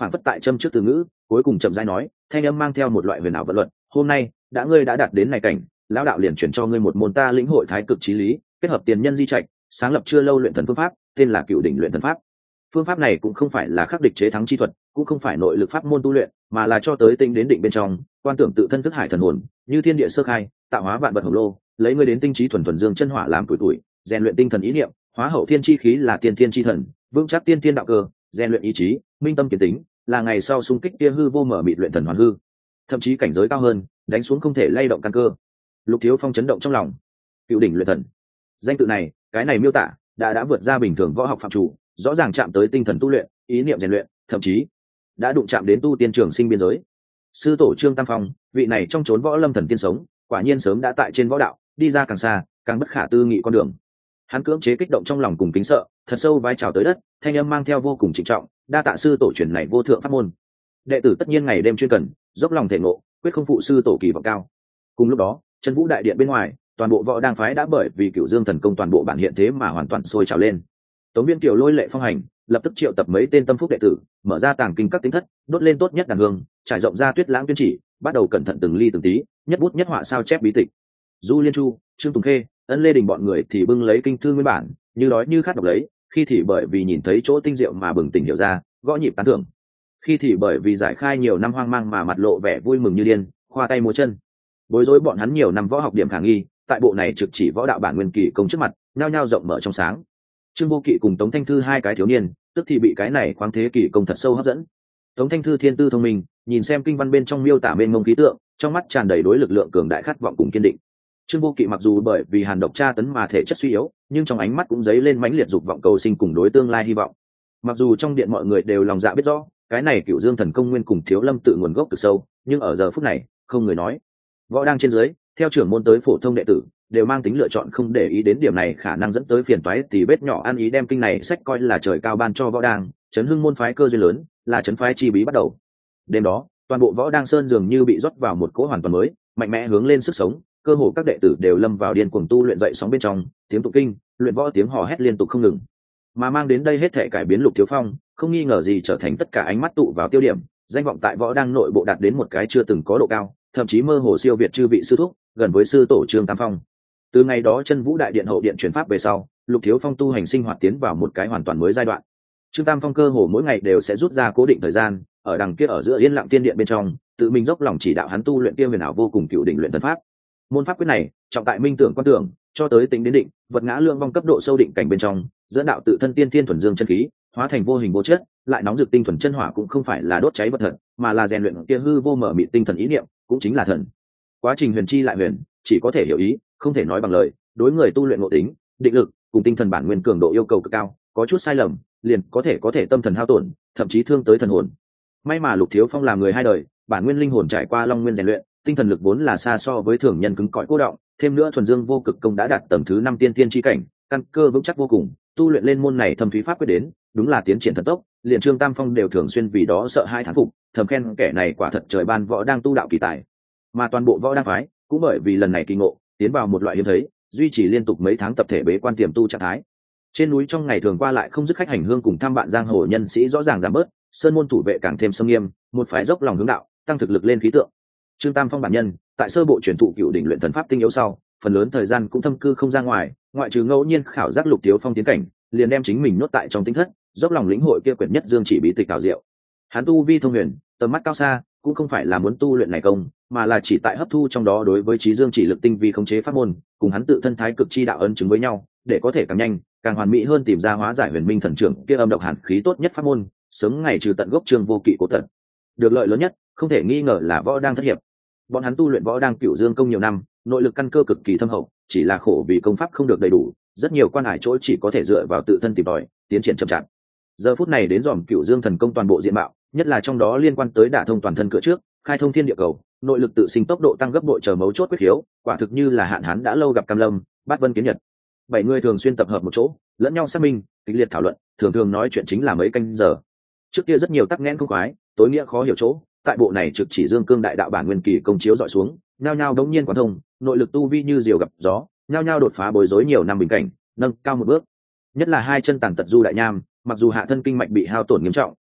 phản phất tại châm trước từ ngữ, cuối cùng chậm rãi nói, thanh âm mang theo một loại huyền ảo vận luận, hôm nay ngươi đã đạt đến này cảnh, lão đạo liền chuyển cho ngươi một môn ta lĩnh hội thái cực chí lý, kết hợp tiền nhân di trạch, sáng lập chưa lâu luyện thần phương pháp, tên là Cựu đỉnh luyện thần pháp. Phương pháp này cũng không phải là khắc địch chế thắng chi thuật, cũng không phải nội lực pháp môn tu luyện, mà là cho tới tinh đến định bên trong, quan tưởng tự thân thức hải thần hồn, như thiên địa sơ khai, tạo hóa vạn vật hồng lô, lấy ngươi đến tinh trí thuần thuần dương chân hỏa làm tuổi, rèn luyện tinh thần ý niệm, hóa hậu thiên chi khí là tiên thiên chi thần, vững chắc tiên thiên đạo cơ, rèn luyện ý chí, minh tâm kiến tính, là ngày sau xung kích kia hư vô mở mịt luyện thần hoàn hư, thậm chí cảnh giới cao hơn, đánh xuống không thể lay động căn cơ. Lục Thiếu Phong chấn động trong lòng. Cựu đỉnh luyện thần, danh tự này, cái này miêu tả đã vượt ra bình thường võ học phạm chủ, rõ ràng chạm tới tinh thần tu luyện, ý niệm rèn luyện, thậm chí đã đụng chạm đến tu tiên trường sinh biên giới. Sư tổ Trương Tam Phong, vị này trong chốn võ lâm thần tiên sống, quả nhiên sớm đã tại trên võ đạo đi ra càng xa, càng bất khả tư nghị con đường. Hắn cưỡng chế kích động trong lòng cùng kính sợ, thật sâu vái chào tới đất, thanh âm mang theo vô cùng trịnh trọng, đa tạ sư tổ truyền này vô thượng pháp môn. Đệ tử tất nhiên ngày đêm chuyên cần, dốc lòng thể ngộ, quyết không phụ sư tổ kỳ vọng cao. Cùng lúc đó, Chân Vũ đại điện bên ngoài, toàn bộ võ đang phái đã bởi vì Cửu Dương thần công toàn bộ bản hiện thế mà hoàn toàn sôi trào lên. Tống Viên Kiều lôi lệ phong hành, lập tức triệu tập mấy tên tâm phúc đệ tử, mở ra tàng kinh các tính thất, đốt lên tốt nhất đàn hương, trải rộng ra tuyết lãng tuyên chỉ, bắt đầu cẩn thận từng ly từng tí, nhất bút nhất họa sao chép bí tịch. Du Liên Chu, Trương Tùng Khê, Ân Lê Đình bọn người thì bưng lấy kinh thư nguyên bản, như đói như khát đọc lấy, khi thì bởi vì nhìn thấy chỗ tinh diệu mà bừng tỉnh hiểu ra, gõ nhịp tán thưởng. Khi thì bởi vì giải khai nhiều năm hoang mang mà mặt lộ vẻ vui mừng như điên, khoa tay múa chân. Bối rối bọn hắn nhiều năm võ học điểm khả nghi, tại bộ này trực chỉ võ đạo bản nguyên kỳ công trước mặt, nhao nhao rộng mở trong sáng. Trương Vô Kỵ cùng Tống Thanh Thư hai cái thiếu niên, tức thì bị cái này khoáng thế kỳ công thật sâu hấp dẫn. Tống Thanh Thư thiên tư thông minh, nhìn xem kinh văn bên trong miêu tả mênh mông khí tượng, trong mắt tràn đầy đối lực lượng cường đại khát vọng cùng kiên định. Trương Vô Kỵ mặc dù bởi vì hàn độc tra tấn mà thể chất suy yếu, nhưng trong ánh mắt cũng dấy lên mãnh liệt dục vọng cầu sinh cùng đối tương lai hy vọng. Mặc dù trong điện mọi người đều lòng dạ biết rõ, cái này Cửu Dương thần công nguyên cùng Thiếu Lâm tự nguồn gốc cực sâu, nhưng ở giờ phút này, không người nói. Võ đang trên dưới, theo trưởng môn tới phổ thông đệ tử, đều mang tính lựa chọn không để ý đến điểm này khả năng dẫn tới phiền toái, thì bết nhỏ ăn ý đem kinh này sách coi là trời cao ban cho võ đang, chấn hưng môn phái cơ duyên lớn, là chấn phái chi bí bắt đầu. Đêm đó, toàn bộ võ đang sơn dường như bị rót vào một cỗ hoàn toàn mới, mạnh mẽ hướng lên sức sống, cơ hồ các đệ tử đều lâm vào điên cuồng tu luyện dậy sóng bên trong, tiếng tụng kinh, luyện võ tiếng hò hét liên tục không ngừng. Mà mang đến đây hết thảy cải biến Lục Thiếu Phong, không nghi ngờ gì trở thành tất cả ánh mắt tụ vào tiêu điểm, danh vọng tại võ đang nội bộ đạt đến một cái chưa từng có độ cao, thậm chí mơ hồ siêu việt chư vị sư thúc, gần với sư tổ Trương Tam Phong. Từ ngày đó Chân Vũ đại điện hậu điện truyền pháp về sau, Lục Thiếu Phong tu hành sinh hoạt tiến vào một cái hoàn toàn mới giai đoạn. Trương Tam Phong cơ hồ mỗi ngày đều sẽ rút ra cố định thời gian, ở đằng kia ở giữa yên lặng tiên điện bên trong, tự mình dốc lòng chỉ đạo hắn tu luyện kia huyền ảo vô cùng cựu đỉnh luyện thần pháp. Môn pháp quyết này, trọng tại minh tưởng quan tưởng, cho tới tính đến định, vật ngã lương vong cấp độ sâu định cảnh bên trong, dẫn đạo tự thân tiên thiên thuần dương chân khí, hóa thành vô hình vô chất, lại nóng rực tinh thuần chân hỏa cũng không phải là đốt cháy vật thật, mà là rèn luyện kia hư vô mở mịt tinh thần ý niệm, cũng chính là thần. Quá trình huyền chi lại huyền, chỉ có thể hiểu ý, không thể nói bằng lời, đối người tu luyện ngộ tính, định lực cùng tinh thần bản nguyên cường độ yêu cầu cực cao, có chút sai lầm liền có thể tâm thần hao tổn, thậm chí thương tới thần hồn. May mà Lục Thiếu Phong làm người hai đời, bản nguyên linh hồn trải qua long nguyên rèn luyện, tinh thần lực vốn là xa so với thường nhân cứng cỏi cố động, thêm nữa thuần dương vô cực công đã đạt tầng thứ 5 tiên tiên chi cảnh, căn cơ vững chắc vô cùng, tu luyện lên môn này thâm thúy pháp quyết đến, đúng là tiến triển thần tốc, liền Trương Tam Phong đều thường xuyên vì đó sợ hai thán phục, thầm khen kẻ này quả thật trời ban võ đang tu đạo kỳ tài. Mà toàn bộ võ đang phái cũng bởi vì lần này kỳ ngộ, tiến vào một loại hiếm thấy, duy trì liên tục mấy tháng tập thể bế quan tiềm tu trạng thái. Trên núi trong ngày thường qua lại không dứt khách hành hương cùng thăm bạn giang hồ nhân sĩ rõ ràng giảm bớt, sơn môn thủ vệ càng thêm sâm nghiêm, một phái dốc lòng hướng đạo, tăng thực lực lên khí tượng. Trương Tam Phong bản nhân, tại sơ bộ truyền thụ cựu đỉnh luyện thần pháp tinh yếu sau, phần lớn thời gian cũng thâm cư không ra ngoài, ngoại trừ ngẫu nhiên khảo giác Lục Thiếu Phong tiến cảnh, liền đem chính mình nhốt tại trong tinh thất, dốc lòng lĩnh hội kia quyển nhất dương chỉ bí tịch ảo diệu. Hắn tu vi thông huyền, tầm mắt cao xa, cũng không phải là muốn tu luyện này công, mà là chỉ tại hấp thu trong đó đối với trí dương chỉ lực tinh vi khống chế pháp môn, cùng hắn tự thân thái cực chi đạo ấn chứng với nhau, để có thể càng nhanh, càng hoàn mỹ hơn tìm ra hóa giải huyền minh thần trưởng kia âm độc hàn khí tốt nhất pháp môn, sớm ngày trừ tận gốc Trương Vô Kỵ cố tận. Được lợi lớn nhất, không thể nghi ngờ là võ đang thất hiệp. Bọn hắn tu luyện võ đang cửu dương công nhiều năm, nội lực căn cơ cực kỳ thâm hậu, chỉ là khổ vì công pháp không được đầy đủ, rất nhiều quan hải chỗ chỉ có thể dựa vào tự thân tìm tòi, tiến triển chậm chạp. Giờ phút này đến dòm cửu dương thần công toàn bộ diện mạo, nhất là trong đó liên quan tới đả thông toàn thân cửa trước, khai thông thiên địa cầu, nội lực tự sinh tốc độ tăng gấp bội chờ mấu chốt quyết khiếu, quả thực như là hạn hán đã lâu gặp cam lâm, bát vân kiến nhật. 7 người thường xuyên tập hợp một chỗ, lẫn nhau xác minh, kịch liệt thảo luận, thường thường nói chuyện chính là mấy canh giờ. Trước kia rất nhiều tắc nghẽn không khoái, tối nghĩa khó hiểu chỗ, tại bộ này trực chỉ dương cương đại đạo bản nguyên kỳ công chiếu dọi xuống, nhao nhao đống nhiên quán thông, nội lực tu vi như diều gặp gió, nhao nhao đột phá bối rối nhiều năm bình cảnh, nâng cao một bước. Nhất là hai chân tàn tật Du Đại Nham, mặc dù hạ thân kinh mạch bị hao tổn nghiêm trọng,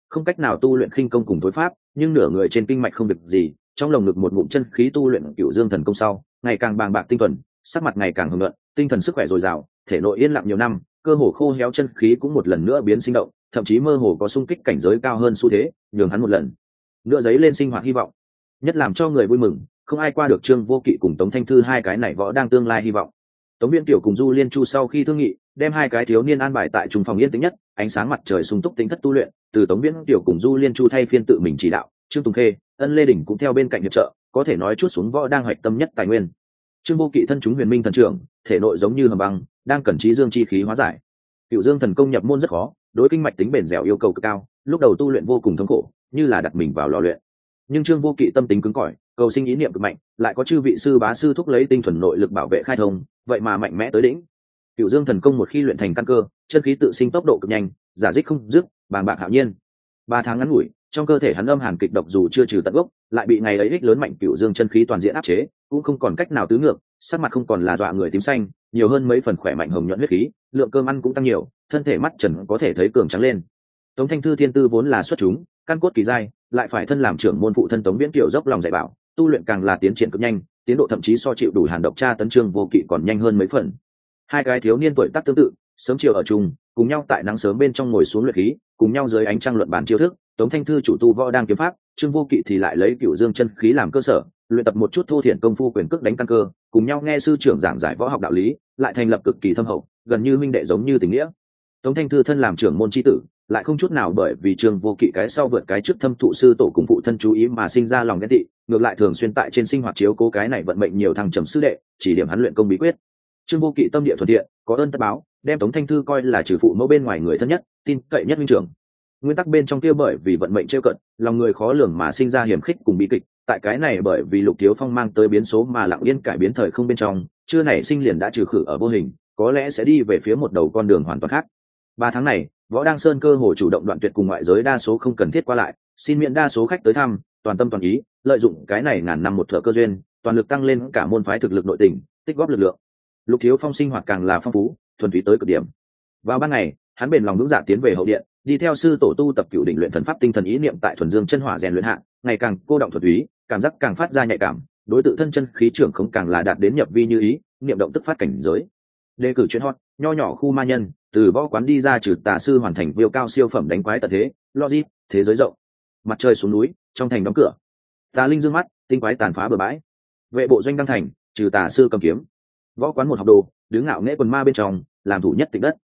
không cách nào tu luyện khinh công cùng tối pháp, nhưng nửa người trên kinh mạch không việc gì, trong lồng ngực một ngụm chân khí tu luyện Cửu Dương thần công sau, ngày càng bàng bạc tinh thuần, sắc mặt ngày càng hồng nhuận, tinh thần sức khỏe dồi dào, thể nội yên lặng nhiều năm, cơ hồ khô héo chân khí cũng một lần nữa biến sinh động, thậm chí mơ hồ có xung kích cảnh giới cao hơn xu thế, nhường hắn một lần nữa giấy lên sinh hoạt hy vọng. Nhất làm cho người vui mừng, không ai qua được Trương Vô Kỵ cùng Tống Thanh Thư hai cái này võ đang tương lai hy vọng. Tống Viễn Tiểu cùng Du Liên Chu sau khi thương nghị, đem hai cái thiếu niên an bài tại trung phòng yên tĩnh nhất, ánh sáng mặt trời sung túc tính thất tu luyện, từ Tống Viễn Tiểu cùng Du Liên Chu thay phiên tự mình chỉ đạo, Trương Tùng Khê, Ân Lê Đình cũng theo bên cạnh hiệp trợ, có thể nói chút xuống võ đang hoạch tâm nhất tài nguyên. Trương Vô Kỵ thân chúng huyền minh thần trưởng, thể nội giống như hầm băng, đang cần trí dương chi khí hóa giải. Cửu Dương thần công nhập môn rất khó, đối kinh mạch tính bền dẻo yêu cầu cực cao, lúc đầu tu luyện vô cùng thống khổ, như là đặt mình vào lò luyện. Nhưng Trương Vô Kỵ tâm tính cứng cỏi, cầu sinh ý niệm cực mạnh, lại có chư vị sư bá sư thúc lấy tinh thuần nội lực bảo vệ khai thông, vậy mà mạnh mẽ tới đỉnh. Cửu Dương thần công một khi luyện thành căn cơ, chân khí tự sinh tốc độ cực nhanh, giả dích không dứt, bàng bạc hạo nhiên. 3 tháng ngắn ngủi, trong cơ thể hắn âm hàn kịch độc dù chưa trừ tận gốc, lại bị ngày ấy ích lớn mạnh Cửu Dương chân khí toàn diện áp chế, cũng không còn cách nào tứ ngược, sắc mặt không còn là dọa người tím xanh, nhiều hơn mấy phần khỏe mạnh hồng nhuận huyết khí, lượng cơm ăn cũng tăng nhiều, thân thể mắt trần có thể thấy cường trắng lên. Tống Thanh Thư thiên tư vốn là xuất chúng, căn cốt kỳ giai, lại phải thân làm trưởng môn phụ thân Tống Viễn Kiều dốc lòng dạy bảo, tu luyện càng là tiến triển cực nhanh, tiến độ thậm chí so chịu đủ hàn độc tra tấn Trương Vô Kỵ còn nhanh hơn mấy phần. Hai cái thiếu niên tuổi tác tương tự, sớm chiều ở chung, cùng nhau tại nắng sớm bên trong ngồi xuống luyện khí, cùng nhau dưới ánh trăng luận bàn chiêu thức. Tống Thanh Thư chủ tu võ đang kiếm pháp, Trương Vô Kỵ thì lại lấy Cửu Dương chân khí làm cơ sở, luyện tập một chút thô thiển công phu quyền cước đánh căn cơ, cùng nhau nghe sư trưởng giảng giải võ học đạo lý, lại thành lập cực kỳ thâm hậu, gần như minh đệ giống như tình nghĩa. Tống Thanh Thư thân làm trưởng môn chi tử, lại không chút nào bởi vì Trương Vô Kỵ cái sau vượt cái trước thâm thụ sư tổ cùng phụ thân chú ý mà sinh ra lòng ghen tị, ngược lại thường xuyên tại trên sinh hoạt chiếu cố cái này vận mệnh nhiều thăng trầm sư đệ, chỉ điểm hắn luyện công bí quyết. Trương Vô Kỵ tâm địa thuần thiện, có ơn tất báo, đem Tống Thanh Thư coi là trừ phụ mẫu bên ngoài người thân nhất, tin cậy nhất minh trưởng. Nguyên tắc bên trong kia bởi vì vận mệnh trêu cận, lòng người khó lường mà sinh ra hiểm khích cùng bi kịch, tại cái này bởi vì Lục Thiếu Phong mang tới biến số mà lặng yên cải biến thời không bên trong, chưa nảy sinh liền đã trừ khử ở vô hình, có lẽ sẽ đi về phía một đầu con đường hoàn toàn khác. 3 tháng này, Võ Đang Sơn cơ hồ chủ động đoạn tuyệt cùng ngoại giới đa số không cần thiết qua lại, xin miễn đa số khách tới thăm, toàn tâm toàn ý, lợi dụng cái này ngàn năm một thợ cơ duyên, toàn lực tăng lên cả môn phái thực lực nội tình, tích góp lực lượng. Lục Thiếu Phong sinh hoạt càng là phong phú, thuần túy tới cực điểm. Vào ban ngày, hắn bền lòng vững dạ tiến về hậu điện, đi theo sư tổ tu tập Cửu Đỉnh luyện thần pháp tinh thần ý niệm tại thuần dương chân hỏa rèn luyện hạ, ngày càng cô động thuần túy, cảm giác càng phát ra nhạy cảm, đối tự thân chân khí trưởng không càng là đạt đến nhập vi như ý, niệm động tức phát cảnh giới. Đề cử chuyên hot, nho nhỏ khu ma nhân, từ võ quán đi ra trừ tà sư hoàn thành viêu cao siêu phẩm đánh quái tận thế, logic, thế giới rộng. Mặt trời xuống núi, trong thành đóng cửa. Tà linh dương mắt, tinh quái tàn phá bừa bãi. Vệ bộ doanh đăng thành, trừ tà sư cầm kiếm. Võ quán một học đồ, đứng ngạo nghễ quần ma bên trong, làm thủ nhất tịch đất.